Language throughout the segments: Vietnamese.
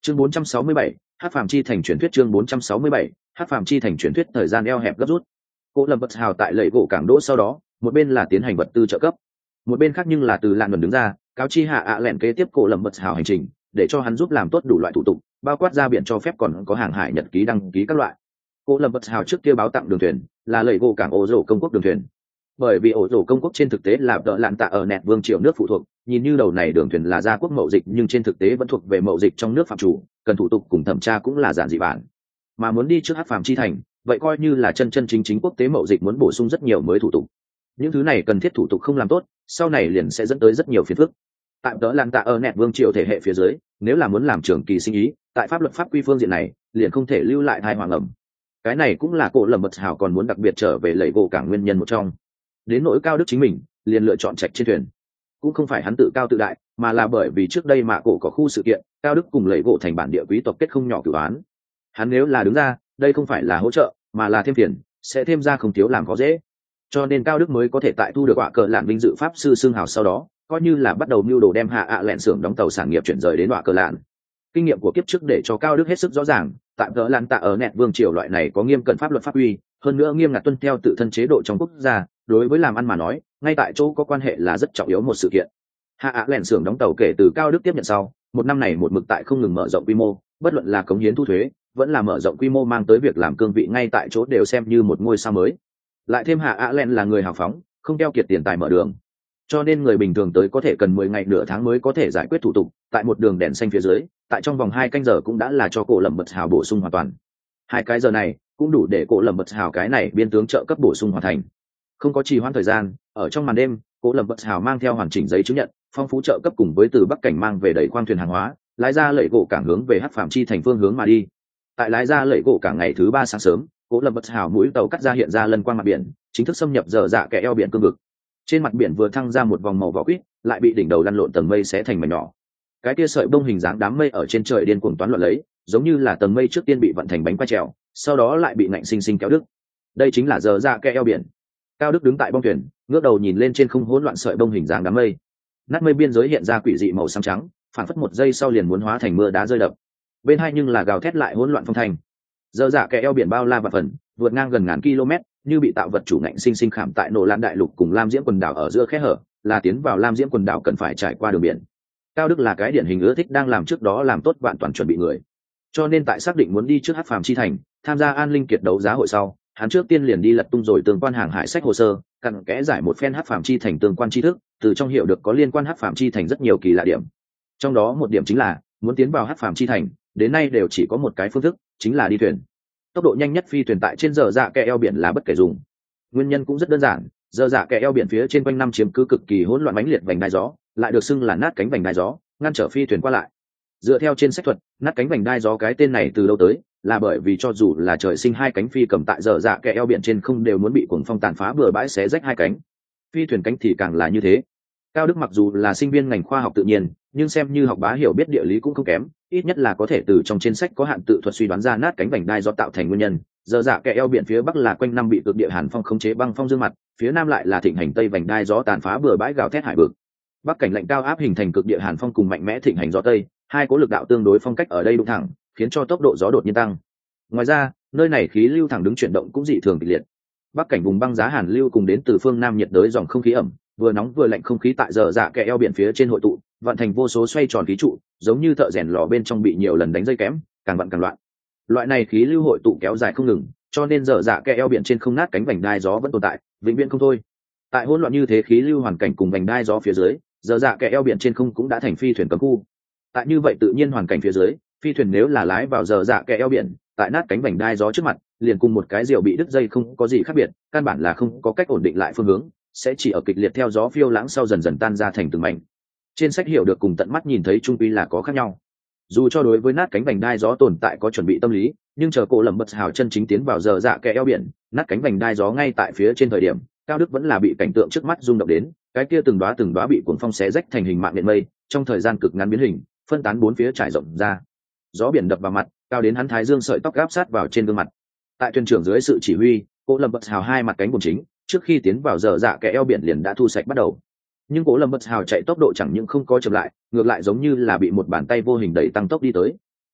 Chương 467, Hắc Phàm chi thành truyền thuyết. Chương 467, Hắc Phàm chi thành truyền thuyết. Thời gian eo hẹp gấp rút. Cô Lâm Bất Hào tại lệ gỗ cảng đỗ sau đó, một bên là tiến hành vật tư trợ cấp, một bên khác nhưng là từ lạn đứng ra, cáo chi hạ ạ lẹn kế tiếp cô Lâm Bất Hào hành trình, để cho hắn giúp làm tốt đủ loại thủ tục, bao quát ra biển cho phép còn có hàng hải nhật ký đăng ký các loại. Cô Lâm Bất Hào trước kia báo tặng đường thuyền, là lệ gỗ cảng ổ rổ công quốc đường thuyền. Bởi vì ổ rổ công quốc trên thực tế là đợ lạn tạ ở nẹt vương triều nước phụ thuộc, nhìn như đầu này đường thuyền là gia quốc mậu dịch nhưng trên thực tế vẫn thuộc về mậu dịch trong nước phạm chủ, cần thủ tục cùng thẩm tra cũng là giản dị bản. Mà muốn đi trước Hắc Phàm chi thành, vậy coi như là chân chân chính chính quốc tế mậu dịch muốn bổ sung rất nhiều mới thủ tục. Những thứ này cần thiết thủ tục không làm tốt, sau này liền sẽ dẫn tới rất nhiều phiền phức. Tại đỡ lạn tạ ở nẹt vương triều thể hệ phía dưới, nếu là muốn làm trường kỳ sinh ý, tại pháp luật pháp quy phương diện này, liền không thể lưu lại thai hoàng ẩm. Cái này cũng là Cổ Lâm Bất Hào còn muốn đặc biệt trở về lệ gỗ cảng nguyên nhân một trong. Đến nỗi Cao Đức chính mình, liền lựa chọn trạch trên thuyền. Cũng không phải hắn tự cao tự đại, mà là bởi vì trước đây Mạ Cổ có khu sự kiện, Cao Đức cùng lệ gỗ thành bản địa quý tộc kết không nhỏ cửu án. Hắn nếu là đứng ra, đây không phải là hỗ trợ, mà là thêm phiền, sẽ thêm ra không thiếu làm khó dễ. Cho nên Cao Đức mới có thể tại thu được quả cờ lạn vinh dự pháp sư xương hào sau đó, coi như là bắt đầu mưu đồ đem hạ ạ lẹn xưởng đóng tàu sản nghiệp chuyển rời đến quả cờ lạn. Kinh nghiệm của kiếp trước để cho Cao Đức hết sức rõ ràng, tại cờ lạn tạ ở nẹt vương triều loại này có nghiêm cẩn pháp luật pháp uy, hơn nữa nghiêm ngặt tuân theo tự thân chế độ trong quốc gia, đối với làm ăn mà nói, ngay tại chỗ có quan hệ là rất trọng yếu một sự kiện. Hạ ạ lẹn xưởng đóng tàu kể từ Cao Đức tiếp nhận sau, một năm này một mực tại không ngừng mở rộng quy mô, bất luận là cống hiến thu thuế, vẫn là mở rộng quy mô mang tới việc làm cương vị ngay tại chỗ đều xem như một ngôi sao mới. Lại thêm hạ ạ lẹn là người hào phóng, không keo kiệt tiền tài mở đường, cho nên người bình thường tới có thể cần 10 ngày nửa tháng mới có thể giải quyết thủ tục, tại một đường đèn xanh phía dưới, tại trong vòng 2 canh giờ cũng đã là cho Cổ Lâm Bất Hào bổ sung hoàn toàn. 2 cái giờ này cũng đủ để Cổ Lâm Bất Hào cái này biên tướng trợ cấp bổ sung hoàn thành. Không có trì hoãn thời gian, ở trong màn đêm, Cổ Lâm Bất Hào mang theo hoàn chỉnh giấy chứng nhận, phong phú trợ cấp cùng với từ Bắc Cảnh mang về đầy khoang thuyền hàng hóa, lái ra lệ gỗ cảng hướng về Hắc Phàm chi thành phương hướng mà đi. Tại lái ra lệ gỗ cảng ngày thứ 3 sáng sớm, Cổ Lâm Bất Hào mũi tàu cắt ra hiện ra lân quang mặt biển, chính thức xâm nhập dở dạ kẻ eo biển cương vực. Trên mặt biển vừa thăng ra một vòng màu vỏ quýt, lại bị đỉnh đầu lăn lộn tầng mây xé thành mảnh nhỏ. Cái kia sợi bông hình dáng đám mây ở trên trời điên cuồng toán loạn lấy, giống như là tầng mây trước tiên bị vận thành bánh quay trèo, sau đó lại bị ngạnh sinh sinh kéo đứt. Đây chính là dở dạ kẻ eo biển. Cao Đức đứng tại bong thuyền, ngước đầu nhìn lên trên không hỗn loạn sợi bông hình dáng đám mây. Nát mây biên giới hiện ra quỷ dị màu xám trắng, phản phất một giây sau liền muốn hóa thành mưa đá rơi đập. Bên hai nhưng là gào thét lại hỗn loạn phong thành. Dở dạ kẻ eo biển bao la và phần, vượt ngang gần ngàn km, như bị tạo vật chủ ngạnh sinh sinh khảm tại nổ lan đại lục cùng lam diễm quần đảo ở giữa khe hở, là tiến vào lam diễm quần đảo cần phải trải qua đường biển. Cao Đức là cái điển hình ưa thích đang làm trước đó làm tốt vạn toàn chuẩn bị người, cho nên tại xác định muốn đi trước Hắc Phàm chi thành tham gia an linh kiệt đấu giá hội sau, hắn trước tiên liền đi lật tung rồi tương quan hàng hải sách hồ sơ, cặn kẽ giải một phen Hắc Phàm chi thành tương quan tri thức, từ trong hiểu được có liên quan Hắc Phàm chi thành rất nhiều kỳ lạ điểm. Trong đó một điểm chính là muốn tiến vào Hắc Phàm chi thành, đến nay đều chỉ có một cái phương thức, chính là đi thuyền. Tốc độ nhanh nhất phi thuyền tại trên dở dạ kẻ eo biển là bất kể dùng. Nguyên nhân cũng rất đơn giản, dở dạ kẻ eo biển phía trên quanh năm chiếm cứ cực kỳ hỗn loạn mãnh liệt vành đai gió, lại được xưng là nát cánh vành đai gió, ngăn trở phi thuyền qua lại. Dựa theo trên sách thuật, nát cánh vành đai gió cái tên này từ đâu tới, là bởi vì cho dù là trời sinh 2 cánh phi cầm tại dở dạ kẻ eo biển trên không đều muốn bị cuồng phong tàn phá bừa bãi xé rách 2 cánh. Phi thuyền cánh thì càng là như thế. Cao Đức mặc dù là sinh viên ngành khoa học tự nhiên, nhưng xem như học bá hiểu biết địa lý cũng không kém, ít nhất là có thể từ trong trên sách có hạn tự thuật suy đoán ra nát cánh vành đai do tạo thành nguyên nhân. Dở dạ kẻ eo biển phía bắc là quanh năm bị cực địa hàn phong khống chế băng phong dương mặt, phía nam lại là thịnh hành tây vành đai gió tàn phá bừa bãi gào thét hải vực. Bắc cảnh lạnh cao áp hình thành cực địa hàn phong cùng mạnh mẽ thịnh hành gió tây, hai cố lực đạo tương đối phong cách ở đây đụng thẳng, khiến cho tốc độ gió đột nhiên tăng. Ngoài ra, nơi này khí lưu thẳng đứng chuyển động cũng dị thường kịch liệt. Bắc cảnh vùng băng giá hàn lưu cùng đến từ phương nam nhiệt đới dòng không khí ẩm, vừa nóng vừa lạnh không khí tại dở dạ kẻ eo biển phía trên hội tụ, vận thành vô số xoay tròn khí trụ, giống như thợ rèn lò bên trong bị nhiều lần đánh dây kém, càng vặn càng loạn. Loại này khí lưu hội tụ kéo dài không ngừng, cho nên dở dạ kẻ eo biển trên không nát cánh vành đai gió vẫn tồn tại, vĩnh viễn không thôi. Tại hỗn loạn như thế khí lưu hoàn cảnh cùng vành đai gió phía dưới, dở dạ kẻ eo biển trên không cũng đã thành phi thuyền cấm khu. Tại như vậy tự nhiên hoàn cảnh phía dưới, phi thuyền nếu là lái vào dở dạ kẻ eo biển, tại nát cánh vành đai gió trước mặt, liền cùng một cái diều bị đứt dây không có gì khác biệt, căn bản là không có cách ổn định lại phương hướng, sẽ chỉ ở kịch liệt theo gió phiêu lãng sau dần dần tan ra thành từng mảnh. Trên sách hiểu được cùng tận mắt nhìn thấy trung quy là có khác nhau. Dù cho đối với nát cánh vành đai gió tồn tại có chuẩn bị tâm lý, nhưng chờ Cổ Lâm Bất Hào chân chính tiến vào dở dạ kẻ eo biển, nát cánh vành đai gió ngay tại phía trên thời điểm, Cao Đức vẫn là bị cảnh tượng trước mắt rung động đến, cái kia từng đóa bị cuồng phong xé rách thành hình mạng điện mây, trong thời gian cực ngắn biến hình, phân tán bốn phía trải rộng ra. Gió biển đập vào mặt, cao đến hắn thái dương sợi tóc gáp sát vào trên gương mặt. Tại thuyền trưởng dưới sự chỉ huy, Cổ Lâm Bất Hào hai mặt cánh buồm chính, trước khi tiến vào dở dạ kẻ eo biển liền đã thu sạch bắt đầu. Nhưng Cổ Lâm Bất Hào chạy tốc độ chẳng những không có chậm lại, ngược lại giống như là bị một bàn tay vô hình đẩy tăng tốc đi tới.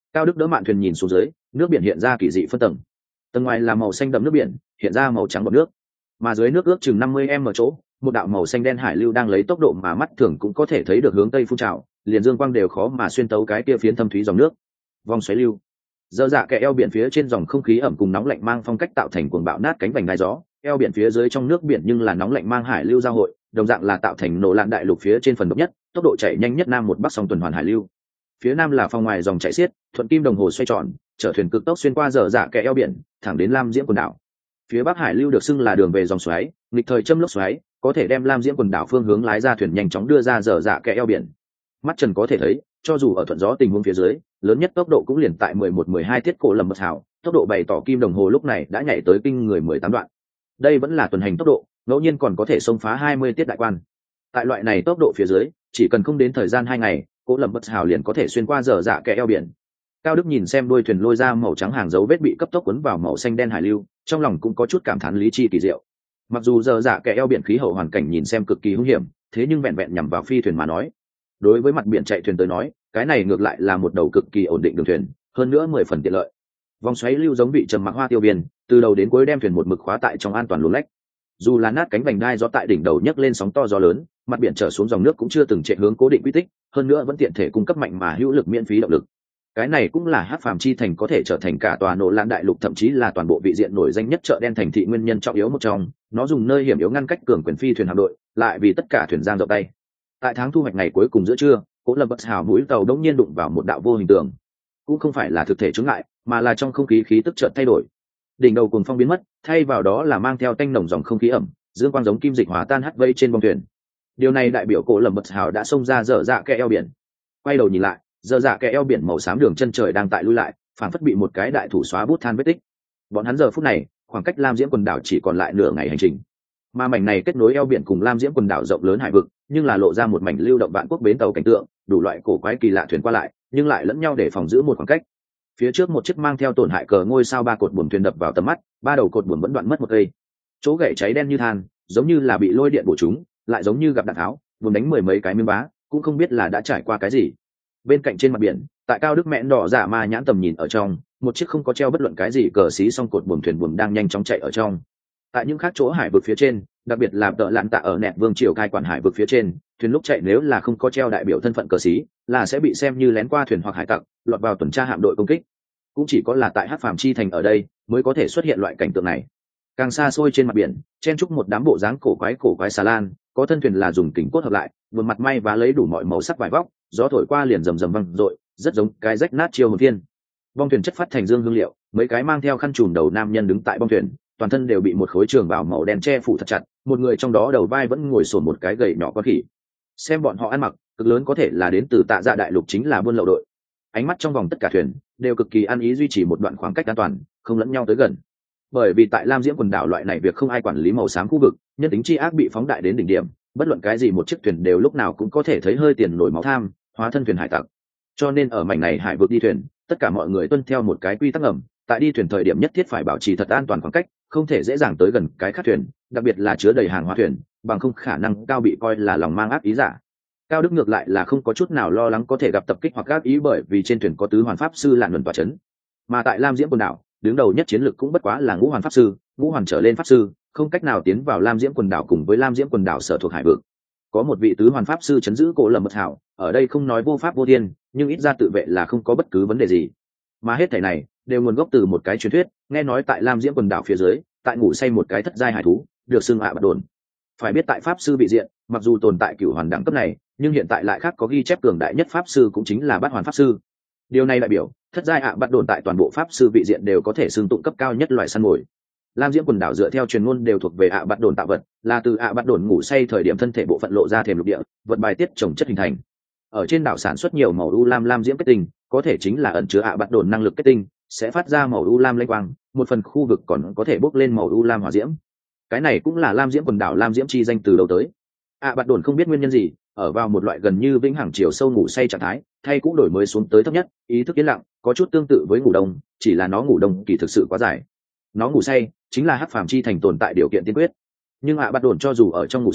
Cao Đức đỡ mạn thuyền nhìn xuống dưới, nước biển hiện ra kỳ dị phân tầng. Tầng ngoài là màu xanh đậm nước biển, hiện ra màu trắng bọt nước, mà dưới nước ước chừng 50 m chỗ, một đạo màu xanh đen hải lưu đang lấy tốc độ mà mắt thường cũng có thể thấy được hướng tây phun trào, liền dương quang đều khó mà xuyên tấu cái kia phiến thâm thúy dòng nước. Vòng xoáy lưu. Dơ dạ kẻ eo biển phía trên dòng không khí ẩm cùng nóng lạnh mang phong cách tạo thành cuồng bạo nát cánh vành đai gió, eo biển phía dưới trong nước biển nhưng là nóng lạnh mang hải lưu giao hội, đồng dạng là tạo thành nổ lạn đại lục phía trên phần độc nhất, tốc độ chạy nhanh nhất nam một bắc song tuần hoàn hải lưu. Phía nam là phong ngoài dòng chảy xiết, thuận kim đồng hồ xoay tròn, chở thuyền cực tốc xuyên qua dở dạ kẻ eo biển, thẳng đến Lam Diễm quần đảo. Phía bắc hải lưu được xưng là đường về dòng xoáy, nghịch thời châm lốc xoáy, có thể đem Lam Diễm quần đảo phương hướng lái ra thuyền nhanh chóng đưa ra dở dạ kẻ eo biển. Mắt trần có thể thấy, cho dù ở thuận gió tình huống phía dưới, lớn nhất tốc độ cũng liền tại 11-12 tiết cổ lầm mật hảo, tốc độ bày tỏ kim đồng hồ lúc này đã nhảy tới kinh người 18 đoạn. Đây vẫn là tuần hành tốc độ, ngẫu nhiên còn có thể xông phá 20 tiết đại quan. Tại loại này tốc độ phía dưới, chỉ cần không đến thời gian 2 ngày, cổ lầm mật hảo liền có thể xuyên qua dở dạ kẻ eo biển. Cao Đức nhìn xem đuôi thuyền lôi ra màu trắng hàng dấu vết bị cấp tốc cuốn vào màu xanh đen hải lưu, trong lòng cũng có chút cảm thán lý chi kỳ diệu. Mặc dù dở dạ kẻ eo biển khí hậu hoàn cảnh nhìn xem cực kỳ hung hiểm, thế nhưng vẹn vẹn nhằm vào phi thuyền mà nói, đối với mặt biển chạy thuyền tới nói, cái này ngược lại là một đầu cực kỳ ổn định đường thuyền, hơn nữa 10 phần tiện lợi. Vòng xoáy lưu giống bị trầm mặc hoa tiêu biên, từ đầu đến cuối đem thuyền một mực khóa tại trong an toàn luồng lách. Dù là nát cánh vành đai gió tại đỉnh đầu nhấc lên sóng to gió lớn, mặt biển trở xuống dòng nước cũng chưa từng chạy hướng cố định quy tích, hơn nữa vẫn tiện thể cung cấp mạnh mà hữu lực miễn phí động lực. Cái này cũng là Hắc Phàm Chi Thành có thể trở thành cả tòa nổ lan đại lục, thậm chí là toàn bộ vị diện nổi danh nhất chợ đen thành thị nguyên nhân trọng yếu một trong. Nó dùng nơi hiểm yếu ngăn cách cường quyền phi thuyền hạm đội, lại vì tất cả thuyền giang rộng tay. Tại tháng thu hoạch ngày cuối cùng giữa trưa, Cố Lâm Bất Hào mũi tàu đống nhiên đụng vào một đạo vô hình tường. Cũng không phải là thực thể chướng ngại, mà là trong không khí khí tức chợt thay đổi. Đỉnh đầu cuồng phong biến mất, thay vào đó là mang theo tanh nồng dòng không khí ẩm, dương quang giống kim dịch hòa tan hắt vây trên bông thuyền. Điều này đại biểu Cố Lâm Bất Hào đã xông ra dở dạ kẻ eo biển. Quay đầu nhìn lại, dở dạ kẻ eo biển màu xám đường chân trời đang tại lui lại, phảng phất bị một cái đại thủ xóa bút than vết tích. Bọn hắn giờ phút này, khoảng cách Lam Diễm quần đảo chỉ còn lại nửa ngày hành trình. Mà mảnh này kết nối eo biển cùng Lam Diễm quần đảo rộng lớn hải vực, nhưng là lộ ra một mảnh lưu động vạn quốc bến tàu cảnh tượng, đủ loại cổ quái kỳ lạ thuyền qua lại, nhưng lại lẫn nhau để phòng giữ một khoảng cách. Phía trước một chiếc mang theo tổn hại cờ ngôi sao 3 cột buồm thuyền đập vào tầm mắt, 3 đầu cột buồm vẫn đoạn mất một cây. Chỗ gãy cháy đen như than, giống như là bị lôi điện bổ trúng, lại giống như gặp đạn tháo, buồm đánh mười mấy cái miếng bá, cũng không biết là đã trải qua cái gì. Bên cạnh trên mặt biển, tại Cao Đức mẹn đỏ giả ma nhãn tầm nhìn ở trong, một chiếc không có treo bất luận cái gì cờ xí song cột buồm thuyền buồm đang nhanh chóng chạy ở trong. Tại những khác chỗ hải vực phía trên, đặc biệt là tợ lạn tạ ở nẹt vương triều cai quản hải vực phía trên, thuyền lúc chạy nếu là không có treo đại biểu thân phận cờ xí, là sẽ bị xem như lén qua thuyền hoặc hải tặc, lọt vào tuần tra hạm đội công kích. Cũng chỉ có là tại Hắc Phàm Chi Thành ở đây mới có thể xuất hiện loại cảnh tượng này. Càng xa xôi trên mặt biển, chen chúc một đám bộ dáng cổ quái xà lan, có thân thuyền là dùng kính cốt hợp lại, vừa mặt may và lấy đủ mọi màu sắc vải vóc, gió thổi qua liền rầm rầm vang dội, rất giống cái rách nát chiêu hồn thiên. Bong thuyền chất phát thành dương hương liệu, mấy cái mang theo khăn trùm đầu nam nhân đứng tại bong thuyền, toàn thân đều bị một khối trường bào màu đen che phủ thật chặt, một người trong đó đầu vai vẫn ngồi sồn một cái gậy nhỏ con khỉ. Xem bọn họ ăn mặc, cực lớn có thể là đến từ Tạ Dạ đại lục, chính là buôn lậu đội. Ánh mắt trong vòng tất cả thuyền đều cực kỳ ăn ý duy trì một đoạn khoảng cách an toàn, không lẫn nhau tới gần. Bởi vì tại Lam Diễm quần đảo loại này việc không ai quản lý màu xám khu vực, nhân tính tri ác bị phóng đại đến đỉnh điểm, bất luận cái gì một chiếc thuyền đều lúc nào cũng có thể thấy hơi tiền nổi máu tham, hóa thân thuyền hải tặc. Cho nên ở mảnh này hải vực đi thuyền, tất cả mọi người tuân theo một cái quy tắc ngầm, tại đi thuyền thời điểm nhất thiết phải bảo trì thật an toàn khoảng cách, không thể dễ dàng tới gần cái khác thuyền, đặc biệt là chứa đầy hàng hóa thuyền, bằng không khả năng cao bị coi là lòng mang ác ý giả. Cao Đức ngược lại là không có chút nào lo lắng có thể gặp tập kích hoặc ác ý, bởi vì trên thuyền có tứ hoàn pháp sư Lạn Luân tọa chấn. Mà tại Lam Diễm quần đảo, đứng đầu nhất chiến lược cũng bất quá là ngũ hoàn pháp sư, ngũ hoàn trở lên pháp sư không cách nào tiến vào Lam Diễm quần đảo cùng với Lam Diễm quần đảo sở thuộc hải vực. Có một vị tứ hoàn pháp sư chấn giữ Cổ Lâm Mật Hảo, ở đây không nói vô pháp vô thiên, nhưng ít ra tự vệ là không có bất cứ vấn đề gì. Mà hết thảy này đều nguồn gốc từ một cái truyền thuyết, nghe nói tại Lam Diễm quần đảo phía dưới, tại ngủ say một cái thất giai hải thú, được xưng ạ bạt đồn. Phải biết tại pháp sư vị diện, mặc dù tồn tại cửu hoàn đẳng cấp này, nhưng hiện tại lại khác có ghi chép cường đại nhất pháp sư cũng chính là bát hoàn pháp sư. Điều này đại biểu thất giai ạ bạt đồn tại toàn bộ pháp sư vị diện đều có thể xưng tụng cấp cao nhất loại săn mồi. Lam Diễm quần đảo dựa theo truyền ngôn đều thuộc về ạ bạt đồn tạo vật, là từ ạ bạt đồn ngủ say thời điểm thân thể bộ phận lộ ra thềm lục địa, vật bài tiết trồng chất hình thành. Ở trên đảo sản xuất nhiều màu u lam lam diễm kết tinh, có thể chính là ẩn chứa ạ bạt đồn năng lực kết tinh, sẽ phát ra màu u lam lênh quang, một phần khu vực còn có thể bốc lên màu u lam hỏa diễm. Cái này cũng là Lam Diễm quần đảo Lam Diễm chi danh từ đầu tới. ạ bạt đồn không biết nguyên nhân gì, ở vào một loại gần như vĩnh hằng chiều sâu ngủ say trạng thái, thay cũng đổi mới xuống tới thấp nhất, ý thức yên lặng, có chút tương tự với ngủ đông, chỉ là nó ngủ đông kỳ thực sự quá dài. Nó ngủ say chính là Hắc Phàm Chi Thành tồn tại điều kiện tiên quyết. Nhưng ạ bạt đồn cho dù ở trong ngủ say,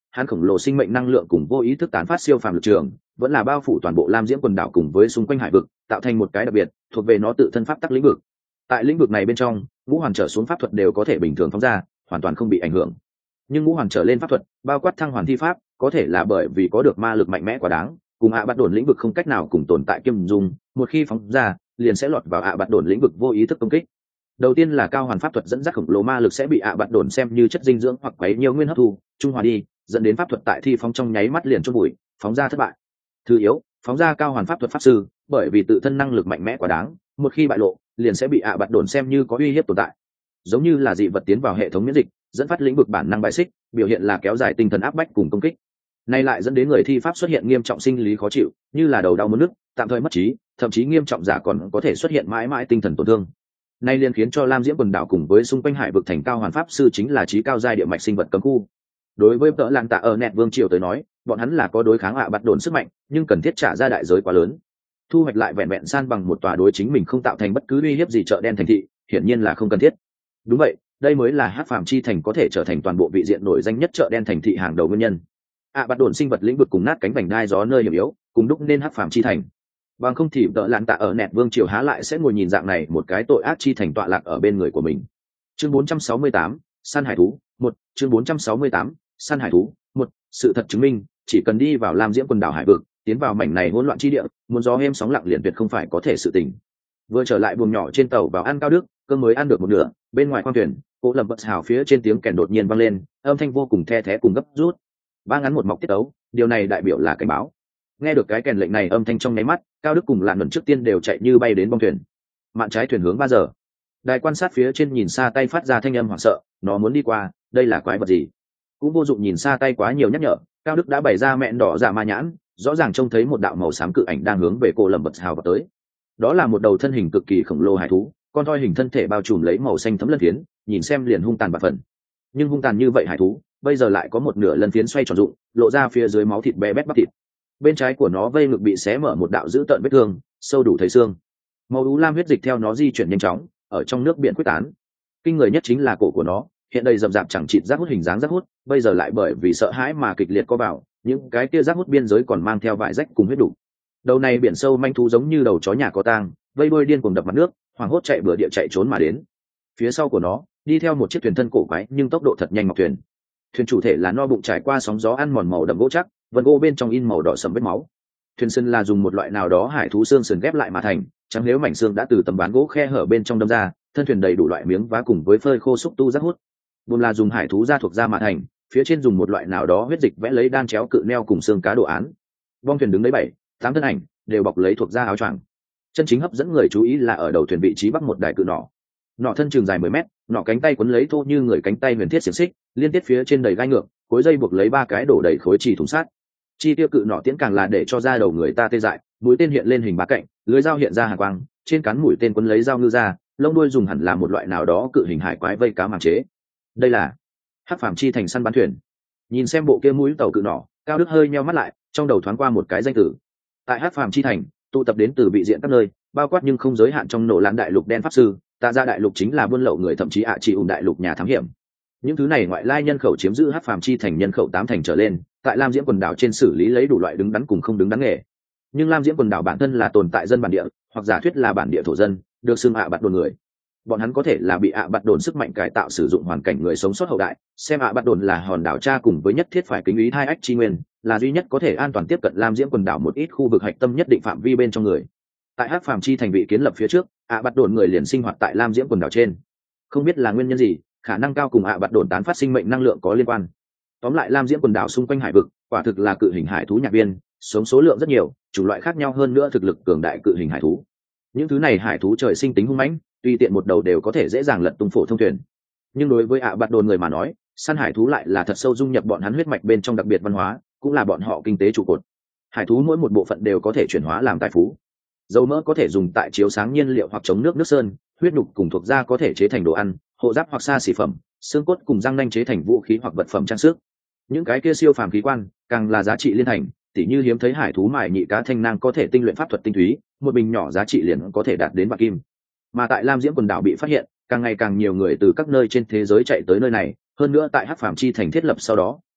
hắn khổng lồ sinh mệnh năng lượng cùng vô ý thức tán phát siêu phàm lực trường vẫn là bao phủ toàn bộ lam diễm quần đảo cùng với xung quanh hải vực, tạo thành một cái đặc biệt thuộc về nó tự thân pháp tắc lĩnh vực. Tại lĩnh vực này bên trong, ngũ hoàn trở xuống pháp thuật đều có thể bình thường phóng ra, hoàn toàn không bị ảnh hưởng. Nhưng ngũ hoàn trở lên pháp thuật, bao quát thăng hoàn thi pháp, có thể là bởi vì có được ma lực mạnh mẽ quá đáng, cùng bắt đồn lĩnh vực không cách nào cùng tồn tại kiêm dung, một khi phóng ra liền sẽ lọt vào bắt đồn lĩnh vực vô ý thức công kích. Đầu tiên là cao hoàn pháp thuật dẫn dắt khổng lồ ma lực sẽ bị bắt đồn xem như chất dinh dưỡng hoặc quấy nhiều nguyên hấp thu trung hòa đi, dẫn đến pháp thuật tại thi phóng trong nháy mắt liền chôn bụi, phóng ra thất bại. Thứ yếu, phóng ra cao hoàn pháp thuật pháp sư, bởi vì tự thân năng lực mạnh mẽ quá đáng, một khi bại lộ liền sẽ bị bắt đồn xem như có uy hiếp tồn tại, giống như là dị vật tiến vào hệ thống miễn dịch, dẫn phát lĩnh vực bản năng bại xích, biểu hiện là kéo dài tinh thần áp bách cùng công kích. Nay lại dẫn đến người thi pháp xuất hiện nghiêm trọng sinh lý khó chịu, như là đầu đau muốn nức, tạm thời mất trí, thậm chí nghiêm trọng giả còn có thể xuất hiện mãi mãi tinh thần tổn thương. Nay liền khiến cho lam diễm quần đảo cùng với xung quanh hải vực thành cao hoàn pháp sư chính là trí cao giai địa mạch sinh vật cấm khu. Đối với tợ làng tạ ở nẹt vương triều tới nói, bọn hắn là có đối kháng bắt đồn sức mạnh, nhưng cần thiết trả ra đại giới quá lớn. Thu hoạch lại vẹn vẹn san bằng một tòa đối chính mình không tạo thành bất cứ uy hiếp gì chợ đen thành thị, hiển nhiên là không cần thiết. Đúng vậy, đây mới là hắc phàm chi thành có thể trở thành toàn bộ vị diện nổi danh nhất chợ đen thành thị hàng đầu nguyên nhân. Bắt đồn sinh vật lĩnh vực cùng nát cánh vành đai gió nơi hiểm yếu, cùng đúc nên hắc phàm chi thành. Bằng không thì tợ làng tạ ở nẹt vương triều há lại sẽ ngồi nhìn dạng này một cái tội ác chi thành tọa lạc ở bên người của mình. Chương 468, săn hải thú 1, chương 468, săn hải thú 1, sự thật chứng minh, chỉ cần đi vào lam diễm quần đảo hải vực, tiến vào mảnh này hỗn loạn chi địa, muốn gió êm sóng lặng liền tuyệt không phải có thể sự tình. Vừa trở lại buồng nhỏ trên tàu vào ăn cao đức, cơm mới ăn được một nửa, bên ngoài khoang thuyền, Cố Lâm bật hào phía trên tiếng kèn đột nhiên vang lên, âm thanh vô cùng the thé cùng gấp rút. Ba ngắn một mọc tiết ấu, điều này đại biểu là cảnh báo. Nghe được cái kèn lệnh này âm thanh trong nháy mắt, cao đức cùng lạn luận trước tiên đều chạy như bay đến bong thuyền. Mạn trái thuyền hướng 3 giờ. Đài quan sát phía trên nhìn xa tay phát ra thanh âm hoảng sợ, nó muốn đi qua, đây là quái vật gì? Cũng vô dụng nhìn xa tay quá nhiều nhắc nhở, cao đức đã bày ra mẹn đỏ dạ ma nhãn, rõ ràng trông thấy một đạo màu xám cự ảnh đang hướng về Cố Lâm bật hào vào tới. Đó là một đầu thân hình cực kỳ khổng lồ hải thú, con thoi hình thân thể bao trùm lấy màu xanh thấm lân phiến, nhìn xem liền hung tàn bạc phần. Nhưng hung tàn như vậy hải thú, bây giờ lại có một nửa lân phiến xoay tròn rụng, lộ ra phía dưới máu thịt bé bét bắp thịt. Bên trái của nó vây ngực bị xé mở một đạo dữ tợn vết thương, sâu đủ thấy xương. Màu ú lam huyết dịch theo nó di chuyển nhanh chóng, ở trong nước biển quyết tán. Kinh người nhất chính là cổ của nó, hiện đầy rậm rạp chẳng chịt rác hút hình dáng rác hút, bây giờ lại bởi vì sợ hãi mà kịch liệt co vào, những cái kia rác hút biên giới còn mang theo vải rách cùng huyết đủ. Đầu này biển sâu manh thú giống như đầu chó nhà có tang, vây đuôi điên cuồng đập mặt nước, hoảng hốt chạy bừa địa chạy trốn mà đến. Phía sau của nó đi theo một chiếc thuyền thân cổ quái nhưng tốc độ thật nhanh mọc thuyền. Thuyền chủ thể là no bụng trải qua sóng gió ăn mòn màu đậm gỗ chắc, vân gỗ bên trong in màu đỏ sẫm vết máu. Thuyền sân là dùng một loại nào đó hải thú xương sườn ghép lại mà thành, trắng nếu mảnh xương đã từ tấm ván gỗ khe hở bên trong đâm ra, thân thuyền đầy đủ loại miếng vá cùng với phơi khô xúc tu rác hút. Buồn là dùng hải thú da thuộc da mà thành, phía trên dùng một loại nào đó huyết dịch vẽ lấy đan chéo cự neo cùng xương cá đồ án. Bong thuyền đứng đấy 7-8 thân ảnh, đều bọc lấy thuộc da áo choàng. Chân chính hấp dẫn người chú ý là ở đầu thuyền vị trí bắc một đài cự nỏ. Nỏ thân trường dài 10 mét, nỏ cánh tay quấn lấy thô như người cánh tay huyền thiết xiềng xích, liên tiếp phía trên đầy gai ngược, cuối dây buộc lấy 3 cái đổ đầy khối chỉ thùng sắt. Chi tiêu cự nỏ tiễn càng là để cho da đầu người ta tê dại, mũi tên hiện lên hình bá cạnh, lưới dao hiện ra hàn quang, trên cán mũi tên quấn lấy dao ngư ra, lông đuôi dùng hẳn là một loại nào đó cự hình hải quái vây cá màng chế. Đây là hắc phàm chi thành săn bắn thuyền. Nhìn xem bộ kia mũi tàu cự nỏ, Cao Đức hơi nheo mắt lại, trong đầu thoáng qua một cái danh từ. Tại hắc phàm chi thành, tụ tập đến từ vị diện các nơi, bao quát nhưng không giới hạn trong nổ lan đại lục đen pháp sư, tạ ra đại lục chính là buôn lậu người, thậm chí chỉ đại lục nhà thám hiểm. Những thứ này ngoại lai nhân khẩu chiếm giữ hắc phàm chi thành nhân khẩu 8 thành trở lên, tại lam diễm quần đảo trên xử lý lấy đủ loại đứng đắn cùng không đứng đắn nghề. Nhưng lam diễm quần đảo bản thân là tồn tại dân bản địa, hoặc giả thuyết là bản địa thổ dân, được xưng bạt đồn người. Bọn hắn có thể là bị bạt đồn sức mạnh cải tạo sử dụng hoàn cảnh người sống sót hậu đại, xem bạt đồn là hòn đảo cha cùng với nhất thiết phải kính ý 2 ách chi nguyên, là duy nhất có thể an toàn tiếp cận lam diễm quần đảo một ít khu vực hạch tâm nhất định phạm vi bên trong người. Tại hắc phàm chi thành bị kiến lập phía trước, bạt đồn người liền sinh hoạt tại lam diễm quần đảo trên. Không biết là nguyên nhân gì, khả năng cao cùng bạt đồn tán phát sinh mệnh năng lượng có liên quan. Tóm lại lam diễm quần đảo xung quanh hải vực quả thực là cự hình hải thú nhạc viên, sống số lượng rất nhiều, chủng loại khác nhau hơn nữa thực lực cường đại cự hình hải thú. Những thứ này hải thú trời sinh tính hung mãnh, tùy tiện một đầu đều có thể dễ dàng lật tung phổ thông thuyền. Nhưng đối với bạt đồn người mà nói, săn hải thú lại là thật sâu dung nhập bọn hắn huyết mạch bên trong đặc biệt văn hóa, cũng là bọn họ kinh tế trụ cột. Hải thú mỗi một bộ phận đều có thể chuyển hóa làm tài phú. Dầu mỡ có thể dùng tại chiếu sáng nhiên liệu hoặc chống nước nước sơn, huyết nhục cùng thuộc da có thể chế thành đồ ăn, hộ giáp hoặc xa xỉ phẩm, xương cốt cùng răng nanh chế thành vũ khí hoặc vật phẩm trang sức. Những cái kia siêu phàm khí quan càng là giá trị liên thành, tỉ như hiếm thấy hải thú mài nhị cá thanh nang có thể tinh luyện pháp thuật tinh túy, một bình nhỏ giá trị liền có thể đạt đến bạc kim. Mà tại lam diễm quần đảo bị phát hiện, càng ngày càng nhiều người từ các nơi trên thế giới chạy tới nơi này, hơn nữa tại hắc phàm chi thành thiết lập sau đó,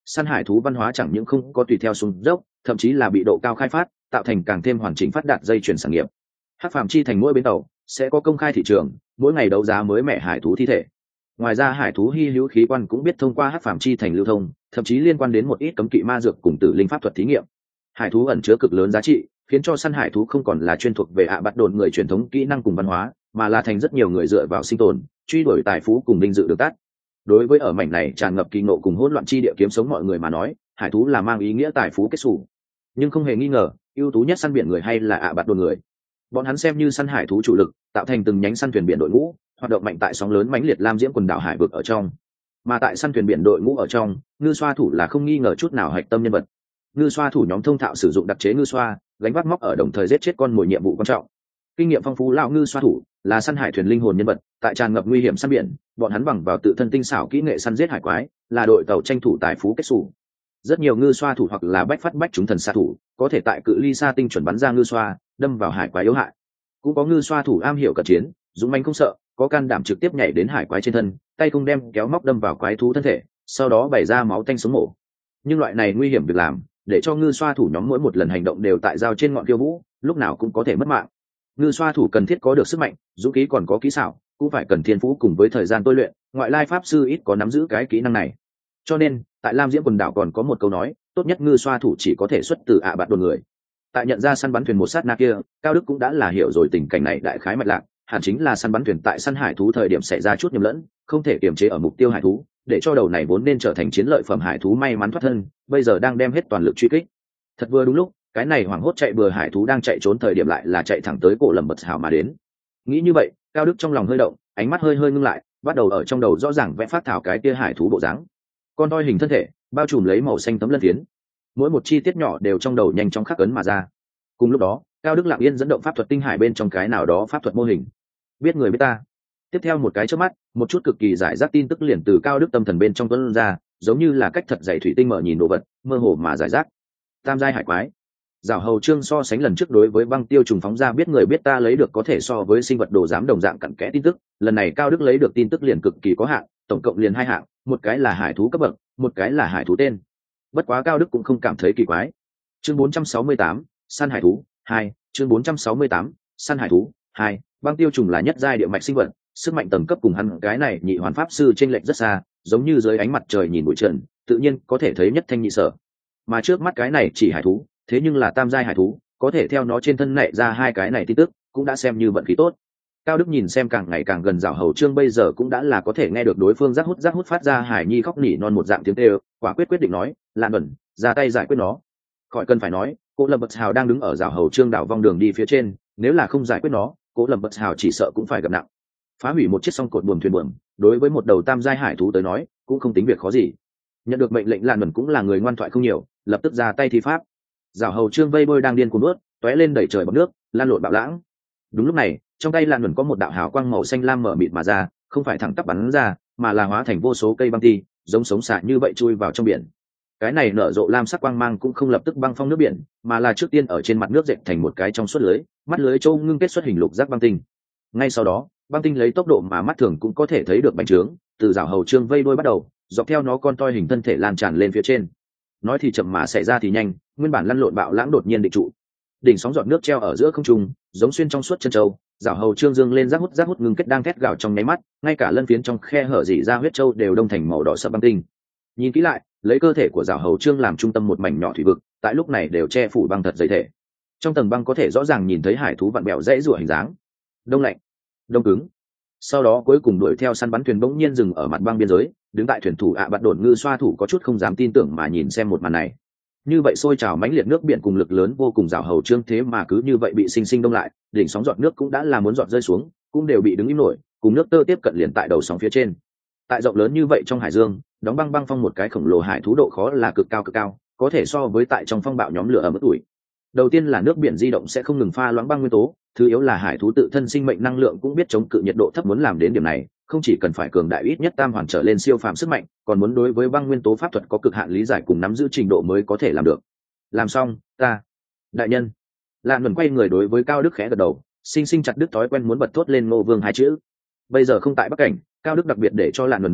săn hải thú văn hóa chẳng những không có tùy theo xuống dốc, thậm chí là bị độ cao khai phát, tạo thành càng thêm hoàn chỉnh phát đạt dây chuyển sản nghiệp. Hắc Phàm Chi Thành mỗi bến tàu sẽ có công khai thị trường, mỗi ngày đấu giá mới mẻ hải thú thi thể. Ngoài ra hải thú hy hữu khí quan cũng biết thông qua Hắc Phàm Chi Thành lưu thông, thậm chí liên quan đến một ít cấm kỵ ma dược cùng tử linh pháp thuật thí nghiệm. Hải thú ẩn chứa cực lớn giá trị, khiến cho săn hải thú không còn là chuyên thuộc về bắt đồn người truyền thống kỹ năng cùng văn hóa, mà là thành rất nhiều người dựa vào sinh tồn, truy đuổi tài phú cùng vinh dự được tắt. Đối với ở mảnh này tràn ngập kỳ ngộ cùng hỗn loạn chi địa kiếm sống mọi người mà nói, hải thú là mang ý nghĩa tài phú kết xù. Nhưng không hề nghi ngờ, ưu tú nhất săn biển người hay là bắt đồn người. Bọn hắn xem như săn hải thú chủ lực, tạo thành từng nhánh săn thuyền biển đội ngũ, hoạt động mạnh tại sóng lớn mãnh liệt lam diễm quần đảo hải vực ở trong. Mà tại săn thuyền biển đội ngũ ở trong, ngư xoa thủ là không nghi ngờ chút nào hạch tâm nhân vật. Ngư xoa thủ nhóm thông thạo sử dụng đặc chế ngư xoa, gánh vác móc ở đồng thời giết chết con mồi nhiệm vụ quan trọng. Kinh nghiệm phong phú lão ngư xoa thủ là săn hải thuyền linh hồn nhân vật, tại tràn ngập nguy hiểm săn biển, bọn hắn bằng vào tự thân tinh xảo kỹ nghệ săn giết hải quái, là đội tàu tranh thủ tài phú kết xù. Rất nhiều ngư xoa thủ hoặc là bách phát bách chúng thần xạ thủ, có thể tại cự ly xa tinh chuẩn bắn ra ngư xoa, đâm vào hải quái yếu hại. Cũng có ngư xoa thủ am hiểu cận chiến, dũng mãnh không sợ, có can đảm trực tiếp nhảy đến hải quái trên thân, tay không đem kéo móc đâm vào quái thú thân thể, sau đó bày ra máu tanh sống mổ. Nhưng loại này nguy hiểm việc làm, để cho ngư xoa thủ nhóm mỗi một lần hành động đều tại dao trên ngọn kiêu vũ, lúc nào cũng có thể mất mạng. Ngư xoa thủ cần thiết có được sức mạnh, dũng khí còn có kỹ xảo, cũng phải cần thiên phú cùng với thời gian tôi luyện, ngoại lai pháp sư ít có nắm giữ cái kỹ năng này. Cho nên tại lam diễm quần đảo còn có một câu nói, tốt nhất ngư xoa thủ chỉ có thể xuất từ bạn đồn người. Tại nhận ra săn bắn thuyền một sát na kia, Cao Đức cũng đã là hiểu rồi tình cảnh này đại khái mạch lạc, hẳn chính là săn bắn thuyền tại săn hải thú thời điểm xảy ra chút nhầm lẫn, không thể kiềm chế ở mục tiêu hải thú, để cho đầu này vốn nên trở thành chiến lợi phẩm hải thú may mắn thoát thân, bây giờ đang đem hết toàn lực truy kích. Thật vừa đúng lúc, cái này hoảng hốt chạy bừa hải thú đang chạy trốn thời điểm lại là chạy thẳng tới cổ lầm bật hào mà đến. Nghĩ như vậy, Cao Đức trong lòng hơi động, ánh mắt hơi ngưng lại, bắt đầu ở trong đầu rõ ràng vẽ phát thảo cái kia hải thú bộ dáng. Con toi hình thân thể, bao trùm lấy màu xanh tấm lân phiến, mỗi một chi tiết nhỏ đều trong đầu nhanh chóng khắc ấn mà ra. Cùng lúc đó, Cao Đức lặng yên dẫn động pháp thuật tinh hải bên trong cái nào đó pháp thuật mô hình. Biết người biết ta. Tiếp theo một cái chớp mắt, một chút cực kỳ giải rác tin tức liền từ Cao Đức tâm thần bên trong tuôn ra, giống như là cách thật dày thủy tinh mở nhìn đồ vật, mơ hồ mà giải rác. Tam giai hải quái. Giảo hầu trương so sánh lần trước đối với băng tiêu trùng phóng ra biết người biết ta lấy được có thể so với sinh vật đồ giám đồng dạng cặn kẽ tin tức, lần này Cao Đức lấy được tin tức liền cực kỳ có hạn, tổng cộng liền 2 hạng, một cái là hải thú cấp bậc, một cái là hải thú tên. Bất quá Cao Đức cũng không cảm thấy kỳ quái. Chương 468, săn hải thú 2, chương 468, săn hải thú 2, băng tiêu trùng là nhất giai địa mạch sinh vật, sức mạnh tầng cấp cùng hắn cái này nhị hoàn pháp sư chênh lệch rất xa, giống như dưới ánh mặt trời nhìn bụi trần, tự nhiên có thể thấy nhất thanh nhị sở. Mà trước mắt cái này chỉ hải thú, thế nhưng là tam giai hải thú, có thể theo nó trên thân nảy ra 2 cái này tin tức, cũng đã xem như vận khí tốt. Cao Đức nhìn xem càng ngày càng gần Giảo hầu trương bây giờ cũng đã là có thể nghe được đối phương rác hút phát ra hải nhi khóc nỉ non một dạng tiếng kêu, quả quyết định nói, Lan Bẩn, ra tay giải quyết nó. Khỏi cần phải nói, Cố Lâm Bật Hào đang đứng ở Giảo hầu trương đảo vong đường đi phía trên, nếu là không giải quyết nó, Cố Lâm Bật Hào chỉ sợ cũng phải gặp nặng. Phá hủy một chiếc song cột buồm thuyền buồm, đối với một đầu tam giai hải thú tới nói, cũng không tính việc khó gì. Nhận được mệnh lệnh Lan Bẩn cũng là người ngoan thoại không nhiều, lập tức ra tay thi pháp. Giảo hầu trương vây bôi đang điên cuồng nuốt, tóe lên đẩy trời bọt nước, lan lộn bạo lãng. Đúng lúc này, trong tay Lan Bẩn có một đạo hào quang màu xanh lam mở mịt mà ra, không phải thẳng tắp bắn ra, mà là hóa thành vô số cây băng ti, giống sống xạ như vậy chui vào trong biển. Cái này nở rộ lam sắc quang mang cũng không lập tức băng phong nước biển, mà là trước tiên ở trên mặt nước dệt thành một cái trong suốt lưới, mắt lưới châu ngưng kết xuất hình lục giác băng tinh. Ngay sau đó, băng tinh lấy tốc độ mà mắt thường cũng có thể thấy được bành trướng, từ Giảo hầu trương vây đuôi bắt đầu, dọc theo nó con toi hình thân thể lan tràn lên phía trên. Nói thì chậm mà xảy ra thì nhanh, nguyên bản lăn lộn bạo lãng đột nhiên định trụ, đỉnh sóng giọt nước treo ở giữa không trung, giống xuyên trong suốt chân châu. Giảo hầu trương dương lên rác hút ngưng kết đang thét gào trong nháy mắt, ngay cả lân phiến trong khe hở dỉ ra huyết châu đều đông thành màu đỏ sậm băng tinh. Nhìn kỹ lại, lấy cơ thể của Giảo hầu trương làm trung tâm một mảnh nhỏ thủy vực, tại lúc này đều che phủ băng thật dày thể. Trong tầng băng có thể rõ ràng nhìn thấy hải thú vặn bẹo rẽ rủa hình dáng, đông lạnh, đông cứng. Sau đó cuối cùng đuổi theo săn bắn thuyền bỗng nhiên dừng ở mặt băng biên giới, đứng tại thuyền thủ bạt đồn ngư xoa thủ có chút không dám tin tưởng mà nhìn xem một màn này. Như vậy sôi trào mãnh liệt nước biển cùng lực lớn vô cùng Giảo hầu trương thế mà cứ như vậy bị sinh sinh đông lại, đỉnh sóng giọt nước cũng đã là muốn giọt rơi xuống, cũng đều bị đứng im nổi, cùng nước tơ tiếp cận liền tại đầu sóng phía trên. Tại rộng lớn như vậy trong hải dương, đóng băng phong một cái khổng lồ hải thú độ khó là cực cao, có thể so với tại trong phong bạo nhóm lửa ở mức tuổi. Đầu tiên là nước biển di động sẽ không ngừng pha loãng băng nguyên tố, thứ yếu là hải thú tự thân sinh mệnh năng lượng cũng biết chống cự nhiệt độ thấp, muốn làm đến điểm này, không chỉ cần phải cường đại ít nhất tam hoàn trở lên siêu phàm sức mạnh, còn muốn đối với băng nguyên tố pháp thuật có cực hạn lý giải cùng nắm giữ trình độ mới có thể làm được. Làm xong, ta, đại nhân. Lan Luân quay người đối với Cao Đức khẽ gật đầu, sinh chặt đứt thói quen muốn bật thốt lên Ngô Vương hai chữ. Bây giờ không tại Bắc Cảnh, Cao Đức đặc biệt để cho Lan Luân đổi giọng,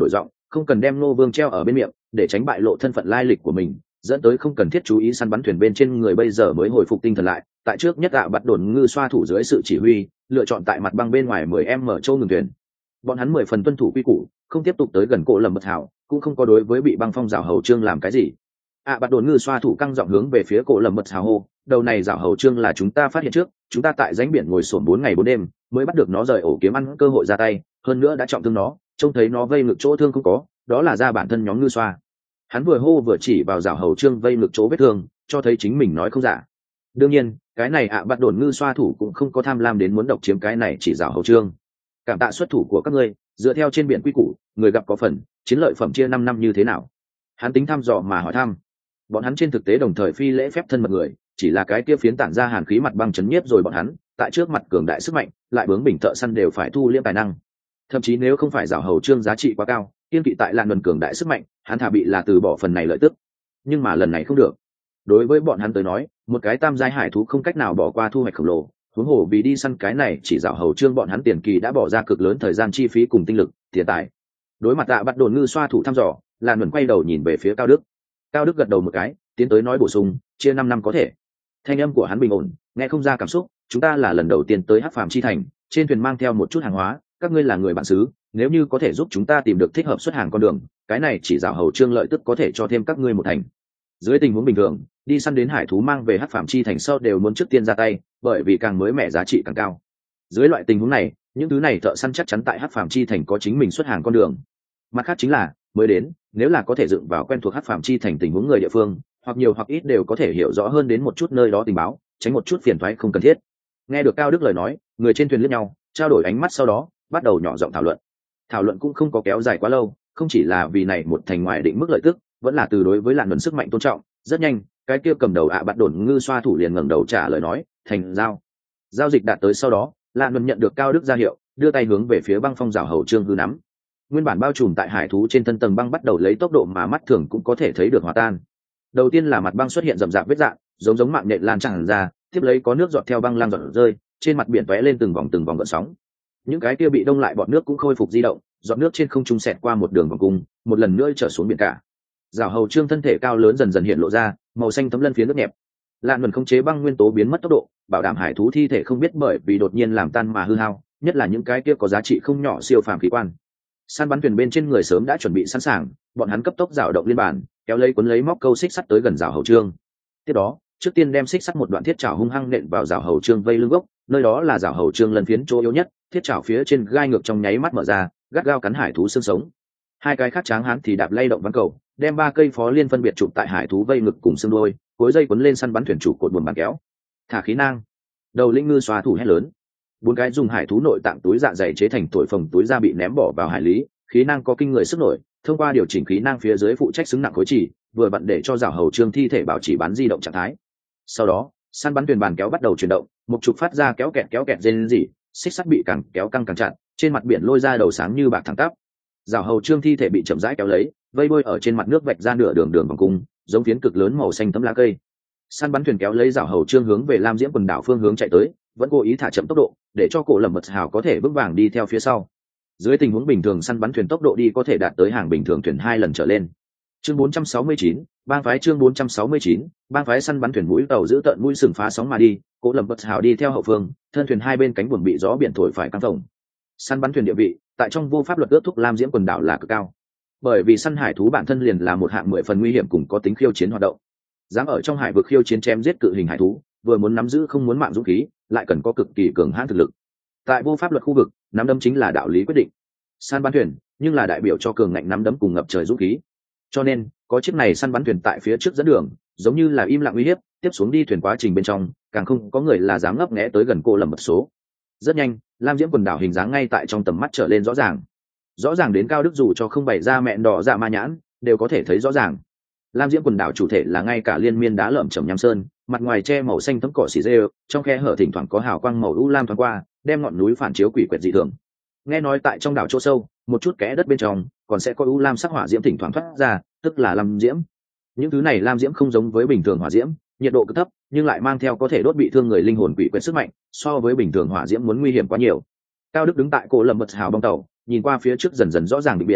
không cần đem Ngô Vương treo ở bên miệng để tránh bại lộ thân phận lai lịch của mình, dẫn tới không cần thiết chú ý săn bắn thuyền bên trên người bây giờ mới hồi phục tinh thần lại. Tại trước nhất Bạt đồn ngư xoa thủ dưới sự chỉ huy, lựa chọn tại mặt băng bên ngoài 10m châu ngừng thuyền. Bọn hắn 10 phần tuân thủ quy củ, không tiếp tục tới gần cổ lầm mật hào, cũng không có đối với bị băng phong rào hầu trương làm cái gì. Bạt đồn ngư xoa thủ căng giọng hướng về phía cổ lầm mật hào hô, đầu này rào hầu trương là chúng ta phát hiện trước, chúng ta tại rãnh biển ngồi xổm 4 ngày 4 đêm mới bắt được nó rời ổ kiếm ăn cơ hội ra tay, hơn nữa đã trọng thương nó, trông thấy nó vây ngực chỗ thương không có, đó là ra bản thân nhóm ngư xoa. Hắn vừa hô vừa chỉ vào rào hầu trương vây ngực chỗ vết thương, cho thấy chính mình nói không giả. Đương nhiên cái này Bạt đồn ngư xoa thủ cũng không có tham lam đến muốn độc chiếm cái này chỉ rào hầu trương. Cảm tạ xuất thủ của các ngươi, dựa theo trên biển quy củ, người gặp có phần, chiến lợi phẩm chia 5 năm như thế nào? Hắn tính thăm dò mà hỏi thăm. Bọn hắn trên thực tế đồng thời phi lễ phép thân mật người, chỉ là cái kia phiến tản ra hàn khí mặt băng chấn nhiếp rồi bọn hắn, tại trước mặt cường đại sức mạnh, lại bướng bỉnh thợ săn đều phải thu liễm tài năng. Thậm chí nếu không phải rào hầu trương giá trị quá cao, kiên kỵ tại lạn luân cường đại sức mạnh, hắn thà bị là từ bỏ phần này lợi tức. Nhưng mà lần này không được. Đối với bọn hắn tới nói, một cái tam giai hải thú không cách nào bỏ qua thu hoạch khổng lồ, huống hồ vì đi săn cái này chỉ rào hầu trương bọn hắn tiền kỳ đã bỏ ra cực lớn thời gian chi phí cùng tinh lực, tiền tài. Đối mặt Bạt đồn ngư xoa thủ thăm dò, lạn luân quay đầu nhìn về phía Cao Đức. Cao Đức gật đầu một cái, tiến tới nói bổ sung, chia 5 năm có thể. Thanh âm của hắn bình ổn, nghe không ra cảm xúc, chúng ta là lần đầu tiên tới Hắc Phàm chi thành, trên thuyền mang theo một chút hàng hóa, các ngươi là người bản xứ, nếu như có thể giúp chúng ta tìm được thích hợp xuất hàng con đường, cái này chỉ rào hầu trương lợi tức có thể cho thêm các ngươi một thành. Dưới tình huống bình thường, đi săn đến hải thú mang về Hắc Phàm chi thành sau đều muốn trước tiên ra tay, bởi vì càng mới mẻ giá trị càng cao. Dưới loại tình huống này, những thứ này thợ săn chắc chắn tại Hắc Phàm chi thành có chính mình xuất hàng con đường. Mặt khác chính là, mới đến, nếu là có thể dựng vào quen thuộc Hắc Phàm chi thành tình huống người địa phương, hoặc nhiều hoặc ít đều có thể hiểu rõ hơn đến một chút nơi đó tình báo, tránh một chút phiền toái không cần thiết. Nghe được Cao Đức lời nói, người trên thuyền liếc nhau, trao đổi ánh mắt sau đó, bắt đầu nhỏ giọng thảo luận. Thảo luận cũng không có kéo dài quá lâu, không chỉ là vì này một thành ngoài định mức lợi tức, vẫn là từ đối với lạn luân sức mạnh tôn trọng. Rất nhanh, cái kia cầm đầu Bạt đồn ngư xoa thủ liền ngẩng đầu trả lời nói, thành giao dịch đạt tới sau đó, lạn luân nhận được Cao Đức ra hiệu, đưa tay hướng về phía băng phong rào hầu trương hư nắm. Nguyên bản bao trùm tại hải thú trên thân tầng băng bắt đầu lấy tốc độ mà mắt thường cũng có thể thấy được hòa tan. Đầu tiên là mặt băng xuất hiện rậm rạp vết rạn, giống mạng nhện lan tràn ra, tiếp lấy có nước giọt theo băng lan giọt rơi, trên mặt biển tóe lên từng vòng gợn sóng. Những cái kia bị đông lại bọt nước cũng khôi phục di động, giọt nước trên không trung xẹt qua một đường vòng cung, một lần nữa trở xuống biển cả. Rào hầu trương thân thể cao lớn dần dần hiện lộ ra, màu xanh thấm lân phía nước nhẹp. Lạn Luân khống chế băng nguyên tố biến mất tốc độ, bảo đảm hải thú thi thể không biết bởi vì đột nhiên làm tan mà hư hao, nhất là những cái kia có giá trị không nhỏ siêu phàm khí quan. Săn bắn thuyền bên trên người sớm đã chuẩn bị sẵn sàng, bọn hắn cấp tốc rào động liên bản, kéo lấy cuốn lấy móc câu xích sắt tới gần rào hầu trương. Tiếp đó, trước tiên đem xích sắt một đoạn thiết trảo hung hăng nện vào rào hầu trương vây lưng gốc, nơi đó là rào hầu trương lần phiến chỗ yếu nhất, thiết trảo phía trên gai ngược trong nháy mắt mở ra, gắt gao cắn hải thú xương sống. Hai cái khác tráng hán thì đạp lay động ván cầu, đem 3 cây phó liên phân biệt chụp tại hải thú vây ngực cùng xương đôi, cuối dây cuốn lên săn bắn thuyền chủ cột buồm bàn kéo. Thả khí nang. Đầu linh ngư xoa thủ hét lớn. 4 cái dùng hải thú nội tạng túi dạ dày chế thành thổi phồng túi da bị ném bỏ vào hải lý, khí năng có kinh người sức nổi, thông qua điều chỉnh khí năng phía dưới phụ trách xứng nặng khối chỉ, vừa vặn để cho rào hầu trương thi thể bảo trì bán di động trạng thái. Sau đó, săn bắn thuyền bàn kéo bắt đầu chuyển động, một trục phát ra kéo kẹt rên rỉ, xích sắt bị càng kéo căng càng chặt, trên mặt biển lôi ra đầu sáng như bạc thẳng tắp. Rào hầu trương thi thể bị chậm rãi kéo lấy, vây bôi ở trên mặt nước vạch ra nửa đường vòng cung, giống phiến cực lớn màu xanh tấm lá cây. Săn bắn thuyền kéo lấy rào hầu trương hướng về Lam Diễm quần đảo phương hướng chạy tới, vẫn cố ý thả chậm tốc độ, để cho cổ lầm mật hào có thể vững vàng đi theo phía sau. Dưới tình huống bình thường săn bắn thuyền tốc độ đi có thể đạt tới hàng bình thường thuyền 2 lần trở lên. Chương 469, bang phái chương 469, bang phái săn bắn thuyền mũi tàu giữ tận mũi sừng phá sóng mà đi, cổ lầm mật hào đi theo hậu phương, thân thuyền hai bên cánh buồm bị gió biển thổi phải căng phồng. Săn bắn thuyền địa vị, tại trong vô pháp luật ước thúc Lam Diễm quần đảo là cực cao. Bởi vì săn hải thú bản thân liền là một hạng 10 phần nguy hiểm cùng có tính khiêu chiến hoạt động. Dám ở trong hải vực khiêu chiến chém giết cự hình hải thú, vừa muốn nắm giữ không muốn mạng dũng khí, lại cần có cực kỳ cường hãn thực lực. Tại vô pháp luật khu vực, nắm đấm chính là đạo lý quyết định. Săn bắn thuyền, nhưng là đại biểu cho cường ngạnh nắm đấm cùng ngập trời dũng khí. Cho nên, có chiếc này săn bắn thuyền tại phía trước dẫn đường, giống như là im lặng uy hiếp, tiếp xuống đi thuyền quá trình bên trong, càng không có người là dám ngấp nghé tới gần cô lầm mật số. Rất nhanh, Lam Diễm quần đảo hình dáng ngay tại trong tầm mắt trở lên rõ ràng. Rõ ràng đến Cao Đức dù cho không bày ra mẹn đỏ dạ ma nhãn, đều có thể thấy rõ ràng. Lam Diễm quần đảo chủ thể là ngay cả liên miên đá lởm chởm nham sơn, mặt ngoài che màu xanh thấm cỏ xì rêu, trong khe hở thỉnh thoảng có hào quang màu u lam thoáng qua, đem ngọn núi phản chiếu quỷ quyệt dị thường. Nghe nói tại trong đảo chỗ sâu, một chút kẽ đất bên trong, còn sẽ có u lam sắc hỏa diễm thỉnh thoảng thoát ra, tức là lam diễm. Những thứ này lam diễm không giống với bình thường hỏa diễm, nhiệt độ cực thấp, nhưng lại mang theo có thể đốt bị thương người linh hồn quỷ quyệt sức mạnh, so với bình thường hỏa diễm muốn nguy hiểm quá nhiều. Cao Đức đứng tại cổ lầm mật hào bong tàu, nhìn qua phía trước dần dần rõ ràng bị biển,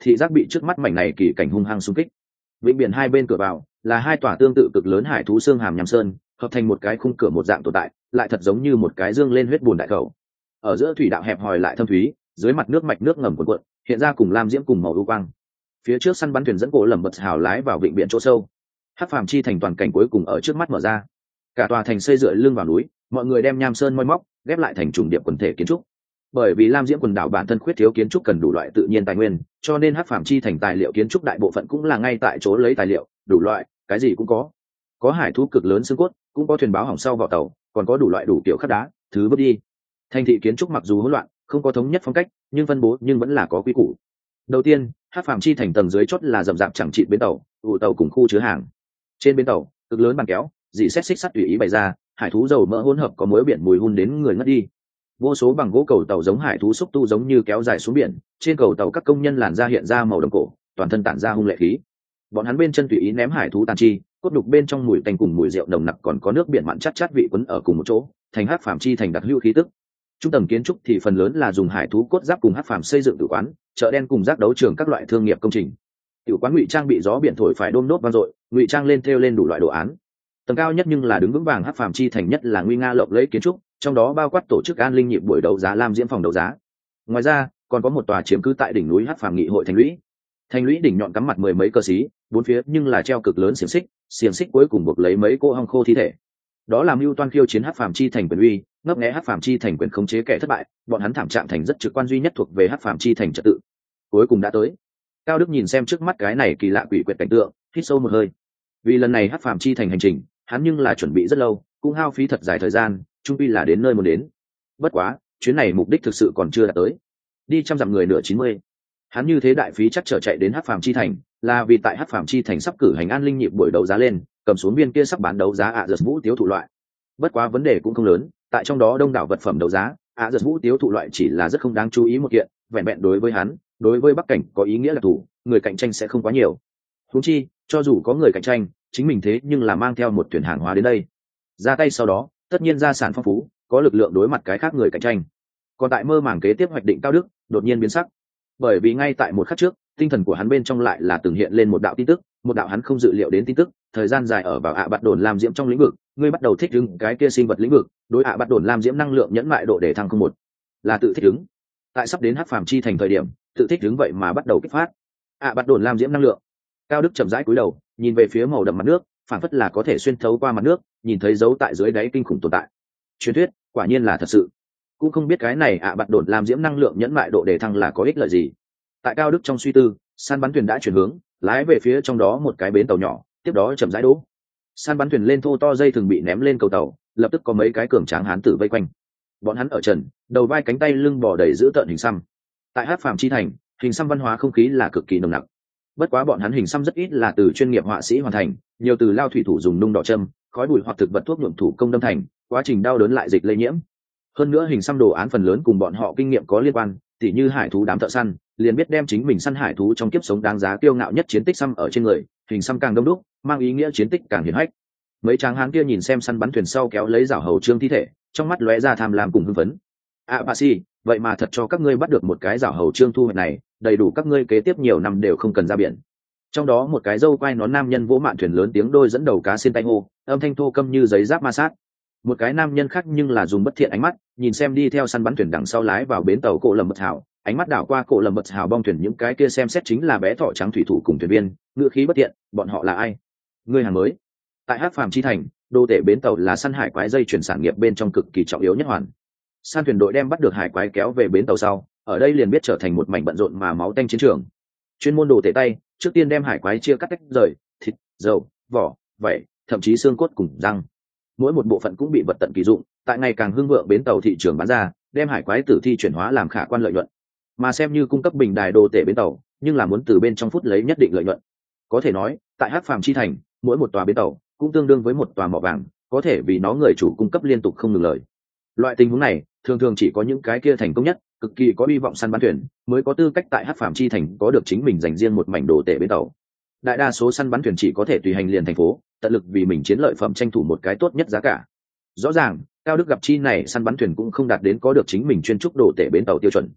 thị giác bị trước mắt mảnh này kỳ cảnh hung hăng xung kích. Vịnh biển hai bên cửa vào là hai tòa tương tự cực lớn hải thú xương hàm nham sơn, hợp thành một cái khung cửa một dạng tồn tại, lại thật giống như một cái dương lên huyết bùn đại khẩu. Ở giữa thủy đạo hẹp hòi lại thâm thúy, dưới mặt nước mạch nước ngầm cuộn cuộn, hiện ra cùng lam diễm cùng màu ưu quang. Phía trước săn bắn thuyền dẫn gỗ lầm bật hào lái vào vịnh biển chỗ sâu. Hắc Phàm chi thành toàn cảnh cuối cùng ở trước mắt mở ra. Cả tòa thành xây dựa lưng vào núi, mọi người đem nham sơn moi móc, ghép lại thành trùng điệp quần thể kiến trúc. Bởi vì lam diễm quần đảo bản thân khuyết thiếu kiến trúc cần đủ loại tự nhiên tài nguyên, cho nên Hắc Phàm chi thành tài liệu kiến trúc đại bộ phận cũng là ngay tại chỗ lấy tài liệu, đủ loại, cái gì cũng có hải thú cực lớn xương cốt, cũng có thuyền báo hỏng sau vỏ tàu, còn có đủ loại đủ kiểu khắc đá thứ vứt đi. Thành thị kiến trúc mặc dù hỗn loạn, không có thống nhất phong cách, nhưng phân bố nhưng vẫn là có quy củ. Đầu tiên, Hắc Phàm chi thành tầng dưới chót là rậm rạp chẳng trị bến tàu, ủ tàu cùng khu chứa hàng. Trên bến tàu, cực lớn bàn kéo, dì xét xích sắt tùy ý bày ra, hải thú dầu mỡ hỗn hợp có muối biển mùi hun đến người ngất đi. Vô số bằng gỗ cầu tàu giống hải thú xúc tu giống như kéo dài xuống biển, trên cầu tàu các công nhân làn da hiện ra màu đồng cổ, toàn thân tản ra hung lệ khí. Bọn hắn bên chân tùy ý ném hải thú tàn chi, cốt đục bên trong mùi tanh cùng mùi rượu nồng nặc còn có nước biển mặn chát chát vị quấn ở cùng một chỗ, thành Hắc Phàm chi thành đặc hữu khí tức. Trung tầng kiến trúc thì phần lớn là dùng hải thú cốt giáp cùng Hắc Phàm xây dựng tử quán, chợ đen cùng giác đấu trường các loại thương nghiệp công trình. Tiểu quán ngụy trang bị gió biển thổi phải đôm nốt vang dội, ngụy trang lên thêu lên đủ loại đồ án. Tầng cao nhất nhưng là đứng vững vàng Hắc Phàm chi thành nhất là nguy nga lộng lẫy kiến trúc, trong đó bao quát tổ chức an linh nhịp buổi đấu giá lam diễm phòng đấu giá. Ngoài ra, còn có một tòa chiếm cứ tại đỉnh núi Hắc Phàm nghị hội thành lũy. Thành lũy đỉnh nhọn cắm mặt mười mấy cơ sĩ, bốn phía nhưng là treo cực lớn xiềng xích cuối cùng buộc lấy mấy cô hong khô thi thể. Đó là mưu toan khiêu chiến Hắc Phàm chi thành quyền uy, ngấp nghé Hắc Phàm chi thành quyền khống chế kẻ thất bại, bọn hắn thảm trạng thành rất trực quan duy nhất thuộc về Hắc Phàm chi thành trật tự. Cuối cùng đã tới. Cao Đức nhìn xem trước mắt cái này kỳ lạ quỷ quyệt cảnh tượng, hít sâu một hơi. Vì lần này Hắc Phàm chi thành hành trình, hắn nhưng là chuẩn bị rất lâu, cũng hao phí thật dài thời gian, chung quy là đến nơi muốn đến. Bất quá, chuyến này mục đích thực sự còn chưa đạt tới. Đi trăm dặm người nửa 90. Hắn như thế đại phí chắc trở chạy đến Hắc Phàm chi thành, là vì tại Hắc Phàm chi thành sắp cử hành an linh nhịp buổi đấu giá lên, cầm xuống viên kia sắp bán đấu giá ạ giật vũ tiếu thụ loại. Bất quá vấn đề cũng không lớn, tại trong đó đông đảo vật phẩm đấu giá, ạ giật vũ tiếu thụ loại chỉ là rất không đáng chú ý một kiện, vẹn vẹn đối với hắn, đối với Bắc cảnh có ý nghĩa là thủ, người cạnh tranh sẽ không quá nhiều. Huống chi, cho dù có người cạnh tranh, chính mình thế nhưng là mang theo một thuyền hàng hóa đến đây. Ra tay sau đó, tất nhiên gia sản phong phú, có lực lượng đối mặt cái khác người cạnh tranh. Còn tại mơ màng kế tiếp hoạch định Cao Đức, đột nhiên biến sắc. Bởi vì ngay tại một khắc trước, tinh thần của hắn bên trong lại là từng hiện lên một đạo tin tức, một đạo hắn không dự liệu đến tin tức, thời gian dài ở vào bạt đồn lam diễm trong lĩnh vực, ngươi bắt đầu thích ứng cái kia sinh vật lĩnh vực, đối bạt đồn lam diễm năng lượng nhẫn mại độ để thăng không một, là tự thích ứng. Tại sắp đến Hắc Phàm chi thành thời điểm, tự thích ứng vậy mà bắt đầu kích phát. Bạt đồn lam diễm năng lượng. Cao Đức chậm rãi cúi đầu, nhìn về phía màu đậm mặt nước, phản phất là có thể xuyên thấu qua mặt nước, nhìn thấy dấu tại dưới đáy kinh khủng tồn tại. Truyền thuyết, quả nhiên là thật sự. Cũng không biết cái này bạt đồn lam diễm năng lượng nhẫn mại độ để thăng là có ích lợi gì. Tại Cao Đức trong suy tư, săn bắn thuyền đã chuyển hướng, lái về phía trong đó một cái bến tàu nhỏ, tiếp đó chậm rãi đỗ. Săn bắn thuyền lên thô to dây thường bị ném lên cầu tàu, lập tức có mấy cái cường tráng hán tử vây quanh. Bọn hắn ở trần, đầu vai cánh tay lưng bò đầy giữ tợn hình xăm. Tại Hắc Phàm chi thành, hình xăm văn hóa không khí là cực kỳ nồng nặc. Bất quá bọn hắn hình xăm rất ít là từ chuyên nghiệp họa sĩ hoàn thành, nhiều từ lao thủy thủ dùng nung đỏ châm, khói bụi hoặc thực vật thuốc nhuộm thủ công đâm thành, quá trình đau đớn lại dịch lây nhiễm. Hơn nữa hình xăm đồ án phần lớn cùng bọn họ kinh nghiệm có liên quan, tỉ như hải thú đám thợ săn, liền biết đem chính mình săn hải thú trong kiếp sống đáng giá kiêu ngạo nhất chiến tích xăm ở trên người, hình xăm càng đông đúc, mang ý nghĩa chiến tích càng hiển hách. Mấy tráng hán kia nhìn xem săn bắn thuyền sau kéo lấy rảo hầu trương thi thể, trong mắt lóe ra tham lam cùng hưng phấn. Bà si, vậy mà thật cho các ngươi bắt được một cái rảo hầu trương thu hoạch này, đầy đủ các ngươi kế tiếp nhiều năm đều không cần ra biển. Trong đó một cái râu quai nón nam nhân vỗ mạn thuyền lớn tiếng đôi dẫn đầu cá xin tay hô, âm thanh thô câm như giấy giáp ma sát. Một cái nam nhân khác nhưng là dùng bất thiện ánh mắt nhìn xem đi theo săn bắn thuyền đằng sau lái vào bến tàu Cổ Lầm Mật Hào, ánh mắt đảo qua Cổ Lầm Mật Hào bong thuyền những cái kia xem xét chính là bé thỏ trắng thủy thủ cùng thuyền viên, ngựa khí bất thiện, bọn họ là ai? Người hàng mới. Tại Hắc Phàm chi thành, đô tể bến tàu là săn hải quái dây chuyển sản nghiệp bên trong cực kỳ trọng yếu nhất hoàn. Săn thuyền đội đem bắt được hải quái kéo về bến tàu sau, ở đây liền biết trở thành một mảnh bận rộn mà máu tanh chiến trường. Chuyên môn đồ tể tay, trước tiên đem hải quái chia cắt tách rời, thịt, dầu, vỏ, vảy, thậm chí xương cốt cùng răng. Mỗi một bộ phận cũng bị vật tận kỳ dụng, tại ngày càng hưng vượng bến tàu thị trường bán ra, đem hải quái tử thi chuyển hóa làm khả quan lợi nhuận. Mà xem như cung cấp bình đài đồ tể bến tàu, nhưng là muốn từ bên trong phút lấy nhất định lợi nhuận. Có thể nói, tại Hắc Phàm chi thành, mỗi một tòa bến tàu cũng tương đương với một tòa mỏ vàng, có thể vì nó người chủ cung cấp liên tục không ngừng lời. Loại tình huống này, thường thường chỉ có những cái kia thành công nhất, cực kỳ có hy vọng săn bắn thuyền, mới có tư cách tại Hắc Phàm chi thành có được chính mình dành riêng một mảnh đồ tể bến tàu. Đại đa số săn bắn thuyền chỉ có thể tùy hành liền thành phố, tận lực vì mình chiến lợi phẩm tranh thủ một cái tốt nhất giá cả. Rõ ràng, Cao Đức gặp chi này săn bắn thuyền cũng không đạt đến có được chính mình chuyên trúc đồ tể bến tàu tiêu chuẩn.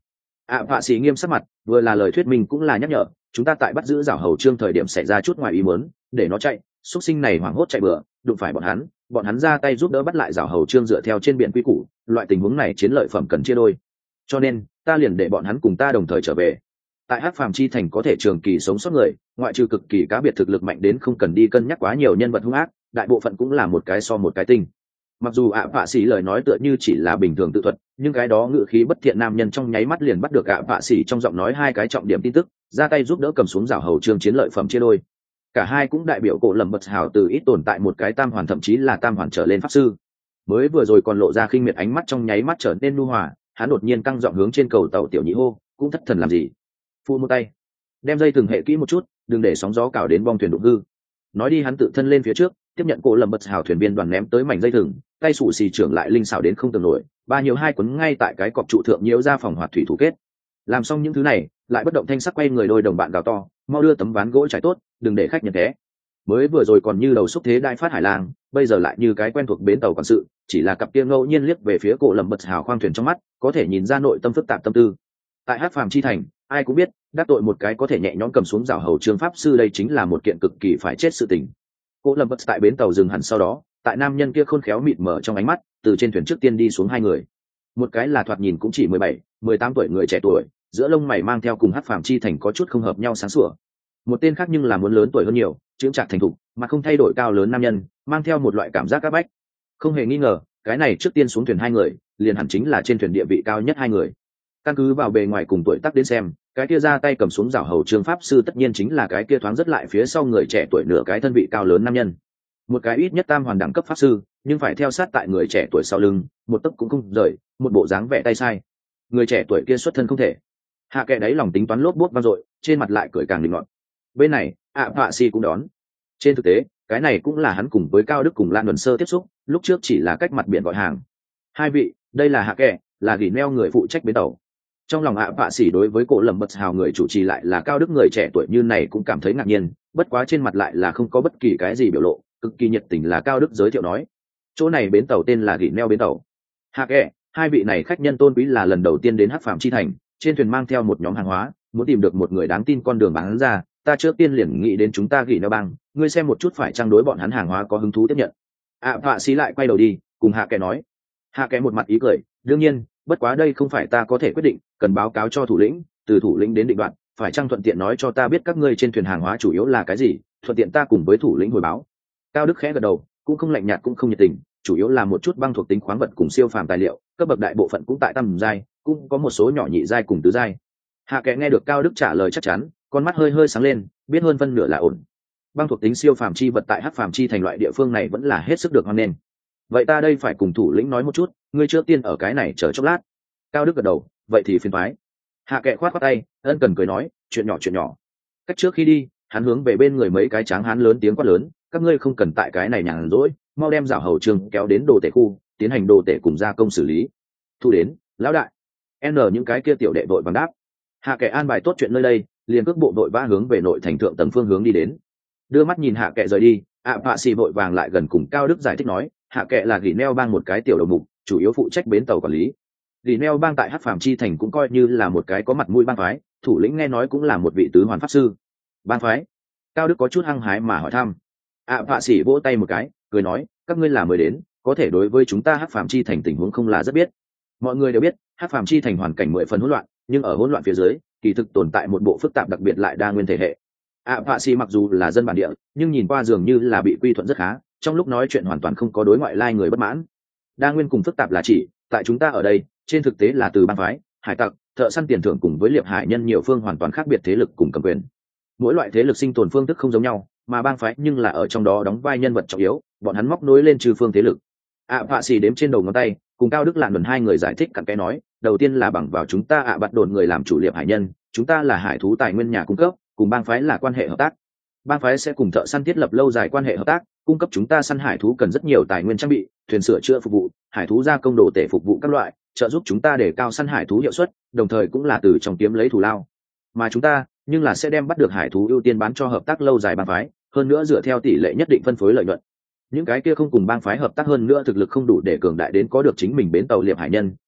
Vạ sĩ nghiêm sắc mặt, vừa là lời thuyết minh cũng là nhắc nhở, chúng ta tại bắt giữ giảo hầu trương thời điểm xảy ra chút ngoài ý muốn, để nó chạy, xuất sinh này hoảng hốt chạy bừa, đụng phải bọn hắn ra tay giúp đỡ bắt lại giảo hầu trương dựa theo trên biển quy củ, loại tình huống này chiến lợi phẩm cần chia đôi, cho nên ta liền để bọn hắn cùng ta đồng thời trở về. Tại Hắc Phàm chi thành có thể trường kỳ sống sót người, ngoại trừ cực kỳ cá biệt thực lực mạnh đến không cần đi cân nhắc quá nhiều nhân vật hung ác, đại bộ phận cũng là một cái so một cái tinh. Mặc dù vạ sĩ lời nói tựa như chỉ là bình thường tự thuật, nhưng cái đó ngự khí bất thiện nam nhân trong nháy mắt liền bắt được vạ sĩ trong giọng nói hai cái trọng điểm tin tức, ra tay giúp đỡ cầm xuống giảo hầu trương chiến lợi phẩm chia đôi. Cả hai cũng đại biểu cổ lầm bật hào từ ít tồn tại một cái tam hoàn thậm chí là tam hoàn trở lên pháp sư. Mới vừa rồi còn lộ ra khinh miệt ánh mắt trong nháy mắt trở nên nhu hòa, hắn đột nhiên căng giọng hướng trên cầu tàu tiểu nhị hô, cũng thất thần làm gì? Phu một tay, đem dây từng hệ kỹ một chút, đừng để sóng gió cào đến bong thuyền đụng hư. Nói đi hắn tự thân lên phía trước, tiếp nhận cổ lầm bật hào thuyền viên đoàn ném tới mảnh dây thừng, tay sụ xì trưởng lại linh xảo đến không tưởng nổi, ba nhiều hai quấn ngay tại cái cọc trụ thượng nhiễu ra phòng hoạt thủy thủ kết. Làm xong những thứ này, lại bất động thanh sắc quay người đôi đồng bạn gào to, mau đưa tấm ván gỗ trải tốt, đừng để khách nhận thế. Mới vừa rồi còn như đầu xúc thế đại phát hải lang, bây giờ lại như cái quen thuộc bến tàu quản sự, chỉ là cặp kia ngẫu nhiên liếc về phía cổ lầm bật hào khoang thuyền trong mắt, có thể nhìn ra nội tâm phức tạp tâm tư. Tại Hắc Phàm chi thành, ai cũng biết, đắc tội một cái có thể nhẹ nhõm cầm xuống giảo hầu trương pháp sư đây chính là một kiện cực kỳ phải chết sự tình. Cổ lầm bật tại bến tàu dừng hẳn sau đó, tại nam nhân kia khôn khéo mịt mờ trong ánh mắt, từ trên thuyền trước tiên đi xuống hai người. Một cái là thoạt nhìn cũng chỉ 17, 18 tuổi người trẻ tuổi, giữa lông mày mang theo cùng Hắc Phàm chi thành có chút không hợp nhau sáng sủa. Một tên khác nhưng là muốn lớn tuổi hơn nhiều, chững chạc thành thục, mà không thay đổi cao lớn nam nhân, mang theo một loại cảm giác áp bách. Không hề nghi ngờ, cái này trước tiên xuống thuyền hai người, liền hẳn chính là trên thuyền địa vị cao nhất hai người. Căn cứ vào bề ngoài cùng tuổi tác đến xem, cái kia ra tay cầm xuống giảo hầu trương pháp sư tất nhiên chính là cái kia thoáng rất lại phía sau người trẻ tuổi nửa cái thân vị cao lớn nam nhân. Một cái ít nhất tam hoàn đẳng cấp pháp sư, nhưng phải theo sát tại người trẻ tuổi sau lưng, một tấc cũng không rời, một bộ dáng vẻ tay sai. Người trẻ tuổi kia xuất thân không thể. Hạ kệ đáy lòng tính toán lốp bút vang dội, trên mặt lại cười càng định ngọt. Bên này, vạ sĩ cũng đón. Trên thực tế, cái này cũng là hắn cùng với Cao Đức cùng Lan Luân Sơ tiếp xúc, lúc trước chỉ là cách mặt biển gọi hàng. Hai vị, đây là Hạ kệ, là gỉ neo người phụ trách bến tàu. Trong lòng vạ sĩ đối với cổ lầm bật hào người chủ trì lại là Cao Đức người trẻ tuổi như này cũng cảm thấy ngạc nhiên, bất quá trên mặt lại là không có bất kỳ cái gì biểu lộ, cực kỳ nhiệt tình là Cao Đức giới thiệu nói. Chỗ này bến tàu tên là gỉ neo bến tàu. Hạ kệ, hai vị này khách nhân tôn quý là lần đầu tiên đến Hắc Phàm chi thành, trên thuyền mang theo một nhóm hàng hóa, muốn tìm được một người đáng tin con đường bán ra, ta trước tiên liền nghĩ đến chúng ta gỉ neo bang, ngươi xem một chút phải trang đối bọn hắn hàng hóa có hứng thú tiếp nhận. Vạ sĩ lại quay đầu đi, cùng Hạ kệ nói. Hạ kệ một mặt ý cười, đương nhiên, bất quá đây không phải ta có thể quyết định, cần báo cáo cho thủ lĩnh, từ thủ lĩnh đến định đoạn, phải trang thuận tiện nói cho ta biết các ngươi trên thuyền hàng hóa chủ yếu là cái gì, thuận tiện ta cùng với thủ lĩnh hồi báo. Cao Đức khẽ gật đầu, cũng không lạnh nhạt cũng không nhiệt tình, chủ yếu là một chút băng thuộc tính khoáng vật cùng siêu phàm tài liệu, cấp bậc đại bộ phận cũng tại tam giai, cũng có một số nhỏ nhị giai cùng tứ giai. Hạ kệ nghe được Cao Đức trả lời chắc chắn, con mắt hơi hơi sáng lên, biết hơn phân nửa là ổn. Băng thuộc tính siêu phàm chi vật tại Hắc Phàm chi thành loại địa phương này vẫn là hết sức được hoan nghênh. Vậy ta đây phải cùng thủ lĩnh nói một chút, ngươi trước tiên ở cái này chờ chốc lát. Cao Đức gật đầu, vậy thì phiền toái. Hạ kệ khoát khoát tay, ân cần cười nói, chuyện nhỏ. Cách trước khi đi, hắn hướng về bên người mấy cái tráng hán lớn tiếng quát lớn, các ngươi không cần tại cái này nhàn rỗi, mau đem giảo hầu trương kéo đến đồ tể khu, tiến hành đồ tể cùng gia công xử lý. Thu đến, lão đại. Những cái kia tiểu đệ vội vàng đáp. Hạ kệ an bài tốt chuyện nơi đây, liền cước bộ vội vã hướng về nội thành thượng tầng phương hướng đi đến. Đưa mắt nhìn Hạ kệ rời đi, vạ sĩ vội vàng lại gần cùng Cao Đức giải thích nói, Hạ kệ là gỉ neo bang một cái tiểu đầu mục, chủ yếu phụ trách bến tàu quản lý. Gỉ neo bang tại Hắc Phàm chi thành cũng coi như là một cái có mặt mũi bang phái, thủ lĩnh nghe nói cũng là một vị tứ hoàn pháp sư. Bang phái? Cao Đức có chút hăng hái mà hỏi thăm. Vạ sĩ vỗ tay một cái, cười nói, các ngươi là mới đến, có thể đối với chúng ta Hắc Phàm chi thành tình huống không là rất biết. Mọi người đều biết, Hắc Phàm chi thành hoàn cảnh 10 phần hỗn loạn, nhưng ở hỗn loạn phía dưới, kỳ thực tồn tại một bộ phức tạp đặc biệt lại đa nguyên thể hệ. Vạ sĩ mặc dù là dân bản địa, nhưng nhìn qua dường như là bị quy thuận rất khá, trong lúc nói chuyện hoàn toàn không có đối ngoại lai người bất mãn. Đa nguyên cùng phức tạp là chỉ, tại chúng ta ở đây, trên thực tế là từ bang phái, hải tặc, thợ săn tiền thưởng cùng với liệp hải nhân nhiều phương hoàn toàn khác biệt thế lực cùng cầm quyền. Mỗi loại thế lực sinh tồn phương thức không giống nhau, mà bang phái nhưng là ở trong đó đóng vai nhân vật trọng yếu, bọn hắn móc nối lên trừ phương thế lực. Vạ sĩ đếm trên đầu ngón tay, cùng Cao Đức Lạn Luân hai người giải thích cặn kẽ nói, đầu tiên là bằng vào chúng ta bắt đồn người làm chủ liệp hải nhân, chúng ta là hải thú tài nguyên nhà cung cấp, cùng bang phái là quan hệ hợp tác. Bang phái sẽ cùng thợ săn thiết lập lâu dài quan hệ hợp tác, cung cấp chúng ta săn hải thú cần rất nhiều tài nguyên trang bị, thuyền sửa chữa phục vụ, hải thú gia công đồ tể phục vụ các loại, trợ giúp chúng ta để cao săn hải thú hiệu suất, đồng thời cũng là từ trong kiếm lấy thù lao. Mà chúng ta, nhưng là sẽ đem bắt được hải thú ưu tiên bán cho hợp tác lâu dài bang phái, hơn nữa dựa theo tỷ lệ nhất định phân phối lợi nhuận. Những cái kia không cùng bang phái hợp tác hơn nữa thực lực không đủ để cường đại đến có được chính mình bến tàu liệp hải nhân,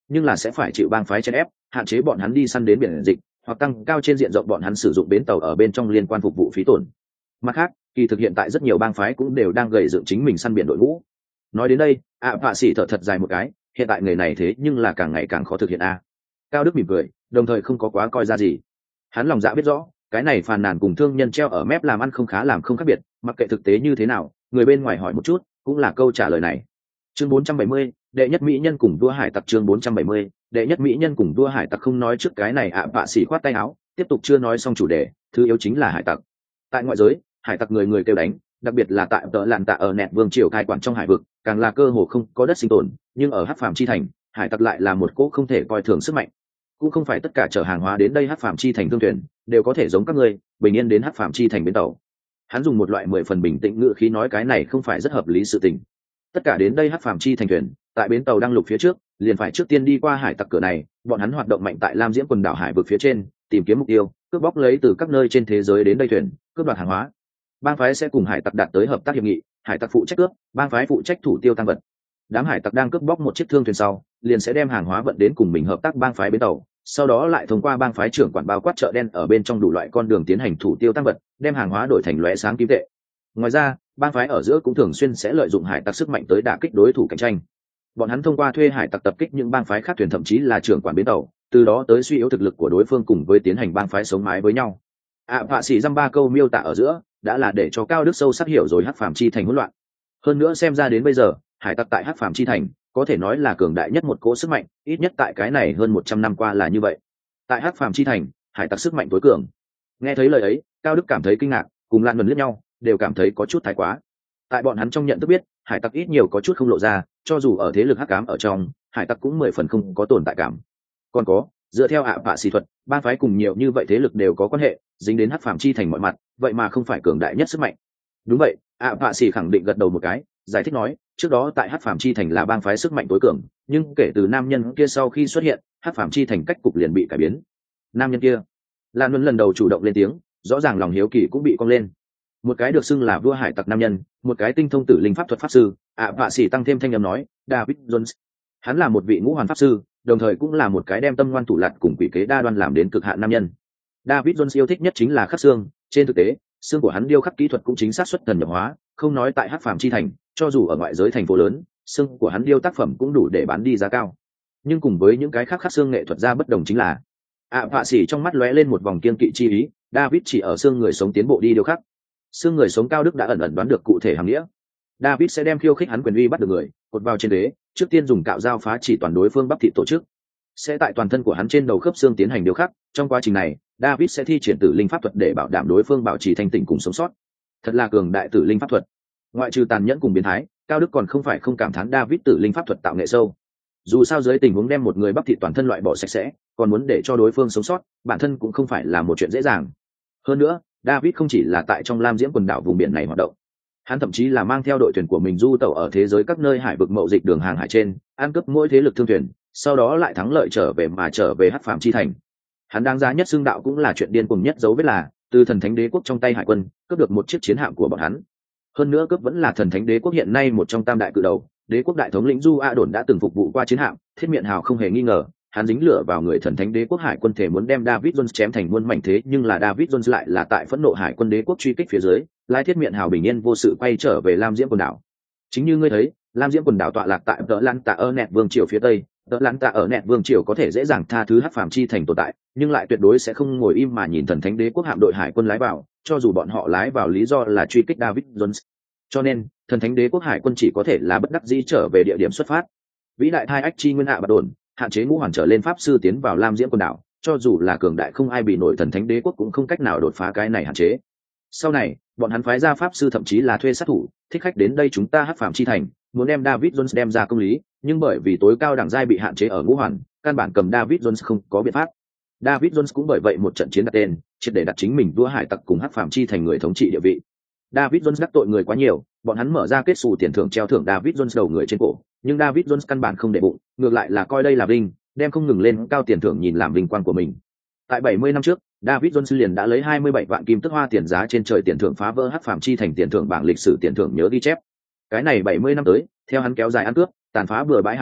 nhưng là sẽ phải chịu bang phái chèn ép, hạn chế bọn hắn đi săn đến biển dịch, hoặc tăng cao trên diện rộng bọn hắn sử dụng bến tàu ở bên trong liên quan phục vụ phí tổn. Mặt khác, kỳ thực hiện tại rất nhiều bang phái cũng đều đang gầy dựng chính mình săn biển đội ngũ. Nói đến đây, vạ sĩ thở thật dài một cái, hiện tại nghề này thế nhưng là càng ngày càng khó thực hiện a. Cao Đức mỉm cười, đồng thời không có quá coi ra gì. Hắn lòng dạ biết rõ, cái này phàn nàn cùng thương nhân treo ở mép làm ăn không khá làm không khác biệt, mặc kệ thực tế như thế nào, người bên ngoài hỏi một chút, cũng là câu trả lời này. Chương 470, đệ nhất mỹ nhân cùng vua hải tặc. Chương 470, đệ nhất mỹ nhân cùng vua hải tặc. Không nói trước cái này vạ sĩ khoát tay áo, tiếp tục chưa nói xong chủ đề, thứ yếu chính là hải tặc. Tại ngoại giới, hải tặc người người kêu đánh, đặc biệt là tại tợ lạn tạ ở nẹt vương triều cai quản trong hải vực, càng là cơ hồ không có đất sinh tồn, nhưng ở hắc phàm chi thành, hải tặc lại là một cỗ không thể coi thường sức mạnh. Cũng không phải tất cả chở hàng hóa đến đây hắc phàm chi thành thương thuyền đều có thể giống các ngươi bình yên đến hắc phàm chi thành bến tàu. Hắn dùng một loại 10 phần bình tĩnh ngữ khí nói cái này không phải rất hợp lý sự tình. Tất cả đến đây hắc phàm chi thành thuyền tại bến tàu đang lục phía trước liền phải trước tiên đi qua hải tặc cửa này, bọn hắn hoạt động mạnh tại lam diễm quần đảo hải vực phía trên, tìm kiếm mục tiêu cướp bóc lấy từ các nơi trên thế giới đến đây thuyền cướp đoạt hàng hóa. Bang phái sẽ cùng hải tặc đạt tới hợp tác hiệp nghị, hải tặc phụ trách cướp, bang phái phụ trách thủ tiêu tăng vật. Đám hải tặc đang cướp bóc một chiếc thương thuyền sau liền sẽ đem hàng hóa vận đến cùng mình hợp tác bang phái bến tàu, sau đó lại thông qua bang phái trưởng quản bao quát chợ đen ở bên trong đủ loại con đường tiến hành thủ tiêu tăng vật, đem hàng hóa đổi thành lóe sáng kim tệ. Ngoài ra, bang phái ở giữa cũng thường xuyên sẽ lợi dụng hải tặc sức mạnh tới đả kích đối thủ cạnh tranh. Bọn hắn thông qua thuê hải tặc tập kích những bang phái khác thuyền, thậm chí là trưởng quản bến tàu, từ đó tới suy yếu thực lực của đối phương cùng với tiến hành bang phái sống mái với nhau. Vạ sĩ dăm ba câu miêu tả ở giữa đã là để cho Cao Đức sâu sắc hiểu rồi hắc phàm chi thành hỗn loạn. Hơn nữa xem ra đến bây giờ, hải tặc tại hắc phàm chi thành có thể nói là cường đại nhất một cỗ sức mạnh, ít nhất tại cái này hơn 100 năm qua là như vậy. Tại hắc phàm chi thành, hải tặc sức mạnh tối cường. Nghe thấy lời ấy, Cao Đức cảm thấy kinh ngạc, cùng Lan Luân liếc nhau, đều cảm thấy có chút thái quá. Tại bọn hắn trong nhận thức biết, hải tặc ít nhiều có chút không lộ ra, cho dù ở thế lực hắc ám ở trong, hải tặc cũng 10 phần không có tồn tại cảm. Còn có, dựa theo vạ sĩ thuật, bang phái cùng nhiều như vậy thế lực đều có quan hệ, dính đến hắc phàm chi thành mọi mặt, vậy mà không phải cường đại nhất sức mạnh. Đúng vậy, vạ sĩ khẳng định gật đầu một cái, giải thích nói, trước đó tại hắc phàm chi thành là bang phái sức mạnh tối cường, nhưng kể từ nam nhân kia sau khi xuất hiện, hắc phàm chi thành cách cục liền bị cải biến. Nam nhân kia? Lan Luân lần đầu chủ động lên tiếng, rõ ràng lòng hiếu kỳ cũng bị cong lên. Một cái được xưng là vua hải tặc nam nhân, một cái tinh thông tử linh pháp thuật pháp sư. Vạ sĩ tăng thêm thanh âm nói, David Jones. Hắn là một vị ngũ hoàn pháp sư, đồng thời cũng là một cái đem tâm ngoan thủ lạt cùng quỷ kế đa đoan làm đến cực hạn nam nhân. David Jones yêu thích nhất chính là khắc xương, trên thực tế, xương của hắn điêu khắc kỹ thuật cũng chính xác xuất thần nhập hóa, không nói tại hắc phàm chi thành, cho dù ở ngoại giới thành phố lớn, xương của hắn điêu tác phẩm cũng đủ để bán đi giá cao. Nhưng cùng với những cái khác khắc xương nghệ thuật gia bất đồng chính là, vạ sĩ trong mắt lóe lên một vòng kiên kỵ chi ý, David chỉ ở xương người sống tiến bộ đi điêu khắc. Xương người sống Cao Đức đã ẩn ẩn đoán được cụ thể hàm nghĩa. David sẽ đem khiêu khích hắn quyền uy bắt được người, cột vào trên đế, trước tiên dùng cạo dao phá chỉ toàn đối phương bắp thịt tổ chức, sẽ tại toàn thân của hắn trên đầu khớp xương tiến hành điêu khắc. Trong quá trình này, David sẽ thi triển tử linh pháp thuật để bảo đảm đối phương bảo trì thanh tỉnh cùng sống sót. Thật là cường đại tử linh pháp thuật. Ngoại trừ tàn nhẫn cùng biến thái, Cao Đức còn không phải không cảm thán David tử linh pháp thuật tạo nghệ sâu. Dù sao dưới tình huống đem một người bắp thịt toàn thân loại bỏ sạch sẽ, còn muốn để cho đối phương sống sót, bản thân cũng không phải là một chuyện dễ dàng. Hơn nữa, David không chỉ là tại trong lam diễm quần đảo vùng biển này hoạt động, hắn thậm chí là mang theo đội thuyền của mình du tẩu ở thế giới các nơi hải vực mậu dịch đường hàng hải trên, ăn cướp mỗi thế lực thương thuyền, sau đó lại thắng lợi trở về hắc phàm chi thành. Hắn đáng giá nhất xưng đạo cũng là chuyện điên cuồng nhất dấu vết là từ thần thánh đế quốc trong tay hải quân cướp được một chiếc chiến hạm của bọn hắn. Hơn nữa cướp vẫn là thần thánh đế quốc hiện nay một trong tam đại cự đầu, đế quốc đại thống lĩnh Du A Đồn đã từng phục vụ qua chiến hạm, Thiết Miện Hào không hề nghi ngờ, hắn dính lửa vào người thần thánh đế quốc hải quân thể muốn đem David Jones chém thành muôn mảnh, thế nhưng là David Jones lại là tại phẫn nộ hải quân đế quốc truy kích phía dưới, lái Thiết Miện Hào bình yên vô sự quay trở về lam diễm quần đảo. Chính như ngươi thấy, lam diễm quần đảo tọa lạc tại tợ lan tạ ở nẹt vương triều phía tây, tợ lan tạ ở nẹt vương triều có thể dễ dàng tha thứ hắc phàm chi thành tồn tại, nhưng lại tuyệt đối sẽ không ngồi im mà nhìn thần thánh đế quốc hạm đội hải quân lái vào, cho dù bọn họ lái vào lý do là truy kích David Jones. Cho nên thần thánh đế quốc hải quân chỉ có thể là bất đắc dĩ trở về địa điểm xuất phát. Vĩ đại thai ách chi nguyên hạ bạt đồn hạn chế ngũ hoàn trở lên pháp sư tiến vào lam diễm quần đảo, cho dù là cường đại không ai bị nổi thần thánh đế quốc cũng không cách nào đột phá cái này hạn chế. Sau này bọn hắn phái ra pháp sư thậm chí là thuê sát thủ thích khách đến đây chúng ta hắc phàm chi thành, muốn đem David Jones đem ra công lý, nhưng bởi vì tối cao đẳng giai bị hạn chế ở ngũ hoàn, căn bản cầm David Jones không có biện pháp. David Jones cũng bởi vậy một trận chiến đặt tên, triệt để đặt chính mình vua hải tặc cùng hắc phàm chi thành người thống trị địa vị. David Jones đắc tội người quá nhiều, bọn hắn mở ra kết xù tiền thưởng treo thưởng David Jones đầu người trên cổ, nhưng David Jones căn bản không để bụng, ngược lại là coi đây là vinh, đem không ngừng lên cao tiền thưởng nhìn làm vinh quang của mình. Tại 70 năm trước, David Jones liền đã lấy 27 vạn kim tức hoa tiền giá trên trời tiền thưởng phá vỡ hắc phàm chi thành tiền thưởng bảng lịch sử tiền thưởng nhớ ghi chép. Cái này 70 năm tới, theo hắn kéo dài ăn cướp, tàn phá bừa bãi hải vực,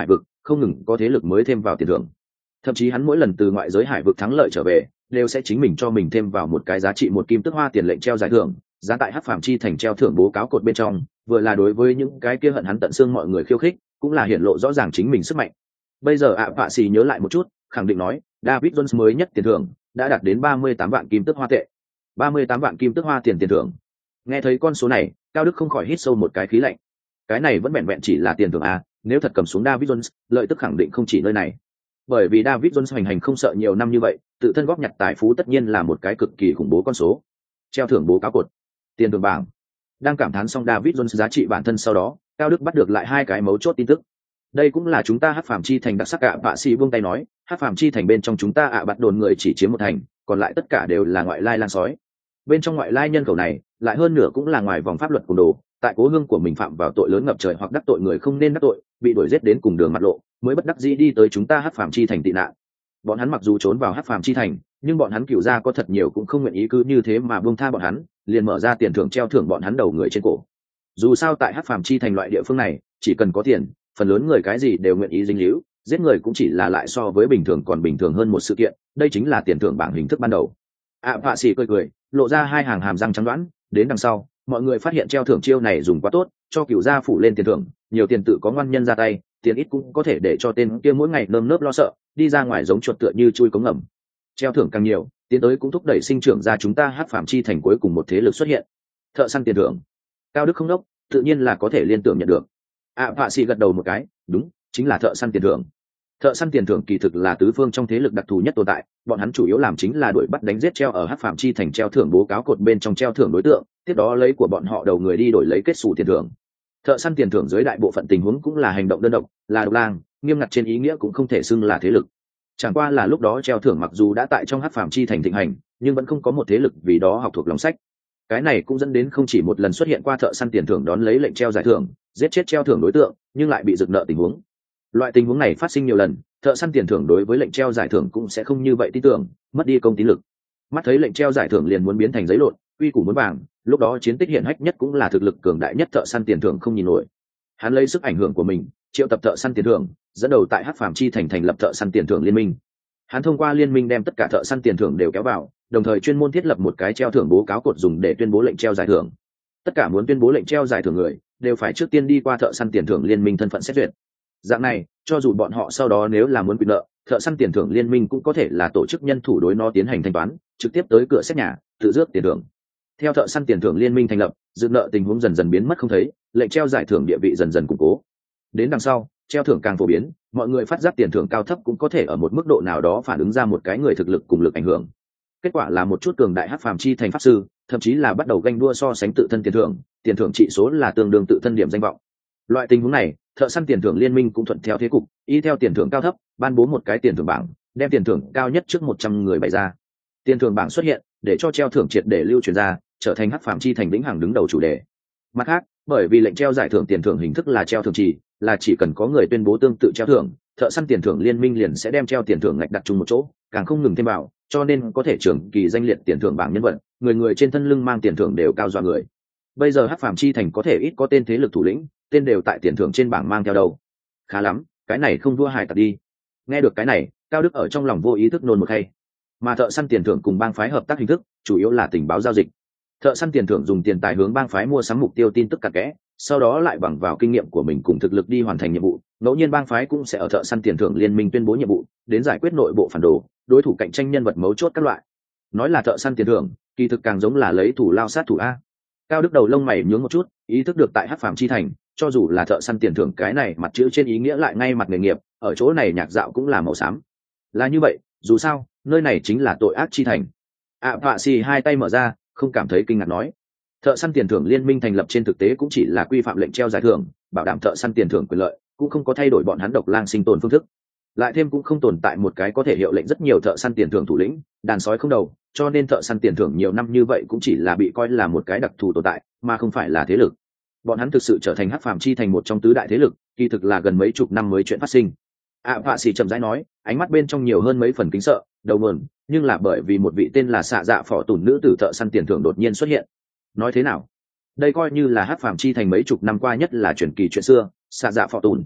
không ngừng có thế lực mới thêm vào tiền thưởng. Thậm chí hắn mỗi lần từ ngoại giới hải vực thắng lợi trở về đều sẽ chính mình cho mình thêm vào một cái giá trị một kim tức hoa tiền lệnh treo giải thưởng, giá tại Hắc Phàm Chi Thành treo thưởng bố cáo cột bên trong, vừa là đối với những cái kia hận hắn tận xương mọi người khiêu khích, cũng là hiển lộ rõ ràng chính mình sức mạnh. Bây giờ vạ xì nhớ lại một chút, khẳng định nói David Jones mới nhất tiền thưởng đã đạt đến 38 vạn kim tức hoa tệ. 38 vạn kim tức hoa tiền thưởng. Nghe thấy con số này, Cao Đức không khỏi hít sâu một cái khí lạnh. Cái này vẫn vẹn vẹn chỉ là tiền thưởng à, nếu thật cầm xuống David Jones, lợi tức khẳng định không chỉ nơi này. Bởi vì David Jones hoành hành không sợ nhiều năm như vậy, tự thân góp nhặt tài phú tất nhiên là một cái cực kỳ khủng bố con số. Treo thưởng bố cáo cột, tiền thưởng bảng. Đang cảm thán xong David Jones giá trị bản thân sau đó, Cao Đức bắt được lại hai cái mấu chốt tin tức. Đây cũng là chúng ta Hắc Phàm Chi Thành đặc sắc ạ. Vạ sĩ buông tay nói, Hắc Phàm Chi Thành bên trong chúng ta bắt đồn người chỉ chiếm một thành, còn lại tất cả đều là ngoại lai lang sói. Bên trong ngoại lai nhân khẩu này, lại hơn nửa cũng là ngoài vòng pháp luật cùng đồ, tại cố hương của mình phạm vào tội lớn ngập trời hoặc đắc tội người không nên đắc tội, bị đuổi giết đến cùng đường mặt lộ, mới bất đắc dĩ đi tới chúng ta Hắc Phàm Chi Thành tị nạn. Bọn hắn mặc dù trốn vào Hắc Phàm Chi Thành, nhưng bọn hắn cửu gia có thật nhiều cũng không nguyện ý cứ như thế mà buông tha bọn hắn, liền mở ra tiền thưởng treo thưởng bọn hắn đầu người trên cổ. Dù sao tại Hắc Phàm Chi Thành loại địa phương này, chỉ cần có tiền, phần lớn người cái gì đều nguyện ý dính líu, giết người cũng chỉ là lại so với bình thường còn bình thường hơn một sự kiện, đây chính là tiền thưởng bảng hình thức ban đầu. Vạ sĩ cười cười, lộ ra hai hàng hàm răng trắng đoán, đến đằng sau, mọi người phát hiện treo thưởng chiêu này dùng quá tốt, cho cửu gia phủ lên tiền thưởng, nhiều tiền tự có ngoan nhân ra tay, tiền ít cũng có thể để cho tên kia mỗi ngày nơm nớp lo sợ, đi ra ngoài giống chuột tựa như chui cống ngầm. Treo thưởng càng nhiều, tiến tới cũng thúc đẩy sinh trưởng ra chúng ta Hắc Phàm Chi Thành cuối cùng một thế lực xuất hiện. Thợ săn tiền thưởng. Cao Đức không đốc, tự nhiên là có thể liên tưởng nhận được. Vạ sĩ gật đầu một cái, đúng, chính là thợ săn tiền thưởng. Thợ săn tiền thưởng kỳ thực là tứ phương trong thế lực đặc thù nhất tồn tại, bọn hắn chủ yếu làm chính là đuổi bắt đánh giết treo ở Hắc Phàm Chi Thành treo thưởng bố cáo cột bên trong treo thưởng đối tượng, tiếp đó lấy của bọn họ đầu người đi đổi lấy kết xù tiền thưởng. Thợ săn tiền thưởng dưới đại bộ phận tình huống cũng là hành động đơn độc, là độc lang, nghiêm ngặt trên ý nghĩa cũng không thể xưng là thế lực. Chẳng qua là lúc đó treo thưởng mặc dù đã tại trong Hắc Phàm Chi Thành thịnh hành, nhưng vẫn không có một thế lực vì đó học thuộc lòng sách. Cái này cũng dẫn đến không chỉ một lần xuất hiện qua thợ săn tiền thưởng đón lấy lệnh treo giải thưởng, giết chết treo thưởng đối tượng, nhưng lại bị rực nợ tình huống. Loại tình huống này phát sinh nhiều lần, thợ săn tiền thưởng đối với lệnh treo giải thưởng cũng sẽ không như vậy tin tưởng, mất đi công tín lực. Mắt thấy lệnh treo giải thưởng liền muốn biến thành giấy lộn, uy củ muốn vàng, lúc đó chiến tích hiển hách nhất cũng là thực lực cường đại nhất thợ săn tiền thưởng không nhìn nổi. Hắn lấy sức ảnh hưởng của mình, triệu tập thợ săn tiền thưởng, dẫn đầu tại Hắc Phàm Chi Thành thành lập thợ săn tiền thưởng liên minh. Hắn thông qua liên minh đem tất cả thợ săn tiền thưởng đều kéo vào, đồng thời chuyên môn thiết lập một cái treo thưởng bố cáo cột dùng để tuyên bố lệnh treo giải thưởng. Tất cả muốn tuyên bố lệnh treo giải thưởng người đều phải trước tiên đi qua thợ săn tiền thưởng liên minh thân phận xét duyệt. Dạng này, cho dù bọn họ sau đó nếu là muốn quyền nợ, thợ săn tiền thưởng liên minh cũng có thể là tổ chức nhân thủ đối nó tiến hành thanh toán, trực tiếp tới cửa xét nhà, tự rước tiền thưởng. Theo thợ săn tiền thưởng liên minh thành lập, dự nợ tình huống dần dần biến mất không thấy, lệnh treo giải thưởng địa vị dần dần củng cố. Đến đằng sau, treo thưởng càng phổ biến, mọi người phát giác tiền thưởng cao thấp cũng có thể ở một mức độ nào đó phản ứng ra một cái người thực lực cùng lực ảnh hưởng. Kết quả là một chút cường đại Hắc Phàm Chi Thành pháp sư, thậm chí là bắt đầu ganh đua so sánh tự thân tiền thưởng trị số là tương đương tự thân điểm danh vọng. Loại tình huống này, thợ săn tiền thưởng liên minh cũng thuận theo thế cục, y theo tiền thưởng cao thấp, ban bố một cái tiền thưởng bảng, đem tiền thưởng cao nhất trước 100 người bày ra. Tiền thưởng bảng xuất hiện, để cho treo thưởng triệt để lưu truyền ra, trở thành Hắc Phàm Chi Thành vĩnh hằng đứng đầu chủ đề. Mặt khác, bởi vì lệnh treo giải thưởng tiền thưởng hình thức là treo thưởng trì, là chỉ cần có người tuyên bố tương tự treo thưởng, thợ săn tiền thưởng liên minh liền sẽ đem treo tiền thưởng ngạch đặt chung một chỗ, càng không ngừng thêm vào, cho nên có thể trưởng kỳ danh liệt tiền thưởng bảng nhân vật, người trên thân lưng mang tiền thưởng đều cao dọa người. Bây giờ Hắc Phàm Chi Thành có thể ít có tên thế lực thủ lĩnh, tên đều tại tiền thưởng trên bảng mang theo đầu. Khá lắm, cái này không vua hài tặc đi. Nghe được cái này, Cao Đức ở trong lòng vô ý thức nôn một hay. Mà thợ săn tiền thưởng cùng bang phái hợp tác hình thức, chủ yếu là tình báo giao dịch. Thợ săn tiền thưởng dùng tiền tài hướng bang phái mua sắm mục tiêu tin tức cặn kẽ, sau đó lại bằng vào kinh nghiệm của mình cùng thực lực đi hoàn thành nhiệm vụ. Ngẫu nhiên bang phái cũng sẽ ở thợ săn tiền thưởng liên minh tuyên bố nhiệm vụ, đến giải quyết nội bộ phản đồ, đối thủ cạnh tranh nhân vật mấu chốt các loại. Nói là thợ săn tiền thưởng, kỳ thực càng giống là lấy thủ lao sát thủ a. Cao Đức đầu lông mày nhướng một chút, ý thức được tại Hắc Phàm Chi Thành, cho dù là thợ săn tiền thưởng cái này mặt chữ trên ý nghĩa lại ngay mặt nghề nghiệp, ở chỗ này nhạc dạo cũng là màu xám. Là như vậy, dù sao, nơi này chính là tội ác chi thành. Vạ xì hai tay mở ra, không cảm thấy kinh ngạc nói. Thợ săn tiền thưởng liên minh thành lập trên thực tế cũng chỉ là quy phạm lệnh treo giải thưởng, bảo đảm thợ săn tiền thưởng quyền lợi, cũng không có thay đổi bọn hắn độc lang sinh tồn phương thức. Lại thêm cũng không tồn tại một cái có thể hiệu lệnh rất nhiều thợ săn tiền thưởng thủ lĩnh, đàn sói không đầu, cho nên thợ săn tiền thưởng nhiều năm như vậy cũng chỉ là bị coi là một cái đặc thù tồn tại, mà không phải là thế lực. Bọn hắn thực sự trở thành Hắc Phàm Chi Thành một trong tứ đại thế lực, kỳ thực là gần mấy chục năm mới chuyện phát sinh. Vạ xì chậm rãi nói, ánh mắt bên trong nhiều hơn mấy phần kính sợ, đầu nguồn, nhưng là bởi vì một vị tên là Xạ Dạ Phỏ Tùn nữ tử thợ săn tiền thưởng đột nhiên xuất hiện. Nói thế nào? Đây coi như là Hắc Phàm Chi Thành mấy chục năm qua nhất là truyền kỳ chuyện xưa, Xạ Dạ Phỏ Tùn.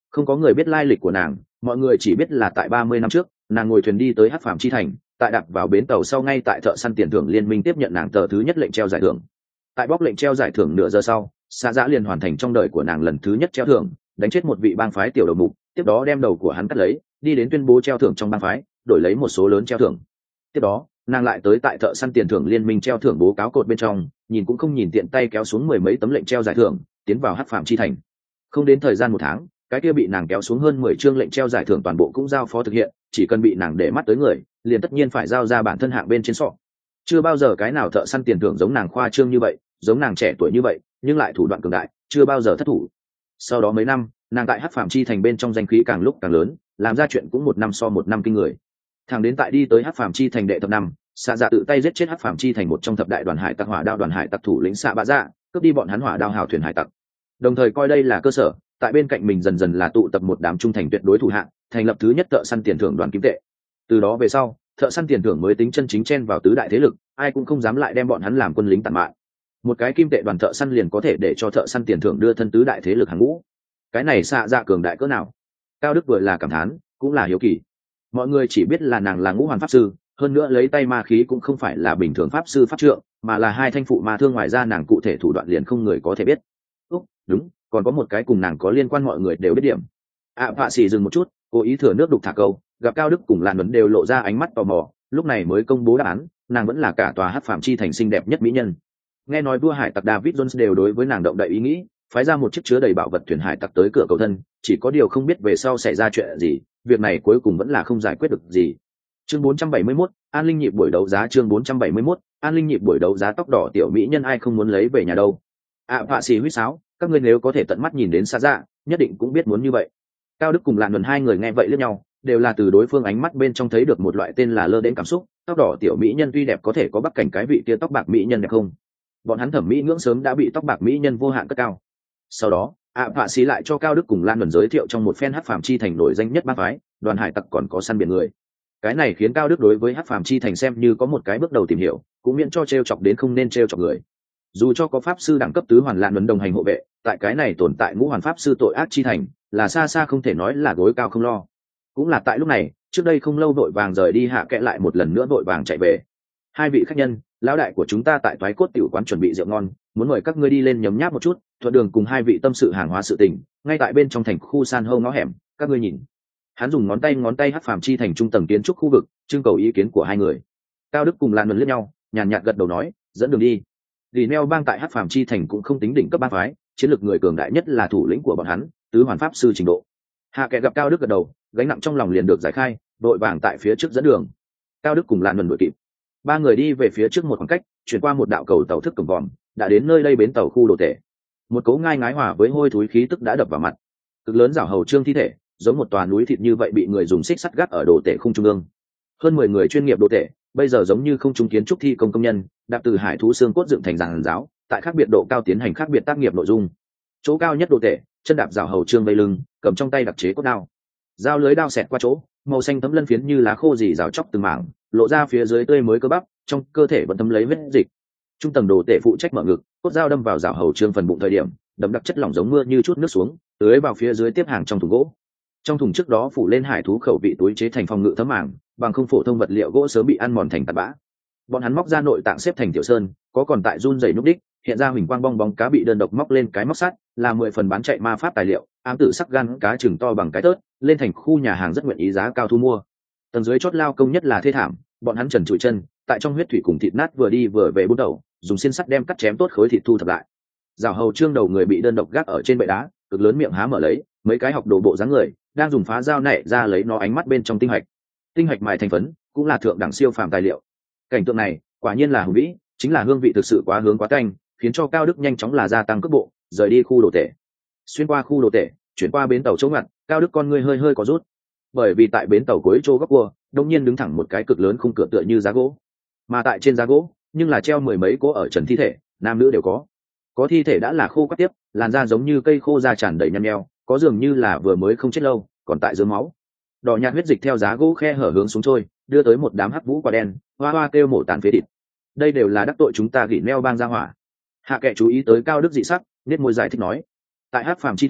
Không có người biết lai lịch của nàng, mọi người chỉ biết là tại 30 năm trước nàng ngồi thuyền đi tới hắc phàm chi thành, tại đạp vào bến tàu sau ngay tại thợ săn tiền thưởng liên minh tiếp nhận nàng tờ thứ nhất lệnh treo giải thưởng. Tại bóc lệnh treo giải thưởng nửa giờ sau, Sa Dã liền hoàn thành trong đời của nàng lần thứ nhất treo thưởng, đánh chết một vị bang phái tiểu đầu mục, tiếp đó đem đầu của hắn cắt lấy, đi đến tuyên bố treo thưởng trong bang phái, đổi lấy một số lớn treo thưởng. Tiếp đó, nàng lại tới tại thợ săn tiền thưởng liên minh treo thưởng bố cáo cột bên trong, nhìn cũng không nhìn tiện tay kéo xuống mười mấy tấm lệnh treo giải thưởng, tiến vào hắc phàm chi thành. Không đến thời gian 1 tháng, cái kia bị nàng kéo xuống hơn 10 chương lệnh treo giải thưởng toàn bộ cũng giao phó thực hiện, chỉ cần bị nàng để mắt tới người, liền tất nhiên phải giao ra bản thân hạng bên trên sọ. Chưa bao giờ cái nào thợ săn tiền thưởng giống nàng khoa trương như vậy, giống nàng trẻ tuổi như vậy, nhưng lại thủ đoạn cường đại, chưa bao giờ thất thủ. Sau đó mấy năm, nàng tại hắc phàm chi thành bên trong danh khí càng lúc càng lớn, làm ra chuyện cũng 1 năm so 1 năm kinh người. Thẳng đến tại đi tới hắc phàm chi thành đệ thập năm, Xạ Dạ tự tay giết chết hắc phàm chi thành một trong thập đại đoàn hải tặc hỏa đao đoàn hải tặc thủ lĩnh Xạ Bạ Dạ, cướp đi bọn hắn hỏa đao hào thuyền hải tặc. Đồng thời coi đây là cơ sở, tại bên cạnh mình dần dần là tụ tập một đám trung thành tuyệt đối thủ hạng, thành lập thứ nhất thợ săn tiền thưởng đoàn kim tệ. Từ đó về sau, thợ săn tiền thưởng mới tính chân chính chen vào tứ đại thế lực, ai cũng không dám lại đem bọn hắn làm quân lính tàn mạn. Một cái kim tệ đoàn thợ săn liền có thể để cho thợ săn tiền thưởng đưa thân tứ đại thế lực hàng ngũ. Cái này Xạ Dạ cường đại cỡ nào? Cao Đức vừa là cảm thán, cũng là hiếu kỳ. Mọi người chỉ biết là nàng là ngũ hoàn pháp sư, hơn nữa lấy tay ma khí cũng không phải là bình thường pháp sư pháp trượng, mà là 2 thanh phụ ma thương, ngoài ra nàng cụ thể thủ đoạn liền không người có thể biết. Đúng, còn có một cái cùng nàng có liên quan mọi người đều biết điểm. Vạ Sĩ dừng một chút, cố ý thừa nước đục thả câu, gặp Cao Đức cùng Lan Duẩn đều lộ ra ánh mắt tò mò, lúc này mới công bố đáp án, nàng vẫn là cả tòa hắc phàm chi thành xinh đẹp nhất mỹ nhân. Nghe nói vua hải tặc David Jones đều đối với nàng động đậy ý nghĩ, phái ra một chiếc chứa đầy bảo vật thuyền hải tặc tới cửa cầu thân, chỉ có điều không biết về sau xảy ra chuyện gì, việc này cuối cùng vẫn là không giải quyết được gì. Chương 471, An Linh nhịp buổi đấu giá. Chương 471, An Linh nhịp buổi đấu giá. Tóc đỏ tiểu mỹ nhân ai không muốn lấy về nhà đâu. Vạ Sĩ huýt sáo, các ngươi nếu có thể tận mắt nhìn đến Xạ Dạ, nhất định cũng biết muốn như vậy. Cao Đức cùng Lạn Luân hai người nghe vậy liếc nhau, đều là từ đối phương ánh mắt bên trong thấy được một loại tên là lơ đến cảm xúc. Tóc đỏ tiểu mỹ nhân tuy đẹp có thể có bắc cảnh cái vị kia tóc bạc mỹ nhân đẹp không? Bọn hắn thẩm mỹ ngưỡng sớm đã bị tóc bạc mỹ nhân vô hạn cất cao. Sau đó, Vạ Sĩ lại cho Cao Đức cùng Lan Luân giới thiệu trong một phen hắc phàm chi thành nổi danh nhất bang phái, đoàn hải tặc còn có săn biển người. Cái này khiến Cao Đức đối với hắc phàm chi thành xem như có một cái bước đầu tìm hiểu, cũng miễn cho trêu chọc đến không nên trêu chọc người. Dù cho có pháp sư đẳng cấp tứ hoàn Lan Luân đồng hành hộ vệ, tại cái này tồn tại ngũ hoàn pháp sư tội ác chi thành, là xa xa không thể nói là gối cao không lo. Cũng là tại lúc này, trước đây không lâu vội vàng rời đi Hạ Kệ lại một lần nữa vội vàng chạy về. 2 vị khách nhân, lão đại của chúng ta tại Toái Cốt tiểu quán chuẩn bị rượu ngon, muốn mời các ngươi đi lên nhấm nháp một chút, thuận đường cùng 2 vị tâm sự hàng hóa sự tình, ngay tại bên trong thành khu san hô ngõ hẻm, các ngươi nhìn. Hắn dùng ngón tay hắc phàm chi thành trung tầng kiến trúc khu vực, trưng cầu ý kiến của 2 người. Cao Đức cùng Lan Luân liếc nhau, nhàn nhạt gật đầu nói, dẫn đường đi. Vì neo bang tại hắc phàm chi thành cũng không tính đỉnh cấp bang phái, chiến lược người cường đại nhất là thủ lĩnh của bọn hắn, tứ hoàn pháp sư trình độ. Hạ Kệ gặp Cao Đức gật đầu, gánh nặng trong lòng liền được giải khai, đội vàng tại phía trước dẫn đường. Cao Đức cùng Lan Luân đuổi kịp. 3 người đi về phía trước một khoảng cách, chuyển qua một đạo cầu tàu thức cổng vòm, đã đến nơi đây bến tàu khu đồ tể. Một cấu ngai ngái hòa với hôi thối khí tức đã đập vào mặt. Cực lớn rảo hầu trương thi thể, giống một tòa núi thịt như vậy bị người dùng xích sắt gác ở đồ tể khung trung ương. Hơn 10 người chuyên nghiệp đồ tể, bây giờ giống như không trung kiến trúc thi công công nhân, đạp từ hải thú xương cốt dựng thành giàn giáo, tại khác biệt độ cao tiến hành khác biệt tác nghiệp nội dung. Chỗ cao nhất đồ tể, chân đạp rảo hầu trương vây lưng, cầm trong tay đặc chế cốt đao. Dao lưới đao xẹt qua chỗ, màu xanh thấm lân phiến như lá khô rỉ rào chóc từng mảng, lộ ra phía dưới tươi mới cơ bắp, trong cơ thể vẫn thấm lấy huyết dịch. Trung tầng đồ tể phụ trách mở ngực, cốt dao đâm vào rảo hầu trương phần bụng thời điểm, đậm đặc chất lỏng giống mưa như chút nước xuống, tưới vào phía dưới tiếp hàng trong thùng gỗ. Trong thùng trước đó phủ lên hải thú khẩu vị túi chế thành phòng ngự thấm mảng, bằng không phổ thông vật liệu gỗ sớm bị ăn mòn thành tạt bã. Bọn hắn móc ra nội tạng xếp thành tiểu sơn, có còn tại run rẩy núc đích, hiện ra huỳnh quang bong bóng cá bị đơn độc móc lên cái móc sắt, là 10 phần bán chạy ma pháp tài liệu, ám tử sắc gan cá chừng to bằng cái tớt, lên thành khu nhà hàng rất nguyện ý giá cao thu mua. Tầng dưới chót lao công nhất là thê thảm, bọn hắn trần trụi chân, tại trong huyết thủy cùng thịt nát vừa đi vừa về bút đầu, dùng xiên sắt đem cắt chém tốt khối thịt thu thập lại. Rào hầu trương đầu người bị đơn độc gác ở trên bệ đá, cực lớn miệng há mở lấy, mấy cái học đồ bộ dáng người đang dùng phá dao nảy ra lấy nó ánh mắt bên trong tinh hạch mài thành phấn, cũng là thượng đẳng siêu phàm tài liệu. Cảnh tượng này quả nhiên là hùng vĩ, chính là hương vị thực sự quá hướng quá canh, khiến cho Cao Đức nhanh chóng là gia tăng cước bộ, rời đi khu đồ tể. Xuyên qua khu đồ tể, chuyển qua bến tàu chỗ ngặt, Cao Đức con ngươi hơi có rút, bởi vì tại bến tàu cuối chỗ góc cua, đông nhiên đứng thẳng một cái cực lớn khung cửa tựa như giá gỗ, mà tại trên giá gỗ nhưng là treo 10 mấy cỗ ở trần thi thể, nam nữ đều có thi thể đã là khô quắt tiếp, làn da giống như cây khô da tràn đầy nhăn nheo, có dường như là vừa mới không chết lâu, còn tại dưới máu. Đỏ nhạt huyết dịch theo giá gỗ khe hở hướng xuống trôi, đưa tới một đám hắc vũ quả đen, hoa hoa kêu mổ tàn phế thịt. Đây đều là đắc tội chúng ta gỉ neo bang ra hỏa. Hạ Kệ chú ý tới Cao Đức dị sắc, nét môi giải thích nói, tại hắc phàm chi thành,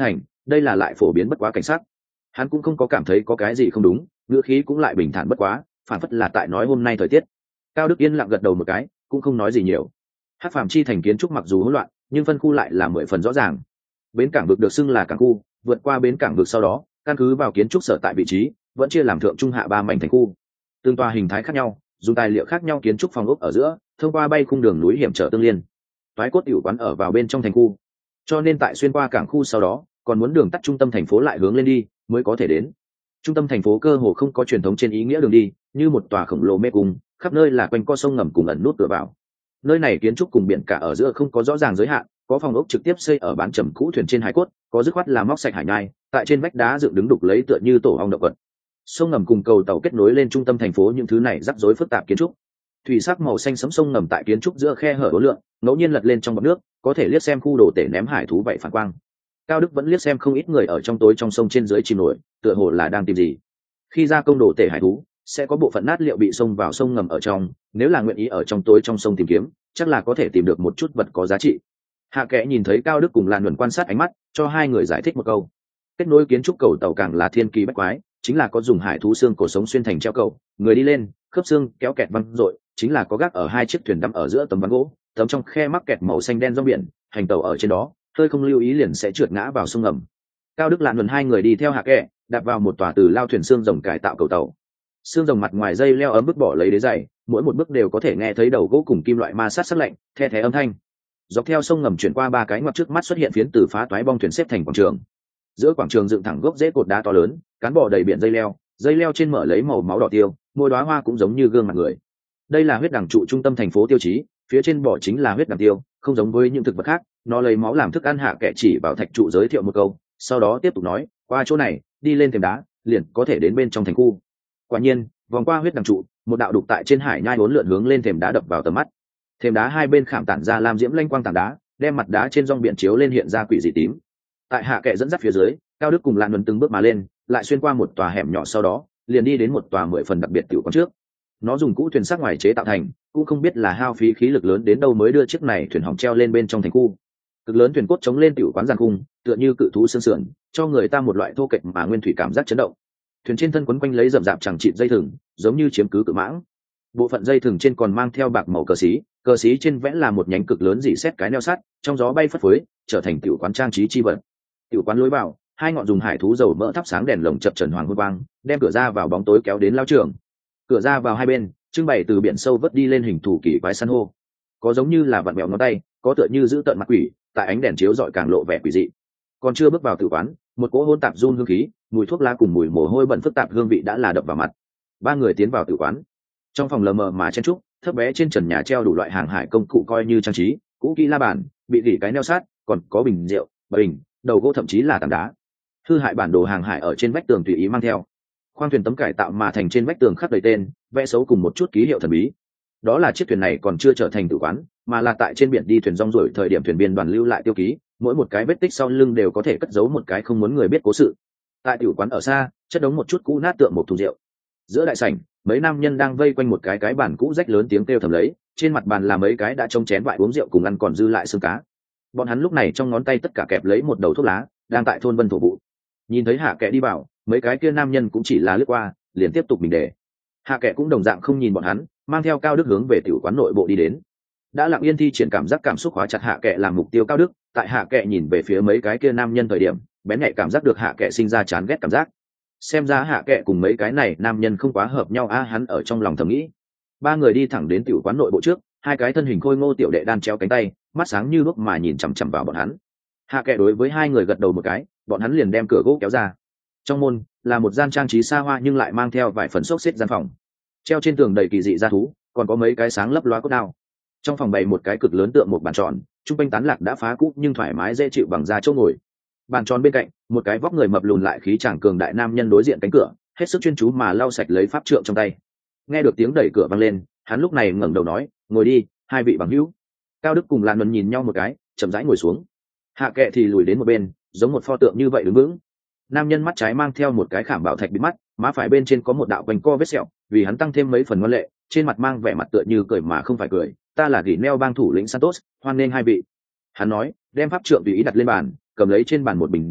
đây là lại phổ biến bất quá cảnh sát. Hắn cũng không có cảm thấy có cái gì không đúng, ngữ khí cũng lại bình thản bất quá, phản phất là tại nói hôm nay thời tiết. Cao Đức yên lặng gật đầu một cái, cũng không nói gì nhiều. Hắc Phàm chi thành kiến trúc mặc dù hỗn loạn, nhưng phân khu lại là 10 phần rõ ràng. Bến cảng vực được xưng là cảng khu, vượt qua bến cảng vực sau đó, căn cứ vào kiến trúc sở tại vị trí, vẫn chia làm thượng trung hạ 3 mảnh thành khu. Tương tòa hình thái khác nhau, dùng tài liệu khác nhau kiến trúc phòng ốc ở giữa, thông qua bay khung đường núi hiểm trở tương liên. Toái cốt tiểu quán ở vào bên trong thành khu, cho nên tại xuyên qua cảng khu sau đó, còn muốn đường tắt trung tâm thành phố lại hướng lên đi mới có thể đến. Trung tâm thành phố cơ hồ không có truyền thống trên ý nghĩa đường đi, như một tòa khổng lồ mê cung, khắp nơi là quanh co sông ngầm cùng ẩn nút cửa vào. Nơi này kiến trúc cùng biển cả ở giữa không có rõ ràng giới hạn, có phòng ốc trực tiếp xây ở bán trầm cũ thuyền trên hải cốt, có dứt khoát là móc sạch hải nhai, tại trên vách đá dựng đứng đục lấy tựa như tổ ong động vật. Sông ngầm cùng cầu tàu kết nối lên trung tâm thành phố, những thứ này rắc rối phức tạp kiến trúc. Thủy sắc màu xanh sẫm sông ngầm tại kiến trúc giữa khe hở uốn lượn, ngẫu nhiên lật lên trong bọt nước, có thể liếc xem khu đồ tể ném hải thú vậy phản quang. Cao Đức vẫn liếc xem không ít người ở trong tối trong sông trên dưới chìm nổi, tựa hồ là đang tìm gì. Khi ra công đồ tể hải thú, sẽ có bộ phận nát liệu bị xông vào sông ngầm ở trong, nếu là nguyện ý ở trong tối trong sông tìm kiếm, chắc là có thể tìm được một chút vật có giá trị. Hạ Kệ nhìn thấy Cao Đức cùng Lan Luân quan sát ánh mắt, cho hai người giải thích một câu. Kết nối kiến trúc cầu tàu càng là thiên kỳ bách quái, chính là có dùng hải thú xương cổ sống xuyên thành treo cầu, người đi lên, khớp xương kéo kẹt văng rội, chính là có gác ở hai chiếc thuyền đắm ở giữa tấm ván gỗ, tấm trong khe mắc kẹt màu xanh đen rong biển, hành tàu ở trên đó, hơi không lưu ý liền sẽ trượt ngã vào sông ngầm. Cao Đức Lan Luân hai người đi theo Hạ Kệ, đạp vào một tòa từ lao thuyền xương rồng cải tạo cầu tàu. Xương rồng mặt ngoài dây leo ấm bước bỏ lấy đế dày, mỗi một bước đều có thể nghe thấy đầu gỗ cùng kim loại ma sát sắc lạnh, the thé âm thanh. Dọc theo sông ngầm chuyển qua ba cái ngoặt, trước mắt xuất hiện phiến từ phá toái bong thuyền xếp thành quảng trường. Giữa quảng trường dựng thẳng gốc rễ cột đá to lớn, cán bò đầy biển dây leo trên mở lấy màu máu đỏ tiêu, mỗi đóa hoa cũng giống như gương mặt người. Đây là huyết đằng trụ trung tâm thành phố tiêu chí, phía trên bò chính là huyết đằng tiêu, không giống với những thực vật khác, nó lấy máu làm thức ăn. Hạ Kệ chỉ vào thạch trụ giới thiệu một câu, sau đó tiếp tục nói, qua chỗ này, đi lên thềm đá, liền có thể đến bên trong thành khu. Quả nhiên, vòng qua huyết đằng trụ, một đạo đục tại trên hải nhai uốn lượn hướng lên thềm đá đập vào tầm mắt. Thềm đá hai bên khảm tản ra lam diễm lanh quang tảng đá, đem mặt đá trên rong biển chiếu lên hiện ra quỷ dị tím. Tại Hạ Kệ dẫn dắt phía dưới, Cao Đức cùng Lan Luân từng bước mà lên, lại xuyên qua một tòa hẻm nhỏ, sau đó liền đi đến một tòa 10 phần đặc biệt tiểu quán trước. Nó dùng cũ thuyền sắt ngoài chế tạo thành, cũng không biết là hao phí khí lực lớn đến đâu mới đưa chiếc này thuyền hỏng treo lên bên trong thành khu. Cực lớn thuyền cốt chống lên tiểu quán giàn khung, tựa như cự thú xương sườn, cho người ta một loại thô kệch mà nguyên thủy cảm giác chấn động. Thuyền trên thân quấn quanh lấy rậm rạp chẳng chịt dây thừng, giống như chiếm cứ cự mãng. Bộ phận dây thừng trên còn mang theo bạc màu cờ xí trên vẽ là một nhánh cực lớn dỉ xét cái neo sắt, trong gió bay phất phới, trở thành tiểu quán trang trí chi vật. Tiểu quán lối vào, hai ngọn dùng hải thú dầu mỡ thắp sáng đèn lồng chập chờn hoàng hôn quang, đem cửa ra vào bóng tối kéo đến lao trường. Cửa ra vào hai bên, trưng bày từ biển sâu vớt đi lên hình thù kỳ quái san hô, có giống như là vặn mèo ngón tay, có tựa như giữ tận mặt quỷ, tại ánh đèn chiếu rọi càng lộ vẻ quỷ dị. Còn chưa bước vào tử quán, một cỗ hỗn tạp run hương khí, mùi thuốc lá cùng mùi mồ hôi bẩn phức tạp hương vị đã là đập vào mặt. Ba người tiến vào tử quán. Trong phòng lờ mờ mà chen trúc, thấp bé trên trần nhà treo đủ loại hàng hải công cụ coi như trang trí, cũ kỹ la bàn, bị gỉ cái neo sát, còn có bình rượu, bình, đầu gỗ, thậm chí là tảng đá. Hư hại bản đồ hàng hải ở trên vách tường tùy ý mang theo. Khoang thuyền tấm cải tạo mà thành trên vách tường khắc đầy tên, vẽ xấu cùng một chút ký hiệu thần bí. Đó là chiếc thuyền này còn chưa trở thành tử quán, mà là tại trên biển đi thuyền rong ruổi thời điểm thuyền biên đoàn lưu lại tiêu ký, mỗi một cái vết tích sau lưng đều có thể cất giấu một cái không muốn người biết cố sự. Tại tử quán ở xa, chất đống một chút cũ nát tượng một thùng rượu. Giữa đại sảnh, mấy nam nhân đang vây quanh một cái bàn cũ rách lớn tiếng kêu thầm lấy, trên mặt bàn là mấy cái đã trông chén vại uống rượu cùng ăn còn dư lại xương cá. Bọn hắn lúc này trong ngón tay tất cả kẹp lấy một đầu thuốc lá, đang tại thôn Vân thổ vụ. Nhìn thấy Hạ Kệ đi vào, mấy cái kia nam nhân cũng chỉ là lướt qua, liền tiếp tục mình đề. Hạ Kệ cũng đồng dạng không nhìn bọn hắn, mang theo Cao Đức hướng về tiểu quán nội bộ đi đến. Đã lặng yên thi triển cảm giác cảm xúc hóa chặt Hạ Kệ làm mục tiêu Cao Đức, tại Hạ Kệ nhìn về phía mấy cái kia nam nhân thời điểm, bén nhạy cảm giác được Hạ Kệ sinh ra chán ghét cảm giác. Xem ra Hạ Kệ cùng mấy cái này nam nhân không quá hợp nhau a, hắn ở trong lòng thầm nghĩ. Ba người đi thẳng đến tiểu quán nội bộ trước, hai cái thân hình khôi ngô tiểu đệ đan chéo cánh tay, mắt sáng như đuốc mà nhìn chằm chằm vào bọn hắn. Hạ Kệ đối với hai người gật đầu một cái, bọn hắn liền đem cửa gỗ kéo ra. Trong môn là một gian trang trí xa hoa nhưng lại mang theo vài phần xốc xếp gian phòng. Treo trên tường đầy kỳ dị gia thú, còn có mấy cái sáng lấp loá cốt đao. Trong phòng bày một cái cực lớn tượng một bàn tròn, trung quanh tán lạc đã phá cũ nhưng thoải mái dễ chịu bằng da chỗ ngồi. Bàn tròn bên cạnh, một cái vóc người mập lùn lại khí chàng cường đại nam nhân đối diện cánh cửa, hết sức chuyên chú mà lau sạch lấy pháp trượng trong tay. Nghe được tiếng đẩy cửa vang lên, hắn lúc này ngẩng đầu nói, ngồi đi, hai vị bằng hữu. Cao Đức cùng Lan Luân nhìn nhau một cái, chậm rãi ngồi xuống. Hạ Kệ thì lùi đến một bên, giống một pho tượng như vậy đứng vững. Nam nhân mắt trái mang theo một cái khảm bảo thạch bịt mắt, má phải bên trên có một đạo quanh co vết sẹo, vì hắn tăng thêm mấy phần ngoan lệ, trên mặt mang vẻ mặt tựa như cười mà không phải cười. Ta là Guinea bang thủ lĩnh Santos, hoan nghênh hai vị. Hắn nói, đem pháp trượng tùy ý đặt lên bàn, cầm lấy trên bàn một bình rum,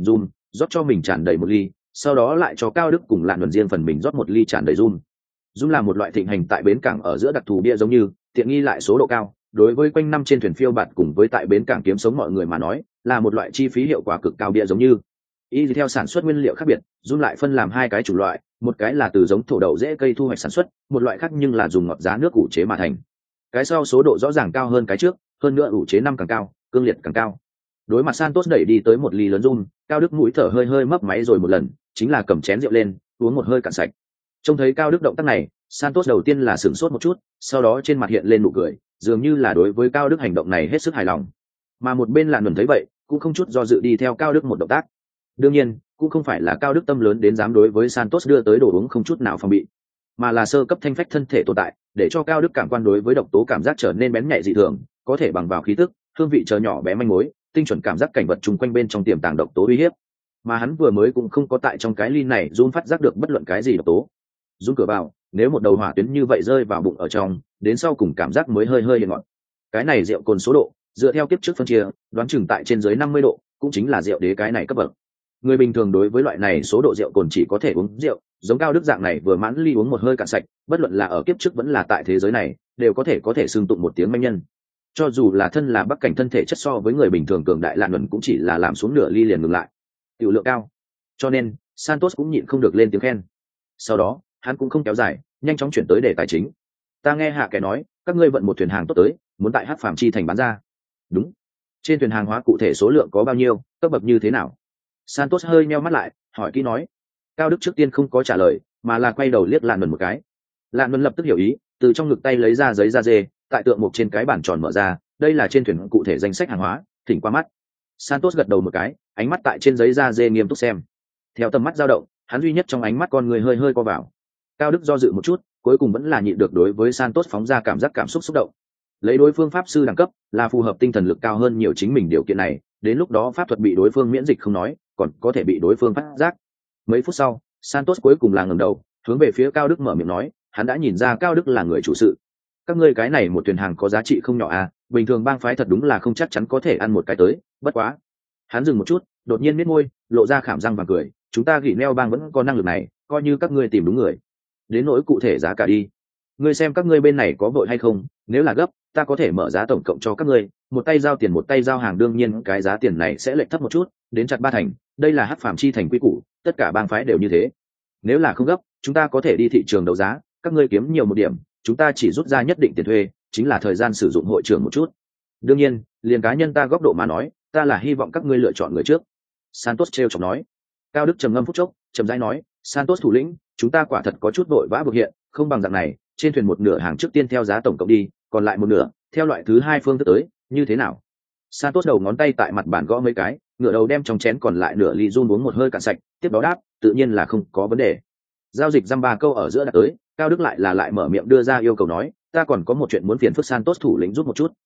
rót cho mình tràn đầy một ly, sau đó lại cho Cao Đức cùng Lạn Luân riêng phần mình rót một ly tràn đầy rum. Rum là một loại thịnh hành tại bến cảng ở giữa đặc thù bia giống như, tiện nghi lại số độ cao, đối với quanh năm trên thuyền phiêu bạt cùng với tại bến cảng kiếm sống mọi người mà nói, là một loại chi phí hiệu quả cực cao bia giống như. Y theo sản xuất nguyên liệu khác biệt, rum lại phân làm hai cái chủ loại, một cái là từ giống thổ đậu dễ cây thu hoạch sản xuất, một loại khác nhưng là dùng ngọt giá nước ủ chế mà thành. Cái sau số độ rõ ràng cao hơn cái trước, hơn nữa ủ chế năm càng cao, cương liệt càng cao. Đối mặt Santos đẩy đi tới một ly lớn rum, Cao Đức mũi thở hơi hơi mấp máy rồi một lần, chính là cầm chén rượu lên, uống một hơi cạn sạch. Trông thấy Cao Đức động tác này, Santos đầu tiên là sửng sốt một chút, sau đó trên mặt hiện lên nụ cười, dường như là đối với Cao Đức hành động này hết sức hài lòng. Mà một bên Lạn Luân thấy vậy, cũng không chút do dự đi theo Cao Đức một động tác. Đương nhiên, cũng không phải là Cao Đức tâm lớn đến dám đối với Santos đưa tới đồ uống không chút nào phòng bị, mà là sơ cấp thanh phách thân thể tồn tại, để cho Cao Đức cảm quan đối với độc tố cảm giác trở nên bén nhạy dị thường, có thể bằng vào khí tức, hương vị chờ nhỏ bé manh mối, tinh chuẩn cảm giác cảnh vật chung quanh bên trong tiềm tàng độc tố uy hiếp. Mà hắn vừa mới cũng không có tại trong cái ly này Zoom phát giác được bất luận cái gì độc tố. Zoom cửa vào, nếu một đầu hỏa tuyến như vậy rơi vào bụng ở trong, đến sau cùng cảm giác mới hơi hơi ngọt. Cái này rượu cồn số độ, dựa theo kiếp trước phân chia, đoán chừng tại trên dưới 50 độ, cũng chính là rượu đế cái này cấp bậc. Người bình thường đối với loại này số độ rượu cồn chỉ có thể uống rượu, giống Cao Đức dạng này vừa mãn ly uống một hơi cạn sạch, bất luận là ở kiếp trước vẫn là tại thế giới này, đều có thể xưng tụng một tiếng manh nhân. Cho dù là thân là bắc cảnh thân thể chất so với người bình thường cường đại Lạn Luân cũng chỉ là làm xuống nửa ly liền ngừng lại. Tiểu lượng cao. Cho nên, Santos cũng nhịn không được lên tiếng khen. Sau đó, hắn cũng không kéo dài, nhanh chóng chuyển tới đề tài chính. Ta nghe hạ kẻ nói, các ngươi vận một thuyền hàng tốt tới, muốn tại Hắc Phàm Chi thành bán ra. Đúng. Trên thuyền hàng hóa cụ thể số lượng có bao nhiêu, cấp bậc như thế nào? Santos hơi nheo mắt lại, hỏi kỹ nói. Cao Đức trước tiên không có trả lời, mà là quay đầu liếc Lạn Luân một cái. Lạn Luân lập tức hiểu ý, từ trong ngực tay lấy ra giấy da dê, tại tượng mục trên cái bàn tròn mở ra, đây là trên thuyền cụ thể danh sách hàng hóa, thỉnh qua mắt. Santos gật đầu một cái, ánh mắt tại trên giấy da dê nghiêm túc xem. Theo tầm mắt dao động, hắn duy nhất trong ánh mắt con người hơi hơi co vào. Cao Đức do dự một chút, cuối cùng vẫn là nhịn được đối với Santos phóng ra cảm xúc xúc động. Lấy đối phương pháp sư đẳng cấp, là phù hợp tinh thần lực cao hơn nhiều chính mình điều kiện này, đến lúc đó pháp thuật bị đối phương miễn dịch không nói, còn có thể bị đối phương phát giác. Mấy phút sau, Santos cuối cùng là ngẩng đầu, hướng về phía Cao Đức mở miệng nói, hắn đã nhìn ra Cao Đức là người chủ sự. Các ngươi cái này một thuyền hàng có giá trị không nhỏ à, bình thường bang phái thật đúng là không chắc chắn có thể ăn một cái tới, bất quá. Hắn dừng một chút, đột nhiên miết môi, lộ ra khảm răng và cười, chúng ta gỉ neo bang vẫn có năng lực này, coi như các ngươi tìm đúng người. Đến nỗi cụ thể giá cả đi, ngươi xem các ngươi bên này có vội hay không, nếu là gấp, ta có thể mở giá tổng cộng cho các ngươi, một tay giao tiền một tay giao hàng, đương nhiên cái giá tiền này sẽ lệch thấp một chút, đến chặt 3 thành, đây là Hắc Phàm Chi thành quy củ, tất cả bang phái đều như thế. Nếu là không gấp, chúng ta có thể đi thị trường đấu giá, các ngươi kiếm nhiều một điểm, chúng ta chỉ rút ra nhất định tiền thuê, chính là thời gian sử dụng hội trường một chút. Đương nhiên, liền cá nhân ta góc độ mà nói, ta là hy vọng các ngươi lựa chọn người trước. Santos trêu chọc nói. Cao Đức trầm ngâm phút chốc, trầm rãi nói, Santos thủ lĩnh, chúng ta quả thật có chút vội vã bực hiện, không bằng dạng này, trên thuyền một nửa hàng trước tiên theo giá tổng cộng đi, còn lại một nửa theo loại thứ hai phương thức tới, như thế nào? Santos đầu ngón tay tại mặt bàn gõ mấy cái, ngửa đầu đem trong chén còn lại nửa ly run uống một hơi cạn sạch, tiếp đó đáp, tự nhiên là không có vấn đề. Giao dịch dăm ba câu ở giữa đã tới, Cao Đức lại mở miệng đưa ra yêu cầu nói, ta còn có một chuyện muốn phiền phức Santos thủ lĩnh giúp một chút.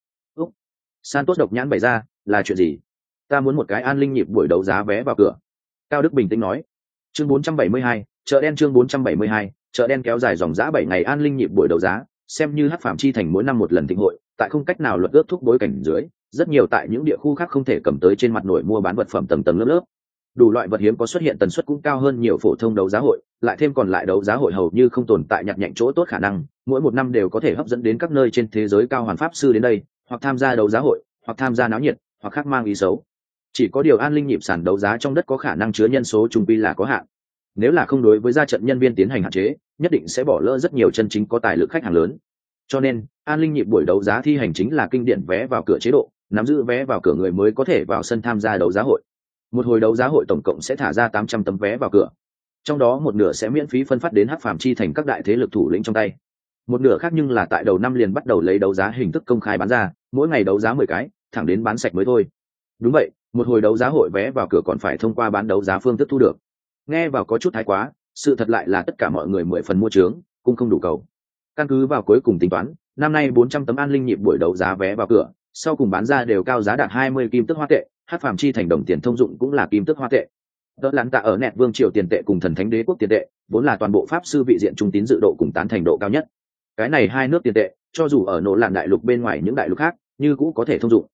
Santos độc nhãn bày ra, là chuyện gì? Ta muốn một cái an linh nhịp buổi đấu giá vé vào cửa. Cao Đức bình tĩnh nói. Chương 472, chợ đen chương 472, chợ đen kéo dài dòng dã 7 ngày an linh nhịp buổi đấu giá, xem như Hắc Phàm Chi thành mỗi năm một lần thịnh hội, tại không cách nào luật ước thúc bối cảnh dưới, rất nhiều tại những địa khu khác không thể cầm tới trên mặt nổi mua bán vật phẩm tầng tầng lớp lớp. Đủ loại vật hiếm có xuất hiện tần suất cũng cao hơn nhiều phổ thông đấu giá hội, lại thêm còn lại đấu giá hội hầu như không tồn tại nhặt nhạnh chỗ tốt khả năng, mỗi một năm đều có thể hấp dẫn đến các nơi trên thế giới cao hoàn pháp sư đến đây, hoặc tham gia đấu giá hội, hoặc tham gia náo nhiệt, hoặc khác mang ý xấu. Chỉ có điều an linh nhịp sàn đấu giá trong đất có khả năng chứa nhân số trung quy là có hạn. Nếu là không đối với ra trận nhân viên tiến hành hạn chế, nhất định sẽ bỏ lỡ rất nhiều chân chính có tài lực khách hàng lớn. Cho nên, an linh nhịp buổi đấu giá thi hành chính là kinh điển vé vào cửa chế độ, nắm giữ vé vào cửa người mới có thể vào sân tham gia đấu giá hội. Một hồi đấu giá hội tổng cộng sẽ thả ra 800 tấm vé vào cửa. Trong đó một nửa sẽ miễn phí phân phát đến Hắc Phàm Chi thành các đại thế lực thủ lĩnh trong tay. Một nửa khác nhưng là tại đầu năm liền bắt đầu lấy đấu giá hình thức công khai bán ra, mỗi ngày đấu giá 10 cái, thẳng đến bán sạch mới thôi. Đúng vậy, một hồi đấu giá hội vé vào cửa còn phải thông qua bán đấu giá phương thức thu được. Nghe vào có chút thái quá, sự thật lại là tất cả mọi người 10 phần mua trướng, cũng không đủ cầu. Căn cứ vào cuối cùng tính toán, năm nay 400 tấm an linh nhịp buổi đấu giá vé vào cửa, sau cùng bán ra đều cao giá đạt 20 kim tức hoa tệ, Hắc Phàm Chi thành đồng tiền thông dụng cũng là kim tức hoa tệ. Đỡ lán tạ ở nẹt vương triều tiền tệ cùng thần thánh đế quốc tiền tệ, vốn là toàn bộ pháp sư vị diện trung tín dự độ cùng tán thành độ cao nhất. Cái này hai nước tiền tệ, cho dù ở nỗ lạn đại lục bên ngoài những đại lục khác, như cũ có thể thông dụng.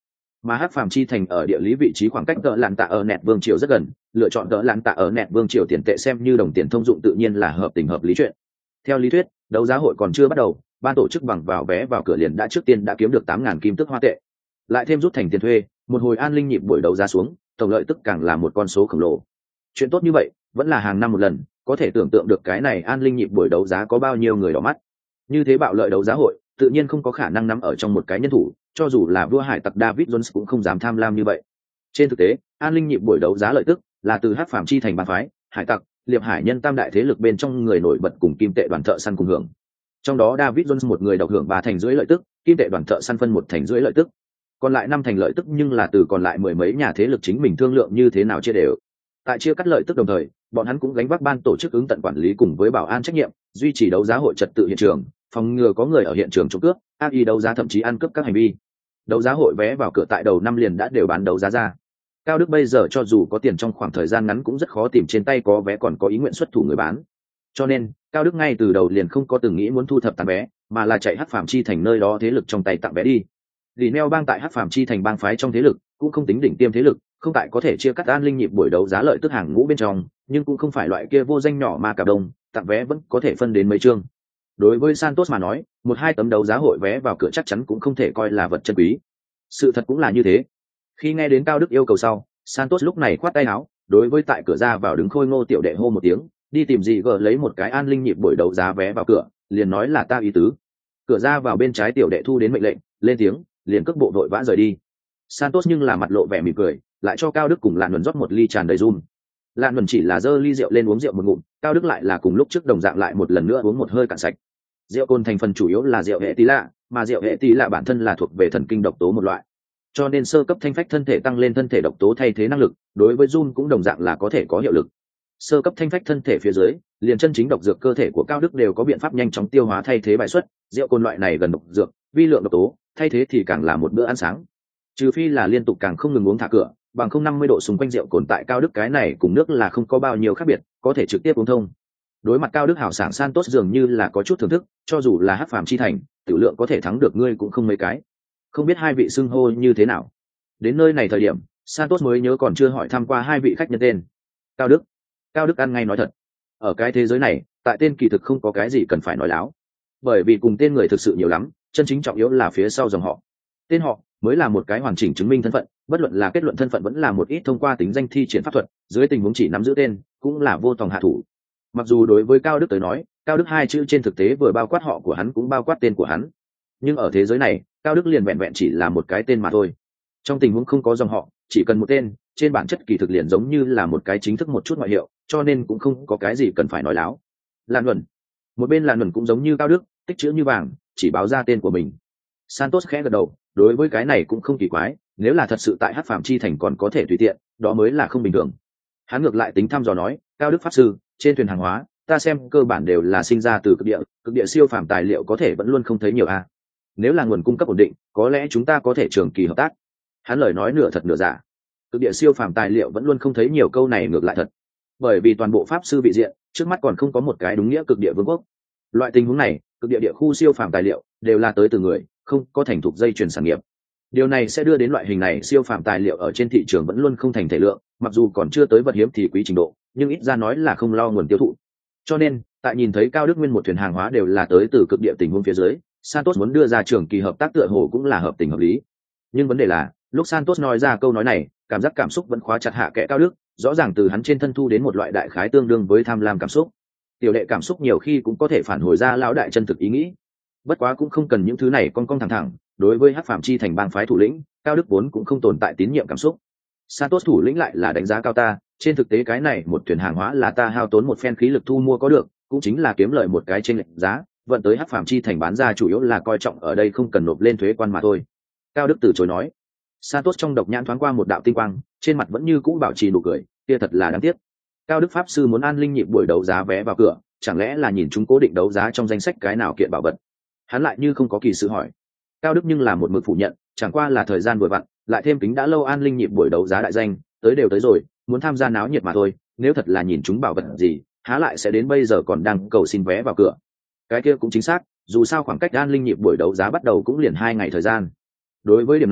mà hắc phàm chi thành ở địa lý vị trí khoảng cách cỡ lạn tạ ở nẹt vương triều rất gần, lựa chọn cỡ lạn tạ ở nẹt vương triều tiền tệ xem như đồng tiền thông dụng tự nhiên là hợp tình hợp lý chuyện. Theo lý thuyết, đấu giá hội còn chưa bắt đầu, ban tổ chức bằng vào vé vào cửa liền đã trước tiên đã kiếm được 8.000 kim tức hoa tệ, lại thêm rút thành tiền thuê, một hồi an linh nhịp buổi đấu giá xuống, tổng lợi tức càng là một con số khổng lồ. Chuyện tốt như vậy vẫn là hàng năm một lần, có thể tưởng tượng được cái này an linh nhịp buổi đấu giá có bao nhiêu người đỏ mắt. Như thế bạo lợi đấu giá hội tự nhiên không có khả năng nắm ở trong một cái nhân thủ, cho dù là vua hải tặc David Jones cũng không dám tham lam như vậy. Trên thực tế, an linh nhịp buổi đấu giá lợi tức là từ hắc phàm chi thành ba phái, hải tặc, liệp hải nhân tam đại thế lực bên trong người nổi bật cùng kim tệ đoàn thợ săn cùng hưởng. Trong đó David Jones một người độc hưởng 3 thành rưỡi lợi tức, kim tệ đoàn thợ săn phân 1 thành rưỡi lợi tức, còn lại 5 thành lợi tức nhưng là từ còn lại mười mấy nhà thế lực chính mình thương lượng như thế nào chia đều. Tại chia cắt lợi tức đồng thời, bọn hắn cũng gánh vác ban tổ chức ứng tận quản lý cùng với bảo an trách nhiệm, duy trì đấu giá hội trật tự hiện trường, phòng ngừa có người ở hiện trường trộm cướp, ác ý đấu giá thậm chí ăn cướp các hành vi. Đấu giá hội vé vào cửa tại đầu năm liền đã đều bán đấu giá ra. Cao Đức bây giờ cho dù có tiền trong khoảng thời gian ngắn cũng rất khó tìm trên tay có vé còn có ý nguyện xuất thủ người bán. Cho nên, Cao Đức ngay từ đầu liền không có từng nghĩ muốn thu thập tàn vé, mà là chạy hắc phàm chi thành nơi đó thế lực trong tay tặng vé đi. Vì neo bang tại hắc phàm chi thành bang phái trong thế lực, cũng không tính đỉnh tiêm thế lực, không tại có thể chia cắt an linh nhịp buổi đấu giá lợi tức hàng ngũ bên trong, nhưng cũng không phải loại kia vô danh nhỏ mà cả đông, tặng vé vẫn có thể phân đến mấy chương. Đối với Santos mà nói, 1-2 tấm đấu giá hội vé vào cửa chắc chắn cũng không thể coi là vật chân quý. Sự thật cũng là như thế. Khi nghe đến Cao Đức yêu cầu sau, Santos lúc này khoát tay áo, đối với tại cửa ra vào đứng khôi ngô tiểu đệ hô một tiếng, đi tìm gì gờ lấy một cái an linh nhịp buổi đấu giá vé vào cửa, liền nói là ta ý tứ. Cửa ra vào bên trái tiểu đệ thu đến mệnh lệnh, lên tiếng, liền cước bộ đội vã rời đi. Santos nhưng là mặt lộ vẻ mỉm cười, lại cho Cao Đức cùng Lạn Luân rót một ly tràn đầy rum. Lạn Luân chỉ là giơ ly rượu lên uống rượu một ngụm, Cao Đức lại là cùng lúc trước đồng dạng lại một lần nữa uống một hơi cạn sạch. Rượu cồn thành phần chủ yếu là rượu hệ tí lạ, mà rượu hệ tí lạ bản thân là thuộc về thần kinh độc tố một loại, cho nên sơ cấp thanh phách thân thể tăng lên thân thể độc tố thay thế năng lực, đối với Jun cũng đồng dạng là có thể có hiệu lực. Sơ cấp thanh phách thân thể phía dưới, liền chân chính độc dược cơ thể của Cao Đức đều có biện pháp nhanh chóng tiêu hóa thay thế bài xuất, rượu cồn loại này gần độc dược, vi lượng độc tố, thay thế thì càng là một bữa ăn sáng. Trừ phi là liên tục càng không ngừng uống thả cửa, bằng 050 độ xung quanh rượu cồn tại Cao Đức cái này cùng nước là không có bao nhiêu khác biệt, có thể trực tiếp uống thông. Đối mặt Cao Đức hảo sảng Santos dường như là có chút thưởng thức, cho dù là hắc phàm chi thành, tiểu lượng có thể thắng được ngươi cũng không mấy cái. Không biết hai vị xưng hô như thế nào. Đến nơi này thời điểm, Santos mới nhớ còn chưa hỏi thăm qua hai vị khách nhân tên. Cao Đức. Cao Đức ăn ngay nói thật. Ở cái thế giới này, tại tên kỳ thực không có cái gì cần phải nói láo. Bởi vì cùng tên người thực sự nhiều lắm, chân chính trọng yếu là phía sau dòng họ. Tên họ mới là một cái hoàn chỉnh chứng minh thân phận, bất luận là kết luận thân phận vẫn là một ít thông qua tính danh thi triển pháp thuật, dưới tình huống chỉ nắm giữ tên, cũng là vô tòng hạ thủ. Mặc dù đối với Cao Đức tới nói, Cao Đức hai chữ trên thực tế vừa bao quát họ của hắn cũng bao quát tên của hắn, nhưng ở thế giới này, Cao Đức liền vẹn vẹn chỉ là một cái tên mà thôi. Trong tình huống không có dòng họ, chỉ cần một tên, trên bản chất kỳ thực liền giống như là một cái chính thức một chút ngoại hiệu, cho nên cũng không có cái gì cần phải nói láo. Lan Luân. Một bên Lan Luân cũng giống như Cao Đức, tích chữ như vàng, chỉ báo ra tên của mình. Santos khẽ gật đầu, đối với cái này cũng không kỳ quái, nếu là thật sự tại Hắc Phàm Chi Thành còn có thể tùy tiện, đó mới là không bình thường. Hắn ngược lại tính thăm dò nói, Cao Đức pháp sư, trên thuyền hàng hóa, ta xem cơ bản đều là sinh ra từ cực địa siêu phàm tài liệu có thể vẫn luôn không thấy nhiều a. Nếu là nguồn cung cấp ổn định, có lẽ chúng ta có thể trường kỳ hợp tác. Hắn lời nói nửa thật nửa giả. Cực địa siêu phàm tài liệu vẫn luôn không thấy nhiều, câu này ngược lại thật. Bởi vì toàn bộ pháp sư vị diện, trước mắt còn không có một cái đúng nghĩa cực địa vương quốc. Loại tình huống này, cực địa địa khu siêu phàm tài liệu đều là tới từ người, không có thành thục dây chuyền sản nghiệp. Điều này sẽ đưa đến loại hình này siêu phàm tài liệu ở trên thị trường vẫn luôn không thành thể lượng, mặc dù còn chưa tới vật hiếm thì quý trình độ, nhưng ít ra nói là không lo nguồn tiêu thụ. Cho nên, tại nhìn thấy Cao Đức Nguyên một thuyền hàng hóa đều là tới từ cực địa tình huống phía dưới, Santos muốn đưa ra trường kỳ hợp tác tựa hồ cũng là hợp tình hợp lý. Nhưng vấn đề là, lúc Santos nói ra câu nói này, cảm xúc vẫn khóa chặt hạ kẽ Cao Đức, rõ ràng từ hắn trên thân thu đến một loại đại khái tương đương với tham lam cảm xúc. Tiểu đệ cảm xúc nhiều khi cũng có thể phản hồi ra lão đại chân thực ý nghĩ. Bất quá cũng không cần những thứ này con thẳng, đối với Hắc Phàm Chi Thành bang phái thủ lĩnh, Cao Đức vốn cũng không tồn tại tín nhiệm cảm xúc. Santos thủ lĩnh lại là đánh giá cao ta, trên thực tế cái này một thuyền hàng hóa là ta hao tốn một phen khí lực thu mua có được, cũng chính là kiếm lợi một cái trên lệch giá, vận tới Hắc Phàm Chi Thành bán ra chủ yếu là coi trọng ở đây không cần nộp lên thuế quan mà thôi. Cao Đức từ chối nói. Santos trong độc nhãn thoáng qua một đạo tinh quang, trên mặt vẫn như cũ bảo trì nụ cười, kia thật là đáng tiếc. Cao Đức pháp sư muốn an linh nhịp buổi đấu giá vé vào cửa, chẳng lẽ là nhìn chúng cố định đấu giá trong danh sách cái nào kiện bảo vật? Hắn lại như không có kỳ sự hỏi. Cao Đức nhưng là một mực phủ nhận, chẳng qua là thời gian vừa vặn, lại thêm kính đã lâu an linh nhịp buổi đấu giá đại danh, tới đều tới rồi, muốn tham gia náo nhiệt mà thôi, nếu thật là nhìn chúng bảo vật gì, há lại sẽ đến bây giờ còn đang cầu xin vé vào cửa. Cái kia cũng chính xác, dù sao khoảng cách an linh nhịp buổi đấu giá bắt đầu cũng liền 2 ngày thời gian. Đối với điểm này,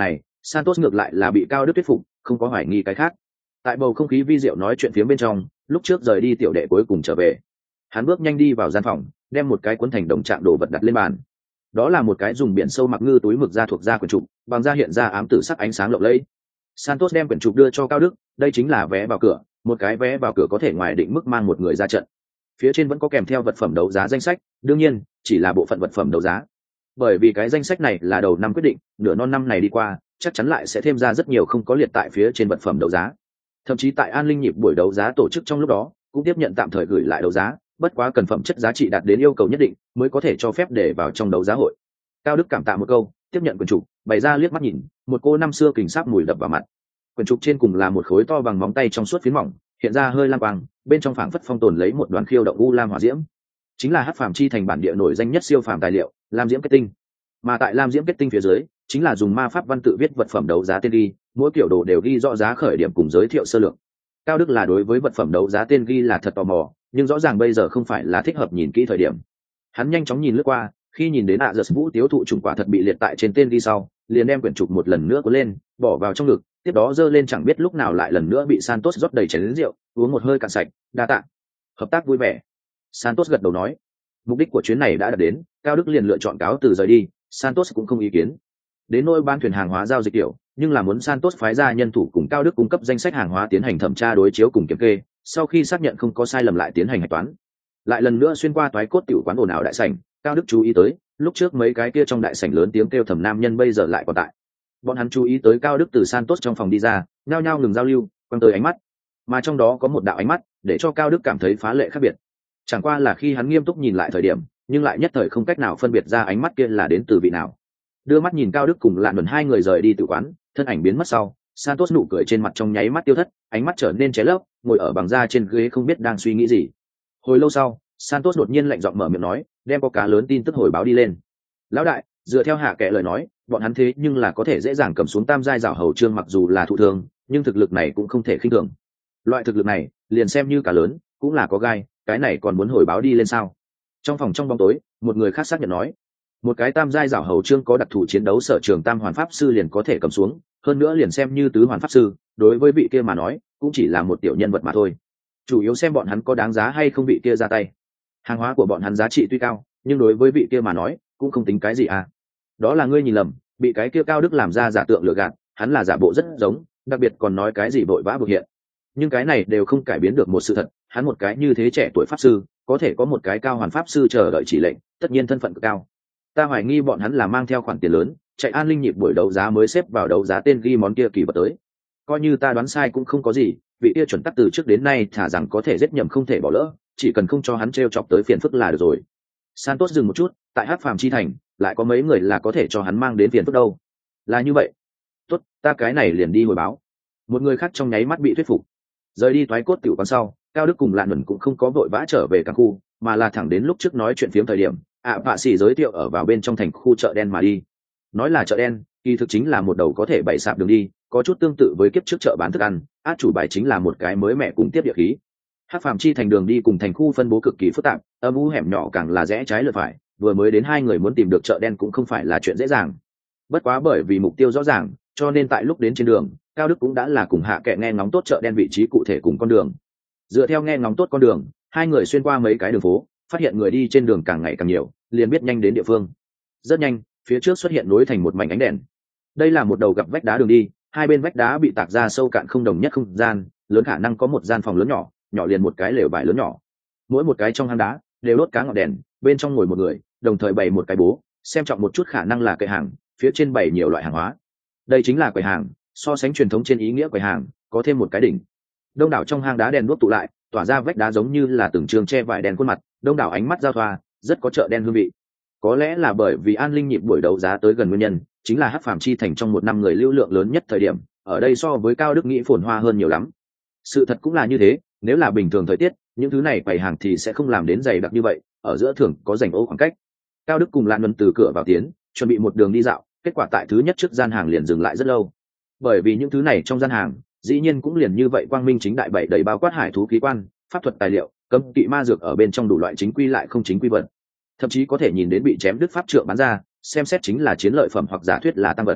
Santos ngược lại là bị Cao Đức thuyết phục, không có hoài nghi cái khác. Tại bầu không khí vi diệu nói chuyện phía bên trong, lúc trước rời đi tiểu đệ cuối cùng trở về. Hắn bước nhanh đi vào gian phòng, đem một cái cuốn thành đồng trạng đồ vật đặt lên bàn. Đó là một cái dùng biển sâu mặc ngư túi mực da thuộc da quyển trục, bằng da hiện ra ám tử sắc ánh sáng lộng lẫy. Santos đem quyển trục đưa cho Cao Đức, đây chính là vé vào cửa, một cái vé vào cửa có thể ngoài định mức mang một người ra trận. Phía trên vẫn có kèm theo vật phẩm đấu giá danh sách, đương nhiên, chỉ là bộ phận vật phẩm đấu giá. Bởi vì cái danh sách này là đầu năm quyết định, nửa non năm này đi qua, chắc chắn lại sẽ thêm ra rất nhiều không có liệt tại phía trên vật phẩm đấu giá. Thậm chí tại An Linh nhịp buổi đấu giá tổ chức trong lúc đó, cũng tiếp nhận tạm thời gửi lại đấu giá, bất quá cần phẩm chất giá trị đạt đến yêu cầu nhất định mới có thể cho phép để vào trong đấu giá hội. Cao Đức cảm tạ một câu, tiếp nhận quyển trục, bày ra liếc mắt nhìn, một cô năm xưa kình sáp mùi đập vào mặt. Quyển trục trên cùng là một khối to bằng móng tay trong suốt phiến mỏng, hiện ra hơi lam quang, bên trong phảng phất phong tồn lấy một đoàn khiêu động u lam hỏa diễm, chính là hắc phàm chi thành bản địa nổi danh nhất siêu phàm tài liệu, lam diễm kết tinh. Mà tại lam diễm kết tinh phía dưới, chính là dùng ma pháp văn tự viết vật phẩm đấu giá tên ghi, mỗi kiểu đồ đều ghi rõ giá khởi điểm cùng giới thiệu sơ lược. Cao Đức là đối với vật phẩm đấu giá tên ghi là thật tò mò, nhưng rõ ràng bây giờ không phải là thích hợp nhìn kỹ thời điểm. Hắn nhanh chóng nhìn lướt qua, khi nhìn đến giật vũ tiếu thụ trùng quả thật bị liệt tại trên tên ghi sau, liền đem quyển trục một lần nữa cuốn lên, bỏ vào trong ngực, tiếp đó giơ lên chẳng biết lúc nào lại lần nữa bị Santos rót đầy chén rượu, uống một hơi cạn sạch, đa tạ. Hợp tác vui vẻ. Santos gật đầu nói. Mục đích của chuyến này đã đạt đến, Cao Đức liền lựa chọn cáo từ rời đi, Santos cũng không ý kiến. Đến nỗi ban thuyền hàng hóa giao dịch tiểu, nhưng là muốn Santos phái ra nhân thủ cùng Cao Đức cung cấp danh sách hàng hóa tiến hành thẩm tra đối chiếu cùng kiểm kê, sau khi xác nhận không có sai lầm lại tiến hành hạch toán. Lại lần nữa xuyên qua toái cốt tiểu quán ồn ào đại sảnh, Cao Đức chú ý tới, lúc trước mấy cái kia trong đại sảnh lớn tiếng kêu thầm nam nhân bây giờ lại còn tại. Bọn hắn chú ý tới Cao Đức từ Santos trong phòng đi ra, nhao nhao ngừng giao lưu, quăng tới ánh mắt, mà trong đó có một đạo ánh mắt để cho Cao Đức cảm thấy phá lệ khác biệt. Chẳng qua là khi hắn nghiêm túc nhìn lại thời điểm, nhưng lại nhất thời không cách nào phân biệt ra ánh mắt kia là đến từ vị nào. Đưa mắt nhìn Cao Đức cùng Lạn Luân hai người rời đi tự quán, thân ảnh biến mất sau, Santos nụ cười trên mặt trong nháy mắt tiêu thất, ánh mắt trở nên cháy lấp, ngồi ở bằng da trên ghế không biết đang suy nghĩ gì. Hồi lâu sau, Santos đột nhiên lạnh giọng mở miệng nói, đem có cá lớn tin tức hồi báo đi lên. Lão đại, dựa theo hạ kệ lời nói, bọn hắn thế nhưng là có thể dễ dàng cầm xuống tam giai giảo hầu trương, mặc dù là thụ thương, nhưng thực lực này cũng không thể khinh thường. Loại thực lực này, liền xem như cá lớn, cũng là có gai, cái này còn muốn hồi báo đi lên sao? Trong phòng trong bóng tối, một người khác xác nhận nói, một cái tam giai giảo hầu trương có đặc thù chiến đấu sở trường tam hoàn pháp sư liền có thể cầm xuống, hơn nữa liền xem như tứ hoàn pháp sư, đối với vị kia mà nói, cũng chỉ là một tiểu nhân vật mà thôi. Chủ yếu xem bọn hắn có đáng giá hay không vị kia ra tay. Hàng hóa của bọn hắn giá trị tuy cao, nhưng đối với vị kia mà nói, cũng không tính cái gì à. Đó là ngươi nhìn lầm, bị cái kia Cao Đức làm ra giả tượng lừa gạt, hắn là giả bộ rất giống, đặc biệt còn nói cái gì vội vã bực hiện. Nhưng cái này đều không cải biến được một sự thật, hắn một cái như thế trẻ tuổi pháp sư, có thể có một cái cao hoàn pháp sư chờ đợi chỉ lệnh, tất nhiên thân phận cực cao. Ta hoài nghi bọn hắn là mang theo khoản tiền lớn, chạy An Linh nhịp buổi đấu giá mới xếp vào đấu giá tên ghi món kia kỳ vật tới. Coi như ta đoán sai cũng không có gì, vị kia chuẩn tắc từ trước đến nay thả rằng có thể giết nhầm không thể bỏ lỡ, chỉ cần không cho hắn trêu chọc tới phiền phức là được rồi. Santos dừng một chút, tại Hắc Phàm chi thành, lại có mấy người là có thể cho hắn mang đến phiền phức đâu? Là như vậy. Tốt, ta cái này liền đi hồi báo. Một người khác trong nháy mắt bị thuyết phục. Rời đi toái cốt tiểu quán sau, Cao Đức cùng Lạn Luân cũng không có vội vã trở về cảng khu, mà là thẳng đến lúc trước nói chuyện phiếm thời điểm, Bạ Sĩ giới thiệu ở vào bên trong thành khu chợ đen mà đi. Nói là chợ đen, kỳ thực chính là một đầu có thể bày sạp đường đi, có chút tương tự với kiếp trước chợ bán thức ăn, át chủ bài chính là một cái mới mẻ cùng tiếp địa khí. Hắc Phàm chi thành đường đi cùng thành khu phân bố cực kỳ phức tạp, âm u hẻm nhỏ càng là rẽ trái lượt phải, vừa mới đến hai người muốn tìm được chợ đen cũng không phải là chuyện dễ dàng. Bất quá bởi vì mục tiêu rõ ràng, cho nên tại lúc đến trên đường, Cao Đức cũng đã là cùng hạ kệ nghe ngóng tốt chợ đen vị trí cụ thể cùng con đường. Dựa theo nghe ngóng tốt con đường, hai người xuyên qua mấy cái đường phố, phát hiện người đi trên đường càng ngày càng nhiều, liền biết nhanh đến địa phương. Rất nhanh, phía trước xuất hiện nối thành một mảnh ánh đèn. Đây là một đầu gặp vách đá đường đi, hai bên vách đá bị tạc ra sâu cạn không đồng nhất không gian, lớn khả năng có một gian phòng lớn nhỏ, nhỏ liền một cái lều vải lớn nhỏ. Mỗi một cái trong hang đá đều đốt cá ngọn đèn, bên trong ngồi một người, đồng thời bày một cái bố, xem trọng một chút khả năng là quầy hàng, phía trên bày nhiều loại hàng hóa. Đây chính là quầy hàng, so sánh truyền thống trên ý nghĩa quầy hàng, có thêm một cái đỉnh. Đông đảo trong hang đá đèn đuốc tụ lại, tỏa ra vách đá giống như là từng trường che vải đèn khuôn mặt, đông đảo ánh mắt giao thoa, rất có chợ đen hương vị. Có lẽ là bởi vì An Linh nhịp buổi đấu giá tới gần nguyên nhân, chính là Hắc Phàm chi thành trong một năm người lưu lượng lớn nhất thời điểm, ở đây so với Cao Đức nghĩ phồn hoa hơn nhiều lắm. Sự thật cũng là như thế, nếu là bình thường thời tiết, những thứ này quầy hàng thì sẽ không làm đến dày đặc như vậy, ở giữa thường có rảnh ô khoảng cách. Cao Đức cùng Lan Luân từ cửa vào tiến, chuẩn bị một đường đi dạo, kết quả tại thứ nhất trước gian hàng liền dừng lại rất lâu. Bởi vì những thứ này trong gian hàng, dĩ nhiên cũng liền như vậy quang minh chính đại bày đầy bao quát hải thú khí quan, pháp thuật tài liệu, cấm kỵ ma dược ở bên trong đủ loại chính quy lại không chính quy vật. Thậm chí có thể nhìn đến bị chém đứt pháp trượng bán ra, xem xét chính là chiến lợi phẩm hoặc giả thuyết là tăng vật.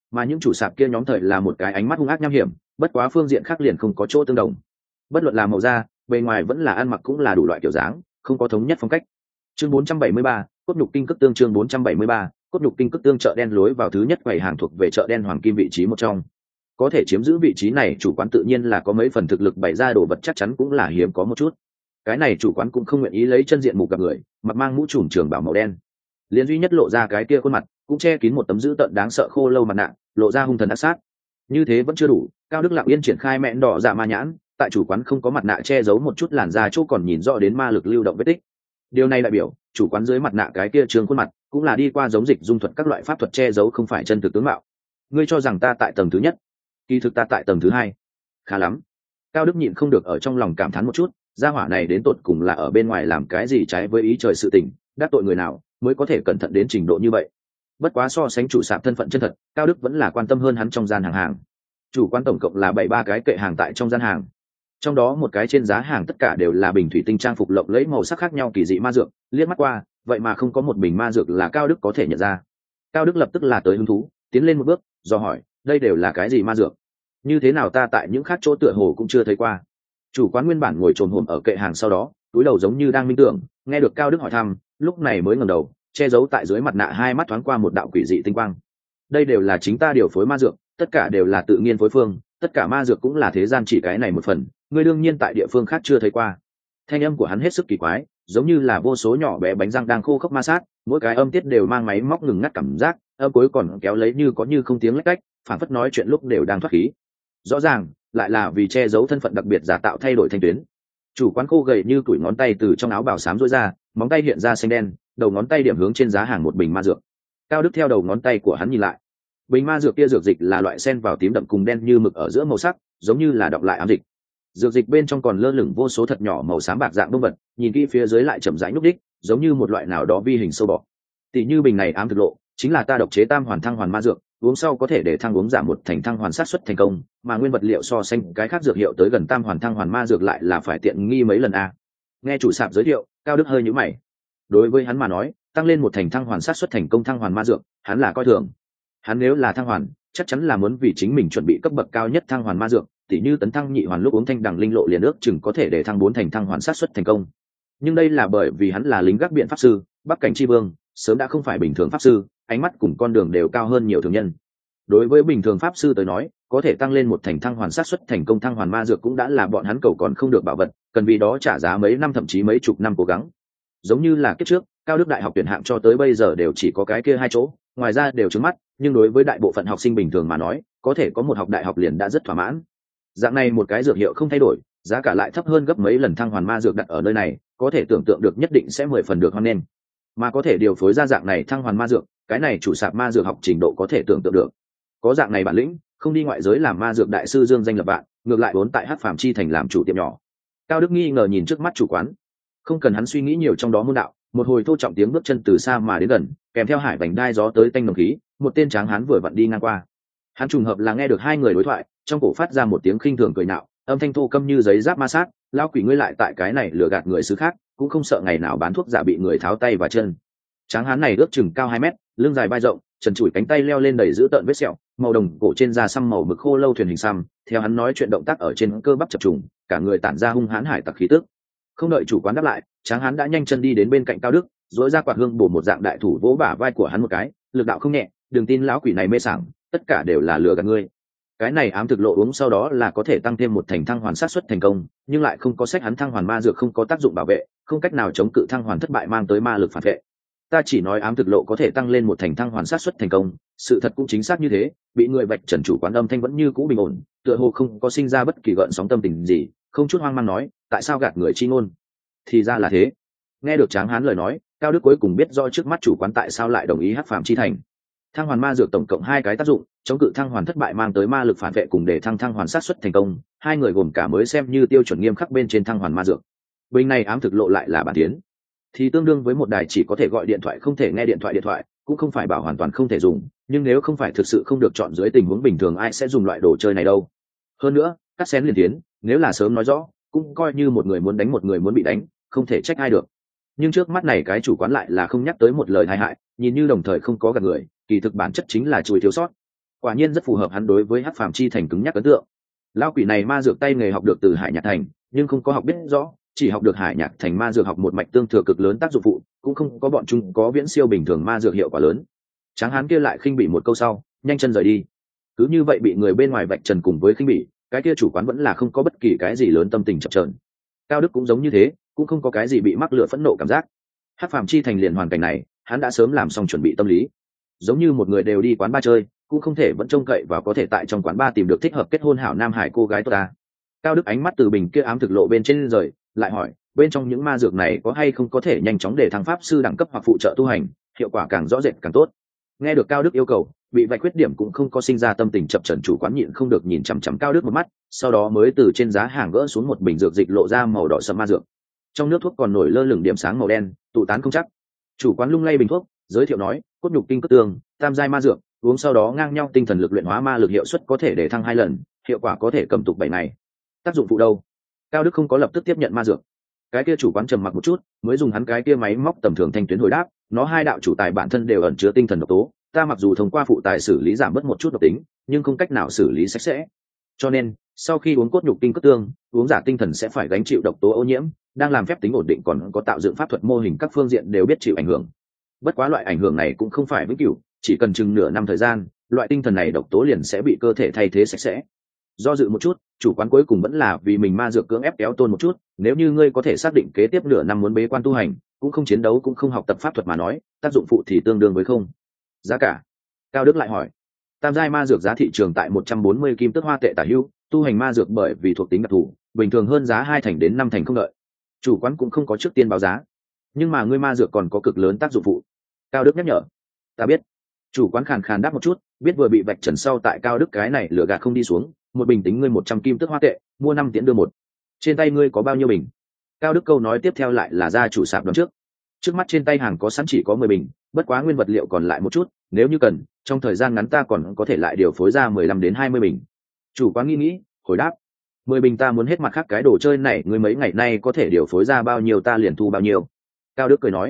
mà những chủ sạp kia nhóm thời là một cái ánh mắt hung ác nham hiểm, bất quá phương diện khác liền không có chỗ tương đồng. Bất luận là màu da, bề ngoài vẫn là ăn mặc cũng là đủ loại kiểu dáng, không có thống nhất phong cách. Chương 473, cốt nhục kinh cức tương. Chương 473, cốt nhục kinh cức tương. Chợ đen lối vào thứ nhất quầy hàng thuộc về chợ đen Hoàng Kim vị trí một trong. Có thể chiếm giữ vị trí này chủ quán tự nhiên là có mấy phần thực lực, bày ra đồ vật chắc chắn cũng là hiếm có một chút. Cái này chủ quán cũng không nguyện ý lấy chân diện mục gặp người, mặt mang mũ trùm trường bảo màu đen, liền duy nhất lộ ra cái kia khuôn mặt cũng che kín một tấm dữ tợn đáng sợ khô lâu mặt nạ, lộ ra hung thần ác sát. Như thế vẫn chưa đủ, Cao Đức Lặng Yên triển khai mẹn đỏ dạ ma nhãn, tại chủ quán không có mặt nạ che giấu một chút làn da chỗ còn nhìn rõ đến ma lực lưu động vết tích. Điều này đại biểu chủ quán dưới mặt nạ cái kia trường khuôn mặt cũng là đi qua giống dịch dung thuật các loại pháp thuật che giấu, không phải chân thực tướng mạo. Ngươi cho rằng ta tại tầng thứ nhất, kỳ thực ta tại tầng thứ hai. Khá lắm. Cao Đức nhịn không được ở trong lòng cảm thán một chút, gia hỏa này đến tột cùng là ở bên ngoài làm cái gì trái với ý trời sự tình, đắc tội người nào mới có thể cẩn thận đến trình độ như vậy. Bất quá so sánh chủ sạp thân phận chân thật, Cao Đức vẫn là quan tâm hơn hắn trong gian hàng. Chủ quán tổng cộng là 73 cái kệ hàng tại trong gian hàng, trong đó một cái trên giá hàng tất cả đều là bình thủy tinh trang phục lộng lẫy màu sắc khác nhau kỳ dị ma dược, liếc mắt qua vậy mà không có một bình ma dược là Cao Đức có thể nhận ra. Cao Đức lập tức là tới hứng thú, tiến lên một bước do hỏi, đây đều là cái gì ma dược, như thế nào ta tại những khác chỗ tựa hồ cũng chưa thấy qua. Chủ quán nguyên bản ngồi trồm hổm ở kệ hàng, sau đó túi đầu giống như đang minh tưởng, nghe được Cao Đức hỏi thăm lúc này mới ngẩng đầu, che giấu tại dưới mặt nạ hai mắt thoáng qua một đạo quỷ dị tinh quang. Đây đều là chính ta điều phối ma dược, tất cả đều là tự nhiên phối phương, tất cả ma dược cũng là thế gian chỉ cái này một phần, ngươi đương nhiên tại địa phương khác chưa thấy qua. Thanh âm của hắn hết sức kỳ quái, giống như là vô số nhỏ bé bánh răng đang khô khốc ma sát, mỗi cái âm tiết đều mang máy móc ngừng ngắt cảm giác, âm cuối còn kéo lấy như có như không tiếng lách cách, phản phất nói chuyện lúc đều đang thoát khí. Rõ ràng lại là vì che giấu thân phận đặc biệt giả tạo thay đổi thanh tuyến. Chủ quán khô gầy như củi ngón tay từ trong áo bào xám rối ra, móng tay hiện ra xanh đen, đầu ngón tay điểm hướng trên giá hàng một bình ma dược. Cao Đức theo đầu ngón tay của hắn nhìn lại, bình ma dược kia dược dịch là loại sen vào tím đậm cùng đen như mực ở giữa màu sắc, giống như là đọc lại ám dịch. Dược dịch bên trong còn lơ lửng vô số thật nhỏ màu xám bạc dạng động vật, nhìn kỹ phía dưới lại chậm rãi nhúc đích, giống như một loại nào đó vi hình sâu bọ. Tỷ như bình này ám thực lộ, chính là ta độc chế tam hoàn thăng hoàn ma dược, uống sau có thể để thăng uống giảm một thành thăng hoàn sát xuất thành công, mà nguyên vật liệu so sánh cái khác dược hiệu tới gần tam hoàn thăng hoàn ma dược lại là phải tiện nghi mấy lần a. Nghe chủ sạp giới thiệu, Cao Đức hơi nhíu mày. Đối với hắn mà nói, tăng lên một thành thăng hoàn sát xuất thành công thăng hoàn ma dược, hắn là coi thường. Hắn nếu là thăng hoàn, chắc chắn là muốn vì chính mình chuẩn bị cấp bậc cao nhất thăng hoàn ma dược, tỉ như tấn thăng nhị hoàn lúc uống thanh đằng linh lộ liền ước chừng có thể để thăng 4 thành thăng hoàn sát xuất thành công. Nhưng đây là bởi vì hắn là lính gác biện pháp sư, Bắc cảnh chi vương, sớm đã không phải bình thường pháp sư, ánh mắt cùng con đường đều cao hơn nhiều thường nhân. Đối với bình thường pháp sư tới nói, có thể tăng lên một thành thăng hoàn sát xuất thành công thăng hoàn ma dược cũng đã là bọn hắn cầu còn không được bảo vật, cần vì đó trả giá mấy năm thậm chí mấy chục năm cố gắng. Giống như là kiếp trước, Cao Đức đại học tuyển hạng cho tới bây giờ đều chỉ có cái kia hai chỗ, ngoài ra đều trứng mắt, nhưng đối với đại bộ phận học sinh bình thường mà nói, có thể có một học đại học liền đã rất thỏa mãn. Dạng này một cái dược hiệu không thay đổi, giá cả lại thấp hơn gấp mấy lần thăng hoàn ma dược đặt ở nơi này, có thể tưởng tượng được nhất định sẽ 10 phần được hoan nghênh. Mà có thể điều phối ra dạng này thăng hoàn ma dược, cái này chủ sạp ma dược học trình độ có thể tưởng tượng được. Có dạng này bản lĩnh, không đi ngoại giới làm ma dược đại sư dương danh lập vạn, ngược lại vốn tại Hắc Phàm Chi thành làm chủ tiệm nhỏ. Cao Đức nghi ngờ nhìn trước mắt chủ quán, không cần hắn suy nghĩ nhiều trong đó môn đạo, một hồi thô trọng tiếng bước chân từ xa mà đến gần, kèm theo hải vành đai gió tới tanh nồng khí, một tên tráng hán vừa vặn đi ngang qua. Hắn trùng hợp là nghe được hai người đối thoại, trong cổ phát ra một tiếng khinh thường cười nạo, âm thanh thô câm như giấy giáp ma sát, lao quỷ ngươi lại tại cái này lừa gạt người xứ khác, cũng không sợ ngày nào bán thuốc giả bị người tháo tay và chân. Tráng hán này ước chừng cao 2 mét, lưng dài vai rộng, trần trụi cánh tay leo lên đầy giữ tợn vết sẹo, màu đồng cổ trên da xăm màu mực khô lâu thuyền hình xăm, theo hắn nói chuyện động tác ở trên cơ bắp chập trùng, cả người tản ra hung hãn hải tặc khí tức. Không đợi chủ quán đáp lại, tráng hán đã nhanh chân đi đến bên cạnh Cao Đức, duỗi ra quạt hương bổ một dạng đại thủ vỗ bả vai của hắn một cái, lực đạo không nhẹ, đừng tin lão quỷ này mê sảng, tất cả đều là lừa gạt ngươi. Cái này ám thực lộ uống sau đó là có thể tăng thêm một thành thăng hoàn sát xuất thành công, nhưng lại không có sách hắn thăng hoàn ma dược không có tác dụng bảo vệ, không cách nào chống cự thăng hoàn thất bại mang tới ma lực phản vệ. Ta chỉ nói ám thực lộ có thể tăng lên một thành thăng hoàn sát xuất thành công, sự thật cũng chính xác như thế. Bị người vạch trần chủ quán âm thanh vẫn như cũ bình ổn, tựa hồ không có sinh ra bất kỳ gợn sóng tâm tình gì, không chút hoang mang nói, tại sao gạt người chi ngôn? Thì ra là thế. Nghe được tráng hán lời nói, Cao Đức cuối cùng biết do trước mắt chủ quán tại sao lại đồng ý Hắc Phàm Chi thành. Thăng hoàn ma dược tổng cộng 2 cái tác dụng, chống cự thăng hoàn thất bại mang tới ma lực phản vệ cùng để thăng hoàn sát xuất thành công, hai người gồm cả mới xem như tiêu chuẩn nghiêm khắc bên trên thăng hoàn ma dược. Bình này ám thực lộ lại là bản tiến, thì tương đương với một đài chỉ có thể gọi điện thoại không thể nghe điện thoại, cũng không phải bảo hoàn toàn không thể dùng, nhưng nếu không phải thực sự không được chọn dưới tình huống bình thường ai sẽ dùng loại đồ chơi này đâu. Hơn nữa, cắt xén liền tiến, nếu là sớm nói rõ, cũng coi như một người muốn đánh một người muốn bị đánh, không thể trách ai được. Nhưng trước mắt này cái chủ quán lại là không nhắc tới một lời tai hại, nhìn như đồng thời không có gạt người, kỳ thực bản chất chính là chùi thiếu sót. quả nhiên rất phù hợp hắn đối với hắc phàm chi thành cứng nhắc ấn tượng. Lão quỷ này ma dược tay nghề học được từ Hải Nhạc Thành, nhưng không có học biết rõ, chỉ học được Hải Nhạc Thành ma dược học một mạch tương thừa cực lớn tác dụng phụ, cũng không có bọn chúng có viễn siêu bình thường ma dược hiệu quả lớn. Tráng hán kia lại khinh bị một câu sau, nhanh chân rời đi. Cứ như vậy bị người bên ngoài vạch trần cùng với khinh bỉ, cái kia chủ quán vẫn là không có bất kỳ cái gì lớn tâm tình chập chờn. Cao Đức cũng giống như thế, cũng không có cái gì bị mắc lửa phẫn nộ cảm giác. Hắc phàm chi thành liền hoàn cảnh này, hắn đã sớm làm xong chuẩn bị tâm lý. Giống như một người đều đi quán bar chơi, cũng không thể vẫn trông cậy vào có thể tại trong quán bar tìm được thích hợp kết hôn hảo nam hải cô gái tốt ta. Cao Đức ánh mắt từ bình kia ám thực lộ bên trên rời, lại hỏi, bên trong những ma dược này có hay không có thể nhanh chóng để thăng pháp sư đẳng cấp hoặc phụ trợ tu hành, hiệu quả càng rõ rệt càng tốt. Nghe được Cao Đức yêu cầu, bị vạch khuyết điểm cũng không có sinh ra tâm tình chập chờn chủ quán nhịn không được nhìn chằm chằm Cao Đức một mắt, sau đó mới từ trên giá hàng gỡ xuống một bình dược dịch lộ ra màu đỏ sẫm ma dược. Trong nước thuốc còn nổi lơ lửng điểm sáng màu đen, tụ tán không chắc. Chủ quán lung lay bình thuốc, giới thiệu nói, cốt nhục kinh cất tương, tam giai ma dược, uống sau đó ngang nhau tinh thần lực luyện hóa ma lực hiệu suất có thể để thăng 2 lần, hiệu quả có thể cầm tục 7 ngày. Tác dụng phụ đâu? Cao Đức không có lập tức tiếp nhận ma dược. Cái kia chủ quán trầm mặc một chút, mới dùng hắn cái kia máy móc tầm thường thanh tuyến hồi đáp, nó hai đạo chủ tài bản thân đều ẩn chứa tinh thần độc tố, ta mặc dù thông qua phụ tài xử lý giảm bớt một chút độc tính, nhưng không cách nào xử lý sạch sẽ. Cho nên, sau khi uống cốt nhục kinh cất tương, uống giả tinh thần sẽ phải gánh chịu độc tố ô nhiễm, đang làm phép tính ổn định còn có tạo dựng pháp thuật mô hình các phương diện đều biết chịu ảnh hưởng. Bất quá loại ảnh hưởng này cũng không phải vĩnh cửu, chỉ cần chừng nửa năm thời gian, loại tinh thần này độc tố liền sẽ bị cơ thể thay thế sạch sẽ. Do dự một chút, chủ quán cuối cùng vẫn là vì mình ma dược cưỡng ép kéo Tôn một chút, nếu như ngươi có thể xác định kế tiếp nửa năm muốn bế quan tu hành, cũng không chiến đấu cũng không học tập pháp thuật mà nói, tác dụng phụ thì tương đương với không. Giá cả? Cao Đức lại hỏi. Tam giai ma dược giá thị trường tại 140 kim tức hoa tệ tả hữu, tu hành ma dược bởi vì thuộc tính đặc thù, bình thường hơn giá 2 thành đến 5 thành không đợi. Chủ quán cũng không có trước tiên báo giá, nhưng mà ngươi ma dược còn có cực lớn tác dụng phụ. Cao Đức nhắc nhở. Ta biết. Chủ quán khàn khàn đáp một chút, biết vừa bị vạch trần sau tại Cao Đức cái này lửa gạt không đi xuống, một bình tính ngươi 100 kim tức hoa tệ, mua 5 tiễn đưa một. Trên tay ngươi có bao nhiêu bình? Cao Đức câu nói tiếp theo lại là ra chủ sạp đón trước mắt trên tay hàng có sẵn chỉ có 10 bình, bất quá nguyên vật liệu còn lại một chút, nếu như cần, trong thời gian ngắn ta còn có thể lại điều phối ra 15 đến 20 bình. Chủ quán nghĩ, hồi đáp, 10 bình ta muốn hết mặt khác cái đồ chơi này, ngươi mấy ngày nay có thể điều phối ra bao nhiêu ta liền thu bao nhiêu. Cao Đức cười nói,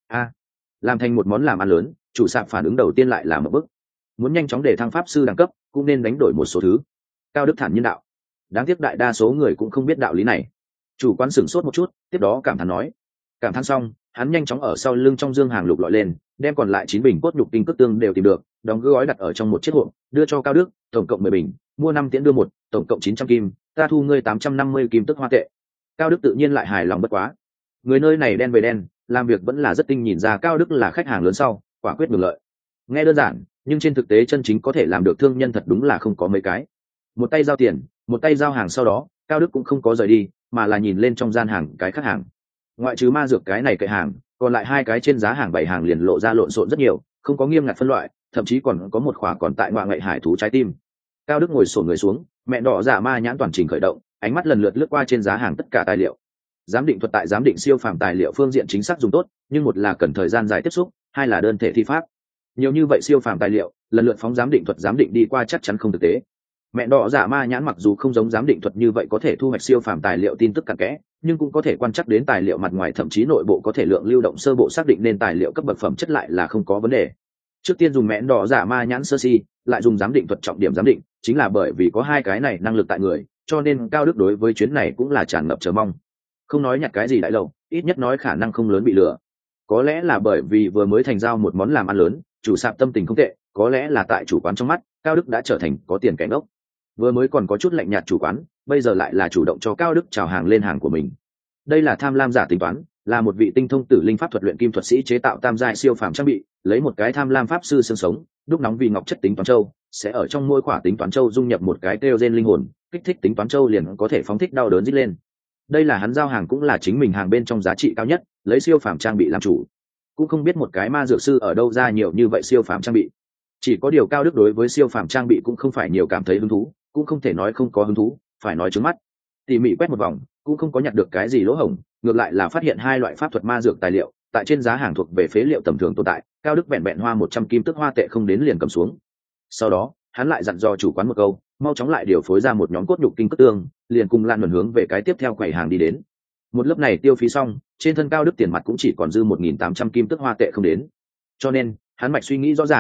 làm thành một món làm ăn lớn, chủ sạp phản ứng đầu tiên lại là một bước. Muốn nhanh chóng để thăng pháp sư đẳng cấp, cũng nên đánh đổi một số thứ. Cao Đức thản nhiên đạo, đáng tiếc đại đa số người cũng không biết đạo lý này. Chủ quán sửng sốt một chút, tiếp đó cảm thán nói. Cảm thán xong, hắn nhanh chóng ở sau lưng trong dương hàng lục lọi lên, đem còn lại 9 bình cốt nhục kinh cất tương đều tìm được, đóng gói đặt ở trong một chiếc hộp, đưa cho Cao Đức, tổng cộng 10 bình, mua 5 tiễn đưa một, tổng cộng 900 kim, ta thu ngươi 850 kim tức hoa tệ. Cao Đức tự nhiên lại hài lòng bất quá. Người nơi này đen về đen, làm việc vẫn là rất tinh, nhìn ra Cao Đức là khách hàng lớn sau, quả quyết ngược lợi. Nghe đơn giản, nhưng trên thực tế chân chính có thể làm được thương nhân thật đúng là không có mấy cái. Một tay giao tiền, một tay giao hàng, sau đó Cao Đức cũng không có rời đi, mà là nhìn lên trong gian hàng cái khách hàng. Ngoại trừ ma dược cái này kệ hàng, còn lại 2 cái trên giá hàng bày hàng liền lộ ra lộn xộn rất nhiều, không có nghiêm ngặt phân loại, thậm chí còn có một khỏa còn tại ngoại ngậy hải thú trái tim. Cao Đức ngồi xổm người xuống, mẹ đỏ giả ma nhãn toàn trình khởi động, ánh mắt lần lượt lướt qua trên giá hàng tất cả tài liệu. Giám định thuật tại giám định siêu phàm tài liệu phương diện chính xác dùng tốt, nhưng một là cần thời gian dài tiếp xúc, hai là đơn thể thi pháp. Nhiều như vậy siêu phàm tài liệu, lần lượt phóng giám định thuật giám định đi qua chắc chắn không thực tế. Mẹ đỏ giả ma nhãn mặc dù không giống giám định thuật như vậy có thể thu hoạch siêu phàm tài liệu tin tức cặn kẽ, nhưng cũng có thể quan trắc đến tài liệu mặt ngoài, thậm chí nội bộ có thể lượng lưu động sơ bộ xác định nên tài liệu cấp bậc phẩm chất lại là không có vấn đề. Trước tiên dùng mẹ đỏ giả ma nhãn sơ si, lại dùng giám định thuật trọng điểm giám định, chính là bởi vì có 2 cái này năng lực tại người, cho nên Cao Đức đối với chuyến này cũng là tràn ngập chờ mong. Không nói nhặt cái gì đại lầu, ít nhất nói khả năng không lớn bị lừa. Có lẽ là bởi vì vừa mới thành giao một món làm ăn lớn, chủ sạp tâm tình không tệ, có lẽ là tại chủ quán trong mắt, Cao Đức đã trở thành có tiền kẻ ngốc. Vừa mới còn có chút lạnh nhạt chủ quán, bây giờ lại là chủ động cho Cao Đức chào hàng lên hàng của mình. Đây là tham lam giả tính toán, là một vị tinh thông tử linh pháp thuật luyện kim thuật sĩ chế tạo tam giai siêu phàm trang bị, lấy một cái tham lam pháp sư xương sống, đúc nóng vì ngọc chất tính toán châu, sẽ ở trong mỗi quả tính toán châu dung nhập một cái kêu gen linh hồn, kích thích tính toán châu liền có thể phóng thích đau đớn rít lên. Đây là hắn giao hàng cũng là chính mình hàng bên trong giá trị cao nhất, lấy siêu phàm trang bị làm chủ. Cũng không biết một cái ma dược sư ở đâu ra nhiều như vậy siêu phàm trang bị. Chỉ có điều Cao Đức đối với siêu phàm trang bị cũng không phải nhiều cảm thấy hứng thú, cũng không thể nói không có hứng thú, phải nói trứng mắt. Tỉ mỉ quét một vòng, cũng không có nhặt được cái gì lỗ hổng, ngược lại là phát hiện 2 loại pháp thuật ma dược tài liệu, tại trên giá hàng thuộc về phế liệu tầm thường tồn tại, Cao Đức vẹn vẹn hoa 100 kim tức hoa tệ không đến liền cầm xuống. Sau đó, hắn lại dặn dò chủ quán một câu, mau chóng lại điều phối ra một nhóm cốt nhục kinh cất tương, liền cùng Lan Luân hướng về cái tiếp theo quầy hàng đi đến. Một lớp này tiêu phí xong, trên thân Cao Đức tiền mặt cũng chỉ còn dư 1.800 kim tức hoa tệ không đến. Cho nên, hắn mạch suy nghĩ rõ ràng,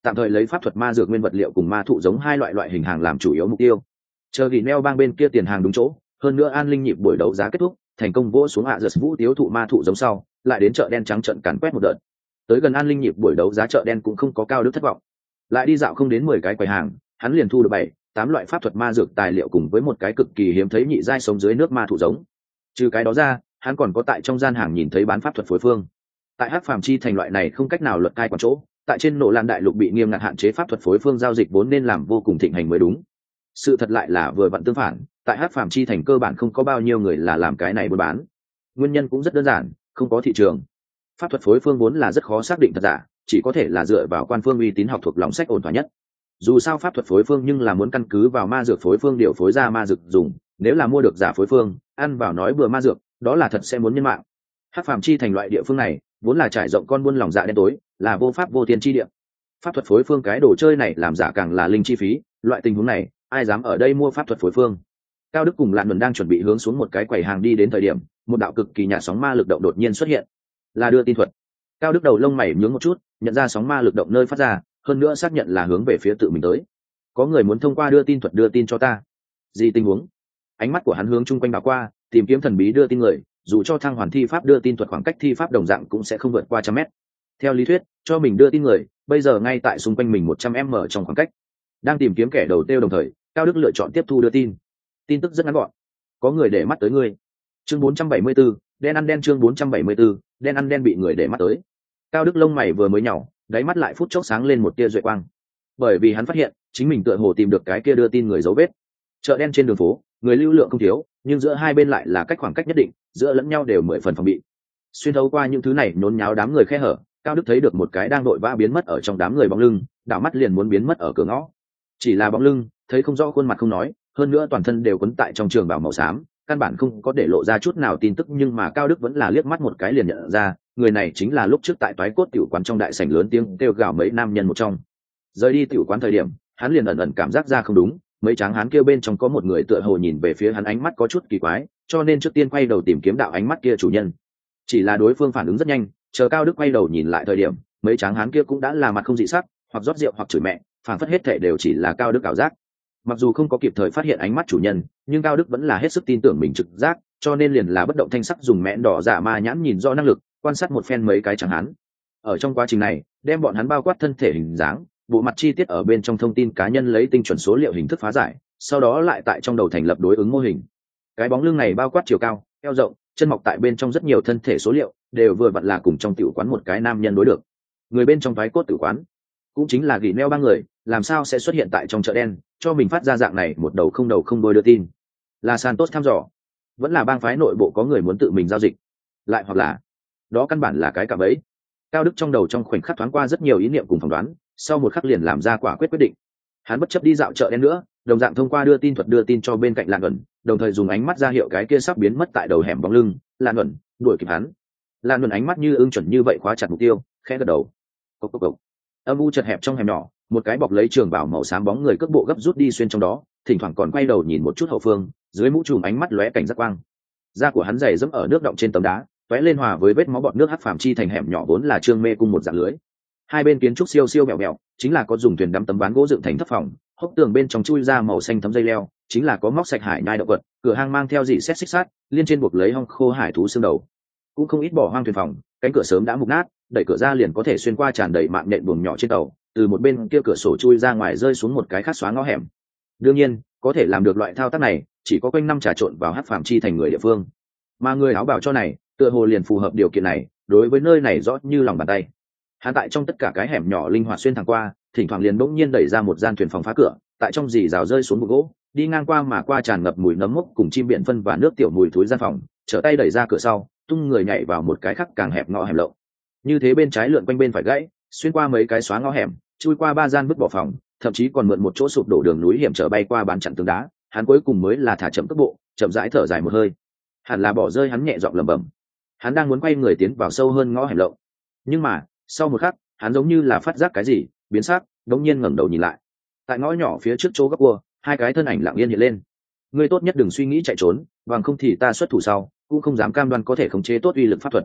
tạm thời lấy pháp thuật ma dược nguyên vật liệu cùng ma thụ giống hai loại hình hàng làm chủ yếu mục tiêu. Chờ gỉ neo bang bên kia tiền hàng đúng chỗ, hơn nữa an linh nhịp buổi đấu giá kết thúc, thành công vỗ xuống hạ giật vũ tiếu thụ ma thụ giống sau, lại đến chợ đen trắng trận càn quét một đợt. Tới gần an linh nhịp buổi đấu giá chợ đen cũng không có Cao Đức thất vọng. Lại đi dạo không đến 10 cái quầy hàng, hắn liền thu được 7-8 loại pháp thuật ma dược tài liệu cùng với một cái cực kỳ hiếm thấy nhị giai sống dưới nước ma thụ giống. Trừ cái đó ra, hắn còn có tại trong gian hàng nhìn thấy bán pháp thuật phối phương. Tại Hắc Phàm Chi thành loại này không cách nào luật cai quản chỗ, tại trên Nộ Lan đại lục bị nghiêm ngặt hạn chế pháp thuật phối phương giao dịch vốn nên làm vô cùng thịnh hành mới đúng. Sự thật lại là vừa vặn tương phản, tại Hắc Phàm Chi thành cơ bản không có bao nhiêu người là làm cái này buôn bán. Nguyên nhân cũng rất đơn giản, không có thị trường. Pháp thuật phối phương vốn là rất khó xác định thật giả, chỉ có thể là dựa vào quan phương uy tín học thuộc lòng sách ổn thỏa nhất. Dù sao pháp thuật phối phương nhưng là muốn căn cứ vào ma dược phối phương điều phối ra ma dược dùng, nếu là mua được giả phối phương, ăn vào nói bừa ma dược, đó là thật sẽ muốn nhân mạng. Hắc Phàm Chi thành loại địa phương này vốn là trải rộng con buôn lòng dạ đen tối, là vô pháp vô thiên chi địa. Pháp thuật phối phương cái đồ chơi này làm giả càng là linh chi phí, loại tình huống này ai dám ở đây mua pháp thuật phối phương. Cao Đức cùng Lạn Luân đang chuẩn bị hướng xuống một cái quầy hàng đi đến thời điểm, một đạo cực kỳ nhạt sóng ma lực động đột nhiên xuất hiện, là đưa tin thuật. Cao Đức đầu lông mày nhướng một chút, nhận ra sóng ma lực động nơi phát ra, hơn nữa xác nhận là hướng về phía tự mình tới. Có người muốn thông qua đưa tin thuật đưa tin cho ta. Gì tình huống? Ánh mắt của hắn hướng chung quanh đảo qua, tìm kiếm thần bí đưa tin người, dù cho thăng hoàn thi pháp đưa tin thuật khoảng cách thi pháp đồng dạng cũng sẽ không vượt qua 100 mét. Theo lý thuyết, cho mình đưa tin người, bây giờ ngay tại xung quanh mình 100m trong khoảng cách. Đang tìm kiếm kẻ đầu tiêu đồng thời, Cao Đức lựa chọn tiếp thu đưa tin. Tin tức rất ngắn gọn. Có người để mắt tới ngươi. Chương 474, đen ăn đen chương 474, đen ăn đen bị người để mắt tới. Cao Đức lông mày vừa mới nhàu, đáy mắt lại phút chốc sáng lên một tia duệ quang. Bởi vì hắn phát hiện, chính mình tựa hồ tìm được cái kia đưa tin người dấu vết. Chợ đen trên đường phố, người lưu lượng không thiếu, nhưng giữa hai bên lại là cách khoảng cách nhất định, giữa lẫn nhau đều 10 phần phòng bị. Xuyên thấu qua những thứ này nhốn nháo đám người khe hở, Cao Đức thấy được một cái đang đội vã biến mất ở trong đám người bóng lưng, đảo mắt liền muốn biến mất ở cửa ngõ. Chỉ là bóng lưng, thấy không rõ khuôn mặt không nói, hơn nữa toàn thân đều quấn tại trong trường bào màu xám, căn bản không có để lộ ra chút nào tin tức, nhưng mà Cao Đức vẫn là liếc mắt một cái liền nhận ra, người này chính là lúc trước tại toái cốt tiểu quán trong đại sảnh lớn tiếng kêu gào mấy nam nhân một trong. Rời đi tiểu quán thời điểm, hắn liền ẩn ẩn cảm giác ra không đúng, mấy tráng hán kêu bên trong có một người tựa hồ nhìn về phía hắn ánh mắt có chút kỳ quái, cho nên trước tiên quay đầu tìm kiếm đạo ánh mắt kia chủ nhân. Chỉ là đối phương phản ứng rất nhanh, chờ Cao Đức quay đầu nhìn lại thời điểm, mấy tráng hán kia cũng đã là mặt không dị sắc, hoặc rót rượu hoặc chửi mẹ, phản phất hết thảy đều chỉ là Cao Đức ảo giác. Mặc dù không có kịp thời phát hiện ánh mắt chủ nhân, nhưng Cao Đức vẫn là hết sức tin tưởng mình trực giác, cho nên liền là bất động thanh sắc dùng mẽn đỏ giả ma nhãn nhìn rõ năng lực, quan sát một phen mấy cái tráng hán. Ở trong quá trình này, đem bọn hắn bao quát thân thể hình dáng, bộ mặt chi tiết ở bên trong thông tin cá nhân lấy tinh chuẩn số liệu hình thức phá giải, sau đó lại tại trong đầu thành lập đối ứng mô hình. Cái bóng lưng này bao quát chiều cao, eo rộng, chân mọc tại bên trong rất nhiều thân thể số liệu, đều vừa vặn là cùng trong tiểu quán một cái nam nhân đối được. Người bên trong phái cốt tiểu quán, cũng chính là gỉ neo ba người, làm sao sẽ xuất hiện tại trong chợ đen, cho mình phát ra dạng này một đầu không đuôi đưa tin. Là Santos thăm dò, vẫn là bang phái nội bộ có người muốn tự mình giao dịch, lại hoặc là đó căn bản là cái cạm bẫy. Cao Đức trong đầu trong khoảnh khắc thoáng qua rất nhiều ý niệm cùng phỏng đoán, sau một khắc liền làm ra quả quyết định. Hắn bất chấp đi dạo chợ đen nữa, đồng dạng thông qua đưa tin thuật đưa tin cho bên cạnh Lan Luân, đồng thời dùng ánh mắt ra hiệu cái kia sắp biến mất tại đầu hẻm bóng lưng. Lan Luân đuổi kịp hắn. Lan Luân ánh mắt như ưng chuẩn như vậy khóa chặt mục tiêu, khẽ gật đầu. Cộc cộc cộc. Âm u chật hẹp trong hẻm nhỏ, một cái bọc lấy trường bảo màu xám bóng người cước bộ gấp rút đi xuyên trong đó, thỉnh thoảng còn quay đầu nhìn một chút hậu phương, dưới mũ trùm ánh mắt lóe cảnh giác quang. Da của hắn dày dẫm ở nước động trên tấm đá, tóe lên hòa với vết máu bọt nước. Hắc Phàm Chi thành hẻm nhỏ vốn là trương mê cung một dạng lưới. Hai bên kiến trúc siêu siêu mẹo mẹo, chính là có dùng thuyền đắm tấm ván gỗ dựng thành thấp phòng, hốc tường bên trong chui ra màu xanh thấm dây leo, chính là có móc sạch hải nhai động vật, cửa hang mang theo dị xét xích sát, liên trên buộc lấy hong khô hải thú xương đầu. Cũng không ít bỏ hoang thuyền phòng, cánh cửa sớm đã mục nát, đẩy cửa ra liền có thể xuyên qua tràn đầy mạng nhện buồng nhỏ trên tàu, từ một bên kia cửa sổ chui ra ngoài rơi xuống một cái khác xóa ngõ hẻm. Đương nhiên, có thể làm được loại thao tác này, chỉ có quanh năm trà trộn vào Hắc Phàm Chi thành người địa phương. Mà người áo bào cho này, tựa hồ liền phù hợp điều kiện này, đối với nơi này rõ như lòng bàn tay. Hắn tại trong tất cả cái hẻm nhỏ linh hoạt xuyên thẳng qua, thỉnh thoảng liền bỗng nhiên đẩy ra một gian thuyền phòng phá cửa, tại trong dì rào rơi xuống bụi gỗ, đi ngang qua mà qua tràn ngập mùi nấm mốc cùng chim biển phân và nước tiểu mùi thối gian phòng, trở tay đẩy ra cửa sau, tung người nhảy vào một cái khác càng hẹp ngõ hẻm lậu. Như thế bên trái lượn quanh bên phải gãy, xuyên qua mấy cái xóa ngõ hẻm, chui qua 3 gian vứt bỏ phòng, thậm chí còn mượn một chỗ sụp đổ đường núi hiểm trở bay qua bán chặn tường đá, hắn cuối cùng mới là thả chậm tốc bộ, chậm rãi thở dài một hơi. Hẳn là bỏ rơi hắn nhẹ giọng lẩm bẩm. Hắn đang muốn quay người tiến vào sâu hơn ngõ hẻm lậu. Nhưng mà, sau một khắc, hắn giống như là phát giác cái gì, biến sắc, đống nhiên ngẩng đầu nhìn lại. Tại ngõ nhỏ phía trước chỗ góc cua, hai cái thân ảnh lặng yên hiện lên. Ngươi tốt nhất đừng suy nghĩ chạy trốn, bằng không thì ta xuất thủ sau, cũng không dám cam đoan có thể khống chế tốt uy lực pháp thuật.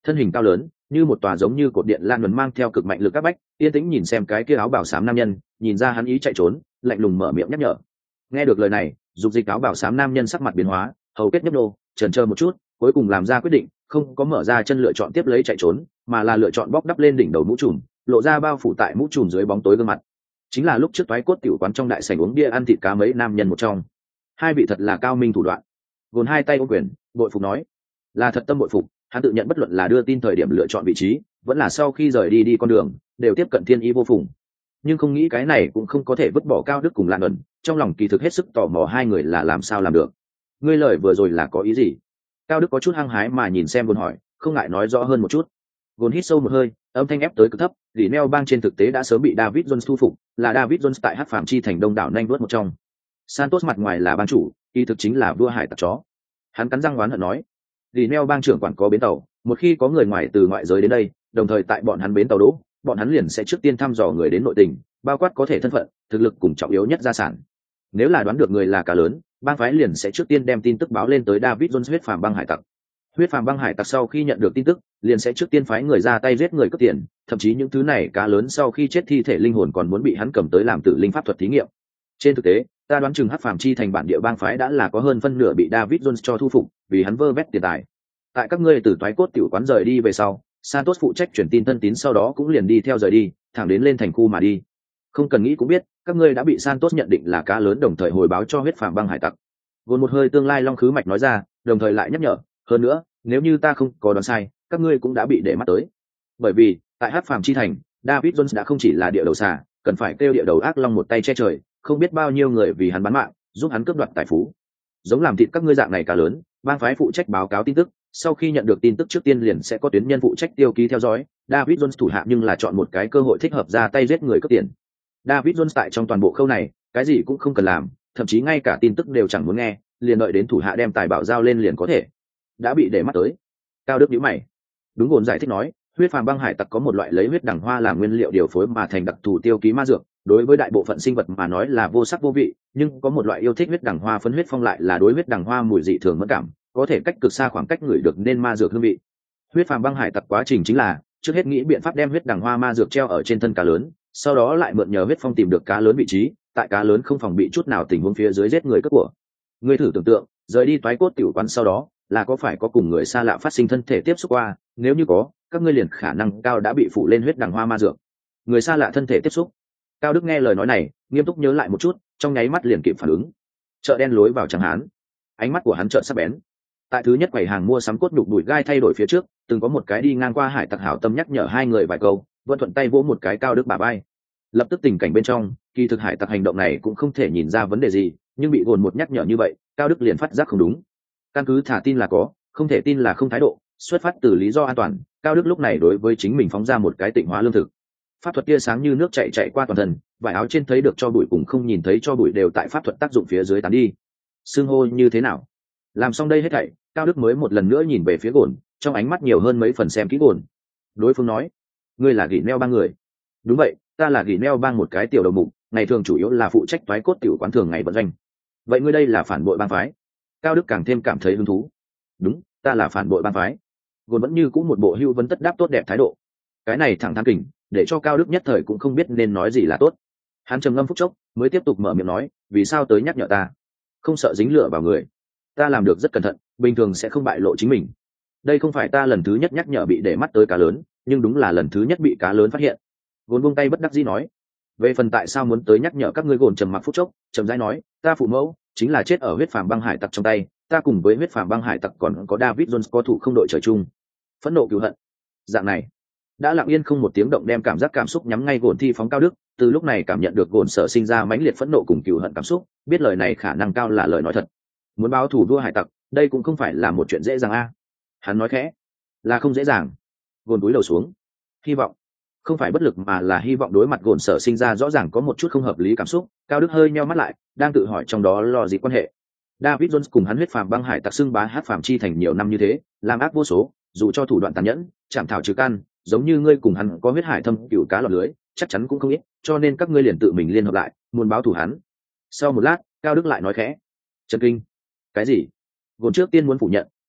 thân hình cao lớn như một tòa giống như cột điện lan luân mang theo cực mạnh lực các bách, yên tĩnh nhìn xem cái kia áo bảo xám nam nhân, nhìn ra hắn ý chạy trốn, lạnh lùng mở miệng nhắc nhở. Nghe được lời này, dục dịch áo bảo xám nam nhân sắc mặt biến hóa, hầu kết nhấp nô, chần chờ một chút, cuối cùng làm ra quyết định, không có mở ra chân lựa chọn tiếp lấy chạy trốn, mà là lựa chọn bóc đắp lên đỉnh đầu mũ trùm, lộ ra bao phủ tại mũ trùm dưới bóng tối gương mặt. Chính là lúc trước toái cốt tiểu quán trong đại sảnh uống bia ăn thịt cá mấy nam nhân một trong. Hai vị thật là cao minh thủ đoạn. Gồn hai tay ôm quyền, bội phục nói, là thật tâm bội phục. Hắn tự nhận bất luận là đưa tin thời điểm lựa chọn vị trí, vẫn là sau khi rời đi con đường, đều tiếp cận thiên ý vô phùng. Nhưng không nghĩ cái này cũng không có thể vứt bỏ Cao Đức cùng Lan ẩn, trong lòng kỳ thực hết sức tò mò hai người là làm sao làm được. Ngươi lời vừa rồi là có ý gì? Cao Đức có chút hăng hái mà nhìn xem Gồn hỏi, không ngại nói rõ hơn một chút. Gồn hít sâu một hơi, âm thanh ép tới cực thấp. Lý Neo Bang trên thực tế đã sớm bị David Jones thu phục, là David Jones tại Hắc Phạm Chi thành đông đảo nhanh vớt một trong. Santos mặt ngoài là bang chủ, kỳ thực chính là vua hải tặc chó. Hắn cắn răng oán hận nói, Lý Neo Bang trưởng quản có bến tàu, một khi có người ngoài từ ngoại giới đến đây, đồng thời tại bọn hắn bến tàu đỗ, bọn hắn liền sẽ trước tiên thăm dò người đến nội tình, bao quát có thể thân phận, thực lực cùng trọng yếu nhất gia sản. Nếu là đoán được người là cá lớn, bang phái liền sẽ trước tiên đem tin tức báo lên tới David Jones huyết phàm băng hải tặc. Huyết phàm băng hải tặc sau khi nhận được tin tức, liền sẽ trước tiên phái người ra tay giết người cướp tiền, thậm chí những thứ này cá lớn sau khi chết thi thể linh hồn còn muốn bị hắn cầm tới làm tử linh pháp thuật thí nghiệm. Trên thực tế, ta đoán chừng Hắc Phàm Chi thành bản địa bang phái đã là có hơn phân nửa bị David Jones cho thu phục, vì hắn vơ vét tiền tài. Tại các ngươi từ toái cốt tiểu quán rời đi về sau, Santos phụ trách truyền tin thân tín sau đó cũng liền đi theo rời đi, thẳng đến lên thành khu mà đi. Không cần nghĩ cũng biết, các ngươi đã bị Santos nhận định là cá lớn đồng thời hồi báo cho huyết phàm băng hải tặc. Gồm một hơi tương lai long khứ mạch nói ra, đồng thời lại nhắc nhở, hơn nữa, nếu như ta không có đoán sai, các ngươi cũng đã bị để mắt tới. Bởi vì, tại Hắc Phàm Chi thành, David Jones đã không chỉ là địa đầu xà, cần phải kêu địa đầu ác long một tay che trời, không biết bao nhiêu người vì hắn bán mạng, giúp hắn cướp đoạt tài phú. Giống làm thịt các ngươi dạng này cá lớn, bang phái phụ trách báo cáo tin tức, sau khi nhận được tin tức trước tiên liền sẽ có tuyến nhân phụ trách tiêu ký theo dõi. David Jones thủ hạ nhưng là chọn một cái cơ hội thích hợp ra tay giết người cướp tiền. David Jones tại trong toàn bộ khâu này, cái gì cũng không cần làm, thậm chí ngay cả tin tức đều chẳng muốn nghe, liền đợi đến thủ hạ đem tài bảo giao lên liền có thể. Đã bị để mắt tới. Cao Đức nhíu mày. Đúng Gồn giải thích nói, huyết phàm băng hải tặc có một loại lấy huyết đằng hoa làm nguyên liệu điều phối mà thành đặc thù tiêu ký ma dược, đối với đại bộ phận sinh vật mà nói là vô sắc vô vị, nhưng có một loại yêu thích huyết đằng hoa phấn huyết phong lại là đối huyết đằng hoa mùi dị thường mẫn cảm, có thể cách cực xa khoảng cách ngửi được nên ma dược hương vị. Huyết phàm băng hải tặc quá trình chính là trước hết nghĩ biện pháp đem huyết đằng hoa ma dược treo ở trên thân cá lớn, sau đó lại mượn nhờ huyết phong tìm được cá lớn vị trí, tại cá lớn không phòng bị chút nào tình huống phía dưới giết người cướp của. Ngươi thử tưởng tượng, rời đi toái cốt tiểu quán sau đó, là có phải có cùng người xa lạ phát sinh thân thể tiếp xúc qua, nếu như có, các ngươi liền khả năng cao đã bị phủ lên huyết đằng hoa ma dược. Người xa lạ thân thể tiếp xúc. Cao Đức nghe lời nói này, nghiêm túc nhớ lại một chút, trong nháy mắt liền kịp phản ứng. Chợ đen lối vào chẳng hán. Ánh mắt của hắn trợn sắc bén. Tại thứ nhất quầy hàng mua sắm cốt nhục đùi gai thay đổi phía trước, từng có một cái đi ngang qua hải tặc hảo tâm nhắc nhở hai người vài câu, vẫn thuận tay vỗ một cái Cao Đức bả vai. Lập tức tình cảnh bên trong, kỳ thực hải tặc hành động này cũng không thể nhìn ra vấn đề gì, nhưng bị Gồn một nhắc nhở như vậy, Cao Đức liền phát giác không đúng. Căn cứ thả tin là có, không thể tin là không thái độ, xuất phát từ lý do an toàn, Cao Đức lúc này đối với chính mình phóng ra một cái tịnh hóa lương thực. Pháp thuật tia sáng như nước chạy qua toàn thân, vải áo trên thấy được cho bụi cùng không nhìn thấy cho bụi đều tại pháp thuật tác dụng phía dưới tán đi. Xương hô như thế nào? Làm xong đây hết thảy, Cao Đức mới một lần nữa nhìn về phía Gồn, trong ánh mắt nhiều hơn mấy phần xem kỹ Gồn. Đối phương nói, ngươi là Gỉ Neo Bang người. Đúng vậy, ta là Gỉ Neo Bang một cái tiểu đầu mục, ngày thường chủ yếu là phụ trách toái cốt tiểu quán thường ngày vận doanh. Vậy ngươi đây là phản bội bang phái? Cao Đức càng thêm cảm thấy hứng thú. Đúng, ta là phản bội bang phái. Gồn vẫn như cũng một bộ hưu vấn tất đáp tốt đẹp thái độ. Cái này thẳng thắn kình, để cho Cao Đức nhất thời cũng không biết nên nói gì là tốt. Hắn trầm ngâm phút chốc, mới tiếp tục mở miệng nói, vì sao tới nhắc nhở ta? Không sợ dính lửa vào người. Ta làm được rất cẩn thận, bình thường sẽ không bại lộ chính mình. Đây không phải ta lần thứ nhất nhắc nhở bị để mắt tới cá lớn, nhưng đúng là lần thứ nhất bị cá lớn phát hiện. Gồn buông tay bất đắc dĩ nói, về phần tại sao muốn tới nhắc nhở các ngươi. Gồn trầm mặc phút chốc, trầm rãi nói, ta phụ mẫu chính là chết ở huyết phàm băng hải tặc trong tay, ta cùng với huyết phàm băng hải tặc còn có David Jones có thủ không đội trời chung. Phẫn nộ cừu hận. Dạng này, đã lặng yên không một tiếng động đem cảm xúc nhắm ngay Gồn thi phóng Cao Đức, từ lúc này cảm nhận được Gồn sở sinh ra mãnh liệt phẫn nộ cùng cừu hận cảm xúc, biết lời này khả năng cao là lời nói thật. Muốn báo thù vua hải tặc, đây cũng không phải là một chuyện dễ dàng a. Hắn nói khẽ, là không dễ dàng. Gồn cúi đầu xuống. Hy vọng, không phải bất lực mà là hy vọng. Đối mặt Gồn sở sinh ra rõ ràng có một chút không hợp lý cảm xúc, Cao Đức hơi nheo mắt lại, đang tự hỏi trong đó lo gì quan hệ. David Jones cùng hắn huyết phàm băng hải tặc xưng bá Hắc Phàm Chi thành nhiều năm như thế, làm ác vô số, dù cho thủ đoạn tàn nhẫn, chạm thảo trừ căn, giống như ngươi cùng hắn có huyết hải thâm cửu cá lọt lưới, chắc chắn cũng không ít, cho nên các ngươi liền tự mình liên hợp lại, muốn báo thù hắn. Sau một lát, Cao Đức lại nói khẽ, chấn kinh. Cái gì? Gồn trước tiên muốn phủ nhận,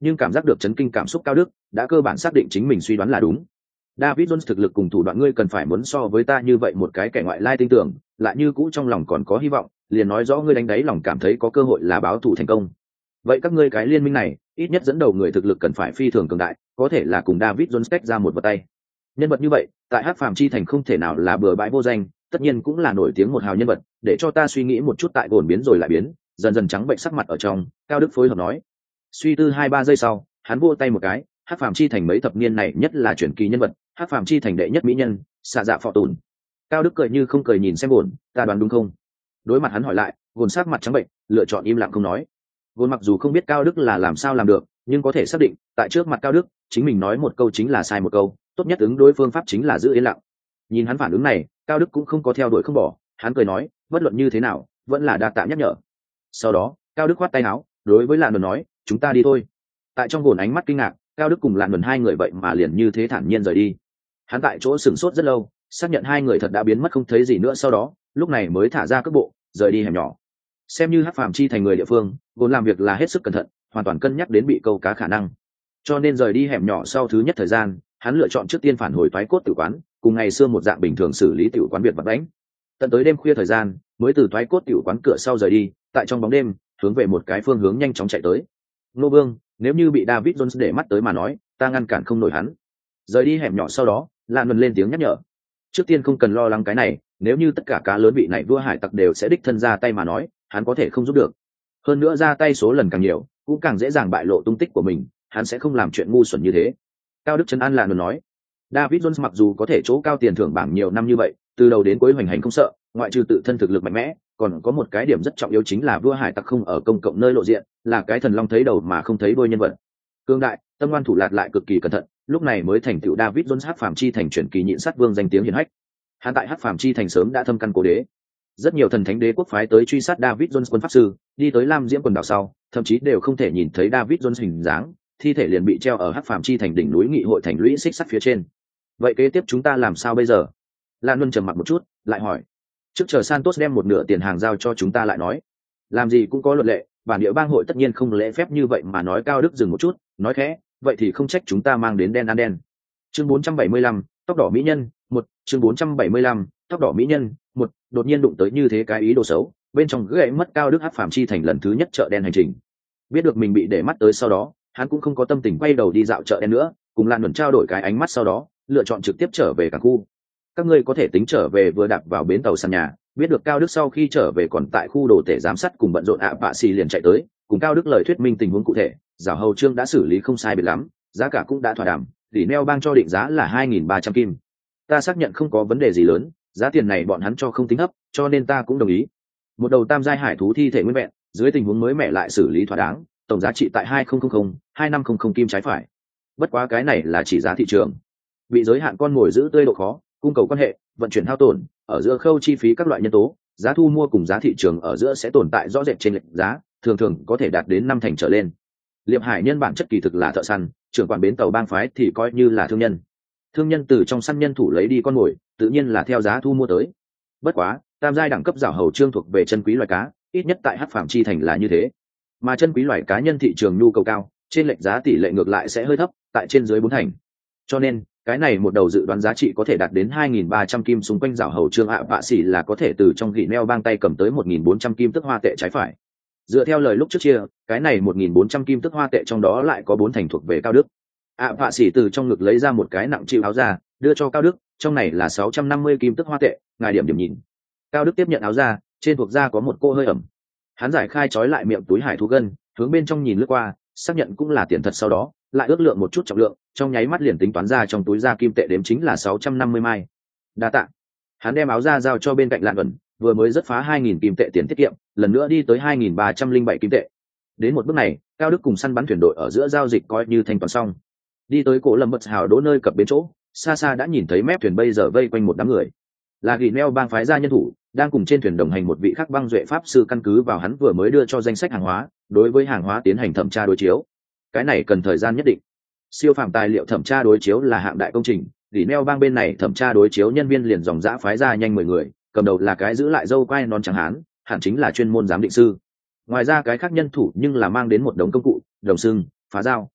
nhưng cảm giác được chấn kinh cảm xúc Cao Đức đã cơ bản xác định chính mình suy đoán là đúng. David Jones thực lực cùng thủ đoạn ngươi cần phải muốn so với ta như vậy một cái kẻ ngoại lai tin tưởng, lại như cũ trong lòng còn có hy vọng, liền nói rõ ngươi đánh đáy lòng cảm thấy có cơ hội là báo thù thành công. Vậy các ngươi cái liên minh này, ít nhất dẫn đầu người thực lực cần phải phi thường cường đại, có thể là cùng David Jones tách ra một vật tay. Nhân vật như vậy, tại Hắc Phàm Chi Thành không thể nào là bừa bãi vô danh, tất nhiên cũng là nổi tiếng một hào nhân vật, để cho ta suy nghĩ một chút tại gồn biến rồi lại biến, dần dần trắng bệnh sắc mặt ở trong, Cao Đức phối hợp nói. Suy tư 2-3 giây sau, hắn vỗ tay một cái, Hắc Phàm Chi Thành mấy thập niên này nhất là truyền kỳ nhân vật, Hắc Phàm Chi Thành đệ nhất mỹ nhân, xạ dạ phò tùn. Cao Đức cười như không cười nhìn xem gồn, ta đoán đúng không? Đối mặt hắn hỏi lại, gồn sắc mặt trắng bệnh, lựa chọn im lặng không nói. Gồn mặc dù không biết Cao Đức là làm sao làm được, nhưng có thể xác định, tại trước mặt Cao Đức, chính mình nói một câu chính là sai một câu, tốt nhất ứng đối phương pháp chính là giữ yên lặng. Nhìn hắn phản ứng này, Cao Đức cũng không có theo đuổi không bỏ, hắn cười nói, bất luận như thế nào, vẫn là đa tạ nhắc nhở. Sau đó, Cao Đức khoát tay áo, đối với Lạn Đồn nói, chúng ta đi thôi. Tại trong gồn ánh mắt kinh ngạc, Cao Đức cùng Lạn Đồn hai người vậy mà liền như thế thản nhiên rời đi. Hắn tại chỗ sửng sốt rất lâu, xác nhận hai người thật đã biến mất không thấy gì nữa, sau đó lúc này mới thả ra cước bộ rời đi hẻm nhỏ. Xem như Hắc Phàm Chi Thành người địa phương, gồn làm việc là hết sức cẩn thận, hoàn toàn cân nhắc đến bị câu cá khả năng, cho nên rời đi hẻm nhỏ sau thứ nhất thời gian, hắn lựa chọn trước tiên phản hồi Toái Cốt Tử quán, cùng ngày xưa một dạng bình thường xử lý tiểu quán biệt vật đánh. Tận tới đêm khuya thời gian, mới từ Toái Cốt Tiểu quán cửa sau rời đi, tại trong bóng đêm hướng về một cái phương hướng nhanh chóng chạy tới. Ngô Vương, nếu như bị David Jones để mắt tới mà nói, ta ngăn cản không nổi hắn. Rời đi hẻm nhỏ sau đó, Lan Vân lên tiếng nhắc nhở. Trước tiên không cần lo lắng cái này, nếu như tất cả cá lớn vị này vua hải tặc đều sẽ đích thân ra tay mà nói, hắn có thể không giúp được. Hơn nữa ra tay số lần càng nhiều, cũng càng dễ dàng bại lộ tung tích của mình, hắn sẽ không làm chuyện ngu xuẩn như thế. Cao Đức trấn an Lan Vân nói. David Jones mặc dù có thể chỗ cao tiền thưởng bảng nhiều năm như vậy, từ đầu đến cuối hoành hành không sợ, ngoại trừ tự thân thực lực mạnh mẽ, còn có một cái điểm rất trọng yếu chính là vua hải tặc không ở công cộng nơi lộ diện, là cái thần long thấy đầu mà không thấy đuôi nhân vật. Cương đại, tâm ngoan thủ lạt lại cực kỳ cẩn thận, lúc này mới thành tựu David Jones Hắc Phàm Chi Thành truyền kỳ nhịn sát vương danh tiếng hiển hách. Hắn tại Hắc Phàm Chi Thành sớm đã thâm căn cố đế. Rất nhiều thần thánh đế quốc phái tới truy sát David Jones quân pháp sư, đi tới Lam Diễm quần đảo sau, thậm chí đều không thể nhìn thấy David Jones hình dáng, thi thể liền bị treo ở Hắc Phàm Chi Thành đỉnh núi nghị hội thành lũy xích sắt phía trên. Vậy kế tiếp chúng ta làm sao bây giờ? Lan Luân trầm mặc một chút, lại hỏi. Trước chờ Santos đem một nửa tiền hàng giao cho chúng ta lại nói. Làm gì cũng có luật lệ, bản địa bang hội tất nhiên không lễ phép như vậy mà nói. Cao Đức dừng một chút, nói khẽ, vậy thì không trách chúng ta mang đến đen ăn đen. Chương 475, tóc đỏ mỹ nhân, một. Chương 475, tóc đỏ mỹ nhân, một. Đột nhiên đụng tới như thế cái ý đồ xấu, bên trong gãy mất Cao Đức Hắc Phàm Chi Thành lần thứ nhất chợ đen hành trình. Biết được mình bị để mắt tới sau đó, hắn cũng không có tâm tình quay đầu đi dạo chợ đen nữa, cùng Lan Luân trao đổi cái ánh mắt sau đó, lựa chọn trực tiếp trở về cảng khu. Các ngươi có thể tính trở về vừa đạp vào bến tàu sàn nhà, biết được Cao Đức sau khi trở về còn tại khu đồ tể giám sát cùng bận rộn bạ xì liền chạy tới, cùng Cao Đức lời thuyết minh tình huống cụ thể, Giảo Hầu Trương đã xử lý không sai biệt lắm, giá cả cũng đã thỏa đàm, Tỷ Neo bang cho định giá là 2.300 kim. Ta xác nhận không có vấn đề gì lớn, giá tiền này bọn hắn cho không tính thấp, cho nên ta cũng đồng ý. Một đầu tam giai hải thú thi thể nguyên vẹn, dưới tình huống mới mẻ lại xử lý thỏa đáng, tổng giá trị tại 2000-2500 kim trái phải. Bất quá cái này là chỉ giá thị trường, bị giới hạn con ngồi giữ tươi độ khó, cung cầu quan hệ, vận chuyển hao tổn, ở giữa khâu chi phí các loại nhân tố, giá thu mua cùng giá thị trường ở giữa sẽ tồn tại rõ rệt trên lệch giá, thường thường có thể đạt đến 5 thành trở lên. Liệp Hải nhân bản chất kỳ thực là thợ săn, trưởng quản bến tàu bang phái thì coi như là thương nhân. Thương nhân từ trong săn nhân thủ lấy đi con mồi, tự nhiên là theo giá thu mua tới. Bất quá, tam giai đẳng cấp Giảo Hầu Trương thuộc về chân quý loài cá, ít nhất tại Hắc Phàm Chi Thành là như thế. Mà chân quý loài cá nhân thị trường nhu cầu cao, trên lệch giá tỷ lệ ngược lại sẽ hơi thấp, tại trên dưới 4 thành. Cho nên, cái này một đầu dự đoán giá trị có thể đạt đến 2.300 kim, xung quanh Giảo Hầu Trương bạ xỉ là có thể từ trong gỉ neo bang tay cầm tới 1.400 kim tức hoa tệ trái phải. Dựa theo lời lúc trước chia, cái này 1.400 kim tức hoa tệ trong đó lại có 4 thành thuộc về Cao Đức. Bạ xỉ từ trong ngực lấy ra một cái nặng chịu áo ra, đưa cho Cao Đức, trong này là 650 kim tức hoa tệ, ngài điểm nhìn. Cao Đức tiếp nhận áo ra, trên thuộc da có một cô hơi ẩm. Hắn giải khai trói lại miệng túi hải thú gân, hướng bên trong nhìn lướt qua, xác nhận cũng là tiền thật, sau đó lại ước lượng một chút trọng lượng, trong nháy mắt liền tính toán ra trong túi da kim tệ đếm chính là 650 mai. Đa tạ. Hắn đem áo ra giao cho bên cạnh Lạn Vân, vừa mới rất phá 2.000 kim tệ tiền tiết kiệm, lần nữa đi tới 2.307 kim tệ. Đến một bước này, Cao Đức cùng săn bắn thuyền đội ở giữa giao dịch coi như thanh toán xong. Đi tới cổ Lâm Mật Hào đỗ nơi cập bến chỗ, xa xa đã nhìn thấy mép thuyền bây giờ vây quanh một đám người. Là Gỉ Neo bang phái ra nhân thủ, đang cùng trên thuyền đồng hành một vị khắc băng duệ pháp sư, căn cứ vào hắn vừa mới đưa cho danh sách hàng hóa, đối với hàng hóa tiến hành thẩm tra đối chiếu. Cái này cần thời gian nhất định. Siêu phàm tài liệu thẩm tra đối chiếu là hạng đại công trình, Gỉ Neo bang bên này thẩm tra đối chiếu nhân viên liền dòng dã phái ra nhanh 10 người, cầm đầu là cái giữ lại dâu quai non trắng hán, hẳn chính là chuyên môn giám định sư. Ngoài ra cái khác nhân thủ nhưng là mang đến một đống công cụ, đồng xương, phá dao,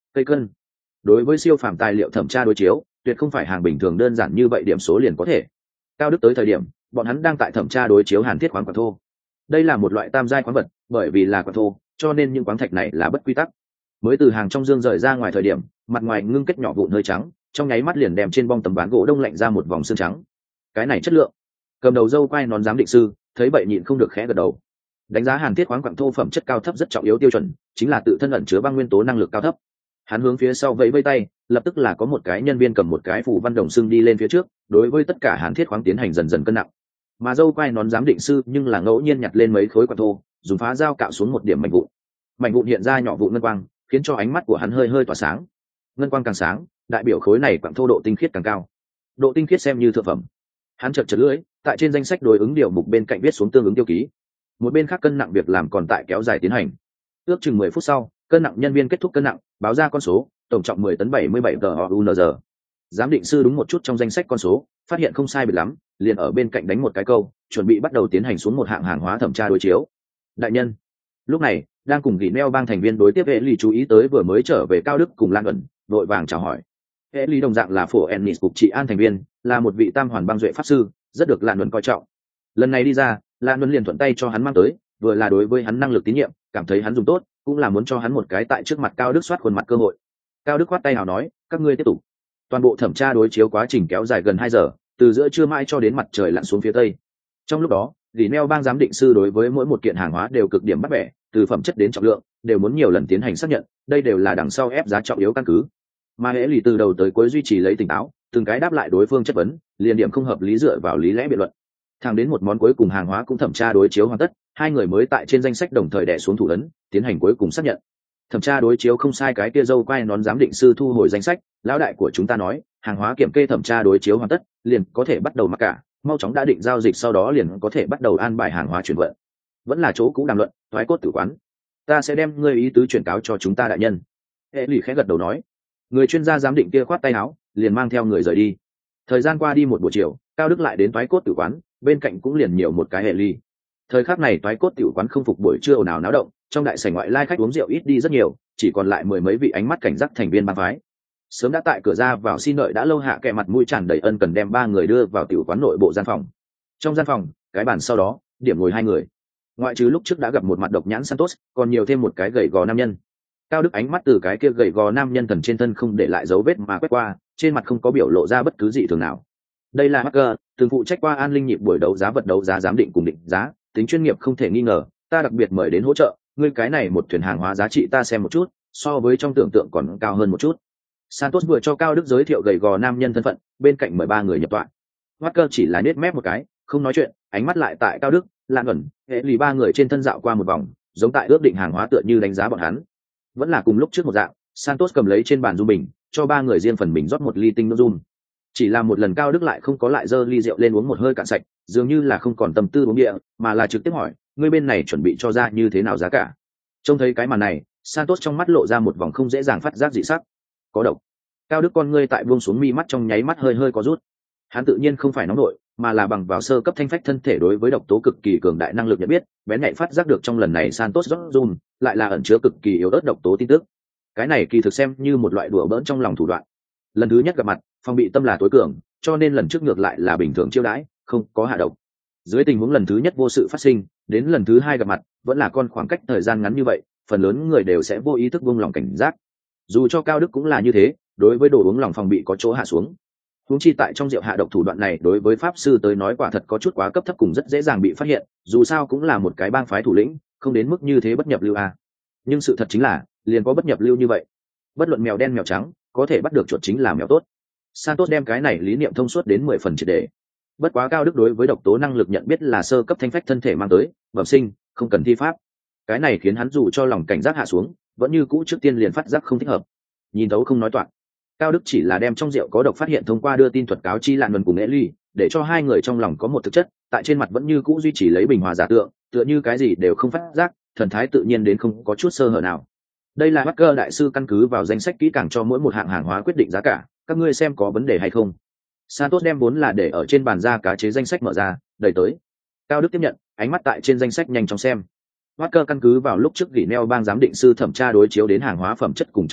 cây cân. Đối với siêu phàm tài liệu thẩm tra đối chiếu, tuyệt không phải hàng bình thường đơn giản như vậy điểm số liền có thể. Cao Đức tới thời điểm, bọn hắn đang tại thẩm tra đối chiếu hàn thiết khoáng quặng thô. Đây là một loại tam giai khoáng vật, bởi vì là quặng thô, cho nên những khoáng thạch này là bất quy tắc. Mới từ hàng trong dương rời ra ngoài thời điểm, mặt ngoài ngưng kết nhỏ vụn hơi trắng, trong nháy mắt liền đem trên bong tấm ván gỗ đông lạnh ra một vòng xương trắng. Cái này chất lượng. Cầm đầu dâu quay nón giám định sư, thấy vậy nhịn không được khẽ gật đầu. Đánh giá hàn thiết khoáng quặng thô phẩm chất cao thấp rất trọng yếu tiêu chuẩn, chính là tự thân ẩn chứa băng nguyên tố năng lực cao thấp. Hắn hướng phía sau vẫy vẫy tay, lập tức là có một cái nhân viên cầm một cái phù văn đồng xương đi lên phía trước, đối với tất cả hàn thiết khoáng tiến hành dần dần cân nặng. Mà dâu quay nón giám định sư nhưng là ngẫu nhiên nhặt lên mấy khối quặng thô, dùng phá dao cạo xuống một điểm mảnh vụn. Mảnh vụn hiện ra nhỏ vụn ngân quang, khiến cho ánh mắt của hắn hơi hơi tỏa sáng. Ngân quang càng sáng, đại biểu khối này quặng thô độ tinh khiết càng cao. Độ tinh khiết xem như thượng phẩm. Hắn chợt lưỡi, tại trên danh sách đối ứng điều mục bên cạnh viết xuống tương ứng tiêu ký. Một bên khác cân nặng việc làm còn tại kéo dài tiến hành. Ước chừng 10 phút sau, cân nặng nhân viên kết thúc cân nặng, báo ra con số, tổng trọng 10 tấn 77 TOUNZ. Giám định sư đúng một chút trong danh sách con số, phát hiện không sai biệt lắm, liền ở bên cạnh đánh một cái câu, chuẩn bị bắt đầu tiến hành xuống một hạng hàng hóa thẩm tra đối chiếu. Đại nhân. Lúc này, đang cùng Ginel bang thành viên đối tiếp hệ lý chú ý tới vừa mới trở về Cao Đức cùng Lan ẩn, vội vàng chào hỏi. Hệ lý đồng dạng là phổ Ennis cục trị an thành viên, là một vị tam hoàn bang duệ pháp sư, rất được Lan ẩn coi trọng. Lần này đi ra, Lan ẩn liền thuận tay cho hắn mang tới, vừa là đối với hắn năng lực tín nhiệm, cảm thấy hắn dùng tốt, cũng là muốn cho hắn một cái tại trước mặt Cao Đức soát khuôn mặt cơ hội. Cao Đức khoát tay nào nói, các ngươi tiếp tục. Toàn bộ thẩm tra đối chiếu quá trình kéo dài gần 2 giờ, từ giữa trưa mai cho đến mặt trời lặn xuống phía tây. Trong lúc đó, Ginel bang giám định sư đối với mỗi một kiện hàng hóa đều cực điểm bắt bẻ, từ phẩm chất đến trọng lượng, đều muốn nhiều lần tiến hành xác nhận, đây đều là đằng sau ép giá trọng yếu căn cứ. Mà hệ lì từ đầu tới cuối duy trì lấy tỉnh táo, từng cái đáp lại đối phương chất vấn, liền điểm không hợp lý dựa vào lý lẽ biện luận. Thẳng đến một món cuối cùng hàng hóa cũng thẩm tra đối chiếu hoàn tất, hai người mới tại trên danh sách đồng thời đè xuống thủ ấn, tiến hành cuối cùng xác nhận. Thẩm tra đối chiếu không sai, cái kia dâu quay nón giám định sư thu hồi danh sách, lão đại của chúng ta nói, hàng hóa kiểm kê thẩm tra đối chiếu hoàn tất, liền có thể bắt đầu mặc cả, mau chóng đã định giao dịch, sau đó liền có thể bắt đầu an bài hàng hóa chuyển vận. Vẫn là chỗ cũ đàm luận, thoái cốt tử quán. Ta sẽ đem ngươi ý tứ chuyển cáo cho chúng ta đại nhân. Hệ lì khẽ gật đầu nói. Người chuyên gia giám định kia khoát tay áo, liền mang theo người rời đi. Thời gian qua đi một buổi chiều, Cao Đức lại đến thoái cốt tử quán, bên cạnh cũng liền nhiều một cái hệ lì. Thời khắc này thoái cốt tử quán không phục buổi trưa ồn ào náo động, trong đại sảnh ngoại lai khách uống rượu ít đi rất nhiều, chỉ còn lại mười mấy vị ánh mắt cảnh giác thành viên bang phái. Sớm đã tại cửa ra vào xin đợi đã lâu hạ kệ mặt mũi tràn đầy ân cần đem ba người đưa vào tiểu quán nội bộ gian phòng. Trong gian phòng, cái bàn sau đó, điểm ngồi hai người. Ngoại trừ lúc trước đã gặp một mặt độc nhãn Santos, còn nhiều thêm một cái gầy gò nam nhân. Cao Đức ánh mắt từ cái kia gầy gò nam nhân thần trên thân không để lại dấu vết mà quét qua, trên mặt không có biểu lộ ra bất cứ gì thường nào. Đây là Hacker, từng phụ trách qua an linh nhịp buổi đấu giá vật đấu giá giám định cùng định giá, tính chuyên nghiệp không thể nghi ngờ, ta đặc biệt mời đến hỗ trợ, ngươi cái này một thuyền hàng hóa giá trị ta xem một chút, so với trong tưởng tượng còn cao hơn một chút. Santos vừa cho Cao Đức giới thiệu gầy gò nam nhân thân phận, bên cạnh mời ba người nhập tọa. Hacker chỉ là nết mép một cái, không nói chuyện, ánh mắt lại tại Cao Đức, Lan ẩn, hệ lì ba người trên thân dạo qua một vòng, giống tại ước định hàng hóa tựa như đánh giá bọn hắn. Vẫn là cùng lúc trước một dạng, Santos cầm lấy trên bàn dung bình, cho ba người riêng phần mình rót một ly tinh nước rum. Chỉ là một lần Cao Đức lại không có lại giơ ly rượu lên uống một hơi cạn sạch, dường như là không còn tâm tư uống địa, mà là trực tiếp hỏi, ngươi bên này chuẩn bị cho ra như thế nào giá cả? Trông thấy cái màn này, Santos trong mắt lộ ra một vòng không dễ dàng phát giác dị sắc. Có độc. Cao Đức con ngươi tại buông xuống mi mắt trong nháy mắt hơi hơi có rút. Hắn tự nhiên không phải nóng nổi, mà là bằng vào sơ cấp thanh phách thân thể đối với độc tố cực kỳ cường đại năng lực nhận biết, bén nhạy phát giác được trong lần này Santos rót run, lại là ẩn chứa cực kỳ yếu ớt độc tố tin tức. Cái này kỳ thực xem như một loại đùa bỡn trong lòng thủ đoạn. Lần thứ nhất gặp mặt, phòng bị tâm là tối cường, cho nên lần trước ngược lại là bình thường chiêu đãi, không có hạ độc. Dưới tình huống lần thứ nhất vô sự phát sinh, đến lần thứ hai gặp mặt, vẫn là con khoảng cách thời gian ngắn như vậy, phần lớn người đều sẽ vô ý thức buông lòng cảnh giác. Dù cho Cao Đức cũng là như thế, đối với đồ uống lòng phòng bị có chỗ hạ xuống. Huống chi tại trong rượu hạ độc thủ đoạn này đối với pháp sư tới nói quả thật có chút quá cấp thấp cùng rất dễ dàng bị phát hiện, dù sao cũng là một cái bang phái thủ lĩnh, không đến mức như thế bất nhập lưu a. Nhưng sự thật chính là, liền có bất nhập lưu như vậy. Bất luận mèo đen mèo trắng, có thể bắt được chuột chính là mèo tốt. Santos đem cái này lý niệm thông suốt đến 10 phần triệt để. Bất quá Cao Đức đối với độc tố năng lực nhận biết là sơ cấp thanh phách thân thể mang tới, bẩm sinh, không cần thi pháp. Cái này khiến hắn dù cho lòng cảnh giác hạ xuống, vẫn như cũ trước tiên liền phát giác không thích hợp. Nhìn thấu không nói toạc. Cao Đức chỉ là đem trong rượu có độc phát hiện thông qua đưa tin thuật cáo chi Lạn Vân cùng Ellie, để cho hai người trong lòng có một thực chất, tại trên mặt vẫn như cũ duy trì lấy bình hòa giả tượng, tựa như cái gì đều không phát giác, thần thái tự nhiên đến không có chút sơ hở nào. Đây là Hacker đại sư căn cứ vào danh sách kỹ càng cho mỗi một hạng hàng hóa quyết định giá cả, các ngươi xem có vấn đề hay không. Santos đem vốn là để ở trên bàn ra cá chế danh sách mở ra, đẩy tới. Cao Đức tiếp nhận, ánh mắt tại trên danh sách nhanh chóng xem. Hacker căn cứ vào lúc trước Ginel bang giám định sư thẩm tra đối chiếu đến hàng hóa phẩm chất cùng trọng lượng,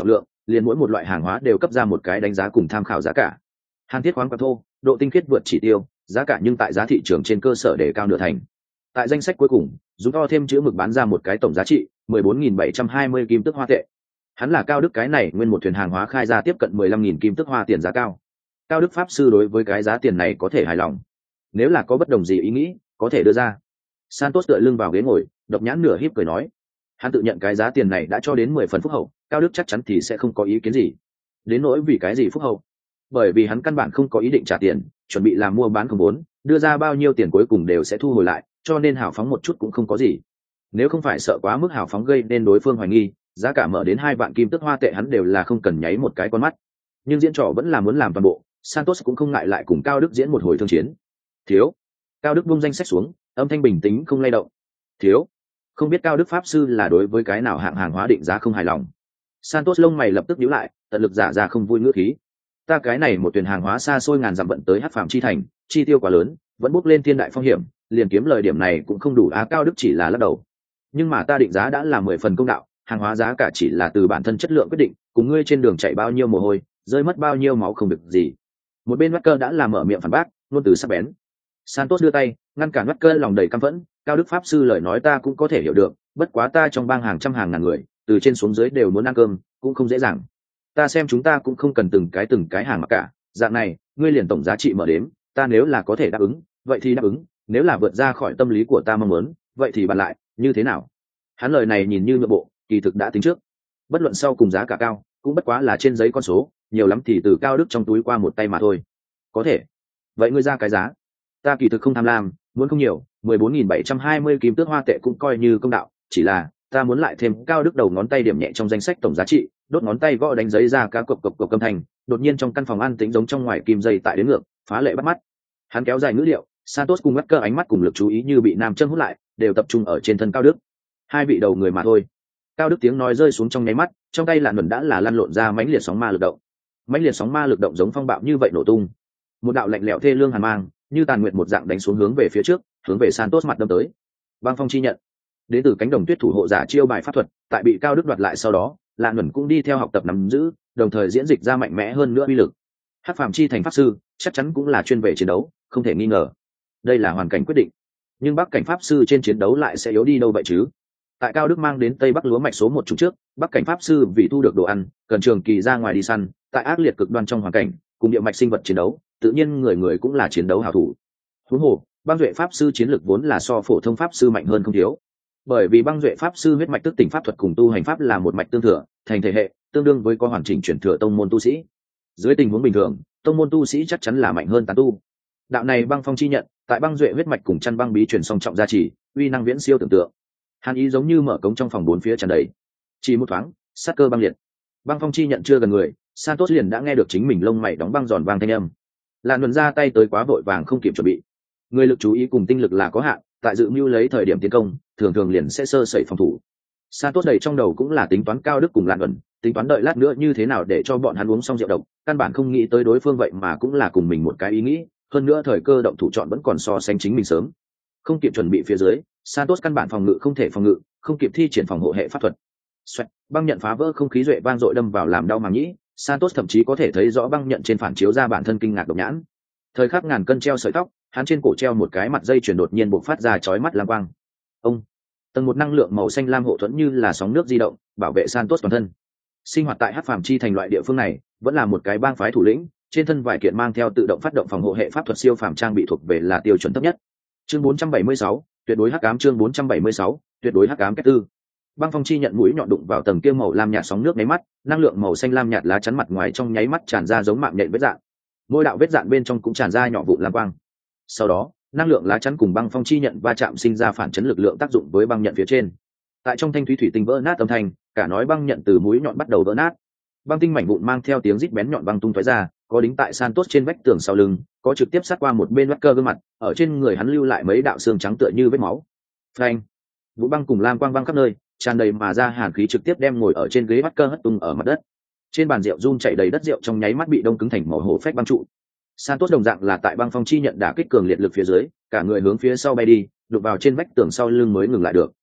liền mỗi một loại hàng hóa đều cấp ra một cái đánh giá cùng tham khảo giá cả. Hàn thiết khoáng quặng thô, độ tinh khiết vượt chỉ tiêu, giá cả nhưng tại giá thị trường trên cơ sở để cao nửa thành. Tại danh sách cuối cùng, dùng to thêm chữ mực bán ra một cái tổng giá trị 14.720 kim tức hoa tệ. Hắn là Cao Đức cái này nguyên một thuyền hàng hóa khai ra tiếp cận 15.000 kim tức hoa tiền giá cao. Cao Đức pháp sư đối với cái giá tiền này có thể hài lòng. Nếu là có bất đồng gì ý nghĩ, có thể đưa ra. Santos tựa lưng vào ghế ngồi, độc nhãn nửa híp cười nói, hắn tự nhận cái giá tiền này đã cho đến 10 phần phúc hậu, Cao Đức chắc chắn thì sẽ không có ý kiến gì. Đến nỗi vì cái gì phúc hậu? Bởi vì hắn căn bản không có ý định trả tiền, chuẩn bị làm mua bán không vốn, đưa ra bao nhiêu tiền cuối cùng đều sẽ thu hồi lại, cho nên hào phóng một chút cũng không có gì. Nếu không phải sợ quá mức hào phóng gây nên đối phương hoài nghi, giá cả mở đến 2 vạn kim tức hoa tệ hắn đều là không cần nháy một cái con mắt. Nhưng diễn trò vẫn là muốn làm toàn bộ, Santos cũng không ngại lại cùng Cao Đức diễn một hồi thương chiến. Thiếu. Cao Đức buông danh sách xuống, âm thanh bình tĩnh không lay động. Thiếu. Không biết Cao Đức pháp sư là đối với cái nào hạng hàng hóa định giá không hài lòng. Santos lông mày lập tức nhíu lại, tận lực giả ra không vui ngữ khí. Ta cái này một thuyền hàng hóa xa xôi ngàn dặm vận tới Hắc Phàm chi thành, chi tiêu quá lớn, vẫn bốc lên thiên đại phong hiểm, liền kiếm lời điểm này cũng không đủ. Cao Đức chỉ là lắc đầu. Nhưng mà ta định giá đã là 10 phần công đạo, hàng hóa giá cả chỉ là từ bản thân chất lượng quyết định, cùng ngươi trên đường chạy bao nhiêu mồ hôi, rơi mất bao nhiêu máu không được gì. Một bên Walker đã làm mở miệng phản bác, ngôn từ sắc bén. Santos đưa tay ngăn cản Walker lòng đầy căm phẫn. Cao Đức pháp sư lời nói ta cũng có thể hiểu được, bất quá ta trong bang hàng trăm hàng ngàn người, từ trên xuống dưới đều muốn ăn cơm, cũng không dễ dàng. Ta xem chúng ta cũng không cần từng cái hàng mà cả, dạng này ngươi liền tổng giá trị mở đếm, ta nếu là có thể đáp ứng vậy thì đáp ứng, nếu là vượt ra khỏi tâm lý của ta mong muốn vậy thì bàn lại, như thế nào? Hắn lời này nhìn như nhượng bộ, kỳ thực đã tính trước. Bất luận sau cùng giá cả cao cũng bất quá là trên giấy con số, nhiều lắm thì từ Cao Đức trong túi qua một tay mà thôi. Có thể. Vậy ngươi ra cái giá. Ta kỳ thực không tham lam, muốn không nhiều, 14.720 kim tước hoa tệ cũng coi như công đạo, chỉ là ta muốn lại thêm Cao Đức đầu ngón tay điểm nhẹ trong danh sách tổng giá trị, đốt ngón tay gõ đánh giấy ra cá cộc cộc cộc âm thanh, đột nhiên trong căn phòng an tĩnh giống trong ngoài kim dây tại đến ngược, phá lệ bắt mắt. Hắn kéo dài ngữ điệu, Santos cùng Walker ánh mắt cùng lực chú ý như bị nam châm hút lại, đều tập trung ở trên thân Cao Đức. Hai vị đầu người mà thôi. Cao Đức tiếng nói rơi xuống trong nháy mắt, trong tay Lạn Luẩn đã là lăn lộn ra mãnh liệt sóng ma lực động. Mãnh liệt sóng ma lực động giống phong bạo như vậy nổ tung. Một đạo lạnh lẽo thê lương hàn mang, như tàn nguyệt một dạng đánh xuống hướng về phía trước, hướng về Santos mặt đâm tới. Băng phong chi nhận. Đến từ cánh đồng tuyết thủ hộ giả chiêu bài pháp thuật, tại bị Cao Đức đoạt lại sau đó, Lạn Luẩn cũng đi theo học tập nắm giữ, đồng thời diễn dịch ra mạnh mẽ hơn nữa uy lực. Hắc Phàm chi thành pháp sư, chắc chắn cũng là chuyên về chiến đấu, không thể nghi ngờ. Đây là hoàn cảnh quyết định. Nhưng Bắc cảnh pháp sư trên chiến đấu lại sẽ yếu đi đâu vậy chứ? Tại Cao Đức mang đến Tây Bắc lúa mạch số 1 chục trước, Bắc cảnh pháp sư vì thu được đồ ăn, cần trường kỳ ra ngoài đi săn, tại ác liệt cực đoan trong hoàn cảnh, cùng địa mạch sinh vật chiến đấu, tự nhiên người người cũng là chiến đấu hảo thủ. Huống hồ, băng duệ pháp sư chiến lược vốn là so phổ thông pháp sư mạnh hơn không thiếu. Bởi vì băng duệ pháp sư huyết mạch tức tỉnh pháp thuật cùng tu hành pháp là một mạch tương thừa, thành thể hệ, tương đương với có hoàn chỉnh chuyển thừa tông môn tu sĩ. Dưới tình huống bình thường, tông môn tu sĩ chắc chắn là mạnh hơn tán tu. Đạo này băng phong chi nhận, tại băng duệ huyết mạch cùng chăn băng bí truyền song trọng gia trì, uy năng viễn siêu tưởng tượng. Hàn ý giống như mở cống trong phòng bốn phía tràn đầy. Chỉ một thoáng, sát cơ băng liệt. Băng phong chi nhận chưa gần người, Santos liền đã nghe được chính mình lông mày đóng băng giòn vang thanh âm. Lạn Luẩn ra tay tới quá vội vàng không kịp chuẩn bị. Người lực chú ý cùng tinh lực là có hạn, tại dự mưu lấy thời điểm tiến công, thường thường liền sẽ sơ sẩy phòng thủ. Santos đầy trong đầu cũng là tính toán Cao Đức cùng Lạn Luẩn, tính toán đợi lát nữa như thế nào để cho bọn hắn uống xong rượu độc, căn bản không nghĩ tới đối phương vậy mà cũng là cùng mình một cái ý nghĩ, hơn nữa thời cơ động thủ chọn vẫn còn so sánh chính mình sớm. Không kịp chuẩn bị phía dưới, Santos căn bản phòng ngự không thể phòng ngự, không kịp thi triển phòng hộ hệ pháp thuật. Xoẹt, băng nhận phá vỡ không khí duệ vang dội đâm vào làm đau màng nhĩ, Santos thậm chí có thể thấy rõ băng nhận trên phản chiếu ra bản thân kinh ngạc độc nhãn. Thời khắc ngàn cân treo sợi tóc, hắn trên cổ treo một cái mặt dây chuyền đột nhiên bộc phát ra chói mắt lam quang. Ông, tầng một năng lượng màu xanh lam hộ thuẫn như là sóng nước di động, bảo vệ Santos toàn thân. Sinh hoạt tại Hắc Phàm chi thành loại địa phương này, vẫn là một cái bang phái thủ lĩnh, trên thân vài kiện mang theo tự động phát động phòng hộ hệ pháp thuật siêu phàm trang bị thuộc về là tiêu chuẩn thấp nhất. Chương 476, tuyệt đối hắc ám. Chương 476, tuyệt đối hắc ám kết tư. Băng phong chi nhận mũi nhọn đụng vào tầng kia màu lam nhạt sóng nước nháy mắt, năng lượng màu xanh lam nhạt lá chắn mặt ngoài trong nháy mắt tràn ra giống mạng nhện vết dạn. Mỗi đạo vết dạn bên trong cũng tràn ra nhỏ vụn lam quang. Sau đó, năng lượng lá chắn cùng băng phong chi nhận va chạm sinh ra phản chấn lực lượng tác dụng với băng nhận phía trên. Tại trong thanh thủy thủy tinh vỡ nát âm thanh, cả nói băng nhận từ mũi nhọn bắt đầu vỡ nát. Băng tinh mảnh vụn mang theo tiếng rít bén nhọn băng tung tóe ra, có đính tại Santos trên vách tường sau lưng, có trực tiếp sát qua một bên Walker gương mặt, ở trên người hắn lưu lại mấy đạo xương trắng tựa như vết máu. Phanh! Vũ băng cùng lam quang băng khắp nơi, tràn đầy mà ra hàn khí trực tiếp đem ngồi ở trên ghế Walker hất tung ở mặt đất. Trên bàn rượu run chảy đầy đất rượu trong nháy mắt bị đông cứng thành màu hổ phách băng trụ. Santos đồng dạng là tại băng phong chi nhận đả kích cường liệt lực phía dưới, cả người hướng phía sau bay đi, đụng vào trên vách tường sau lưng mới ngừng lại được.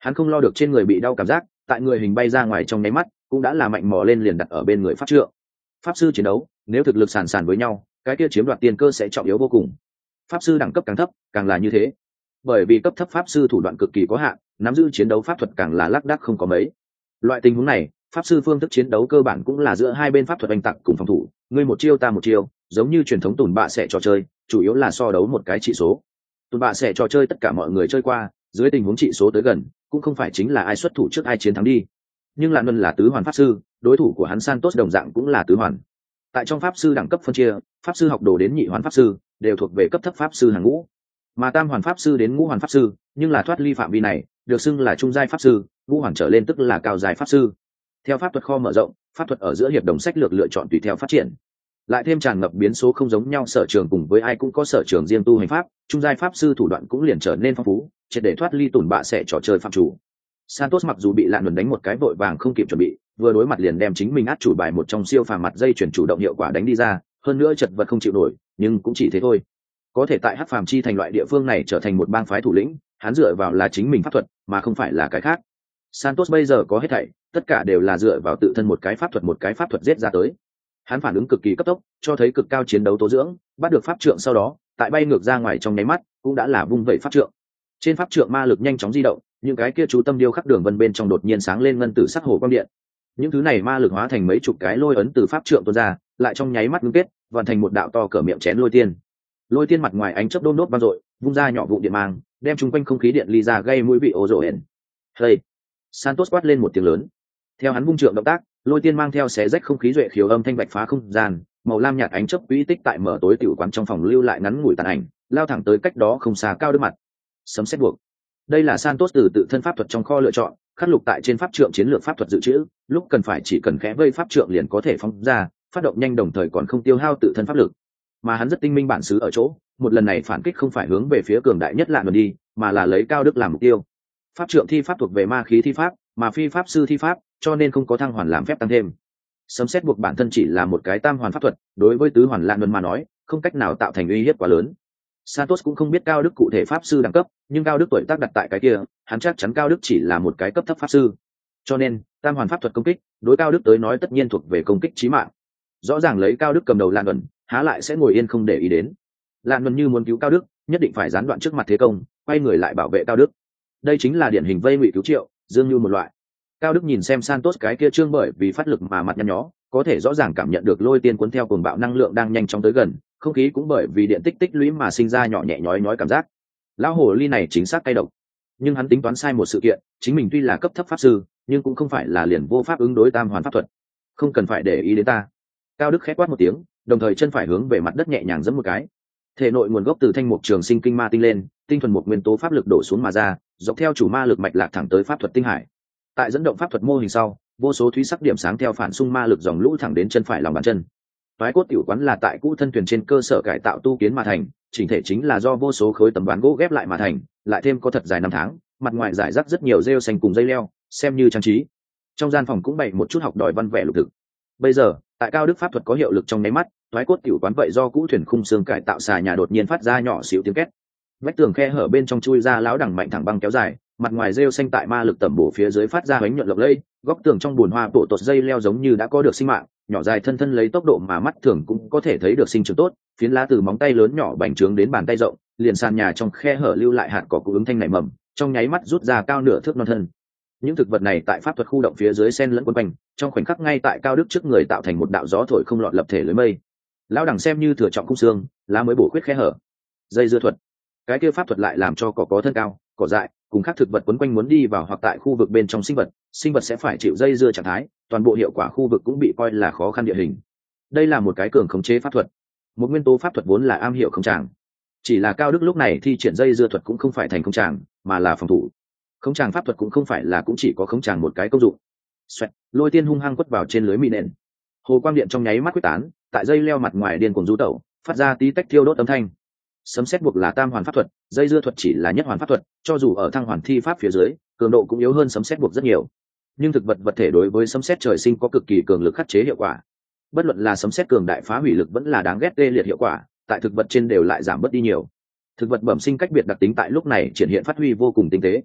hắn không lo được trên người bị đau cảm giác, tại người hình bay ra ngoài trong nháy mắt cũng đã là mạnh mò lên liền đặt ở bên người pháp trượng. Pháp sư chiến đấu nếu thực lực sàn sàn với nhau, cái kia chiếm đoạt tiền cơ sẽ trọng yếu vô cùng. Pháp sư đẳng cấp càng thấp càng là như thế, bởi vì cấp thấp pháp sư thủ đoạn cực kỳ có hạn, nắm giữ chiến đấu pháp thuật càng là lác đác không có mấy. Loại tình huống này, pháp sư phương thức chiến đấu cơ bản cũng là giữa hai bên pháp thuật oanh tạc cùng phòng thủ, ngươi một chiêu ta một chiêu, giống như truyền thống tùn bạ sẽ trò chơi, chủ yếu là so đấu một cái trị số. Tùn bạ sẽ trò chơi tất cả mọi người chơi qua, dưới tình huống trị số tới gần, cũng không phải chính là ai xuất thủ trước ai chiến thắng đi. Nhưng Lạn Luân là tứ hoàn pháp sư, đối thủ của hắn Santos đồng dạng cũng là tứ hoàn. Tại trong pháp sư đẳng cấp phân chia, pháp sư học đồ đến nhị hoàn pháp sư đều thuộc về cấp thấp pháp sư hàng ngũ, mà tam hoàn pháp sư đến ngũ hoàn pháp sư nhưng là thoát ly phạm vi này, được xưng là trung giai pháp sư, ngũ hoàn trở lên tức là cao giai pháp sư. Theo pháp thuật kho mở rộng, pháp thuật ở giữa hiệp đồng sách lược lựa chọn tùy theo phát triển, lại thêm tràn ngập biến số không giống nhau sở trường cùng với ai cũng có sở trường riêng tu hành pháp, trung giai pháp sư thủ đoạn cũng liền trở nên phong phú, triệt để thoát ly tủn bạ sẽ trò chơi phạm chủ. Santos mặc dù bị Lạn Luân đánh một cái vội vàng không kịp chuẩn bị, vừa đối mặt liền đem chính mình át chủ bài một trong siêu phàm mặt dây chuyển chủ động hiệu quả đánh đi ra, hơn nữa chật vật không chịu nổi, nhưng cũng chỉ thế thôi. Có thể tại Hắc Phàm Chi thành loại địa phương này trở thành một bang phái thủ lĩnh, hắn dựa vào là chính mình pháp thuật, mà không phải là cái khác. Santos bây giờ có hết thảy, tất cả đều là dựa vào tự thân một cái pháp thuật giết ra tới. Hắn phản ứng cực kỳ cấp tốc, cho thấy cực cao chiến đấu tố dưỡng, bắt được pháp trượng sau đó, tại bay ngược ra ngoài trong nháy mắt, cũng đã là vung vẩy pháp trượng. Trên pháp trượng ma lực nhanh chóng di động, những cái kia chú tâm điêu khắc đường vân bên trong đột nhiên sáng lên ngân tử sắc hồ quang điện. Những thứ này ma lực hóa thành mấy chục cái lôi ấn từ pháp trượng tuôn ra, lại trong nháy mắt ngưng kết, hoàn thành một đạo to cỡ miệng chén lôi tiên. Lôi tiên mặt ngoài ánh chớp đôn đốt vang dội, vung ra nhỏ vụ điện mang, đem chung quanh không khí điện ly ra gây mũi vị ố rồ hển. Hey! Santos quát lên một tiếng lớn. Theo hắn vung trượng động tác, lôi tiên mang theo xé rách không khí duệ khiếu âm thanh bạch phá không gian, màu lam nhạt ánh chớp quỹ tích tại mở tối tiểu quán trong phòng lưu lại ngắn ngủi tàn ảnh, lao thẳng tới cách đó không xa Cao Đức mặt. Sấm sét buộc. Đây là Santos từ tự thân pháp thuật trong kho lựa chọn, khắc lục tại trên pháp trượng chiến lược pháp thuật dự trữ, lúc cần phải chỉ cần khẽ vây pháp trượng liền có thể phóng ra, phát động nhanh đồng thời còn không tiêu hao tự thân pháp lực. Mà hắn rất tinh minh bản xứ ở chỗ, một lần này phản kích không phải hướng về phía cường đại nhất Lạn Luân đi, mà là lấy Cao Đức làm mục tiêu. Pháp trượng thi pháp thuộc về ma khí thi pháp, mà phi pháp sư thi pháp, cho nên không có thăng hoàn làm phép tăng thêm. Sấm sét buộc bản thân chỉ là một cái tam hoàn pháp thuật, đối với tứ hoàn Lạn Luân mà nói, không cách nào tạo thành uy hiếp quá lớn. Santos cũng không biết Cao Đức cụ thể pháp sư đẳng cấp, nhưng Cao Đức tuổi tác đặt tại cái kia, hắn chắc chắn Cao Đức chỉ là một cái cấp thấp pháp sư. Cho nên, tam hoàn pháp thuật công kích, đối Cao Đức tới nói tất nhiên thuộc về công kích chí mạng. Rõ ràng lấy Cao Đức cầm đầu Lạn Luân, há lại sẽ ngồi yên không để ý đến. Lạn Luân như muốn cứu Cao Đức, nhất định phải gián đoạn trước mặt thế công, quay người lại bảo vệ Cao Đức. Đây chính là điển hình vây ngụy cứu triệu, dương như một loại. Cao Đức nhìn xem Santos cái kia trương bởi vì phát lực mà mặt nhăn nhó, có thể rõ ràng cảm nhận được lôi tiên cuốn theo cuồng bạo năng lượng đang nhanh chóng tới gần, không khí cũng bởi vì điện tích tích lũy mà sinh ra nhỏ nhẹ nhói nhói cảm giác. Lão hồ ly này chính xác cay độc, nhưng hắn tính toán sai một sự kiện, chính mình tuy là cấp thấp pháp sư, nhưng cũng không phải là liền vô pháp ứng đối tam hoàn pháp thuật. Không cần phải để ý đến ta. Cao Đức khẽ quát một tiếng, đồng thời chân phải hướng về mặt đất nhẹ nhàng giẫm một cái. Thể nội nguồn gốc từ thanh mục trường sinh kinh ma tinh lên, tinh thuần một nguyên tố pháp lực đổ xuống mà ra, dọc theo chủ ma lực mạch lạc thẳng tới pháp thuật tinh hải. Tại dẫn động pháp thuật mô hình sau, vô số thúy sắc điểm sáng theo phản xung ma lực dòng lũ thẳng đến chân phải lòng bàn chân. Toái cốt tiểu quán là tại cũ thân thuyền trên cơ sở cải tạo tu kiến mà thành, chỉnh thể chính là do vô số khối tấm ván gỗ ghép lại mà thành, lại thêm có thật dài năm tháng, mặt ngoài rải rác rất nhiều rêu xanh cùng dây leo, xem như trang trí. Trong gian phòng cũng bày một chút học đòi văn vẻ lục thực. Bây giờ, tại Cao Đức pháp thuật có hiệu lực trong nháy mắt, toái cốt tiểu quán vậy do cũ thuyền khung xương cải tạo xà nhà đột nhiên phát ra nhỏ xíu tiếng két. Vách tường khe hở bên trong chui ra lão đẳng mạnh thẳng băng kéo dài, mặt ngoài rêu xanh tại ma lực tẩm bổ phía dưới phát ra ánh nhuận lộng lẫy, góc tường trong bùn hoa bộ tột dây leo giống như đã có được sinh mạng, nhỏ dài thân thân lấy tốc độ mà mắt thường cũng có thể thấy được sinh trưởng tốt, phiến lá từ móng tay lớn nhỏ bành trướng đến bàn tay rộng, liền sàn nhà trong khe hở lưu lại hạt cỏ cụ ứng thanh nảy mầm, trong nháy mắt rút ra cao nửa thước non thân. Những thực vật này tại pháp thuật khu động phía dưới sen lẫn quấn quanh, trong khoảnh khắc ngay tại Cao Đức trước người tạo thành một đạo gió thổi không lọt lập thể lưới mây. Lão đẳng xem như thừa trọng khung xương, lá mới bổ khuyết khe hở. Dây dưa thuật, cái kia pháp thuật lại làm cho cỏ có thân cao, cỏ dại cùng các thực vật quấn quanh muốn đi vào hoặc tại khu vực bên trong sinh vật sẽ phải chịu dây dưa trạng thái, toàn bộ hiệu quả khu vực cũng bị coi là khó khăn địa hình. Đây là một cái cường khống chế pháp thuật, một nguyên tố pháp thuật vốn là am hiểu không tràng, chỉ là Cao Đức lúc này thi triển dây dưa thuật cũng không phải thành không tràng, mà là phòng thủ. Không tràng pháp thuật cũng không phải là cũng chỉ có không tràng một cái công dụng. Xoẹt, lôi tiên hung hăng quất vào trên lưới mì nền, hồ quang điện trong nháy mắt quyết tán, tại dây leo mặt ngoài điên cuồng du tẩu, phát ra tí tách thiêu đốt âm thanh. Sấm sét buộc là tam hoàn pháp thuật, dây dưa thuật chỉ là nhất hoàn pháp thuật, cho dù ở thăng hoàn thi pháp phía dưới, cường độ cũng yếu hơn sấm sét buộc rất nhiều. Nhưng thực vật vật thể đối với sấm sét trời sinh có cực kỳ cường lực khắc chế hiệu quả. Bất luận là sấm sét cường đại phá hủy lực vẫn là đáng ghét tê liệt hiệu quả, tại thực vật trên đều lại giảm bớt đi nhiều. Thực vật bẩm sinh cách biệt đặc tính tại lúc này triển hiện phát huy vô cùng tinh tế.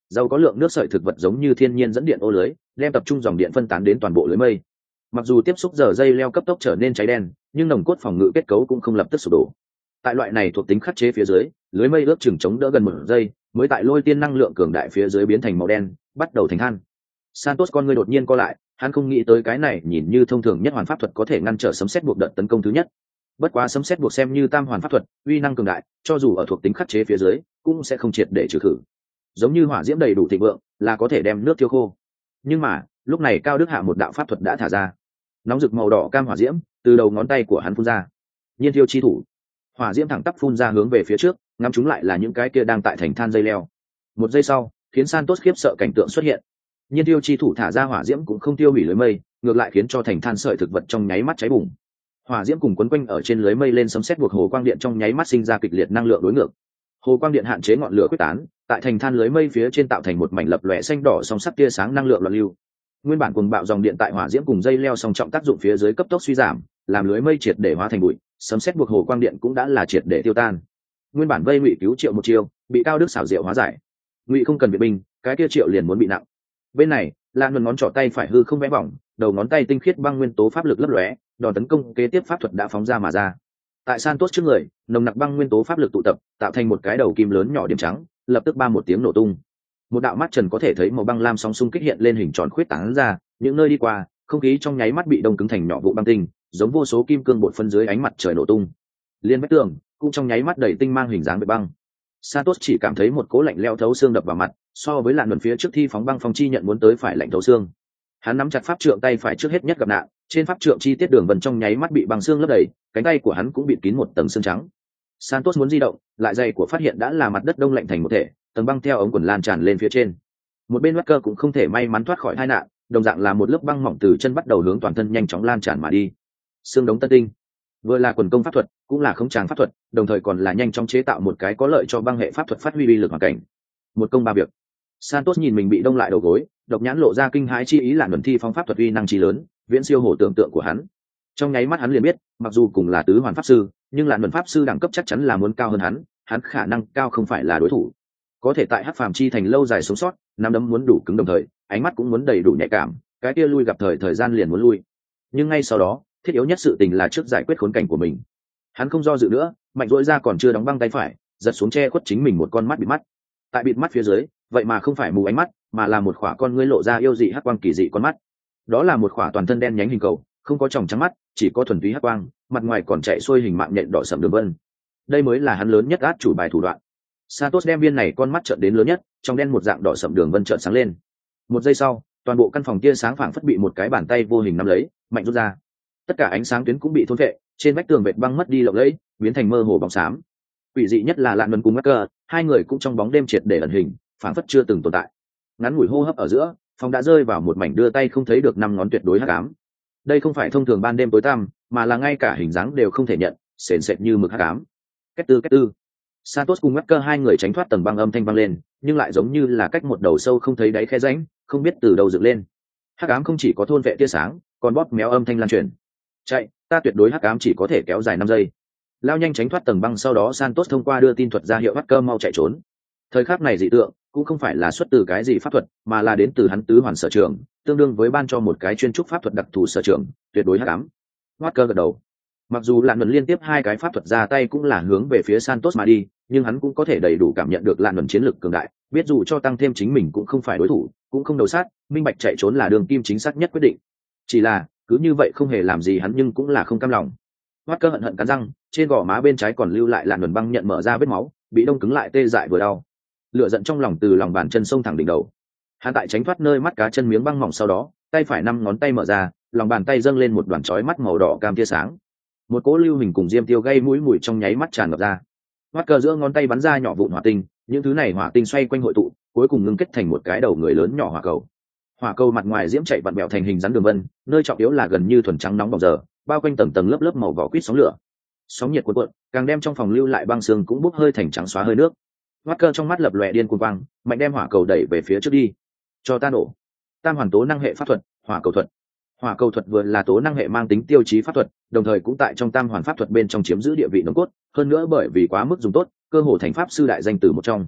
Giàu có lượng nước sợi thực vật giống như thiên nhiên dẫn điện ô lưới, đem tập trung dòng điện phân tán đến toàn bộ lưới mây. Mặc dù tiếp xúc giờ dây leo cấp tốc trở nên cháy đen, nhưng nòng cốt phòng ngự kết cấu cũng không lập tức sụp đổ. Tại loại này thuộc tính khắc chế phía dưới, lưới mây ước chừng chống đỡ gần 1 giây, mới tại lôi tiên năng lượng cường đại phía dưới biến thành màu đen, bắt đầu thành than. Santos con người đột nhiên co lại, hắn không nghĩ tới cái này nhìn như thông thường nhất hoàn pháp thuật có thể ngăn trở sấm sét buộc đợt tấn công thứ nhất. Bất quá sấm sét buộc xem như tam hoàn pháp thuật, uy năng cường đại, cho dù ở thuộc tính khắc chế phía dưới, cũng sẽ không triệt để trừ khử. Giống như hỏa diễm đầy đủ thịnh vượng, là có thể đem nước thiêu khô. Nhưng mà, lúc này Cao Đức Hạ một đạo pháp thuật đã thả ra. Nóng rực màu đỏ cam hỏa diễm từ đầu ngón tay của hắn phun ra. Nhiên thiêu chi thủ. Hỏa diễm thẳng tắp phun ra hướng về phía trước, ngắm chúng lại là những cái kia đang tại thành than dây leo. 1 giây sau, khiến Santos khiếp sợ cảnh tượng xuất hiện. Nhiên tiêu chi thủ thả ra hỏa diễm cũng không tiêu hủy lưới mây, ngược lại khiến cho thành than sợi thực vật trong nháy mắt cháy bùng. Hỏa diễm cùng quấn quanh ở trên lưới mây lên sấm sét buộc hồ quang điện trong nháy mắt sinh ra kịch liệt năng lượng đối ngược. Hồ quang điện hạn chế ngọn lửa quyết tán, tại thành than lưới mây phía trên tạo thành một mảnh lập lòe xanh đỏ song sắc tia sáng năng lượng loạn lưu. Nguyên bản cuồng bạo dòng điện tại hỏa diễm cùng dây leo song trọng tác dụng phía dưới cấp tốc suy giảm, làm lưới mây triệt để hóa thành bụi, sấm sét buộc hồ quang điện cũng đã là triệt để tiêu tan. Nguyên bản vây Ngụy cứu Triệu một chiêu, bị Cao Đức xảo diệu hóa giải. Ngụy không cần viện binh, cái kia Triệu liền muốn bị nặng. Bên này, Lan Luân ngón trỏ tay phải hư không vẽ vòng, đầu ngón tay tinh khiết băng nguyên tố pháp lực lấp lóe, đòn tấn công kế tiếp pháp thuật đã phóng ra mà ra. Tại Santos trước người, nồng nặc băng nguyên tố pháp lực tụ tập, tạo thành một cái đầu kim lớn nhỏ điểm trắng, lập tức ba một tiếng nổ tung. Một đạo mắt trần có thể thấy màu băng lam sóng xung kích hiện lên hình tròn khuyết tán ra, những nơi đi qua, không khí trong nháy mắt bị đông cứng thành nhỏ vụ băng tinh, giống vô số kim cương bột phân dưới ánh mặt trời nổ tung. Liên vách tường cũng trong nháy mắt đầy tinh mang hình dáng bệ băng. Santos chỉ cảm thấy một cỗ lạnh lẽo thấu xương đập vào mặt, so với lạn luận phía trước thi phóng băng phong chi nhận muốn tới phải lạnh thấu xương. Hắn nắm chặt pháp trượng tay phải trước hết nhất gặp nạn, trên pháp trượng chi tiết đường vân trong nháy mắt bị băng xương lấp đầy, cánh tay của hắn cũng bị kín một tầng xương trắng. Santos muốn di động, lại giày của phát hiện đã là mặt đất đông lạnh thành một thể, tầng băng theo ống quần lan tràn lên phía trên. Một bên Walker cũng không thể may mắn thoát khỏi tai nạn, đồng dạng là một lớp băng mỏng từ chân bắt đầu hướng toàn thân nhanh chóng lan tràn mà đi. Xương đống tân tinh, vừa là quần công pháp thuật, cũng là khống tràng pháp thuật, đồng thời còn là nhanh chóng chế tạo một cái có lợi cho băng hệ pháp thuật phát huy uy lực hoàn cảnh. Một công ba việc. Santos nhìn mình bị đông lại đầu gối, độc nhãn lộ ra kinh hãi chi ý là luận thi phong pháp thuật uy năng chi lớn, viễn siêu hổ tưởng tượng của hắn. Trong nháy mắt hắn liền biết, mặc dù cùng là tứ hoàn pháp sư, nhưng là luận pháp sư đẳng cấp chắc chắn là muốn cao hơn hắn khả năng cao không phải là đối thủ. Có thể tại Hắc Phàm chi thành lâu dài sống sót, nắm đấm muốn đủ cứng đồng thời, ánh mắt cũng muốn đầy đủ nhạy cảm, cái kia lui gặp thời gian liền muốn lui. Nhưng ngay sau đó, thiết yếu nhất sự tình là trước giải quyết khốn cảnh của mình. Hắn không do dự nữa, mạnh rỗi ra còn chưa đóng băng tay phải, giật xuống che khuất chính mình một con mắt bịt mắt. Tại bịt mắt phía dưới, vậy mà không phải mù ánh mắt, mà là một khỏa con ngươi lộ ra yêu dị hắc quang kỳ dị con mắt. Đó là một khỏa toàn thân đen nhánh hình cầu, không có tròng trắng mắt, chỉ có thuần túy hắc quang, mặt ngoài còn chạy xuôi hình mạng nhện đỏ sẫm đường vân. Đây mới là hắn lớn nhất át chủ bài thủ đoạn. Santos đem viên này con mắt trợn đến lớn nhất, trong đen một dạng đỏ sẫm đường vân trợn sáng lên. 1 giây sau, toàn bộ căn phòng tia sáng phảng phất bị một cái bàn tay vô hình nắm lấy, mạnh rút ra. Tất cả ánh sáng tuyến cũng bị thôn phệ, trên vách tường vệt băng mất đi lộng lẫy, biến thành mơ hồ bóng xám. Quỷ dị nhất là Lạn Luân cùng Walker, hai người cũng trong bóng đêm triệt để ẩn hình, phảng phất chưa từng tồn tại. Ngắn ngủi hô hấp ở giữa, phòng đã rơi vào một mảnh đưa tay không thấy được 5 ngón tuyệt đối hắc ám. Đây không phải thông thường ban đêm tối tăm, mà là ngay cả hình dáng đều không thể nhận, sền sệt như mực hắc ám. Két tư. Santos cùng Walker hai người tránh thoát tầng băng âm thanh vang lên, nhưng lại giống như là cách một đầu sâu không thấy đáy khe rãnh, không biết từ đâu dựng lên. Hắc ám không chỉ có thôn vệ tia sáng, còn bóp méo âm thanh lan truyền. Chạy, ta tuyệt đối hắc ám chỉ có thể kéo dài 5 giây. Lao nhanh tránh thoát tầng băng, sau đó Santos thông qua đưa tin thuật ra hiệu Walker mau chạy trốn. Thời khắc này dị tượng cũng không phải là xuất từ cái gì pháp thuật, mà là đến từ hắn tứ hoàn sở trường, tương đương với ban cho một cái chuyên trúc pháp thuật đặc thù sở trường, tuyệt đối hắc ám. Walker gật đầu. Mặc dù Lạn Luân liên tiếp 2 cái pháp thuật ra tay cũng là hướng về phía Santos mà đi, nhưng hắn cũng có thể đầy đủ cảm nhận được Lạn Luân chiến lực cường đại, biết dù cho tăng thêm chính mình cũng không phải đối thủ, cũng không đầu sát, minh bạch chạy trốn là đường kim chính xác nhất quyết định. Chỉ là, cứ như vậy không hề làm gì hắn nhưng cũng là không cam lòng. Walker hận cắn răng, trên gò má bên trái còn lưu lại Lạn Luân băng nhận mở ra vết máu, bị đông cứng lại tê dại vừa đau. Lửa giận trong lòng từ lòng bàn chân xông thẳng đỉnh đầu. Hắn tại tránh thoát nơi mắt cá chân miếng băng mỏng sau đó, tay phải 5 ngón tay mở ra, lòng bàn tay dâng lên một đoàn chói mắt màu đỏ cam tia sáng. Một cỗ lưu hình cùng diêm tiêu gây mũi mùi trong nháy mắt tràn ngập ra. Walker giữa ngón tay bắn ra nhỏ vụn hỏa tinh, những thứ này hỏa tinh xoay quanh hội tụ, cuối cùng ngưng kết thành một cái đầu người lớn nhỏ hỏa cầu. Hỏa cầu mặt ngoài diễm chạy vặn bẹo thành hình rắn đường vân, nơi trọng yếu là gần như thuần trắng nóng bỏng giờ, bao quanh tầng tầng lớp lớp màu vỏ quýt sóng lửa. Sóng nhiệt cuộn cuộn, càng đem trong phòng lưu lại băng xương cũng bốc hơi thành trắng xóa hơi nước. Walker trong mắt lập lòe điên cuồng quang, mạnh đem hỏa cầu đẩy về phía trước đi. Cho ta nổ. Tam hoàn tố năng hệ pháp thuật, hỏa cầu thuật. Hỏa cầu thuật vừa là tố năng hệ mang tính tiêu chí pháp thuật, đồng thời cũng tại trong tam hoàn pháp thuật bên trong chiếm giữ địa vị nòng cốt, hơn nữa bởi vì quá mức dùng tốt, cơ hồ thành pháp sư đại danh từ một trong.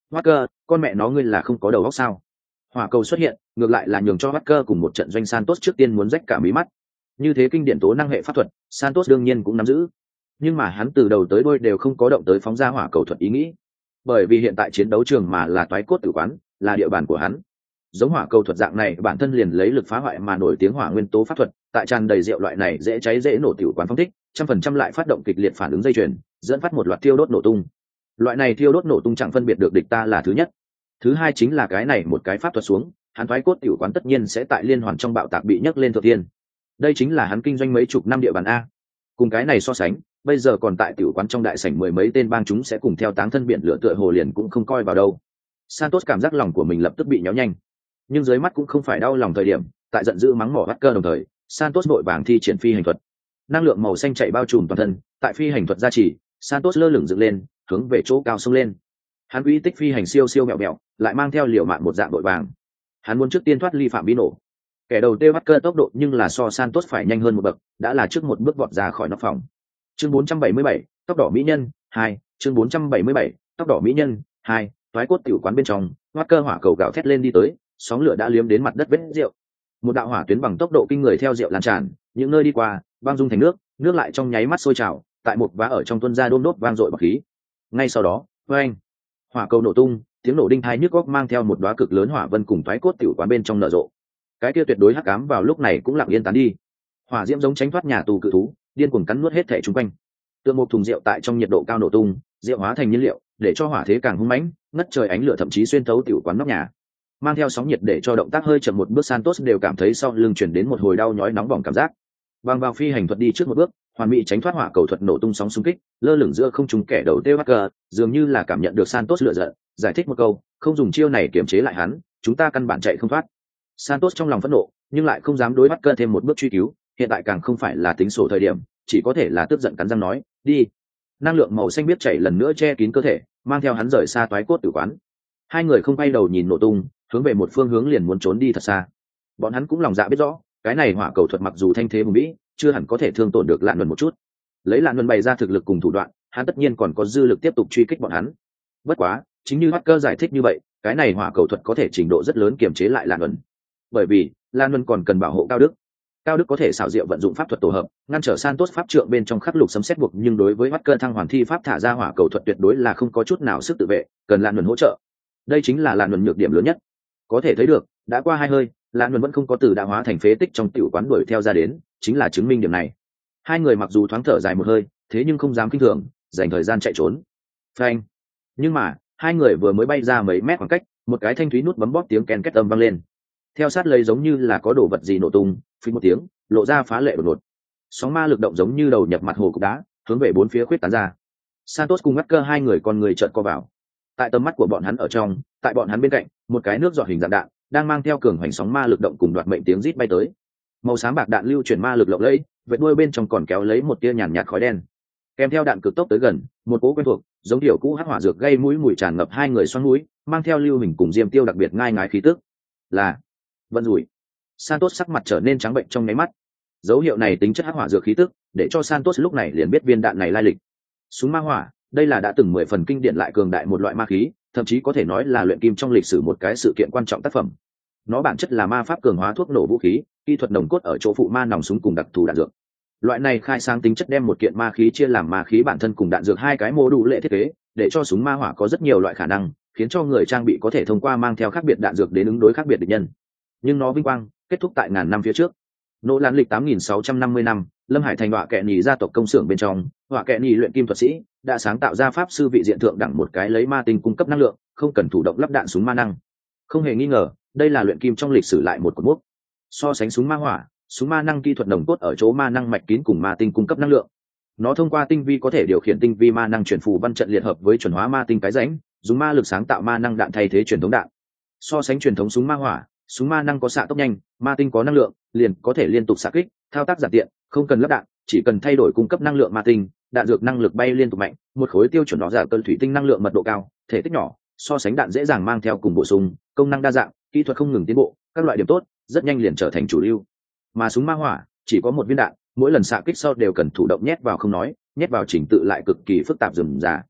Walker, con mẹ nó ngươi là không có đầu óc sao? Hỏa cầu xuất hiện, ngược lại là nhường cho Walker cùng một trận doanh Santos trước tiên muốn rách cả mí mắt. Như thế kinh điển tố năng hệ pháp thuật, Santos đương nhiên cũng nắm giữ. Nhưng mà hắn từ đầu tới đuôi đều không có động tới phóng ra hỏa cầu thuật ý nghĩ. Bởi vì hiện tại chiến đấu trường mà là toái cốt tử quán, là địa bàn của hắn. Giống hỏa cầu thuật dạng này, bản thân liền lấy lực phá hoại mà nổi tiếng hỏa nguyên tố pháp thuật, tại tràn đầy rượu loại này dễ cháy dễ nổ tiểu quán phong thích, 100% lại phát động kịch liệt phản ứng dây chuyền, dẫn phát một loạt thiêu đốt nổ tung. Loại này thiêu đốt nổ tung chẳng phân biệt được địch ta là thứ nhất. Thứ hai chính là cái này một cái pháp thuật xuống, hắn thoái cốt tiểu quán tất nhiên sẽ tại liên hoàn trong bạo tạc bị nhấc lên thượng thiên. Đây chính là hắn kinh doanh mấy chục năm địa bàn a. Cùng cái này so sánh, bây giờ còn tại tiểu quán trong đại sảnh mười mấy tên bang chúng sẽ cùng theo táng thân biển lửa tựa hồ liền cũng không coi vào đâu. Santos cảm giác lòng của mình lập tức bị nhéo nhanh, nhưng dưới mắt cũng không phải đau lòng thời điểm. Tại giận dữ mắng mỏ bắt cơ đồng thời, Santos vội vàng thi triển phi hành thuật. Năng lượng màu xanh chạy bao trùm toàn thân, tại phi hành thuật gia trì, Santos lơ lửng dựng lên, hướng về chỗ cao xông lên. Hắn uy tích phi hành siêu siêu mẹo mẹo, lại mang theo liều mạng một dạng đội vàng. Hắn muốn trước tiên thoát ly phạm vi nổ. Kẻ đầu tiêu bắt cơ tốc độ nhưng là so Santos phải nhanh hơn một bậc, đã là trước một bước vọt ra khỏi nóc phòng. Chương 477, tóc đỏ mỹ nhân 2, chương 477, tóc đỏ mỹ nhân 2, toái cốt tiểu quán bên trong, hoắt cơ hỏa cầu gạo thét lên đi tới, sóng lửa đã liếm đến mặt đất vết rượu. Một đạo hỏa tuyến bằng tốc độ kinh người theo rượu lan tràn, những nơi đi qua, băng dung thành nước, nước lại trong nháy mắt sôi trào, tại một vá ở trong tuôn ra đôm đốt vang dội bạc khí. Ngay sau đó, oeng, hỏa cầu nổ tung, tiếng nổ đinh tai nhức óc mang theo một đóa cực lớn hỏa vân cùng toái cốt tiểu quán bên trong nở rộ. Cái kia tuyệt đối hắc ám vào lúc này cũng lặng yên tán đi. Hỏa diễm giống tránh thoát nhà tù cự thú, điên cuồng cắn nuốt hết thảy xung quanh. Tượng một thùng rượu tại trong nhiệt độ cao nổ tung, rượu hóa thành nhiên liệu, để cho hỏa thế càng hung mãnh, ngất trời ánh lửa thậm chí xuyên thấu tiểu quán nóc nhà. Mang theo sóng nhiệt để cho động tác hơi chậm một bước, Santos đều cảm thấy sau lưng truyền đến một hồi đau nhói nóng bỏng cảm giác. Bằng vào phi hành thuật đi trước một bước, hoàn mỹ tránh thoát hỏa cầu thuật nổ tung sóng xung kích, lơ lửng giữa không trung kẻ đầu tiêu Hacker, dường như là cảm nhận được Santos lửa giận, giải thích một câu, không dùng chiêu này kiềm chế lại hắn, chúng ta căn bản chạy không thoát. Santos trong lòng phẫn nộ, nhưng lại không dám đối Hacker thêm một bước truy cứu, hiện tại càng không phải là tính sổ thời điểm, chỉ có thể là tức giận cắn răng nói, đi. Năng lượng màu xanh biết chảy lần nữa che kín cơ thể, mang theo hắn rời xa toái cốt tử quán. Hai người không quay đầu nhìn nổ tung, hướng về một phương hướng liền muốn trốn đi thật xa. Bọn hắn cũng lòng dạ biết rõ, cái này hỏa cầu thuật mặc dù thanh thế hùng vĩ, chưa hẳn có thể thương tổn được Lạn Luân một chút. Lấy Lạn Luân bày ra thực lực cùng thủ đoạn, hắn tất nhiên còn có dư lực tiếp tục truy kích bọn hắn. Bất quá, chính như Hacker giải thích như vậy, cái này hỏa cầu thuật có thể trình độ rất lớn kiềm chế lại Lạn Luân. Bởi vì, Lạn Luân còn cần bảo hộ Cao Đức. Cao Đức có thể xảo diệu vận dụng pháp thuật tổ hợp, ngăn trở Santos pháp trượng bên trong khắc lục sấm sét buộc, nhưng đối với Hacker thăng hoàn thi pháp thả ra hỏa cầu thuật tuyệt đối là không có chút nào sức tự vệ, cần Lạn Luân hỗ trợ. Đây chính là Lạn Luân nhược điểm lớn nhất. Có thể thấy được, đã qua hai hơi, Lạn Luân vẫn không có từ đã hóa thành phế tích trong tiểu quán đuổi theo ra đến, chính là chứng minh điểm này. Hai người mặc dù thoáng thở dài một hơi, thế nhưng không dám kinh thường, dành thời gian chạy trốn. Phanh. Nhưng mà, hai người vừa mới bay ra mấy mét khoảng cách, một cái thanh thúy nút bấm bóp tiếng ken két âm vang lên. Theo sát lấy giống như là có đồ vật gì nổ tung, phình một tiếng, lộ ra phá lệ đột ngột. Sóng ma lực động giống như đầu nhập mặt hồ cục đá, hướng về bốn phía khuyết tán ra. Santos cùng Hacker hai người con người chợt co vào. Tại tầm mắt của bọn hắn ở trong, tại bọn hắn bên cạnh, một cái nước giọt hình dạng đạn đang mang theo cường hoành sóng ma lực động cùng đoạt mệnh tiếng rít bay tới. Màu xám bạc đạn lưu chuyển ma lực lộng lẫy, vệt đuôi bên trong còn kéo lấy một tia nhàn nhạt khói đen. Kèm theo đạn cực tốc tới gần, một cỗ quen thuộc, giống điều cũ hắc hỏa dược gây mũi mùi tràn ngập hai người xoắn mũi, mang theo lưu hình cùng diêm tiêu đặc biệt ngai ngái khí tức. Là Vận Rủi. Santos sắc mặt trở nên trắng bệnh trong nháy mắt. Dấu hiệu này tính chất hắc hỏa dược khí tức, để cho Santos lúc này liền biết viên đạn này lai lịch. Súng ma hỏa, đây là đã từng 10 phần kinh điển lại cường đại một loại ma khí, thậm chí có thể nói là luyện kim trong lịch sử một cái sự kiện quan trọng tác phẩm. Nó bản chất là ma pháp cường hóa thuốc nổ vũ khí, kỹ thuật nồng cốt ở chỗ phụ ma nòng súng cùng đặc thù đạn dược. Loại này khai sáng tính chất đem một kiện ma khí chia làm ma khí bản thân cùng đạn dược hai cái mô đủ lệ thiết kế, để cho súng ma hỏa có rất nhiều loại khả năng, khiến cho người trang bị có thể thông qua mang theo khác biệt đạn dược đến ứng đối khác biệt địch nhân. Nhưng nó vinh quang kết thúc tại ngàn năm phía trước. Nỗ Lan lịch 8650 năm, Lâm Hải thành Họa Kệ Nhì gia tộc công xưởng bên trong, Họa Kệ Nhì luyện kim thuật sĩ đã sáng tạo ra pháp sư vị diện thượng đẳng một cái lấy ma tinh cung cấp năng lượng, không cần thủ động lắp đạn súng ma năng. Không hề nghi ngờ, đây là luyện kim trong lịch sử lại một cột mốc. So sánh súng ma hỏa, súng ma năng kỹ thuật nồng cốt ở chỗ ma năng mạch kín cùng ma tinh cung cấp năng lượng. Nó thông qua tinh vi có thể điều khiển tinh vi ma năng chuyển phù văn trận liệt hợp với chuẩn hóa ma tinh cái rãnh, dùng ma lực sáng tạo ma năng đạn thay thế truyền thống đạn. So sánh truyền thống súng ma hỏa, súng ma năng có xạ tốc nhanh, ma tinh có năng lượng, liền có thể liên tục xạ kích, thao tác giản tiện, không cần lắp đạn, chỉ cần thay đổi cung cấp năng lượng ma tinh, đạn dược năng lực bay liên tục mạnh, một khối tiêu chuẩn đó giả cân thủy tinh năng lượng mật độ cao, thể tích nhỏ, so sánh đạn dễ dàng mang theo cùng bổ sung, công năng đa dạng, kỹ thuật không ngừng tiến bộ, các loại điểm tốt, rất nhanh liền trở thành chủ lưu. Mà súng ma hỏa chỉ có một viên đạn, mỗi lần xạ kích sau đều cần thủ động nhét vào không nói, nhét vào chỉnh tự lại cực kỳ phức tạp rườm rà.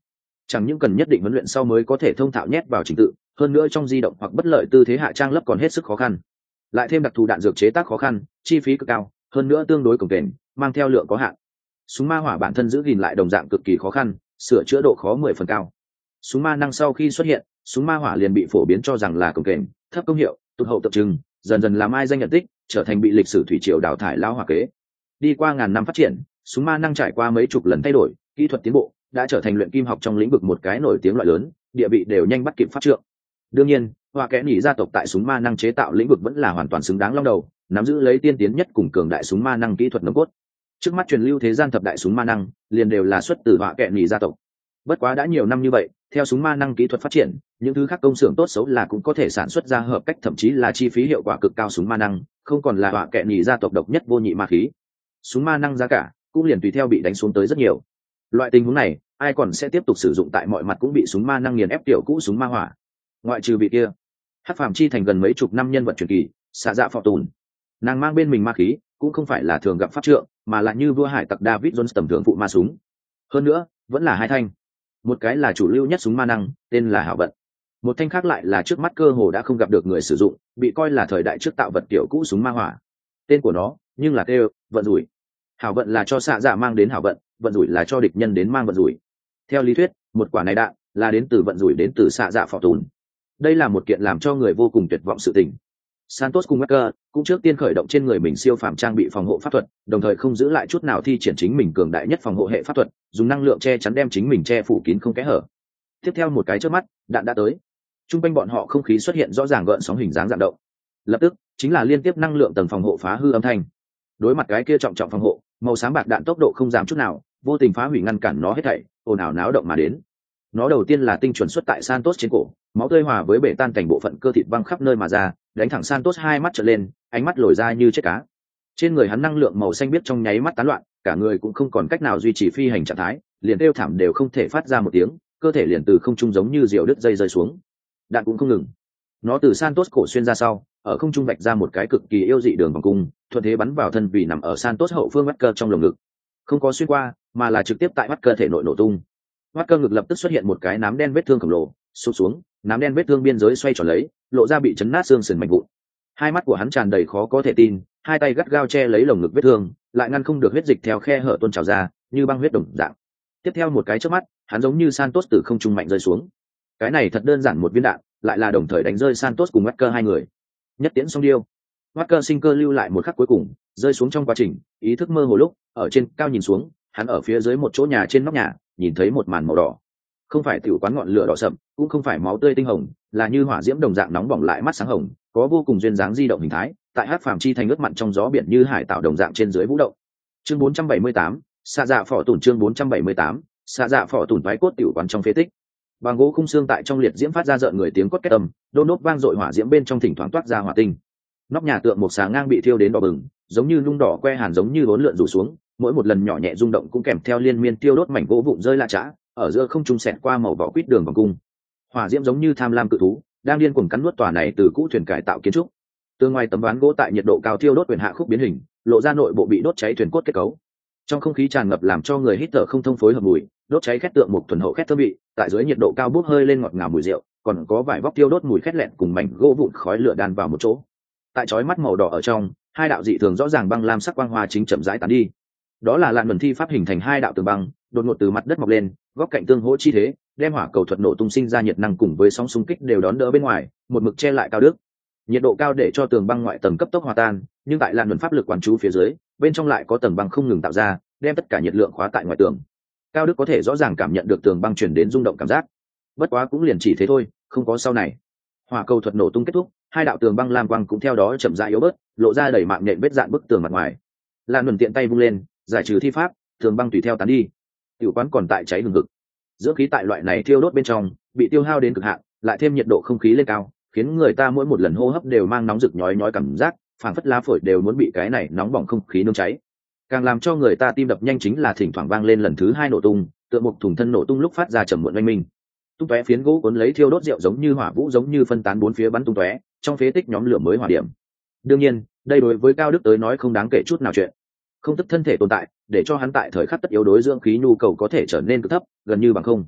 chẳng những cần nhất định huấn luyện sau mới có thể thông thạo nhét vào trình tự, hơn nữa trong di động hoặc bất lợi tư thế hạ trang lấp còn hết sức khó khăn, lại thêm đặc thù đạn dược chế tác khó khăn, chi phí cực cao, hơn nữa tương đối cồng kềnh, mang theo lượng có hạn. Súng ma hỏa bản thân giữ gìn lại đồng dạng cực kỳ khó khăn, sửa chữa độ khó 10 phần cao. Súng ma năng sau khi xuất hiện, súng ma hỏa liền bị phổ biến cho rằng là cồng kềnh, thấp công hiệu, tụt hậu tượng trưng, dần dần làm ai danh nhận tích, trở thành bị lịch sử thủy triều đào thải lao hỏa kế. Đi qua ngàn năm phát triển, súng ma năng trải qua mấy chục lần thay đổi, kỹ thuật tiến bộ, đã trở thành luyện kim học trong lĩnh vực một cái nổi tiếng loại lớn, địa vị đều nhanh bắt kịp pháp trượng. Đương nhiên, Hoa Kẽ Nỉ gia tộc tại súng ma năng chế tạo lĩnh vực vẫn là hoàn toàn xứng đáng long đầu, nắm giữ lấy tiên tiến nhất cùng cường đại súng ma năng kỹ thuật nòng cốt. Trước mắt truyền lưu thế gian thập đại súng ma năng, liền đều là xuất từ Hoa Kẽ Nỉ gia tộc. Bất quá đã nhiều năm như vậy, theo súng ma năng kỹ thuật phát triển, những thứ khác công xưởng tốt xấu là cũng có thể sản xuất ra hợp cách thậm chí là chi phí hiệu quả cực cao súng ma năng, không còn là Hoa Kẽ Nỉ gia tộc độc nhất vô nhị ma khí. Súng ma năng giá cả cũng liền tùy theo bị đánh xuống tới rất nhiều. Loại tình huống này, ai còn sẽ tiếp tục sử dụng tại mọi mặt cũng bị súng ma năng nghiền ép tiểu cũ súng ma hỏa. Ngoại trừ vị kia, Hắc Phàm chi thành gần mấy chục năm nhân vật truyền kỳ, xạ dạ phò tùn. Nàng mang bên mình ma khí, cũng không phải là thường gặp pháp trượng, mà là như vua hải tặc David Jones tầm thường phụ ma súng. Hơn nữa, vẫn là hai thanh. Một cái là chủ lưu nhất súng ma năng, tên là Hảo Vận. Một thanh khác lại là trước mắt cơ hồ đã không gặp được người sử dụng, bị coi là thời đại trước tạo vật tiểu cũ súng ma hỏa. Tên của nó, nhưng là kêu Vận rủi. Hảo Vận là cho xạ dạ mang đến hảo vận, vận rủi là cho địch nhân đến mang vận rủi. Theo lý thuyết, một quả này đạn là đến từ vận rủi đến từ xạ dạ phò tùn. Đây là một kiện làm cho người vô cùng tuyệt vọng sự tình. Santos cùng Walker cũng trước tiên khởi động trên người mình siêu phàm trang bị phòng hộ pháp thuật, đồng thời không giữ lại chút nào thi triển chính mình cường đại nhất phòng hộ hệ pháp thuật, dùng năng lượng che chắn đem chính mình che phủ kín không kẽ hở. Tiếp theo một cái chớp mắt, đạn đã tới. Trung quanh bọn họ không khí xuất hiện rõ ràng gợn sóng hình dáng dạng động. Lập tức, chính là liên tiếp năng lượng tầng phòng hộ phá hư âm thanh. Đối mặt cái kia trọng trọng phòng hộ, màu sáng bạc đạn tốc độ không giảm chút nào, vô tình phá hủy ngăn cản nó hết thảy, ồn ào náo động mà đến. Nó đầu tiên là tinh chuẩn xuất tại Santos trên cổ, máu tươi hòa với bể tan cảnh bộ phận cơ thịt văng khắp nơi mà ra, đánh thẳng Santos hai mắt trợn lên, ánh mắt lồi ra như chết cá. Trên người hắn năng lượng màu xanh biếc trong nháy mắt tán loạn, cả người cũng không còn cách nào duy trì phi hành trạng thái, liền kêu thảm đều không thể phát ra một tiếng, cơ thể liền từ không trung giống như diều đứt dây rơi xuống. Đạn cũng không ngừng. Nó từ Santos cổ xuyên ra sau, ở không trung vạch ra một cái cực kỳ yêu dị đường vòng cung, thuận thế bắn vào thân vì nằm ở Santos hậu phương Walker trong lồng ngực. Không có xuyên qua, mà là trực tiếp tại Walker thể nội nổ tung. Walker ngực lập tức xuất hiện một cái nám đen vết thương khổng lồ, sụp xuống, nám đen vết thương biên giới xoay tròn lấy, lộ ra bị chấn nát xương sườn mảnh vụn. Hai mắt của hắn tràn đầy khó có thể tin, hai tay gắt gao che lấy lồng ngực vết thương, lại ngăn không được huyết dịch theo khe hở tuôn trào ra, như băng huyết đồng dạng. Tiếp theo một cái chớp mắt, hắn giống như Santos từ không trung mạnh rơi xuống. Cái này thật đơn giản một viên đạn, lại là đồng thời đánh rơi Santos cùng Walker hai người. Nhất tiễn song điêu. Walker sinh cơ lưu lại một khắc cuối cùng, rơi xuống trong quá trình, ý thức mơ hồ lúc, ở trên cao nhìn xuống, hắn ở phía dưới một chỗ nhà trên nóc nhà, nhìn thấy một màn màu đỏ. Không phải tiểu quán ngọn lửa đỏ sậm, cũng không phải máu tươi tinh hồng, là như hỏa diễm đồng dạng nóng bỏng lại mắt sáng hồng, có vô cùng duyên dáng di động hình thái, tại Hắc Phàm chi thành ướt mặn trong gió biển như hải tạo đồng dạng trên dưới vũ động. Chương 478, xạ dạ phỏ tủn chương 478, xạ dạ phỏ tủn vái cốt tiểu quán trong phế tích. Bằng gỗ khung xương tại trong liệt diễm phát ra rợn người tiếng cốt két âm, đôn đốt vang dội hỏa diễm bên trong thỉnh thoảng toát ra hỏa tinh. Nóc nhà tượng một xà ngang bị thiêu đến đỏ bừng, giống như nung đỏ que hàn giống như uốn lượn rủ xuống, mỗi một lần nhỏ nhẹ rung động cũng kèm theo liên miên tiêu đốt mảnh gỗ vụn rơi lạ chã, ở giữa không trung xẹt qua màu vỏ quýt đường vòng cung. Hỏa diễm giống như tham lam cự thú, đang điên cuồng cắn nuốt tòa này từ cũ thuyền cải tạo kiến trúc. Từ ngoài tấm ván gỗ tại nhiệt độ cao thiêu đốt quyền hạ khúc biến hình, lộ ra nội bộ bị đốt cháy thuyền cốt kết cấu. Trong không khí tràn ngập làm cho người hít thở không thông phối hợp mùi, đốt cháy khét tượng một thuần hậu khét thơm vị, tại dưới nhiệt độ cao bốc hơi lên ngọt ngào mùi rượu, còn có vài vóc tiêu đốt mùi khét lẹn cùng mảnh gỗ vụn khói lửa đan vào một chỗ. Tại chói mắt màu đỏ ở trong, hai đạo dị thường rõ ràng băng lam sắc quang hoa chính chậm rãi tán đi. Đó là lạn luân thi pháp hình thành hai đạo tường băng, đột ngột từ mặt đất mọc lên, góc cạnh tương hỗ chi thế, đem hỏa cầu thuật nổ tung sinh ra nhiệt năng cùng với sóng xung kích đều đón đỡ bên ngoài, một mực che lại cao đức. Nhiệt độ cao để cho tường băng ngoại tầng cấp tốc hòa tan, nhưng tại lạn luân pháp lực quán chú phía dưới, bên trong lại có tầng băng không ngừng tạo ra, đem tất cả nhiệt lượng khóa tại ngoài tường. Cao đức có thể rõ ràng cảm nhận được tường băng truyền đến rung động cảm giác. Bất quá cũng liền chỉ thế thôi, không có sau này. Hỏa cầu thuật nổ tung kết thúc, hai đạo tường băng lam quang cũng theo đó chậm rãi yếu bớt, lộ ra đầy mạng nhện vết dạn bức tường mặt ngoài. Lạn luân tiện tay vung lên, giải trừ thi pháp, tường băng tùy theo tán đi. Tiểu quán còn tại cháy hừng hực. Dưỡng khí tại loại này thiêu đốt bên trong, bị tiêu hao đến cực hạn, lại thêm nhiệt độ không khí lên cao, khiến người ta mỗi một lần hô hấp đều mang nóng rực nhói nhói cảm giác, phảng phất lá phổi đều muốn bị cái này nóng bỏng không khí nung cháy. Càng làm cho người ta tim đập nhanh chính là thỉnh thoảng vang lên lần thứ hai nổ tung, tựa một thùng thân nổ tung lúc phát ra trầm muộn oanh minh. Tung tóe phiến gỗ cuốn lấy thiêu đốt rượu giống như hỏa vũ giống như phân tán bốn phía bắn tung tóe, trong phế tích nhóm lửa mới hỏa điểm. Đương nhiên, đây đối với Cao Đức tới nói không đáng kể chút nào chuyện. Không tức thân thể tồn tại, để cho hắn tại thời khắc tất yếu đối dưỡng khí nhu cầu có thể trở nên cực thấp, gần như bằng không.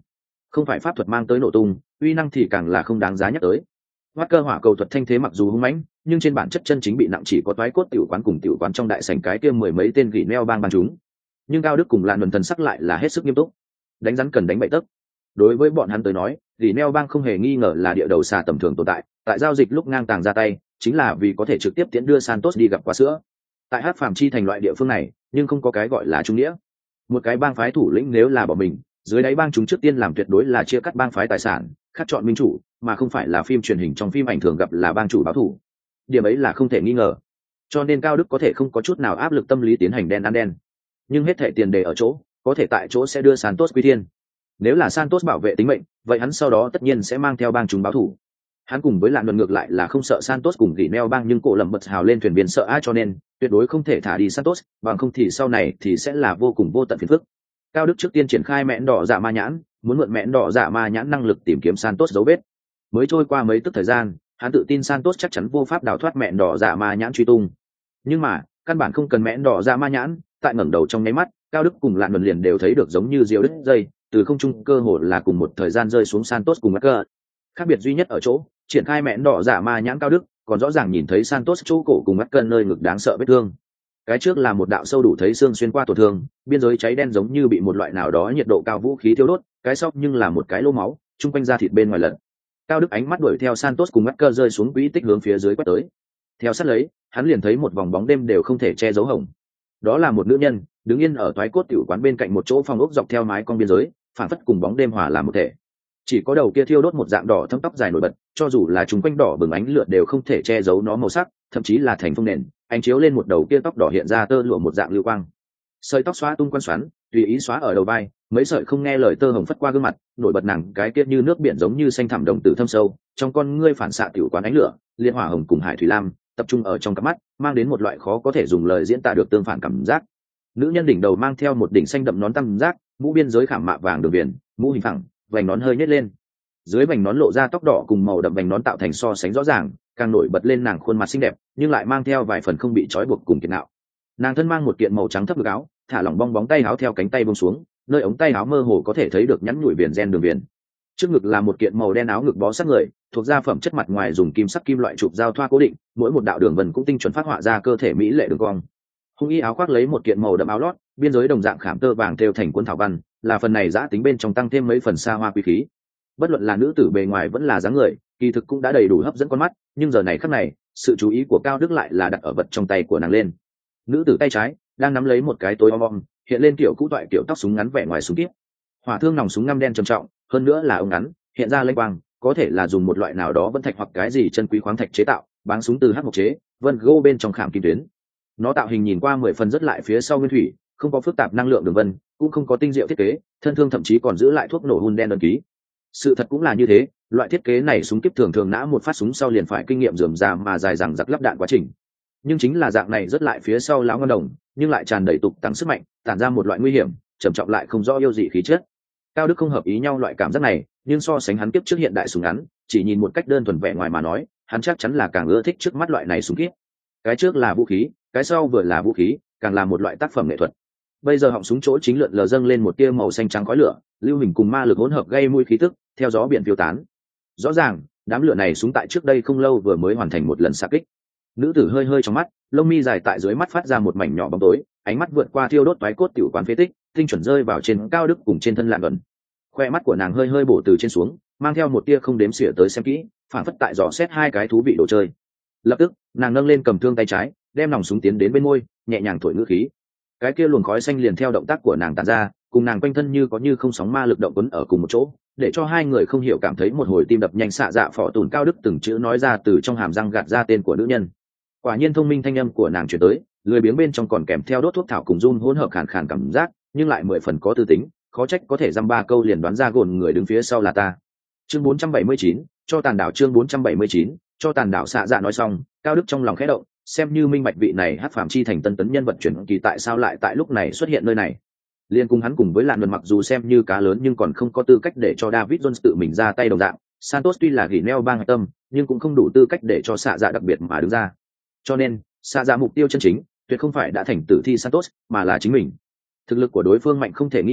không phải pháp thuật mang tới nổ tung, uy năng thì càng là không đáng giá nhắc tới. Walker hỏa cầu thuật thanh thế mặc dù hung mãnh, nhưng trên bản chất chân chính bị nặng chỉ có toái cốt tiểu quán cùng tiểu quán trong đại sảnh cái kia mười mấy tên gỉ neo bang chúng. Nhưng Cao Đức cùng Lạn Luân thần sắc lại là hết sức nghiêm túc. Đánh rắn cần đánh bậy tấc. Đối với bọn hắn tới nói, gỉ neo bang không hề nghi ngờ là địa đầu xà tầm thường tồn tại, tại giao dịch lúc ngang tàng ra tay, chính là vì có thể trực tiếp tiễn đưa Santos đi gặp quả sữa. Tại Hắc Phàm chi thành loại địa phương này, nhưng không có cái gọi là trung nghĩa. Một cái bang phái thủ lĩnh nếu là bỏ mình, dưới đáy bang chúng trước tiên làm tuyệt đối là chia cắt bang phái tài sản, khác chọn minh chủ, mà không phải là phim truyền hình trong phim ảnh thường gặp là bang chủ báo thủ. Điểm ấy là không thể nghi ngờ. Cho nên Cao Đức có thể không có chút nào áp lực tâm lý tiến hành đen ăn đen. Nhưng hết thệ tiền đề ở chỗ, có thể tại chỗ sẽ đưa Santos quy thiên. Nếu là Santos bảo vệ tính mệnh, vậy hắn sau đó tất nhiên sẽ mang theo bang chúng báo thủ. Hắn cùng với Lạn Luân ngược lại là không sợ Santos cùng gỉ neo bang, nhưng cổ lầm bật hào lên thuyền viên sợ ai, cho nên tuyệt đối không thể thả đi Santos, bằng không thì sau này thì sẽ là vô cùng vô tận phiền phức. Cao Đức trước tiên triển khai mẽn đỏ dạ ma nhãn, muốn mượn mẽn đỏ dạ ma nhãn năng lực tìm kiếm Santos dấu vết. Mới trôi qua mấy tức thời gian, hắn tự tin Santos chắc chắn vô pháp đào thoát mẽn đỏ dạ ma nhãn truy tung. Nhưng mà căn bản không cần mẽn đỏ dạ ma nhãn, tại ngẩng đầu trong nháy mắt, Cao Đức cùng Lạn Luân liền đều thấy được giống như diều đứt dây, từ không trung cơ hồ là cùng một thời gian rơi xuống Santos cùng Walker. Khác biệt duy nhất ở chỗ, triển khai mẽn đỏ dạ ma nhãn Cao Đức còn rõ ràng nhìn thấy Santos chỗ cổ cùng Walker nơi ngực đáng sợ vết thương. Cái trước là một đạo sâu đủ thấy xương xuyên qua tổn thương, biên giới cháy đen giống như bị một loại nào đó nhiệt độ cao vũ khí thiêu đốt, cái sau nhưng là một cái lỗ máu, trung quanh da thịt bên ngoài lật. Cao Đức ánh mắt đuổi theo Santos cùng Walker rơi xuống quỹ tích hướng phía dưới quét tới. Theo sát lấy, hắn liền thấy một vòng bóng đêm đều không thể che giấu hồng. Đó là một nữ nhân, đứng yên ở toái cốt tiểu quán bên cạnh một chỗ phòng ốc dọc theo mái cong biên giới, phản phất cùng bóng đêm hòa làm một thể. Chỉ có đầu kia thiêu đốt một dạng đỏ thâm tóc dài nổi bật, cho dù là chúng quanh đỏ bừng ánh lửa đều không thể che giấu nó màu sắc, thậm chí là thành phông nền, ánh chiếu lên một đầu kia tóc đỏ hiện ra tơ lụa một dạng lưu quang. Sợi tóc xóa tung quăn xoắn, tùy ý xóa ở đầu vai, mấy sợi không nghe lời tơ hồng phất qua gương mặt, nổi bật nàng cái kia như nước biển giống như xanh thẳm đồng tử thâm sâu, trong con ngươi phản xạ tiểu quán ánh lửa, liên hỏa hồng cùng hải thủy lam, tập trung ở trong cặp mắt, mang đến một loại khó có thể dùng lời diễn tả được tương phản cảm giác. Nữ nhân đỉnh đầu mang theo một đỉnh xanh đậm nón tam giác, mũ biên giới khảm mạ vàng đường viền, mũ hình phẳng, vành nón hơi nhếch lên. Dưới vành nón lộ ra tóc đỏ cùng màu đậm vành nón tạo thành so sánh rõ ràng, càng nổi bật lên nàng khuôn mặt xinh đẹp, nhưng lại mang theo vài phần không bị trói buộc cùng kiệt ngạo. Nàng thân mang một kiện màu trắng thấp ngực áo, thả lỏng bong bóng tay áo theo cánh tay buông xuống, nơi ống tay áo mơ hồ có thể thấy được nhẵn nhủi viền ren đường viền. Trước ngực là một kiện màu đen áo ngực bó sát người, thuộc gia phẩm chất mặt ngoài dùng kim sắc kim loại chụp giao thoa cố định, mỗi một đạo đường vân cũng tinh chuẩn phát họa ra cơ thể mỹ lệ đường cong. Hung y áo khoác lấy một kiện màu đậm áo lót, biên giới đồng dạng khảm tơ vàng thêu thành quân thảo văn, là phần này giã tính bên trong tăng thêm mấy phần xa hoa quý khí. Bất luận là nữ tử bề ngoài vẫn là dáng người, kỳ thực cũng đã đầy đủ hấp dẫn con mắt, nhưng giờ này khắc này, sự chú ý của Cao Đức lại là đặt ở vật trong tay của nàng lên. Nữ tử tay trái đang nắm lấy một cái tối om, hiện lên kiểu cũ toại kiểu tóc súng ngắn vẻ ngoài súng kíp. Hỏa thương nòng súng ngăm đen trầm trọng, hơn nữa là ống ngắn, hiện ra lênh quang, có thể là dùng một loại nào đó vân thạch hoặc cái gì chân quý khoáng thạch chế tạo, báng súng từ hắc mộc chế, vân gỗ bên trong khảm kim tuyến. Nó tạo hình nhìn qua 10 phần rất lại phía sau nguyên thủy, không có phức tạp năng lượng đường vân, cũng không có tinh diệu thiết kế, thân thương thậm chí còn giữ lại thuốc nổ hun đen đơn ký. Sự thật cũng là như thế, loại thiết kế này súng kíp thường thường nã một phát súng sau liền phải kinh nghiệm rườm rà mà dài dằng dặc lắp đạn quá trình. Nhưng chính là dạng này rất lại phía sau lão ngân đồng, nhưng lại tràn đầy tục tăng sức mạnh, tản ra một loại nguy hiểm, trầm trọng lại không rõ yêu dị khí chất. Cao Đức không hợp ý nhau loại cảm giác này, nhưng so sánh hắn kiếp trước hiện đại súng ngắn, chỉ nhìn một cách đơn thuần vẻ ngoài mà nói, hắn chắc chắn là càng ưa thích trước mắt loại này súng kíp. Cái trước là vũ khí, cái sau vừa là vũ khí, càng là một loại tác phẩm nghệ thuật. Bây giờ họng súng chỗ chính lượn lờ dâng lên một tia màu xanh trắng khói lửa, lưu hình cùng ma lực hỗn hợp gây mùi khí tức, theo gió biển phiêu tán. Rõ ràng, đám lửa này súng tại trước đây không lâu vừa mới hoàn thành một lần xạ kích. Nữ tử hơi hơi trong mắt, lông mi dài tại dưới mắt phát ra một mảnh nhỏ bóng tối, ánh mắt vượt qua thiêu đốt toái cốt tiểu quán phế tích, tinh chuẩn rơi vào trên Cao Đức cùng trên thân Lạn Luân. Khoe mắt của nàng hơi hơi bổ từ trên xuống, mang theo một tia không đếm xỉa tới xem kỹ, phản phất tại dò xét hai cái thú vị đồ chơi. Lập tức, nàng nâng lên cầm thương tay trái, đem nòng súng tiến đến bên môi, nhẹ nhàng thổi ngữ khí. Cái kia luồng khói xanh liền theo động tác của nàng tản ra, cùng nàng quanh thân như có như không sóng ma lực động quấn ở cùng một chỗ, để cho hai người không hiểu cảm thấy một hồi tim đập nhanh xạ dạ phỏ tùn. Cao Đức từng chữ nói ra từ trong hàm răng gạt ra tên của nữ nhân. Quả nhiên thông minh thanh âm của nàng truyền tới, lười biếng bên trong còn kèm theo đốt thuốc thảo cùng run hỗn hợp khàn khàn cảm giác, nhưng lại 10 phần có tư tính, khó trách có thể dăm ba câu liền đoán ra gồn người đứng phía sau là ta. Chương 479, cho tàn đảo. Chương 479, cho tàn đảo. Xạ dạ nói xong, Cao Đức trong lòng khẽ động, xem như minh bạch vị này Hắc Phàm chi thành tân tấn nhân vật chuyển kỳ tại sao lại tại lúc này xuất hiện nơi này. Liên cùng hắn cùng với Lạn Luân mặc dù xem như cá lớn nhưng còn không có tư cách để cho David Jones tự mình ra tay đồng dạng. Santos tuy là gỉ neo bang hạch tâm, nhưng cũng không đủ tư cách để cho xạ dạ đặc biệt mà đứng ra. Cho nên, xạ dạ mục tiêu chân chính tuyệt không phải đã thành tử thi Santos, mà là chính mình. Thực lực của đối phương mạnh không thể nghi ngờ,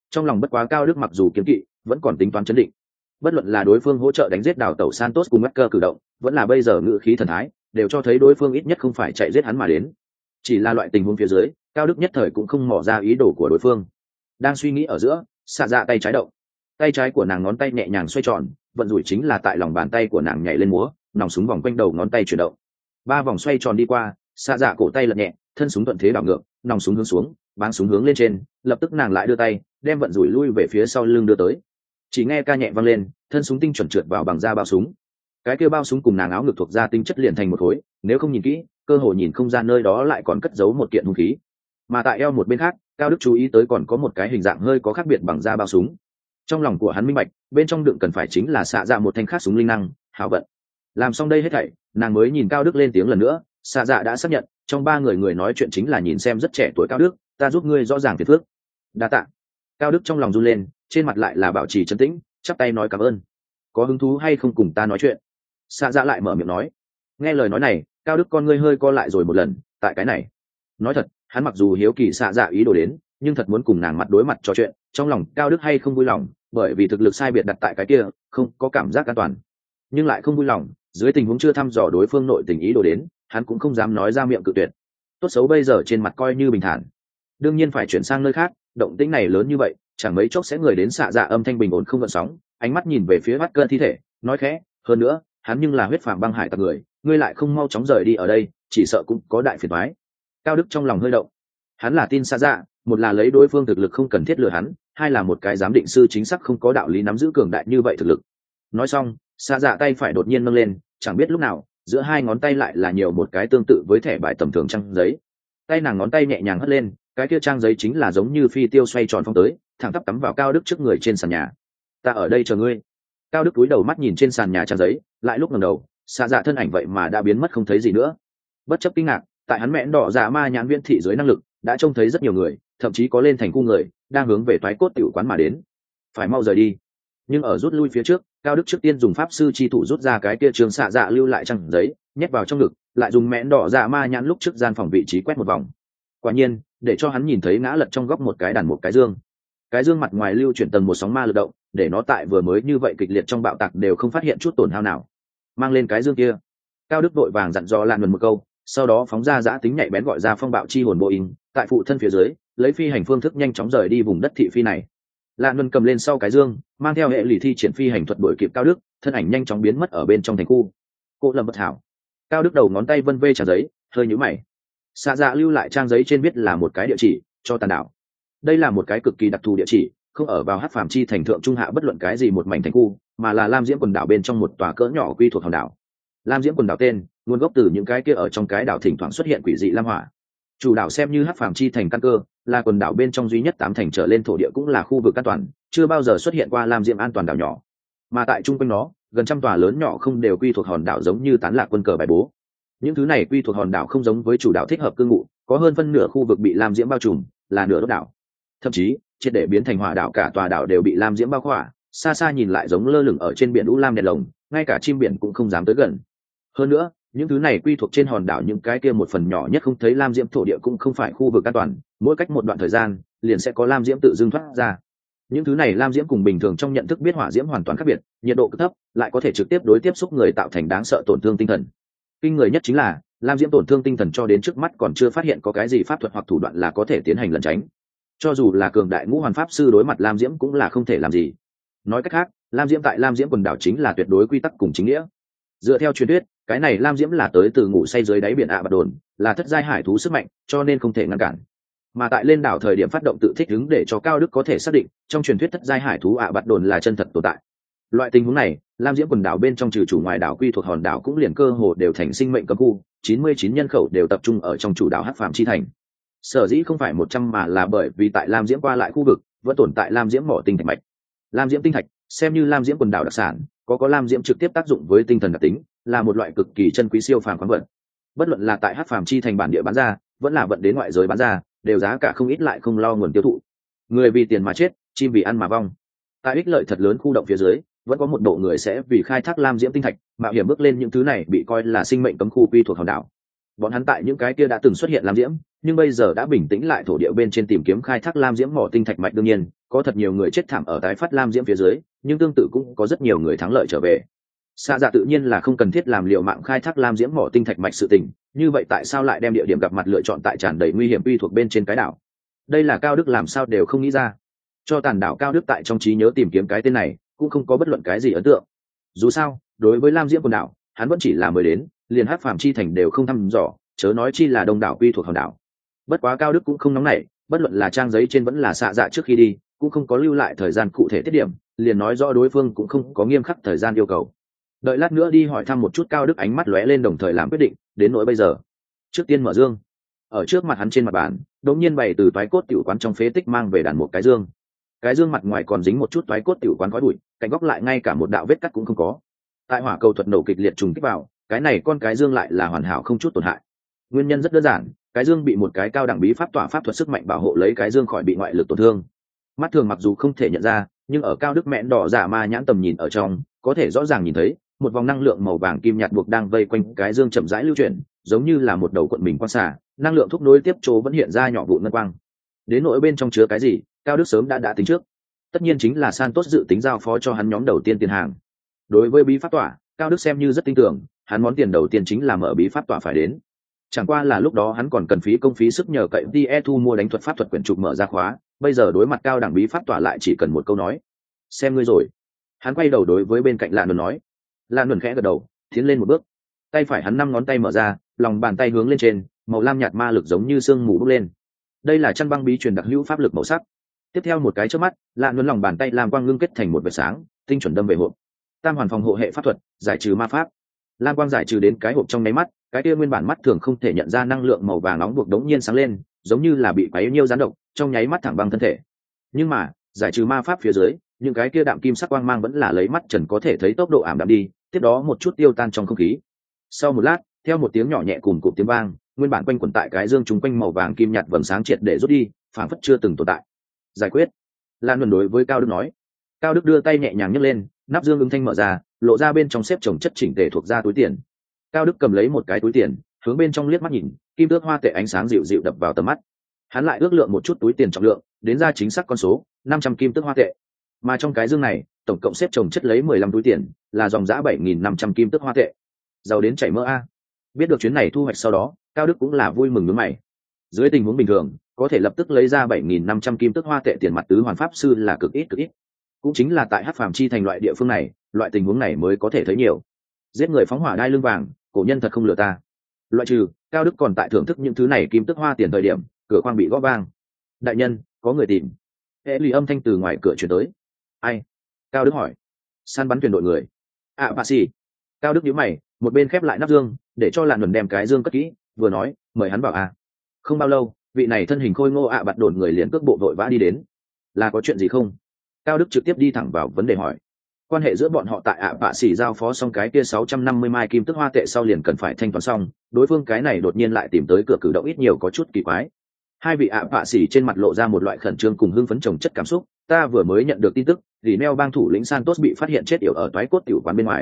trong lòng bất quá Cao Đức mặc dù kiếm kỵ vẫn còn tính toán chấn định. Bất luận là đối phương hỗ trợ đánh giết đào tẩu Santos cùng Wesker cử động, vẫn là bây giờ ngự khí thần thái, đều cho thấy đối phương ít nhất không phải chạy giết hắn mà đến. Chỉ là loại tình huống phía dưới, Cao Đức nhất thời cũng không mò ra ý đồ của đối phương. Đang suy nghĩ ở giữa, xạ dạ tay trái động, tay trái của nàng ngón tay nhẹ nhàng xoay tròn, vận rủi chính là tại lòng bàn tay của nàng nhảy lên múa, nòng súng vòng quanh đầu ngón tay chuyển động, 3 vòng xoay tròn đi qua, xạ dạ cổ tay lật nhẹ, thân súng thuận thế đảo ngược, nòng súng hướng xuống, báng súng hướng lên trên, lập tức nàng lại đưa tay, đem vận rủi lui về phía sau lưng đưa tới. Chỉ nghe ca nhẹ vang lên, thân súng tinh chuẩn trượt vào bằng da bao súng. Cái kia bao súng cùng nàng áo ngực thuộc da tinh chất liền thành một khối, nếu không nhìn kỹ, cơ hội nhìn không ra nơi đó lại còn cất giấu một kiện hung khí. Mà tại eo một bên khác, Cao Đức chú ý tới còn có một cái hình dạng hơi có khác biệt bằng da bao súng. Trong lòng của hắn minh bạch, bên trong đựng cần phải chính là xạ dạ một thanh khác súng linh năng, hảo vận. Làm xong đây hết thảy, nàng mới nhìn Cao Đức lên tiếng lần nữa, xạ dạ đã xác nhận, trong 3 người nói chuyện chính là nhìn xem rất trẻ tuổi Cao Đức, ta giúp ngươi rõ ràng phiền phước. Đa tạ. Cao Đức trong lòng run lên, trên mặt lại là bảo trì trấn tĩnh, chắp tay nói cảm ơn. Có hứng thú hay không cùng ta nói chuyện? Xạ dạ lại mở miệng nói. Nghe lời nói này, Cao Đức con ngươi hơi co lại rồi một lần, tại cái này. Nói thật, hắn mặc dù hiếu kỳ xạ dạ ý đồ đến, nhưng thật muốn cùng nàng mặt đối mặt trò chuyện, trong lòng Cao Đức hay không vui lòng, bởi vì thực lực sai biệt đặt tại cái kia, không có cảm giác an toàn. Nhưng lại không vui lòng, dưới tình huống chưa thăm dò đối phương nội tình ý đồ đến, hắn cũng không dám nói ra miệng cự tuyệt. Tốt xấu bây giờ trên mặt coi như bình thản. Đương nhiên phải chuyển sang nơi khác, động tĩnh này lớn như vậy, chẳng mấy chốc sẽ người đến xạ dạ âm thanh bình ổn không gợn sóng, ánh mắt nhìn về phía mắt cơn thi thể, nói khẽ, hơn nữa, hắn nhưng là huyết phàm băng hải tặc người, ngươi lại không mau chóng rời đi ở đây, chỉ sợ cũng có đại phiền toái. Cao Đức trong lòng hơi động. Hắn là tin xạ dạ, một là lấy đối phương thực lực không cần thiết lừa hắn, hai là một cái giám định sư chính xác không có đạo lý nắm giữ cường đại như vậy thực lực. Nói xong, xạ dạ tay phải đột nhiên nâng lên, chẳng biết lúc nào, giữa 2 ngón tay lại là nhiều một cái tương tự với thẻ bài tầm thường trang giấy. Tay nàng ngón tay nhẹ nhàng hất lên, cái kia trang giấy chính là giống như phi tiêu xoay tròn phong tới, thẳng tắp cắm vào Cao Đức trước người trên sàn nhà. Ta ở đây chờ ngươi. Cao Đức cúi đầu mắt nhìn trên sàn nhà trang giấy, lại lúc ngẩng đầu, xạ dạ thân ảnh vậy mà đã biến mất không thấy gì nữa. Bất chấp kinh ngạc, tại hắn mẽn đỏ dạ ma nhãn viễn thị dưới năng lực, đã trông thấy rất nhiều người, thậm chí có lên thành khu người, đang hướng về toái cốt tiểu quán mà đến. Phải mau rời đi. Nhưng ở rút lui phía trước, Cao Đức trước tiên dùng pháp sư chi thủ rút ra cái kia trường xạ dạ lưu lại trang giấy, nhét vào trong ngực, lại dùng mẽn đỏ dạ ma nhãn lúc trước gian phòng vị trí quét một vòng. Quả nhiên, để cho hắn nhìn thấy ngã lật trong góc một cái đàn một cái dương. Cái dương mặt ngoài lưu chuyển tầng một sóng ma lực động, để nó tại vừa mới như vậy kịch liệt trong bạo tạc đều không phát hiện chút tổn hao nào. Mang lên cái dương kia. Cao Đức vội vàng dặn dò Lan Nguồn một câu, sau đó phóng ra giã tính nhạy bén gọi ra phong bạo chi hồn Boeing, tại phụ thân phía dưới, lấy phi hành phương thức nhanh chóng rời đi vùng đất thị phi này. Lan Nguồn cầm lên sau cái dương, mang theo hệ lì thi triển phi hành thuật đuổi kịp Cao Đức, thân ảnh nhanh chóng biến mất ở bên trong thành khu. Cô Lâm bất hảo. Cao Đức đầu ngón tay vân vê trang giấy, hơi nhíu mày. Xạ dạ lưu lại trang giấy trên viết là một cái địa chỉ cho tàn đảo. Đây là một cái cực kỳ đặc thù địa chỉ, không ở vào Hắc Phàm Chi thành thượng trung hạ bất luận cái gì một mảnh thành khu, mà là Lam Diễm quần đảo bên trong một tòa cỡ nhỏ quy thuộc hòn đảo. Lam Diễm quần đảo tên nguồn gốc từ những cái kia ở trong cái đảo thỉnh thoảng xuất hiện quỷ dị lam hỏa. Chủ đảo xem như Hắc Phàm Chi thành căn cơ, là quần đảo bên trong duy nhất 8 thành trở lên thổ địa cũng là khu vực an toàn, chưa bao giờ xuất hiện qua Lam Diễm an toàn đảo nhỏ. Mà tại trung quanh nó, gần trăm tòa lớn nhỏ không đều quy thuộc hòn đảo giống như tán lạc quân cờ bài bố. Những thứ này quy thuộc hòn đảo không giống với chủ đảo thích hợp cư ngụ, có hơn phân nửa khu vực bị lam diễm bao trùm, là nửa đốt đảo. Thậm chí, triệt để biến thành hỏa đảo, cả tòa đảo đều bị lam diễm bao khỏa, xa xa nhìn lại giống lơ lửng ở trên biển u lam đèn lồng, ngay cả chim biển cũng không dám tới gần. Hơn nữa, những thứ này quy thuộc trên hòn đảo những cái kia một phần nhỏ nhất không thấy lam diễm thổ địa cũng không phải khu vực an toàn, mỗi cách một đoạn thời gian, liền sẽ có lam diễm tự dưng thoát ra. Những thứ này lam diễm cùng bình thường trong nhận thức biết hỏa diễm hoàn toàn khác biệt, nhiệt độ cực thấp, lại có thể trực tiếp đối tiếp xúc người tạo thành đáng sợ tổn thương tinh thần. Kinh người nhất chính là lam diễm tổn thương tinh thần cho đến trước mắt còn chưa phát hiện có cái gì pháp thuật hoặc thủ đoạn là có thể tiến hành lẩn tránh. Cho dù là cường đại ngũ hoàn pháp sư đối mặt lam diễm cũng là không thể làm gì. Nói cách khác, lam diễm tại lam diễm quần đảo chính là tuyệt đối quy tắc cùng chính nghĩa. Dựa theo truyền thuyết, cái này lam diễm là tới từ ngủ say dưới đáy biển ạ bạt đồn, là thất giai hải thú sức mạnh, cho nên không thể ngăn cản. Mà tại lên đảo thời điểm phát động tự thích ứng để cho Cao Đức có thể xác định, trong truyền thuyết thất giai hải thú ạ bạt đồn là chân thật tồn tại. Loại tình huống này, lam diễm quần đảo bên trong trừ chủ ngoài đảo quy thuộc hòn đảo cũng liền cơ hồ đều thành sinh mệnh cấm khu, 99 nhân khẩu đều tập trung ở trong chủ đảo Hắc Phàm Chi thành. Sở dĩ không phải 100 mà là bởi vì tại lam diễm qua lại khu vực vẫn tồn tại lam diễm mỏ tinh thạch mạch. Lam diễm tinh thạch xem như lam diễm quần đảo đặc sản, có lam diễm trực tiếp tác dụng với tinh thần đặc tính, là một loại cực kỳ chân quý siêu phàm khoáng vật. Bất luận là tại Hắc Phàm Chi thành bản địa bán ra, vẫn là vận đến ngoại giới bán ra, đều giá cả không ít lại không lo nguồn tiêu thụ. Người vì tiền mà chết, chim vì ăn mà vong. Tại ích lợi thật lớn khu động phía dưới, vẫn có một bộ người sẽ vì khai thác lam diễm tinh thạch mạo hiểm bước lên những thứ này bị coi là sinh mệnh cấm khu quy thuộc hòn đảo. Bọn hắn tại những cái kia đã từng xuất hiện lam diễm, nhưng bây giờ đã bình tĩnh lại thổ địa bên trên tìm kiếm khai thác lam diễm mỏ tinh thạch mạch. Đương nhiên, có thật nhiều người chết thảm ở tái phát lam diễm phía dưới, nhưng tương tự cũng có rất nhiều người thắng lợi trở về. Xạ dạ tự nhiên là không cần thiết làm liều mạng khai thác lam diễm mỏ tinh thạch mạch sự tình, như vậy tại sao lại đem địa điểm gặp mặt lựa chọn tại tràn đầy nguy hiểm uy thuộc bên trên cái đảo? Đây là Cao Đức làm sao đều không nghĩ ra. Cho tàn đảo Cao Đức tại trong trí nhớ tìm kiếm cái tên này cũng không có bất luận cái gì ấn tượng. Dù sao đối với lam diễm quần đảo hắn vẫn chỉ là mới đến, liền Hắc Phàm chi thành đều không thăm dò, chớ nói chi là đông đảo quy thuộc hòn đảo. Bất quá Cao Đức cũng không nóng nảy, bất luận là trang giấy trên vẫn là xạ dạ trước khi đi cũng không có lưu lại thời gian cụ thể tiết điểm, liền nói rõ đối phương cũng không có nghiêm khắc thời gian yêu cầu. Đợi lát nữa đi hỏi thăm một chút. Cao Đức ánh mắt lóe lên đồng thời làm quyết định, đến nỗi bây giờ trước tiên mở dương. Ở trước mặt hắn trên mặt bàn đột nhiên bày từ toái cốt tiểu quán trong phế tích mang về đàn một cái dương. Cái dương mặt ngoài còn dính một chút toái cốt tiểu quán khói bụi, cạnh góc lại ngay cả một đạo vết cắt cũng không có. Tại hỏa cầu thuật nổ kịch liệt trùng kích vào, cái này con cái dương lại là hoàn hảo không chút tổn hại. Nguyên nhân rất đơn giản, cái dương bị một cái cao đẳng bí pháp tỏa pháp thuật sức mạnh bảo hộ lấy cái dương khỏi bị ngoại lực tổn thương. Mắt thường mặc dù không thể nhận ra, nhưng ở Cao Đức mẹn đỏ giả ma nhãn tầm nhìn ở trong có thể rõ ràng nhìn thấy một vòng năng lượng màu vàng kim nhạt buộc đang vây quanh cái dương chậm rãi lưu chuyển, giống như là một đầu cuộn mình quang xả, năng lượng thúc nối tiếp chỗ vẫn hiện ra nhỏ vụn ngân quang. Đến nỗi bên trong chứa cái gì, Cao Đức sớm đã tính trước. Tất nhiên chính là Santos dự tính giao phó cho hắn nhóm đầu tiên tiền hàng. Đối với bí pháp tỏa, Cao Đức xem như rất tin tưởng, hắn món tiền đầu tiên chính là mở bí pháp tỏa phải đến. Chẳng qua là lúc đó hắn còn cần phí công phí sức nhờ cậy tie thu mua đánh thuật pháp thuật quyển trục mở ra khóa, bây giờ đối mặt cao đẳng bí pháp tỏa lại chỉ cần một câu nói: xem ngươi rồi. Hắn quay đầu đối với bên cạnh Lạn Luân nói. Lạn Luân khẽ gật đầu, tiến lên một bước. Tay phải hắn 5 ngón tay mở ra, lòng bàn tay hướng lên trên, màu lam nhạt ma lực giống như sương mù bốc lên. Đây là chăn băng bí truyền đặc hữu pháp lực màu sắc. Tiếp theo một cái chớp mắt, Lạn Luân lòng bàn tay làm quang ngưng kết thành một vệt sáng, tinh chuẩn đâm về hộp. Tam hoàn phòng hộ hệ pháp thuật, giải trừ ma pháp. Lam quang giải trừ đến cái hộp trong nháy mắt, cái kia nguyên bản mắt thường không thể nhận ra năng lượng màu vàng nóng buộc đống nhiên sáng lên, giống như là bị quấy nhiêu gián độc, trong nháy mắt thẳng băng thân thể. Nhưng mà giải trừ ma pháp phía dưới, những cái kia đạm kim sắc quang mang vẫn là lấy mắt trần có thể thấy tốc độ ảm đạm đi, tiếp đó một chút tiêu tan trong không khí. Sau một lát, theo một tiếng nhỏ nhẹ cùng cụm tiếng vang, nguyên bản quanh quẩn tại cái dương chúng quanh màu vàng kim nhạt vầng sáng triệt để rút đi, phảng phất chưa từng tồn tại. Giải quyết. Lan Luân đối với Cao Đức nói. Cao Đức đưa tay nhẹ nhàng nhấc lên, nắp dương ứng thanh mở ra, lộ ra bên trong xếp chồng chất chỉnh tề thuộc ra túi tiền. Cao Đức cầm lấy một cái túi tiền, hướng bên trong liếc mắt nhìn, kim tước hoa tệ ánh sáng dịu dịu đập vào tầm mắt. Hắn lại ước lượng một chút túi tiền trọng lượng, đến ra chính xác con số 500 kim tước hoa tệ. Mà trong cái dương này, tổng cộng xếp chồng chất lấy 15 túi tiền, là dòng giá 7.500 kim tước hoa tệ. Giàu đến chảy mỡ a. Biết được chuyến này thu hoạch sau đó, Cao Đức cũng là vui mừng nhướng mày. Dưới tình huống bình thường, có thể lập tức lấy ra 7.500 kim tước hoa tệ tiền mặt tứ hoàn pháp sư là cực ít. Cũng chính là tại Hắc Phàm chi thành loại địa phương này, loại tình huống này mới có thể thấy nhiều. Giết người phóng hỏa đai lưng vàng, cổ nhân thật không lừa ta. Loại trừ, Cao Đức còn tại thưởng thức những thứ này kim tước hoa tiền thời điểm, cửa khoang bị gõ vang. Đại nhân, có người tìm. Hệ lì âm thanh từ ngoài cửa truyền tới. Ai? Cao Đức hỏi. Săn bắn thuyền đội người. Bà xì. Cao Đức nhíu mày, một bên khép lại nắp dương, để cho Lạn Luân đem cái dương cất kỹ, vừa nói, mời hắn vào à. Không bao lâu, vị này thân hình khôi ngô bạt đồn người liền cước bộ vội vã đi đến. Là có chuyện gì không? Cao Đức trực tiếp đi thẳng vào vấn đề hỏi. Quan hệ giữa bọn họ tại bạ xỉ giao phó xong cái kia 650 mai kim tức hoa tệ sau liền cần phải thanh toán xong, đối phương cái này đột nhiên lại tìm tới cửa cử động ít nhiều có chút kỳ quái. Hai vị bạ xỉ trên mặt lộ ra một loại khẩn trương cùng hưng phấn chồng chất cảm xúc. Ta vừa mới nhận được tin tức, vì neo bang thủ lĩnh Santos bị phát hiện chết yểu ở toái cốt tiểu quán bên ngoài.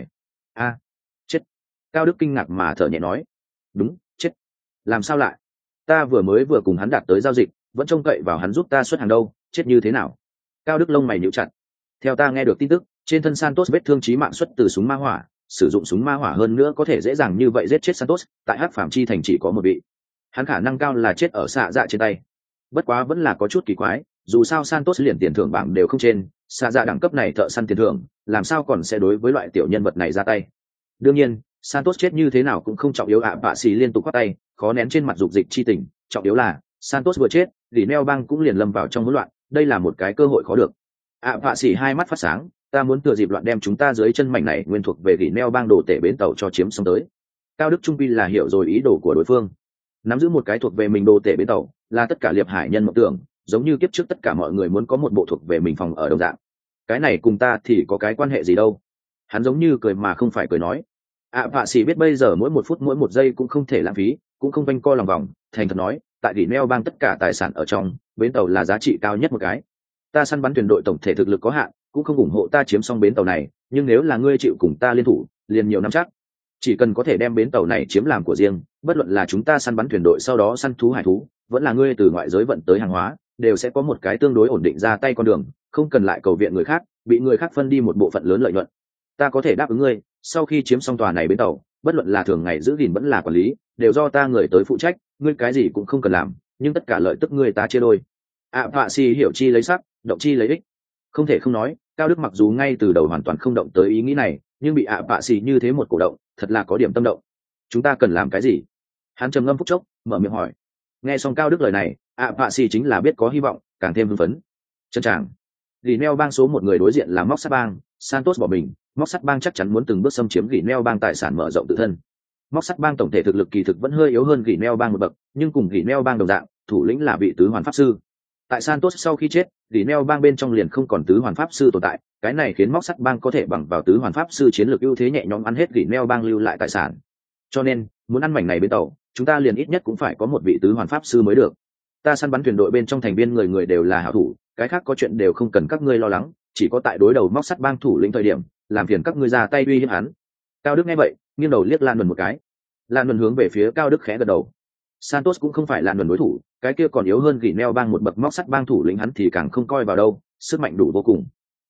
Chết. Cao Đức kinh ngạc mà thở nhẹ nói. Đúng, chết. Làm sao lại? Ta vừa cùng hắn đạt tới giao dịch, vẫn trông cậy vào hắn giúp ta xuất hàng đâu, chết như thế nào? Cao Đức lông mày nhíu chặt. Theo ta nghe được tin tức, trên thân Santos vết thương chí mạng xuất từ súng ma hỏa, sử dụng súng ma hỏa hơn nữa có thể dễ dàng như vậy giết chết Santos, tại Hắc Phàm chi thành chỉ có một vị. Hắn khả năng cao là chết ở xạ dạ trên tay. Bất quá vẫn là có chút kỳ quái, dù sao Santos liền tiền thưởng bảng đều không trên, xạ dạ đẳng cấp này thợ săn tiền thưởng, làm sao còn sẽ đối với loại tiểu nhân vật này ra tay. Đương nhiên, Santos chết như thế nào cũng không trọng yếu. Bạ xì liên tục quát tay, khó nén trên mặt dục dịch chi tình, trọng yếu là Santos vừa chết, thì Neo bang cũng liền lâm vào trong hỗn loạn, đây là một cái cơ hội khó được. Bạ xì hai mắt phát sáng, ta muốn thừa dịp loạn đem chúng ta dưới chân mảnh này nguyên thuộc về gỉ neo bang đồ tể bến tàu cho chiếm xong tới. Cao Đức trung quy là hiểu rồi ý đồ của đối phương, nắm giữ một cái thuộc về mình đồ tể bến tàu là tất cả liệp hải nhân mộng tưởng, giống như kiếp trước tất cả mọi người muốn có một bộ thuộc về mình phòng ở đồng dạng. Cái này cùng ta thì có cái quan hệ gì đâu? Hắn giống như cười mà không phải cười nói. Bạ xì biết bây giờ mỗi một phút mỗi một giây cũng không thể lãng phí, cũng không quanh co lòng vòng, thành thật nói, tại gỉ neo bang tất cả tài sản ở trong bến tàu là giá trị cao nhất một cái. Ta săn bắn thuyền đội tổng thể thực lực có hạn, cũng không ủng hộ ta chiếm xong bến tàu này, nhưng nếu là ngươi chịu cùng ta liên thủ, liền nhiều năm chắc, chỉ cần có thể đem bến tàu này chiếm làm của riêng, bất luận là chúng ta săn bắn thuyền đội sau đó săn thú hải thú, vẫn là ngươi từ ngoại giới vận tới hàng hóa, đều sẽ có một cái tương đối ổn định ra tay con đường, không cần lại cầu viện người khác, bị người khác phân đi một bộ phận lớn lợi nhuận. Ta có thể đáp ứng ngươi, sau khi chiếm xong tòa này bến tàu, bất luận là thường ngày giữ gìn vẫn là quản lý, đều do ta người tới phụ trách, ngươi cái gì cũng không cần làm, nhưng tất cả lợi tức ngươi ta chia đôi. Vạ Sĩ hiểu chi lấy sắc, động chi lấy ích. Không thể không nói, Cao Đức mặc dù ngay từ đầu hoàn toàn không động tới ý nghĩ này, nhưng bị Vạ Sĩ như thế một cổ động, thật là có điểm tâm động. Chúng ta cần làm cái gì? Hắn trầm ngâm phút chốc, mở miệng hỏi. Nghe xong Cao Đức lời này, Vạ Sĩ chính là biết có hy vọng, càng thêm hưng phấn. Chân tràng, Gỉ Neo bang số một người đối diện là Móc Sắt bang, Santos bỏ mình, Móc Sắt bang chắc chắn muốn từng bước xâm chiếm Gỉ Neo bang tài sản, mở rộng tự thân. Móc Sắt bang tổng thể thực lực kỳ thực vẫn hơi yếu hơn Gỉ Neo bang một bậc, nhưng cùng Gỉ Neo bang đồng dạng, thủ lĩnh là vị tứ hoàn pháp sư. Tại Santos sau khi chết, Gỉ Neo bang bên trong liền không còn tứ hoàn pháp sư tồn tại, cái này khiến Móc Sắt bang có thể bằng vào tứ hoàn pháp sư chiến lược ưu thế nhẹ nhõm ăn hết Gỉ Neo bang lưu lại tài sản. Cho nên, muốn ăn mảnh này bên tàu, chúng ta liền ít nhất cũng phải có một vị tứ hoàn pháp sư mới được. Ta săn bắn thuyền đội bên trong thành viên người người đều là hảo thủ, cái khác có chuyện đều không cần các ngươi lo lắng, chỉ có tại đối đầu Móc Sắt bang thủ lĩnh thời điểm, làm phiền các ngươi ra tay uy hiếp hắn. Cao Đức nghe vậy, nghiêng đầu liếc Lan Luân một cái. Lan Luân hướng về phía Cao Đức khẽ gật đầu. Santos cũng không phải Lan Luân đối thủ, cái kia còn yếu hơn Gỉ Neo bang một bậc, Móc Sắt bang thủ lĩnh hắn thì càng không coi vào đâu, sức mạnh đủ vô cùng.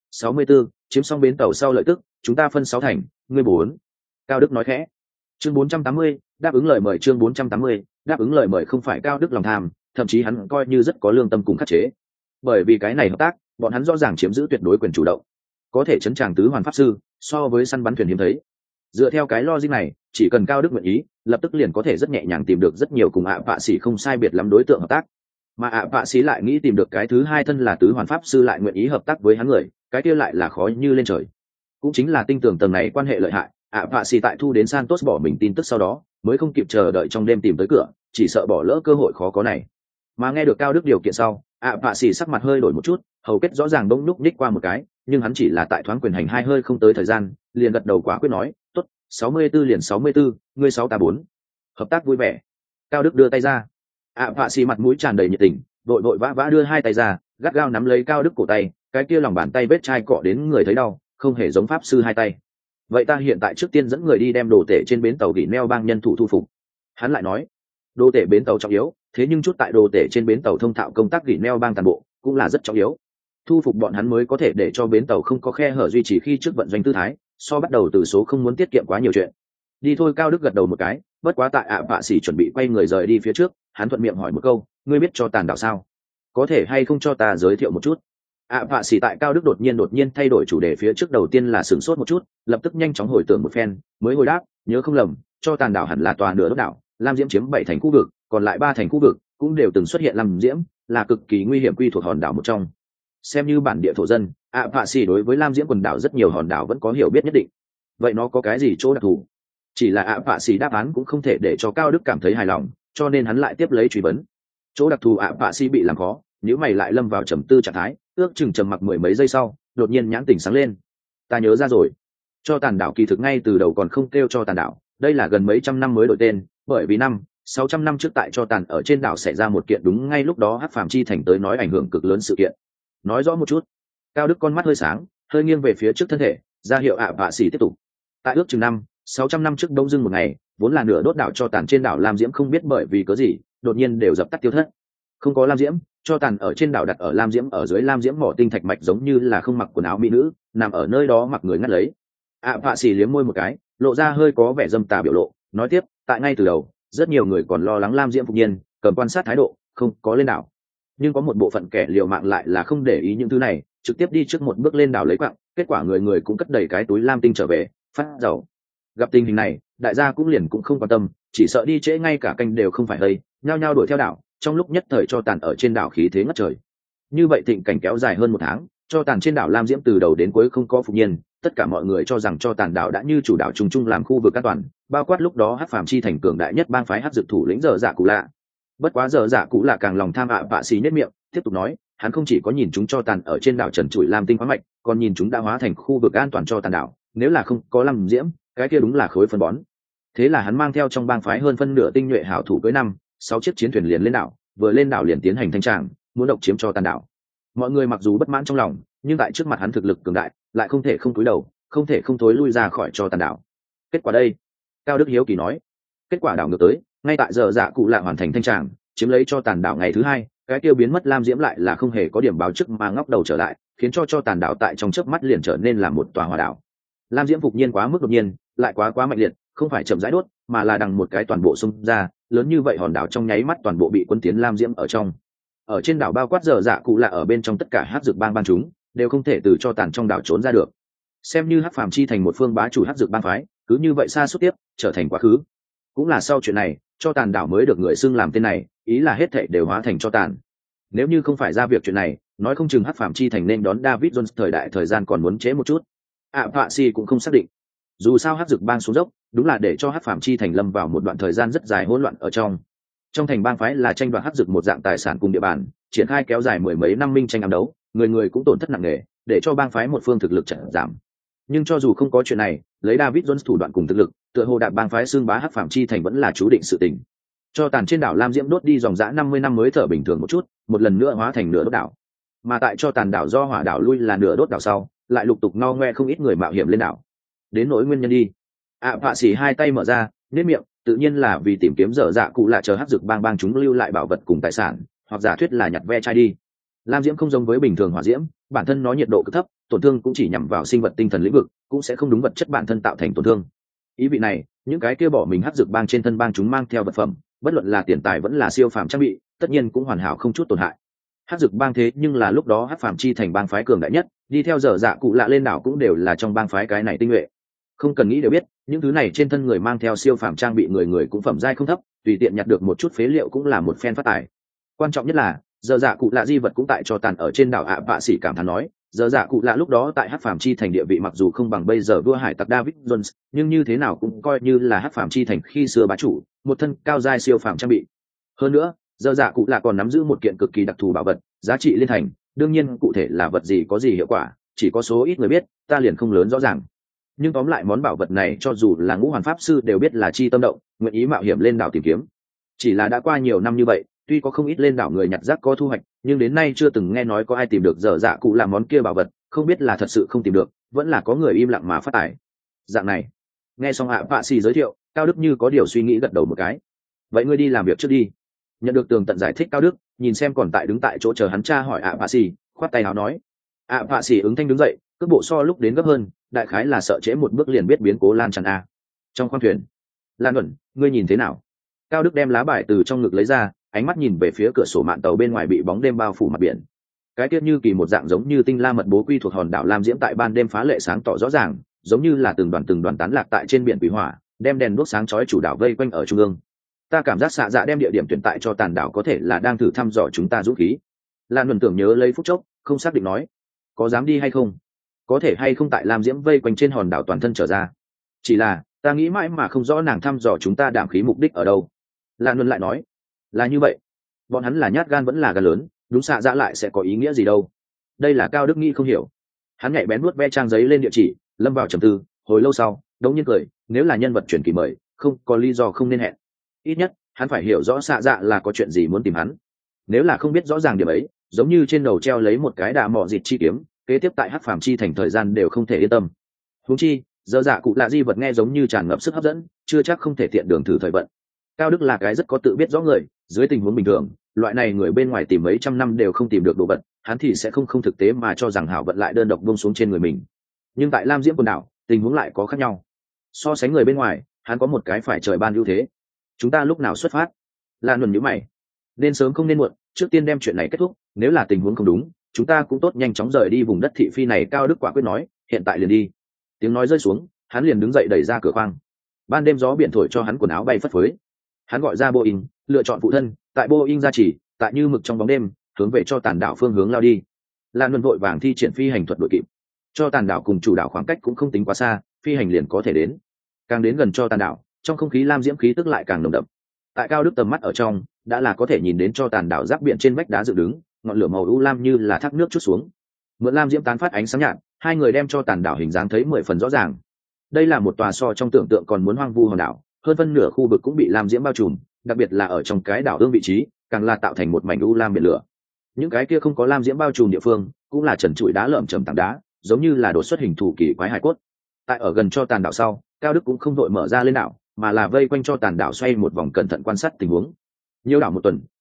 64, chiếm xong bến tàu sau lợi tức, chúng ta phân 6 thành, ngươi 4. Cao Đức nói khẽ. Chương 480, đáp ứng lời mời. Chương 480, đáp ứng lời mời không phải Cao Đức lòng tham, thậm chí hắn coi như rất có lương tâm cùng khắc chế. Bởi vì cái này hợp tác, bọn hắn rõ ràng chiếm giữ tuyệt đối quyền chủ động, có thể chấn tràng tứ hoàn pháp sư, so với săn bắn thuyền hiếm thấy. Dựa theo cái logic này, chỉ cần Cao Đức nguyện ý, lập tức liền có thể rất nhẹ nhàng tìm được rất nhiều cùng Vạ Sĩ không sai biệt lắm đối tượng hợp tác. Mà Vạ Sĩ lại nghĩ tìm được cái thứ hai thân là tứ hoàn pháp sư lại nguyện ý hợp tác với hắn người, cái kia lại là khó như lên trời. Cũng chính là tin tưởng tầng này quan hệ lợi hại, Vạ Sĩ tại thu đến Santos bỏ mình tin tức sau đó, mới không kịp chờ đợi trong đêm tìm tới cửa, chỉ sợ bỏ lỡ cơ hội khó có này. Mà nghe được Cao Đức điều kiện sau, Vạ Sĩ sắc mặt hơi đổi một chút, hầu kết rõ ràng bỗng núc nhích qua một cái, nhưng hắn chỉ là tại thoáng quyền hành hai hơi không tới thời gian, liền gật đầu quả quyết nói, tốt, 64 liền 64, ngươi 6 ta 4. Hợp tác vui vẻ. Cao Đức đưa tay ra. Vạ Sĩ mặt mũi tràn đầy nhiệt tình, vội vội vã vã đưa hai tay ra, gắt gao nắm lấy Cao Đức cổ tay, cái kia lòng bàn tay vết chai cọ đến người thấy đau, không hề giống pháp sư hai tay. Vậy ta hiện tại trước tiên dẫn người đi đem đồ tể trên bến tàu Gỉ Neo bang nhân thủ thu phục. Hắn lại nói, đồ tể bến tàu trọng yếu, thế nhưng chút tại đồ tể trên bến tàu thông thạo công tác Gỉ Neo bang toàn bộ cũng là rất trọng yếu. Thu phục bọn hắn mới có thể để cho bến tàu không có khe hở duy trì khi trước vận doanh tư thái, so bắt đầu từ số không muốn tiết kiệm quá nhiều chuyện. Đi thôi. Cao Đức gật đầu một cái, bất quá tại Vạ Sĩ chuẩn bị quay người rời đi phía trước, hắn thuận miệng hỏi một câu, ngươi biết cho Tàn đảo sao? Có thể hay không cho ta giới thiệu một chút? Vạ Sĩ tại Cao Đức đột nhiên thay đổi chủ đề phía trước, đầu tiên là sửng sốt một chút, lập tức nhanh chóng hồi tưởng một phen, mới hồi đáp, nhớ không lầm, cho Tàn đảo hẳn là tòa nửa đốt đảo, Lam Diễm chiếm 7 thành khu vực, còn lại 3 thành khu vực cũng đều từng xuất hiện Lam Diễm, là cực kỳ nguy hiểm quy thuộc hòn đảo một trong. Xem như bản địa thổ dân, Vạ Sĩ đối với Lam Diễm quần đảo rất nhiều hòn đảo vẫn có hiểu biết nhất định. Vậy nó có cái gì chỗ đặc thù? Chỉ là Vạ Sĩ đáp án cũng không thể để cho Cao Đức cảm thấy hài lòng, cho nên hắn lại tiếp lấy truy vấn. Chỗ đặc thù Vạ Sĩ bị làm khó, nếu mày lại lâm vào trầm tư trạng thái, ước chừng trầm mặc mười mấy giây sau, đột nhiên nhãn tỉnh sáng lên. Ta nhớ ra rồi, cho Tàn đảo kỳ thực ngay từ đầu còn không kêu cho Tàn đảo, đây là gần mấy trăm năm mới đổi tên, bởi vì 600 năm trước tại cho Tàn ở trên đảo xảy ra một kiện đúng ngay lúc đó Hắc Phàm Chi Thành tới nói ảnh hưởng cực lớn sự kiện. Nói rõ một chút. Cao Đức con mắt hơi sáng, hơi nghiêng về phía trước thân thể, ra hiệu Vạ Sĩ tiếp tục. Tại ước chừng 600 năm trước đông dưng một ngày, vốn là nửa đốt đảo cho Tàn trên đảo Lam Diễm không biết bởi vì cớ gì, đột nhiên đều dập tắt tiêu thất. Không có Lam Diễm, cho Tàn ở trên đảo đặt ở Lam Diễm ở dưới Lam Diễm mỏ tinh thạch mạch giống như là không mặc quần áo mỹ nữ, nằm ở nơi đó mặc người ngắt lấy. Vạ Sĩ liếm môi một cái, lộ ra hơi có vẻ dâm tà biểu lộ, nói tiếp, tại ngay từ đầu, rất nhiều người còn lo lắng Lam Diễm phục nhiên, cầm quan sát thái độ, không có lên đảo. Nhưng có một bộ phận kẻ liều mạng lại là không để ý những thứ này, trực tiếp đi trước một bước lên đảo lấy quặng, kết quả người người cũng cất đầy cái túi lam tinh trở về, phát giàu. Gặp tình hình này, đại gia cũng liền cũng không quan tâm, chỉ sợ đi trễ ngay cả canh đều không phải đây, nhao nhao đuổi theo đảo, trong lúc nhất thời cho Tàn ở trên đảo khí thế ngất trời. Như vậy thịnh cảnh kéo dài hơn 1 tháng, cho Tàn trên đảo Lam Diễm từ đầu đến cuối không có phục nhiên, tất cả mọi người cho rằng cho Tàn đảo đã như chủ đảo trùng chung làm khu vực an toàn, bao quát lúc đó Hắc Phàm Chi Thành cường đại nhất bang phái Hắc Dực thủ lĩnh Dở Dạ Cụ Lạ. Bất quá Dở Dạ Cụ Lạ càng lòng tham Vạ Sĩ nhếch miệng, tiếp tục nói, hắn không chỉ có nhìn chúng cho Tàn ở trên đảo trần trụi Lam tinh khoáng mạch, còn nhìn chúng đã hóa thành khu vực an toàn cho Tàn đảo, nếu là không có Lam Diễm, cái kia đúng là khối phân bón. Thế là hắn mang theo trong bang phái hơn phân nửa tinh nhuệ hảo thủ cưới 6 chiếc chiến thuyền liền lên đảo, vừa lên đảo liền tiến hành thanh tràng, muốn độc chiếm cho Tàn đảo. Mọi người mặc dù bất mãn trong lòng, nhưng tại trước mặt hắn thực lực cường đại, lại không thể không cúi đầu, không thể không thối lui ra khỏi cho Tàn đảo. Kết quả đây, Cao Đức hiếu kỳ nói, kết quả đảo ngược tới, ngay tại Dở Dạ Cụ Lạ hoàn thành thanh tràng, chiếm lấy cho Tàn đảo ngày thứ 2, cái tiêu biến mất lam diễm lại là không hề có điểm báo trước mà ngóc đầu trở lại, khiến cho tàn đảo tại trong chớp mắt liền trở nên là một tòa hỏa đảo. Lam diễm phục nhiên quá mức đột nhiên, lại quá mạnh liệt, không phải chậm rãi đốt mà là đằng một cái toàn bộ xung ra, lớn như vậy hòn đảo trong nháy mắt toàn bộ bị quân tiến lam diễm ở trong. Ở trên đảo bao quát giờ dạ cụ lạ ở bên trong tất cả hắc dược bang chúng đều không thể từ cho tàn trong đảo trốn ra được. Xem như hắc phàm chi thành một phương bá chủ hắc dược bang phái, cứ như vậy xa suốt tiếp trở thành quá khứ. Cũng là sau chuyện này cho tàn đảo mới được người xưng làm tên này, ý là hết thảy đều hóa thành cho tàn. Nếu như không phải ra việc chuyện này, nói không chừng hắc phàm chi thành nên đón David Jones thời gian còn muốn trễ một chút. Vạ si cũng không xác định. Dù sao hắc dược bang xuống dốc, đúng là để cho hắc phàm chi thành lâm vào một đoạn thời gian rất dài hỗn loạn ở trong. Trong thành bang phái là tranh đoạt hắc dược một dạng tài sản cùng địa bàn, triển khai kéo dài mười mấy năm minh tranh ám đấu, người cũng tổn thất nặng nề, để cho bang phái một phương thực lực chậm giảm. Nhưng cho dù không có chuyện này, lấy David Jones thủ đoạn cùng thực lực, tựa hồ đạp bang phái xương bá hắc phàm chi thành vẫn là chú định sự tình. Cho tàn trên đảo lam diễm đốt đi dòng dã 50 năm mới thở bình thường một chút, một lần nữa hóa thành nửa đốt đảo. Mà tại cho tàn đảo do hỏa đảo lui là nửa đốt đảo sau, lại lục tục no ngoe không ít người mạo hiểm lên đảo. Đến nỗi nguyên nhân đi, Vạ Sĩ hai tay mở ra, nhếch miệng, tự nhiên là vì tìm kiếm dở dạ cụ lạ chờ hắc dược bang chúng lưu lại bảo vật cùng tài sản, hoặc giả thuyết là nhặt ve chai đi. Lam diễm không giống với bình thường hỏa diễm, bản thân nó nhiệt độ cực thấp, tổn thương cũng chỉ nhằm vào sinh vật tinh thần lĩnh vực, cũng sẽ không đúng vật chất bản thân tạo thành tổn thương. Ý vị này, những cái kia bỏ mình hắc dược bang trên thân bang chúng mang theo vật phẩm, bất luận là tiền tài vẫn là siêu phàm trang bị, tất nhiên cũng hoàn hảo không chút tổn hại. Hắc dược bang thế nhưng là lúc đó hắc phàm chi thành bang phái cường đại nhất, đi theo dở dạ cụ lạ lên đảo cũng đều là trong bang phái cái này tinh nhuệ. Không cần nghĩ đều biết, những thứ này trên thân người mang theo siêu phàm trang bị người cũng phẩm giai không thấp, tùy tiện nhặt được một chút phế liệu cũng là một phen phát tài. Quan trọng nhất là dở dạ cụ lạ di vật cũng tại cho tàn ở trên đảo Vạ Sĩ cảm thán nói, dở dạ cụ lạ lúc đó tại hắc phàm chi thành địa vị mặc dù không bằng bây giờ vua hải tặc David Jones, nhưng như thế nào cũng coi như là hắc phàm chi thành khi xưa bá chủ, một thân cao giai siêu phàm trang bị. Hơn nữa, dở dạ cụ lạ còn nắm giữ một kiện cực kỳ đặc thù bảo vật, giá trị liên thành, đương nhiên cụ thể là vật gì có gì hiệu quả, chỉ có số ít người biết, ta liền không lớn rõ ràng. Nhưng tóm lại món bảo vật này cho dù là ngũ hoàn pháp sư đều biết là chi tâm động, nguyện ý mạo hiểm lên đảo tìm kiếm. Chỉ là đã qua nhiều năm như vậy, tuy có không ít lên đảo người nhặt rác có thu hoạch, nhưng đến nay chưa từng nghe nói có ai tìm được dở dạ cụ làm món kia bảo vật, không biết là thật sự không tìm được, vẫn là có người im lặng mà phát tài. Dạng này, nghe xong Vạ Sĩ giới thiệu, Cao Đức như có điều suy nghĩ gật đầu một cái. Vậy ngươi đi làm việc trước đi. Nhận được tường tận giải thích Cao Đức, nhìn xem còn tại đứng tại chỗ chờ hắn tra hỏi Vạ Sĩ, khoát tay áo nói. Vạ Sĩ ứng thanh đứng dậy, cước bộ so lúc đến gấp hơn, đại khái là sợ trễ một bước liền biết biến cố lan tràn a. Trong khoang thuyền, Lan Duẩn, ngươi nhìn thế nào? Cao Đức đem lá bài từ trong ngực lấy ra, ánh mắt nhìn về phía cửa sổ mạn tàu bên ngoài bị bóng đêm bao phủ mặt biển. Cái tiết như kỳ một dạng giống như tinh la mật bố quy thuộc hòn đảo lam diễm tại ban đêm phá lệ sáng tỏ rõ ràng, giống như là từng đoàn tán lạc tại trên biển quỷ hỏa, đem đèn đuốc sáng chói chủ đảo vây quanh ở trung ương. Ta cảm giác xạ dạ đem địa điểm tuyển tại cho tàn đảo có thể là đang thử thăm dò chúng ta dũng khí. Lan Duẩn tưởng nhớ lấy phút chốc, không xác định nói, có dám đi hay không? Có thể hay không tại lam diễm vây quanh trên hòn đảo toàn thân trở ra? Chỉ là ta nghĩ mãi mà không rõ nàng thăm dò chúng ta đảm khí mục đích ở đâu. Lan Duẩn lại nói, là như vậy, bọn hắn là nhát gan vẫn là gan lớn, đúng xạ dạ lại sẽ có ý nghĩa gì đâu. Đây là Cao Đức nghĩ không hiểu. Hắn nhạy bén nuốt ve trang giấy lên địa chỉ, lâm vào trầm tư, hồi lâu sau đống nhiên cười, nếu là nhân vật truyền kỳ mời, không có lý do không nên hẹn. Ít nhất hắn phải hiểu rõ xạ dạ là có chuyện gì muốn tìm hắn. Nếu là không biết rõ ràng điểm ấy, giống như trên đầu treo lấy một cái đà mỏ dịt chi kiếm, kế tiếp tại hắc phàm chi thành thời gian đều không thể yên tâm. Huống chi dở dạ cụ lạ di vật nghe giống như tràn ngập sức hấp dẫn, chưa chắc không thể tiện đường thử thời vận. Cao Đức là cái rất có tự biết rõ người, dưới tình huống bình thường, loại này người bên ngoài tìm mấy trăm năm đều không tìm được đồ vật, hắn thì sẽ không thực tế mà cho rằng hảo vận lại đơn độc buông xuống trên người mình. Nhưng tại Lam Diễm quần đảo, tình huống lại có khác nhau. So sánh người bên ngoài, hắn có một cái phải trời ban ưu thế. Chúng ta lúc nào xuất phát? Lan Duẩn nhíu mày. Nên sớm không nên muộn, trước tiên đem chuyện này kết thúc, nếu là tình huống không đúng, chúng ta cũng tốt nhanh chóng rời đi vùng đất thị phi này. Cao Đức quả quyết nói, hiện tại liền đi. Tiếng nói rơi xuống, hắn liền đứng dậy đẩy ra cửa khoang. Ban đêm gió biển thổi cho hắn quần áo bay phất phới. Hắn gọi ra Boeing, lựa chọn phụ thân, tại Boeing gia trì, tại như mực trong bóng đêm, hướng về cho tàn đảo phương hướng lao đi. Lan Duẩn vội vàng thi triển phi hành thuật đội kịp. Cho tàn đảo cùng chủ đảo khoảng cách cũng không tính quá xa, phi hành liền có thể đến. Càng đến gần cho tàn đảo, trong không khí lam diễm khí tức lại càng nồng đậm. Tại Cao Đức tầm mắt ở trong, đã là có thể nhìn đến cho tàn đảo giáp biển trên vách đá dựng đứng, ngọn lửa màu u lam như là thác nước chút xuống. Mượn lam diễm tán phát ánh sáng nhạt, hai người đem cho tàn đảo hình dáng thấy 10 phần rõ ràng. Đây là một tòa so trong tưởng tượng còn muốn hoang vu hòn đảo, hơn phân nửa khu vực cũng bị lam diễm bao trùm, đặc biệt là ở trong cái đảo ương vị trí, càng là tạo thành một mảnh u lam biển lửa. Những cái kia không có lam diễm bao trùm địa phương, cũng là trần trụi đá lởm chởm tảng đá, giống như là đột xuất hình thù kỳ quái hài cốt. Tại ở gần cho tàn đảo sau, Cao Đức cũng không đội mở ra lên đảo, mà là vây quanh cho tàn đảo xoay một vòng cẩn thận quan sát tình huống. Nhiều đảo một tuần,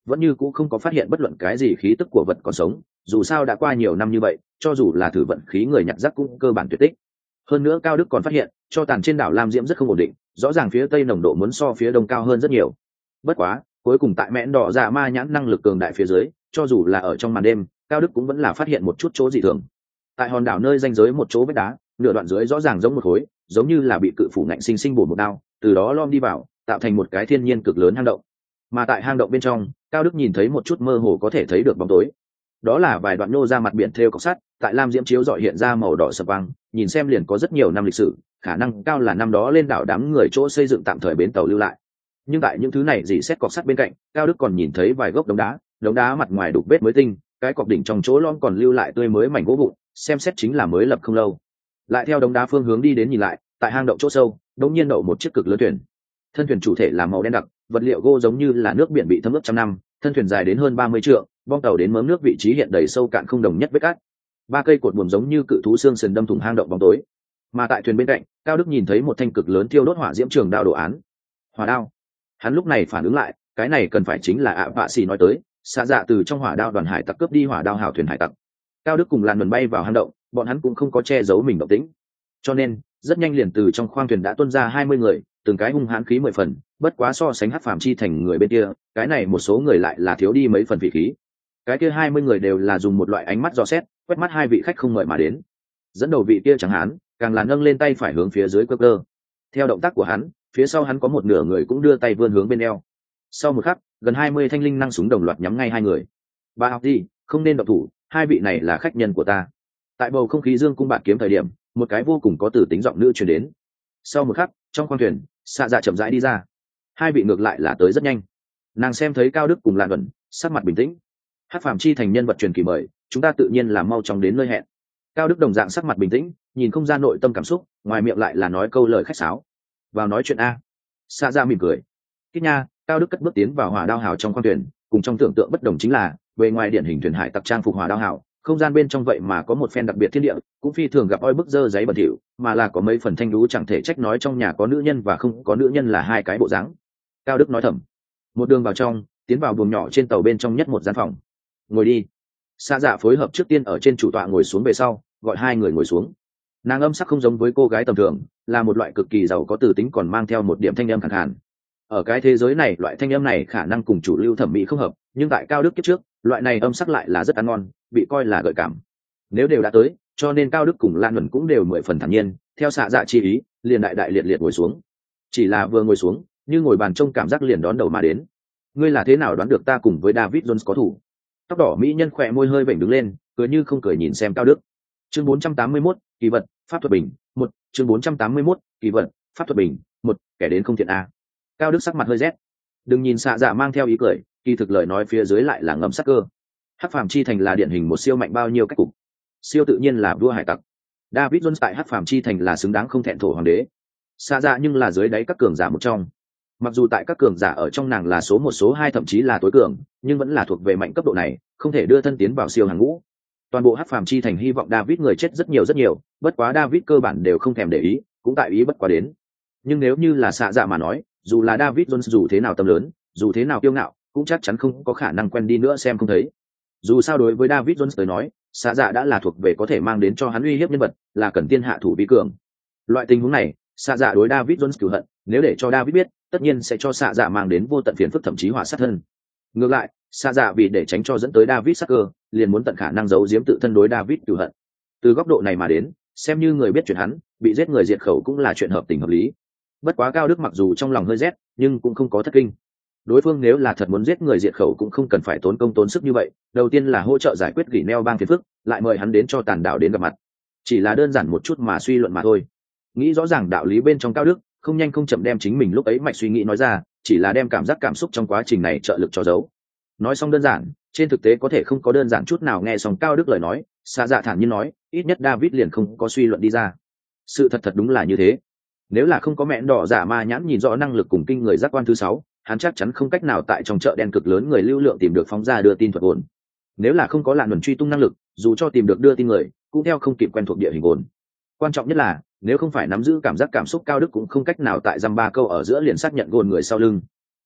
vẫn như cũng không có phát hiện bất luận cái gì khí tức của vật còn sống, dù sao đã qua nhiều năm như vậy, cho dù là thử vận khí người nhặt rác cũng cơ bản tuyệt tích. Hơn nữa Cao Đức còn phát hiện cho tàn trên đảo Lam Diễm rất không ổn định, rõ ràng phía tây nồng độ muốn so phía đông cao hơn rất nhiều. Bất quá cuối cùng tại mẽn đỏ dạ ma nhãn năng lực cường đại phía dưới, cho dù là ở trong màn đêm, Cao Đức cũng vẫn là phát hiện một chút chỗ dị thường. Tại hòn đảo nơi ranh giới một chỗ vách đá, nửa đoạn dưới rõ ràng giống một khối, giống như là bị cự phủ ngạnh sinh sinh bổ một đao, từ đó lom đi vào, tạo thành một cái thiên nhiên cực lớn hang động. Mà tại hang động bên trong, Cao Đức nhìn thấy một chút mơ hồ có thể thấy được bóng tối. Đó là vài đoạn nô ra mặt biển thêu cọc sắt, tại lam diễm chiếu rọi hiện ra màu đỏ sập vàng, nhìn xem liền có rất nhiều năm lịch sử, khả năng cao là năm đó lên đảo đám người chỗ xây dựng tạm thời bến tàu lưu lại. Nhưng tại những thứ này dỉ xét cọc sắt bên cạnh, Cao Đức còn nhìn thấy vài gốc đống đá mặt ngoài đục vết mới tinh, cái cọc đỉnh trong chỗ lom còn lưu lại tươi mới mảnh gỗ vụn, xem xét chính là mới lập không lâu. Lại theo đống đá phương hướng đi đến nhìn lại, tại hang động chỗ sâu đống nhiên đậu một chiếc cực lớn thuyền. Thân thuyền chủ thể là màu đen đặc, vật liệu gỗ giống như là nước biển bị thấm ướt trăm năm, thân thuyền dài đến hơn 30 trượng, bong tàu đến mớm nước vị trí hiện đầy sâu cạn không đồng nhất vết cát. Ba cây cột buồm giống như cự thú xương sườn đâm thủng hang động bóng tối. Mà tại thuyền bên cạnh, Cao Đức nhìn thấy một thanh cực lớn thiêu đốt hỏa diễm trường đao đồ án. Hỏa đao. Hắn lúc này phản ứng lại, cái này cần phải chính là ạ vạ xì nói tới, xạ dạ từ trong hỏa đao đoàn hải tặc cướp đi hỏa đao hào thuyền hải tặc. Cao Đức cùng Lan Mần bay vào hang động, bọn hắn cũng không có che giấu mình động tĩnh, cho nên rất nhanh liền từ trong khoang thuyền đã tuôn ra 20 người, từng cái hung hãn khí 10 phần, bất quá so sánh Hắc Phàm chi thành người bên kia, cái này một số người lại là thiếu đi mấy phần vị khí. Cái kia 20 người đều là dùng một loại ánh mắt dò xét, quét mắt hai vị khách không mời mà đến. Dẫn đầu vị kia chẳng hán, càng là nâng lên tay phải hướng phía dưới cơ. Theo động tác của hắn, phía sau hắn có một nửa người cũng đưa tay vươn hướng bên eo. Sau một khắc, gần 20 thanh linh năng súng đồng loạt nhắm ngay hai người. Bà học gì, không nên động thủ, hai vị này là khách nhân của ta. Tại bầu không khí dương cung bạt kiếm thời điểm, một cái vô cùng có tử tính giọng nữ truyền đến. Sau một khắc, trong khoang thuyền, xạ dạ chậm rãi đi ra. Hai vị ngược lại là tới rất nhanh. Nàng xem thấy Cao Đức cùng Lan Vẩn, sắc mặt bình tĩnh. Hắc Phàm chi thành nhân vật truyền kỳ mời, chúng ta tự nhiên là mau chóng đến nơi hẹn. Cao Đức đồng dạng sắc mặt bình tĩnh, nhìn không ra nội tâm cảm xúc, ngoài miệng lại là nói câu lời khách sáo. Vào nói chuyện a. Xạ dạ mỉm cười. Kít nha, Cao Đức cất bước tiến vào hỏa đao hào trong khoang thuyền, cùng trong tưởng tượng bất đồng chính là, bề ngoài điển hình thuyền hải tặc trang phục hỏa đao hào, không gian bên trong vậy mà có một phen đặc biệt thiên địa, cũng phi thường gặp oi bức dơ giấy bẩn thỉu, mà là có mấy phần thanh đú chẳng thể trách nói trong nhà có nữ nhân và không có nữ nhân là hai cái bộ dáng. Cao Đức nói thầm. Một đường vào trong, tiến vào buồng nhỏ trên tàu bên trong nhất một gian phòng. Ngồi đi. Xa dạ phối hợp trước tiên ở trên chủ tọa ngồi xuống về sau, gọi hai người ngồi xuống. Nàng âm sắc không giống với cô gái tầm thường, là một loại cực kỳ giàu có từ tính còn mang theo một điểm thanh âm khàn khàn. Ở cái thế giới này loại thanh âm này khả năng cùng chủ lưu thẩm mỹ không hợp, nhưng tại Cao Đức kiếp trước, loại này âm sắc lại là rất ăn ngon, bị coi là gợi cảm. Nếu đều đã tới, cho nên Cao Đức cùng Lan Luân cũng đều 10 phần thản nhiên, theo xạ dạ chi ý, liền đại liệt liệt ngồi xuống. Chỉ là vừa ngồi xuống, như ngồi bàn trông cảm giác liền đón đầu mà đến. Ngươi là thế nào đoán được ta cùng với David Jones có thủ? Tóc đỏ mỹ nhân khỏe môi hơi vểnh đứng lên, cười như không cười nhìn xem Cao Đức. Chương 481, kỳ vật, pháp thuật bình, 1, chương 481, kỳ vật, pháp thuật bình, 1, kẻ đến không thiện a. Cao Đức sắc mặt hơi rét. Đừng nhìn xạ dạ mang theo ý cười, kỳ thực lời nói phía dưới lại là ngầm sắc cơ. Hắc Phàm chi thành là điển hình một siêu mạnh bao nhiêu cách cục. Siêu tự nhiên là vua hải tặc. David Jones tại Hắc Phàm chi thành là xứng đáng không thẹn thổ hoàng đế. Xạ dạ nhưng là dưới đáy các cường giả một trong. Mặc dù tại các cường giả ở trong nàng là số 1 số 2 thậm chí là tối cường, nhưng vẫn là thuộc về mạnh cấp độ này, không thể đưa thân tiến vào siêu hàng ngũ. Toàn bộ Hắc Phàm chi thành hy vọng David người chết rất nhiều, bất quá David cơ bản đều không thèm để ý, cũng tại ý bất quá đến. Nhưng nếu như là xạ dạ mà nói, dù là David Jones dù thế nào tâm lớn, dù thế nào kiêu ngạo, cũng chắc chắn không có khả năng quen đi nữa xem không thấy. Dù sao đối với David Jones tới nói, xạ dạ đã là thuộc về có thể mang đến cho hắn uy hiếp nhân vật, là cần tiên hạ thủ vi cường. Loại tình huống này, xạ dạ đối David Jones cửu hận, nếu để cho David biết, tất nhiên sẽ cho xạ dạ mang đến vô tận phiền phức thậm chí hỏa sát thân. Ngược lại, xạ dạ vì để tránh cho dẫn tới David sát cơ, liền muốn tận khả năng giấu giếm tự thân đối David cửu hận. Từ góc độ này mà đến, xem như người biết chuyện hắn, bị giết người diệt khẩu cũng là chuyện hợp tình hợp lý. Bất quá Cao Đức mặc dù trong lòng hơi rét, nhưng cũng không có thất kinh. Đối phương nếu là thật muốn giết người diệt khẩu cũng không cần phải tốn công tốn sức như vậy, đầu tiên là hỗ trợ giải quyết gỉ neo bang phiền phức, lại mời hắn đến cho tàn đạo đến gặp mặt. Chỉ là đơn giản một chút mà suy luận mà thôi. Nghĩ rõ ràng đạo lý bên trong Cao Đức, không nhanh không chậm đem chính mình lúc ấy mạch suy nghĩ nói ra, chỉ là đem cảm xúc trong quá trình này trợ lực cho giấu. Nói xong đơn giản, trên thực tế có thể không có đơn giản chút nào. Nghe xong Cao Đức lời nói, xạ dạ thản nhiên nói, ít nhất David liền không có suy luận đi ra. Sự thật đúng là như thế. Nếu là không có mẹn đỏ giả ma nhãn nhìn rõ năng lực cùng kinh người giác quan thứ 6, hắn chắc chắn không cách nào tại trong chợ đen cực lớn người lưu lượng tìm được phóng ra đưa tin thuật ổn. Nếu là không có lạn luận truy tung năng lực, dù cho tìm được đưa tin người, cũng theo không kịp quen thuộc địa hình ổn. Quan trọng nhất là, nếu không phải nắm giữ cảm xúc Cao Đức cũng không cách nào tại dăm ba câu ở giữa liền xác nhận gồn người sau lưng.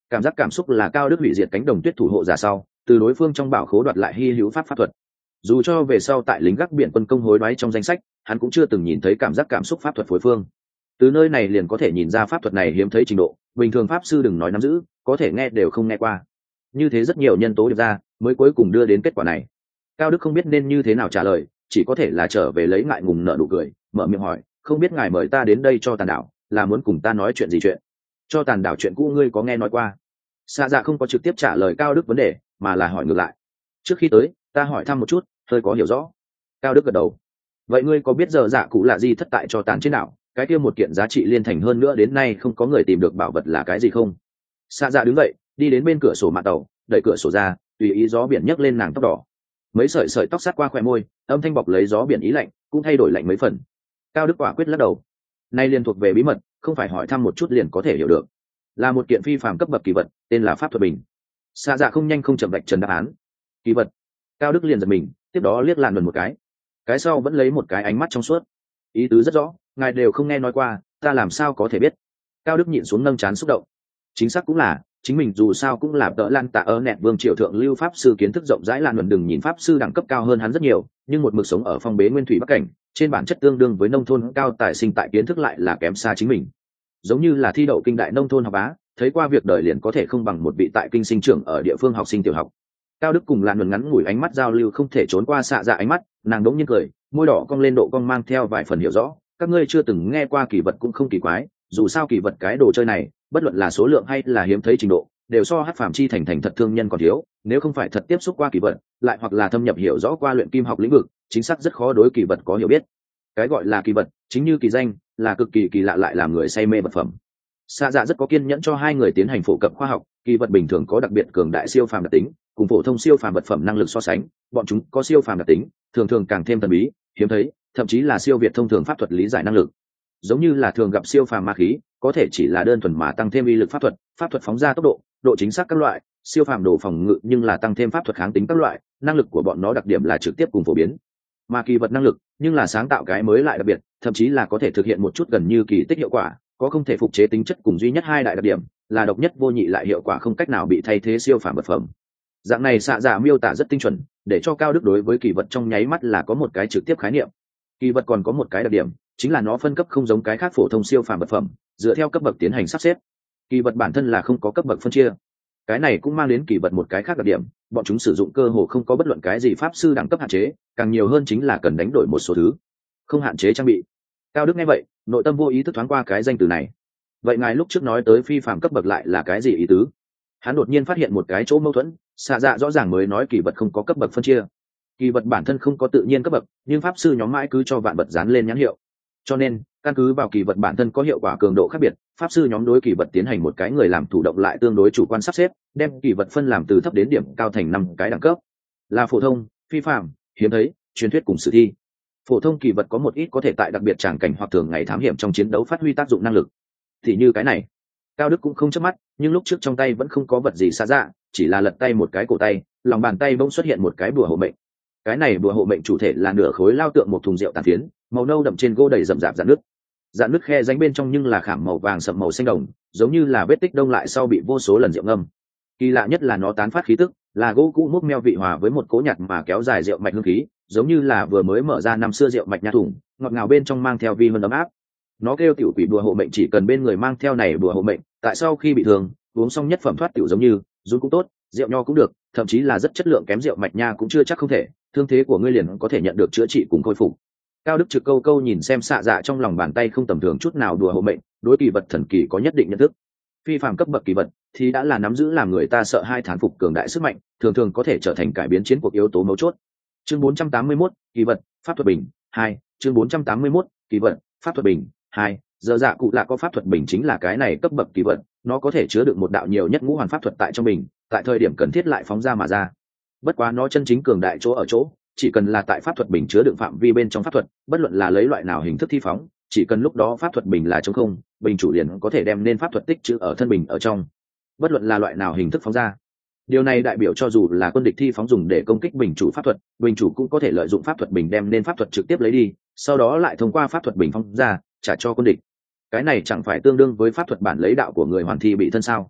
cảm giác cảm xúc là Cao Đức hủy diệt cánh đồng tuyết thủ hộ giả sau từ đối phương trong bảo khố đoạt lại hy hữu pháp thuật. Dù cho về sau tại lính gác biển quân công hối đoái trong danh sách hắn cũng chưa từng nhìn thấy cảm giác cảm xúc pháp thuật phối phương. Từ nơi này liền có thể nhìn ra pháp thuật này hiếm thấy trình độ, bình thường pháp sư đừng nói nắm giữ, có thể nghe đều không nghe qua. Như thế rất nhiều nhân tố được ra mới cuối cùng đưa đến kết quả này. Cao Đức không biết nên như thế nào trả lời, chỉ có thể là trở về lấy ngại ngùng nở nụ cười, mở miệng hỏi, không biết ngài mời ta đến đây cho Tàn đảo là muốn cùng ta nói chuyện gì chuyện? Cho Tàn đảo chuyện cũ ngươi có nghe nói qua? Xạ dạ không có trực tiếp trả lời Cao Đức vấn đề, mà là hỏi ngược lại. Trước khi tới ta hỏi thăm một chút, hơi có hiểu rõ. Cao Đức gật đầu. Vậy ngươi có biết giờ dạ cụ là gì thất tại cho Tàn trên đảo, cái kia một kiện giá trị liên thành hơn nữa đến nay không có người tìm được bảo vật là cái gì không? Xạ dạ đứng dậy đi đến bên cửa sổ mạn tàu, đẩy cửa sổ ra, tùy ý gió biển nhấc lên nàng tóc đỏ, mấy sợi sợi tóc sát qua khoe môi, âm thanh bọc lấy gió biển ý lạnh cũng thay đổi lạnh mấy phần. Cao Đức quả quyết lắc đầu. Nay liên thuộc về bí mật, không phải hỏi thăm một chút liền có thể hiểu được, là một kiện phi phàm cấp bậc kỳ vật, tên là pháp thuật bình. Xạ dạ không nhanh không chậm vạch trần đáp án. Kỳ vật? Cao Đức liền giật mình, tiếp đó liếc Lan Luân một cái sau vẫn lấy một cái ánh mắt trong suốt. Ý tứ rất rõ, ngài đều không nghe nói qua, ta làm sao có thể biết? Cao Đức nhịn xuống nâng trán xúc động. Chính xác cũng là, chính mình dù sao cũng là đỡ Lan Tạ ở nẹt vương triều thượng lưu pháp sư kiến thức rộng rãi. Lan Luân đừng nhìn pháp sư đẳng cấp cao hơn hắn rất nhiều, nhưng một mực sống ở phong bế nguyên thủy bắc cảnh, trên bản chất tương đương với nông thôn cao tài sinh tại kiến thức lại là kém xa chính mình. Giống như là thi đậu kinh đại nông thôn học bá, thấy qua việc đời liền có thể không bằng một vị tại kinh sinh trưởng ở địa phương học sinh tiểu học. Cao Đức cùng Lan Luân ngắn ngủi ánh mắt giao lưu không thể trốn qua xạ dạ ánh mắt, nàng đống nhiên cười, môi đỏ cong lên độ cong mang theo vài phần hiểu rõ. Các ngươi chưa từng nghe qua kỳ vật cũng không kỳ quái, dù sao kỳ vật cái đồ chơi này, bất luận là số lượng hay là hiếm thấy trình độ, đều so Hắc Phàm chi thành thật thương nhân còn thiếu. Nếu không phải thật tiếp xúc qua kỳ vật, lại hoặc là thâm nhập hiểu rõ qua luyện kim học lĩnh vực, chính xác rất khó đối kỳ vật có hiểu biết. Cái gọi là kỳ vật, chính như kỳ danh, là cực kỳ kỳ lạ lại làm người say mê vật phẩm. Xạ dạ rất có kiên nhẫn cho hai người tiến hành phổ cập khoa học. Kỳ vật bình thường có đặc biệt cường đại siêu phàm đặc tính, cùng phổ thông siêu phàm vật phẩm năng lực so sánh, bọn chúng có siêu phàm đặc tính, thường thường càng thêm thần bí, hiếm thấy, thậm chí là siêu việt thông thường pháp thuật lý giải năng lực. Giống như là thường gặp siêu phàm ma khí, có thể chỉ là đơn thuần mà tăng thêm uy lực pháp thuật phóng ra tốc độ, độ chính xác các loại, siêu phàm đồ phòng ngự nhưng là tăng thêm pháp thuật kháng tính các loại, năng lực của bọn nó đặc điểm là trực tiếp cùng phổ biến. Mà kỳ vật năng lực, nhưng là sáng tạo cái mới lại đặc biệt, thậm chí là có thể thực hiện một chút gần như kỳ tích hiệu quả, có không thể phục chế tính chất cùng duy nhất hai đại đặc điểm, là độc nhất vô nhị lại hiệu quả không cách nào bị thay thế siêu phàm vật phẩm. Dạng này xạ dạ miêu tả rất tinh chuẩn, để cho Cao Đức đối với kỳ vật trong nháy mắt là có một cái trực tiếp khái niệm. Kỳ vật còn có một cái đặc điểm, chính là nó phân cấp không giống cái khác phổ thông siêu phàm vật phẩm, dựa theo cấp bậc tiến hành sắp xếp. Kỳ vật bản thân là không có cấp bậc phân chia. Cái này cũng mang đến kỳ vật một cái khác đặc điểm, bọn chúng sử dụng cơ hồ không có bất luận cái gì pháp sư đẳng cấp hạn chế, càng nhiều hơn chính là cần đánh đổi một số thứ, không hạn chế trang bị. Cao Đức nghe vậy, nội tâm vô ý thức thoáng qua cái danh từ này. Vậy ngài lúc trước nói tới phi phàm cấp bậc lại là cái gì ý tứ? Hắn đột nhiên phát hiện một cái chỗ mâu thuẫn. Xạ dạ rõ ràng mới nói kỳ vật không có cấp bậc phân chia. Kỳ vật bản thân không có tự nhiên cấp bậc, nhưng pháp sư nhóm mãi cứ cho vạn vật dán lên nhãn hiệu. Cho nên, căn cứ vào kỳ vật bản thân có hiệu quả cường độ khác biệt, pháp sư nhóm đối kỳ vật tiến hành một cái người làm thủ động lại tương đối chủ quan sắp xếp, đem kỳ vật phân làm từ thấp đến điểm cao thành 5 cái đẳng cấp, là phổ thông, phi phàm, hiếm thấy, truyền thuyết cùng sử thi. Phổ thông kỳ vật có một ít có thể tại đặc biệt tràng cảnh hoặc thường ngày thám hiểm trong chiến đấu phát huy tác dụng năng lực. Thì như cái này, Cao Đức cũng không chớp mắt, nhưng lúc trước trong tay vẫn không có vật gì xa dạ, chỉ là lật tay một cái cổ tay, lòng bàn tay bỗng xuất hiện một cái bùa hộ mệnh. Cái này bùa hộ mệnh chủ thể là nửa khối lao tượng một thùng rượu tàn phiến, màu nâu đậm trên gỗ đầy rậm rạp rạn nước. Rạn nước khe rãnh bên trong nhưng là khảm màu vàng sậm màu xanh đồng, giống như là vết tích đông lại sau bị vô số lần rượu ngâm. Kỳ lạ nhất là nó tán phát khí tức, là gỗ cũ múc meo vị hòa với một cỗ nhạt mà kéo dài rượu mạch hương khí, giống như là vừa mới mở ra năm xưa rượu mạch nha thùng, ngọt ngào bên trong mang theo vi hơn ấm áp. Nó kêu tiểu quỷ bùa hộ mệnh chỉ cần bên người mang theo này bùa hộ mệnh, tại sau khi bị thương, uống xong nhất phẩm thoát tiểu giống như, run cũng tốt, rượu nho cũng được, thậm chí là rất chất lượng kém rượu mạch nha cũng chưa chắc không thể, thương thế của ngươi liền có thể nhận được chữa trị cùng khôi phục. Cao Đức trực câu câu nhìn xem xạ dạ trong lòng bàn tay không tầm thường chút nào đùa hộ mệnh, đối kỳ vật thần kỳ có nhất định nhận thức. Phi phàm cấp bậc kỳ vật thì đã là nắm giữ làm người ta sợ hai thán phục cường đại sức mạnh, thường thường có thể trở thành cải biến chiến cuộc yếu tố mấu chốt. Chương 481, kỳ vật, pháp thuật bình 2, chương 481, kỳ vật, pháp thuật bình 2. Giờ dạ cụ lạ có pháp thuật bình chính là cái này cấp bậc kỳ vật, nó có thể chứa đựng một đạo nhiều nhất ngũ hoàn pháp thuật tại trong bình, tại thời điểm cần thiết lại phóng ra mà ra. Bất quá nó chân chính cường đại chỗ ở chỗ, chỉ cần là tại pháp thuật bình chứa đựng phạm vi bên trong pháp thuật, bất luận là lấy loại nào hình thức thi phóng, chỉ cần lúc đó pháp thuật bình là trống không, bình chủ liền có thể đem nên pháp thuật tích trữ ở thân bình ở trong, bất luận là loại nào hình thức phóng ra. Điều này đại biểu cho dù là quân địch thi phóng dùng để công kích bình chủ pháp thuật, bình chủ cũng có thể lợi dụng pháp thuật bình đem nên pháp thuật trực tiếp lấy đi, sau đó lại thông qua pháp thuật bình phóng ra trả cho quân địch. Cái này chẳng phải tương đương với pháp thuật bản lấy đạo của người hoàn thi bị thân sao?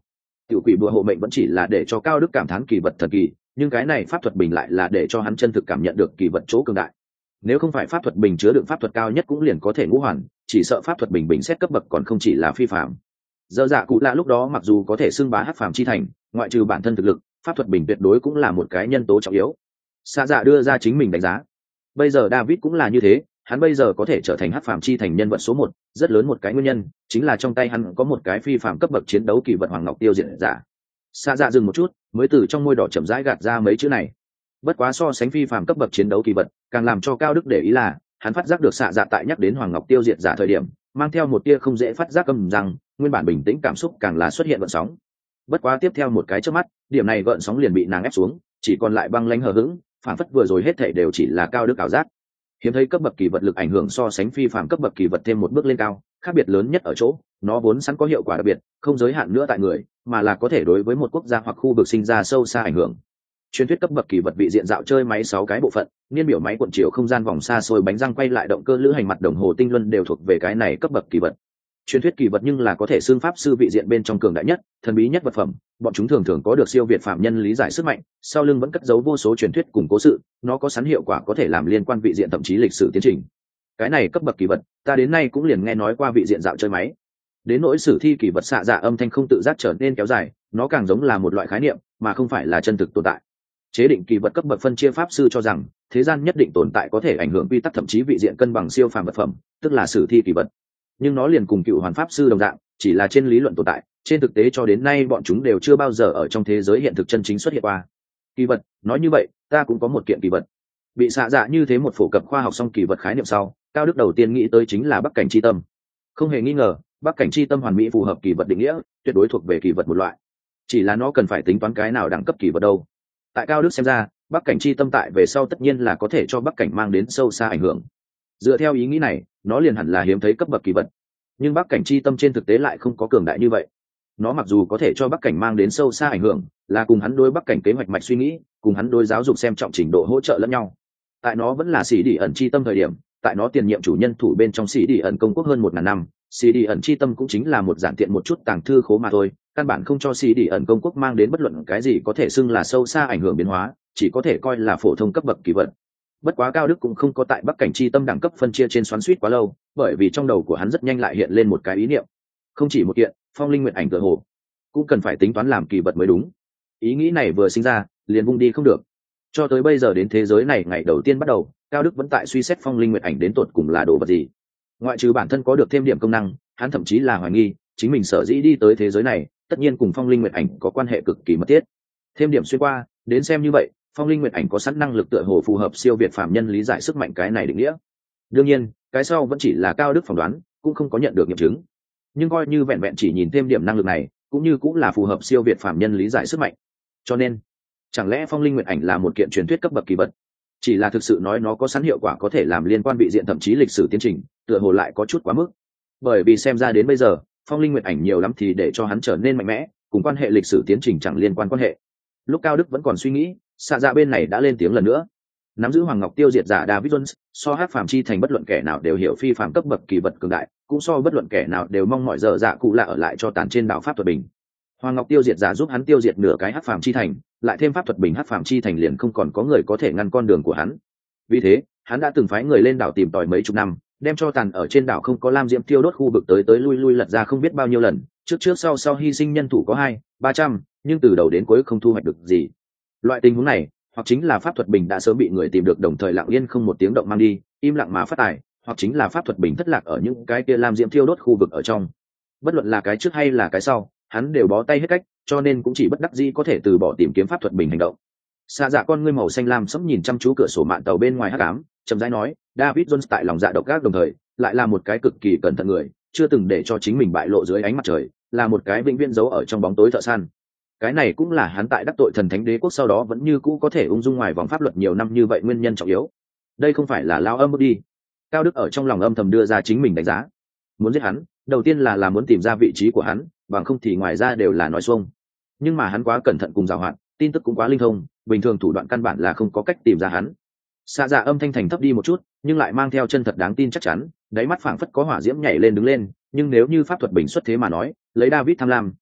tiểu quỷ bùa hộ mệnh vẫn chỉ là để cho Cao Đức cảm thán kỳ vật thần kỳ, nhưng cái này pháp thuật bình lại là để cho hắn chân thực cảm nhận được kỳ vật chỗ cường đại. Nếu không phải pháp thuật bình chứa đựng pháp thuật cao nhất cũng liền có thể ngũ hoàn, chỉ sợ pháp thuật bình bình xét cấp bậc còn không chỉ là phi phàm. Dở dạ cụ lạ lúc đó mặc dù có thể xưng bá hắc phàm chi thành, ngoại trừ bản thân thực lực, pháp thuật bình tuyệt đối cũng là một cái nhân tố trọng yếu. Xạ dạ đưa ra chính mình đánh giá. Bây giờ David cũng là như thế, hắn bây giờ có thể trở thành hắc phàm chi thành nhân vật số 1, rất lớn một cái nguyên nhân chính là trong tay hắn có một cái phi phàm cấp bậc chiến đấu kỳ vật hoàng ngọc tiêu diệt giả. Xạ dạ dừng một chút, mới từ trong môi đỏ chậm rãi gạt ra mấy chữ này. Bất quá so sánh phi phàm cấp bậc chiến đấu kỳ vật, càng làm cho Cao Đức để ý là, hắn phát giác được xạ dạ tại nhắc đến hoàng ngọc tiêu diệt giả thời điểm, mang theo một tia không dễ phát giác âm rằng, nguyên bản bình tĩnh cảm xúc càng là xuất hiện gợn sóng. Bất quá tiếp theo một cái chớp mắt, điểm này gợn sóng liền bị nàng ép xuống, chỉ còn lại băng lãnh hờ hững, phản phất vừa rồi hết thảy đều chỉ là Cao Đức ảo giác. Hiếm thấy cấp bậc kỳ vật lực ảnh hưởng so sánh phi phàm cấp bậc kỳ vật thêm một bước lên cao, khác biệt lớn nhất ở chỗ, nó vốn sẵn có hiệu quả đặc biệt, không giới hạn nữa tại người, mà là có thể đối với một quốc gia hoặc khu vực sinh ra sâu xa ảnh hưởng. Truyền thuyết cấp bậc kỳ vật vị diện dạo chơi máy 6 cái bộ phận, niên biểu máy cuộn chiều không gian vòng xa xôi bánh răng quay lại động cơ lữ hành mặt đồng hồ tinh luân đều thuộc về cái này cấp bậc kỳ vật. Truyền thuyết kỳ vật nhưng là có thể xương pháp sư vị diện bên trong cường đại nhất, thần bí nhất vật phẩm, bọn chúng thường thường có được siêu việt phạm nhân lý giải sức mạnh, sau lưng vẫn cất giấu vô số truyền thuyết cùng cố sự, nó có sẵn hiệu quả có thể làm liên quan vị diện thậm chí lịch sử tiến trình. Cái này cấp bậc kỳ vật, ta đến nay cũng liền nghe nói qua vị diện dạo chơi máy. Đến nỗi sử thi kỳ vật xạ dạ âm thanh không tự giác trở nên kéo dài, nó càng giống là một loại khái niệm, mà không phải là chân thực tồn tại. Chế định kỳ vật cấp bậc phân chia pháp sư cho rằng, thế gian nhất định tồn tại có thể ảnh hưởng quy tắc thậm chí vị diện cân bằng siêu phàm vật phẩm, tức là sử thi kỳ vật. Nhưng nó liền cùng cựu hoàn pháp sư đồng dạng, chỉ là trên lý luận tồn tại, trên thực tế cho đến nay bọn chúng đều chưa bao giờ ở trong thế giới hiện thực chân chính xuất hiện qua. Kỳ vật, nói như vậy, ta cũng có một kiện kỳ vật. Bị xạ dạ như thế một phổ cập khoa học song kỳ vật khái niệm sau, Cao Đức đầu tiên nghĩ tới chính là Bắc cảnh chi tâm. Không hề nghi ngờ, Bắc cảnh chi tâm hoàn mỹ phù hợp kỳ vật định nghĩa, tuyệt đối thuộc về kỳ vật một loại. Chỉ là nó cần phải tính toán cái nào đẳng cấp kỳ vật đâu. Tại Cao Đức xem ra, Bắc cảnh chi tâm tại về sau tất nhiên là có thể cho Bắc cảnh mang đến sâu xa ảnh hưởng. Dựa theo ý nghĩ này, nó liền hẳn là hiếm thấy cấp bậc kỳ vật. Nhưng Bắc cảnh chi tâm trên thực tế lại không có cường đại như vậy. Nó mặc dù có thể cho Bắc cảnh mang đến sâu xa ảnh hưởng, là cùng hắn đối Bắc cảnh kế hoạch mạch suy nghĩ, cùng hắn đối giáo dục xem trọng trình độ hỗ trợ lẫn nhau. Tại nó vẫn là sĩ đi ẩn chi tâm thời điểm, tại nó tiền nhiệm chủ nhân thủ bên trong sĩ đi ẩn công quốc hơn 1000 năm, sĩ đi ẩn chi tâm cũng chính là một giản tiện một chút tàng thư khố mà thôi, căn bản không cho sĩ đi ẩn công quốc mang đến bất luận cái gì có thể xưng là sâu xa ảnh hưởng biến hóa, chỉ có thể coi là phổ thông cấp bậc kỳ vật. Bất quá Cao Đức cũng không có tại Bắc cảnh chi tâm đẳng cấp phân chia trên xoắn xuýt quá lâu, bởi vì trong đầu của hắn rất nhanh lại hiện lên một cái ý niệm. Không chỉ một kiện, phong linh nguyện ảnh tựa hồ cũng cần phải tính toán làm kỳ vật mới đúng. Ý nghĩ này vừa sinh ra, liền vung đi không được. Cho tới bây giờ đến thế giới này ngày đầu tiên bắt đầu, Cao Đức vẫn tại suy xét phong linh nguyện ảnh đến tột cùng là đồ vật gì. Ngoại trừ bản thân có được thêm điểm công năng, hắn thậm chí là hoài nghi, chính mình sở dĩ đi tới thế giới này, tất nhiên cùng phong linh nguyện ảnh có quan hệ cực kỳ mật thiết. Thêm điểm xuyên qua, đến xem như vậy, phong linh nguyện ảnh có sẵn năng lực tựa hồ phù hợp siêu việt phạm nhân lý giải sức mạnh cái này định nghĩa. Đương nhiên, cái sau vẫn chỉ là Cao Đức phỏng đoán, cũng không có nhận được nghiệm chứng. Nhưng coi như vẹn vẹn chỉ nhìn thêm điểm năng lực này, cũng như cũng là phù hợp siêu việt phạm nhân lý giải sức mạnh. Cho nên, chẳng lẽ phong linh nguyện ảnh là một kiện truyền thuyết cấp bậc kỳ vật? Chỉ là thực sự nói nó có sẵn hiệu quả có thể làm liên quan vị diện thậm chí lịch sử tiến trình, tựa hồ lại có chút quá mức. Bởi vì xem ra đến bây giờ, phong linh nguyện ảnh nhiều lắm thì để cho hắn trở nên mạnh mẽ, cùng quan hệ lịch sử tiến trình chẳng liên quan quan hệ. Lúc Cao Đức vẫn còn suy nghĩ, xạ dạ bên này đã lên tiếng lần nữa. Nắm giữ hoàng ngọc tiêu diệt giả David Jones, so hắc phàm chi thành bất luận kẻ nào đều hiểu phi phàm cấp bậc kỳ vật cường đại, cũng so bất luận kẻ nào đều mong mọi giờ dạ cụ lạ ở lại cho tàn trên đảo pháp thuật bình. Hoàng ngọc tiêu diệt giả giúp hắn tiêu diệt nửa cái hắc phàm chi thành, lại thêm pháp thuật bình hắc phàm chi thành liền không còn có người có thể ngăn con đường của hắn. Vì thế, hắn đã từng phái người lên đảo tìm tòi mấy chục năm, đem cho tàn ở trên đảo không có lam diễm tiêu đốt khu vực tới lui lui lật ra không biết bao nhiêu lần, trước sau hy sinh nhân thủ có 200-300, nhưng từ đầu đến cuối không thu hoạch được gì. Loại tình huống này, hoặc chính là pháp thuật bình đã sớm bị người tìm được đồng thời lặng yên không một tiếng động mang đi, im lặng mà phát tài, hoặc chính là pháp thuật bình thất lạc ở những cái kia lam diễm thiêu đốt khu vực ở trong. Bất luận là cái trước hay là cái sau, hắn đều bó tay hết cách, cho nên cũng chỉ bất đắc dĩ có thể từ bỏ tìm kiếm pháp thuật bình hành động. Xạ dạ con ngươi màu xanh lam sẫm nhìn chăm chú cửa sổ mạn tàu bên ngoài hắc ám, chậm rãi nói, David Jones tại lòng dạ độc ác đồng thời, lại là một cái cực kỳ cẩn thận người, chưa từng để cho chính mình bại lộ dưới ánh mặt trời, là một cái vĩnh viễn giấu ở trong bóng tối thợ săn. Cái này cũng là hắn tại đắc tội thần thánh đế quốc sau đó vẫn như cũ có thể ung dung ngoài vòng pháp luật nhiều năm như vậy nguyên nhân trọng yếu. Đây không phải là lao âm đi. Cao Đức ở trong lòng âm thầm đưa ra chính mình đánh giá. Muốn giết hắn, đầu tiên là muốn tìm ra vị trí của hắn, bằng không thì ngoài ra đều là nói xuông. Nhưng mà hắn quá cẩn thận cùng giàu hạn, tin tức cũng quá linh thông, bình thường thủ đoạn căn bản là không có cách tìm ra hắn. Xạ dạ âm thanh thành thấp đi một chút, nhưng lại mang theo chân thật đáng tin chắc chắn, đáy mắt phảng phất có hỏa diễm nhảy lên đứng lên. Nhưng nếu như pháp thuật bình xuất thế mà nói, lấy David tham lam,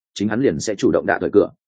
chính hắn liền sẽ chủ động đạ thời cửa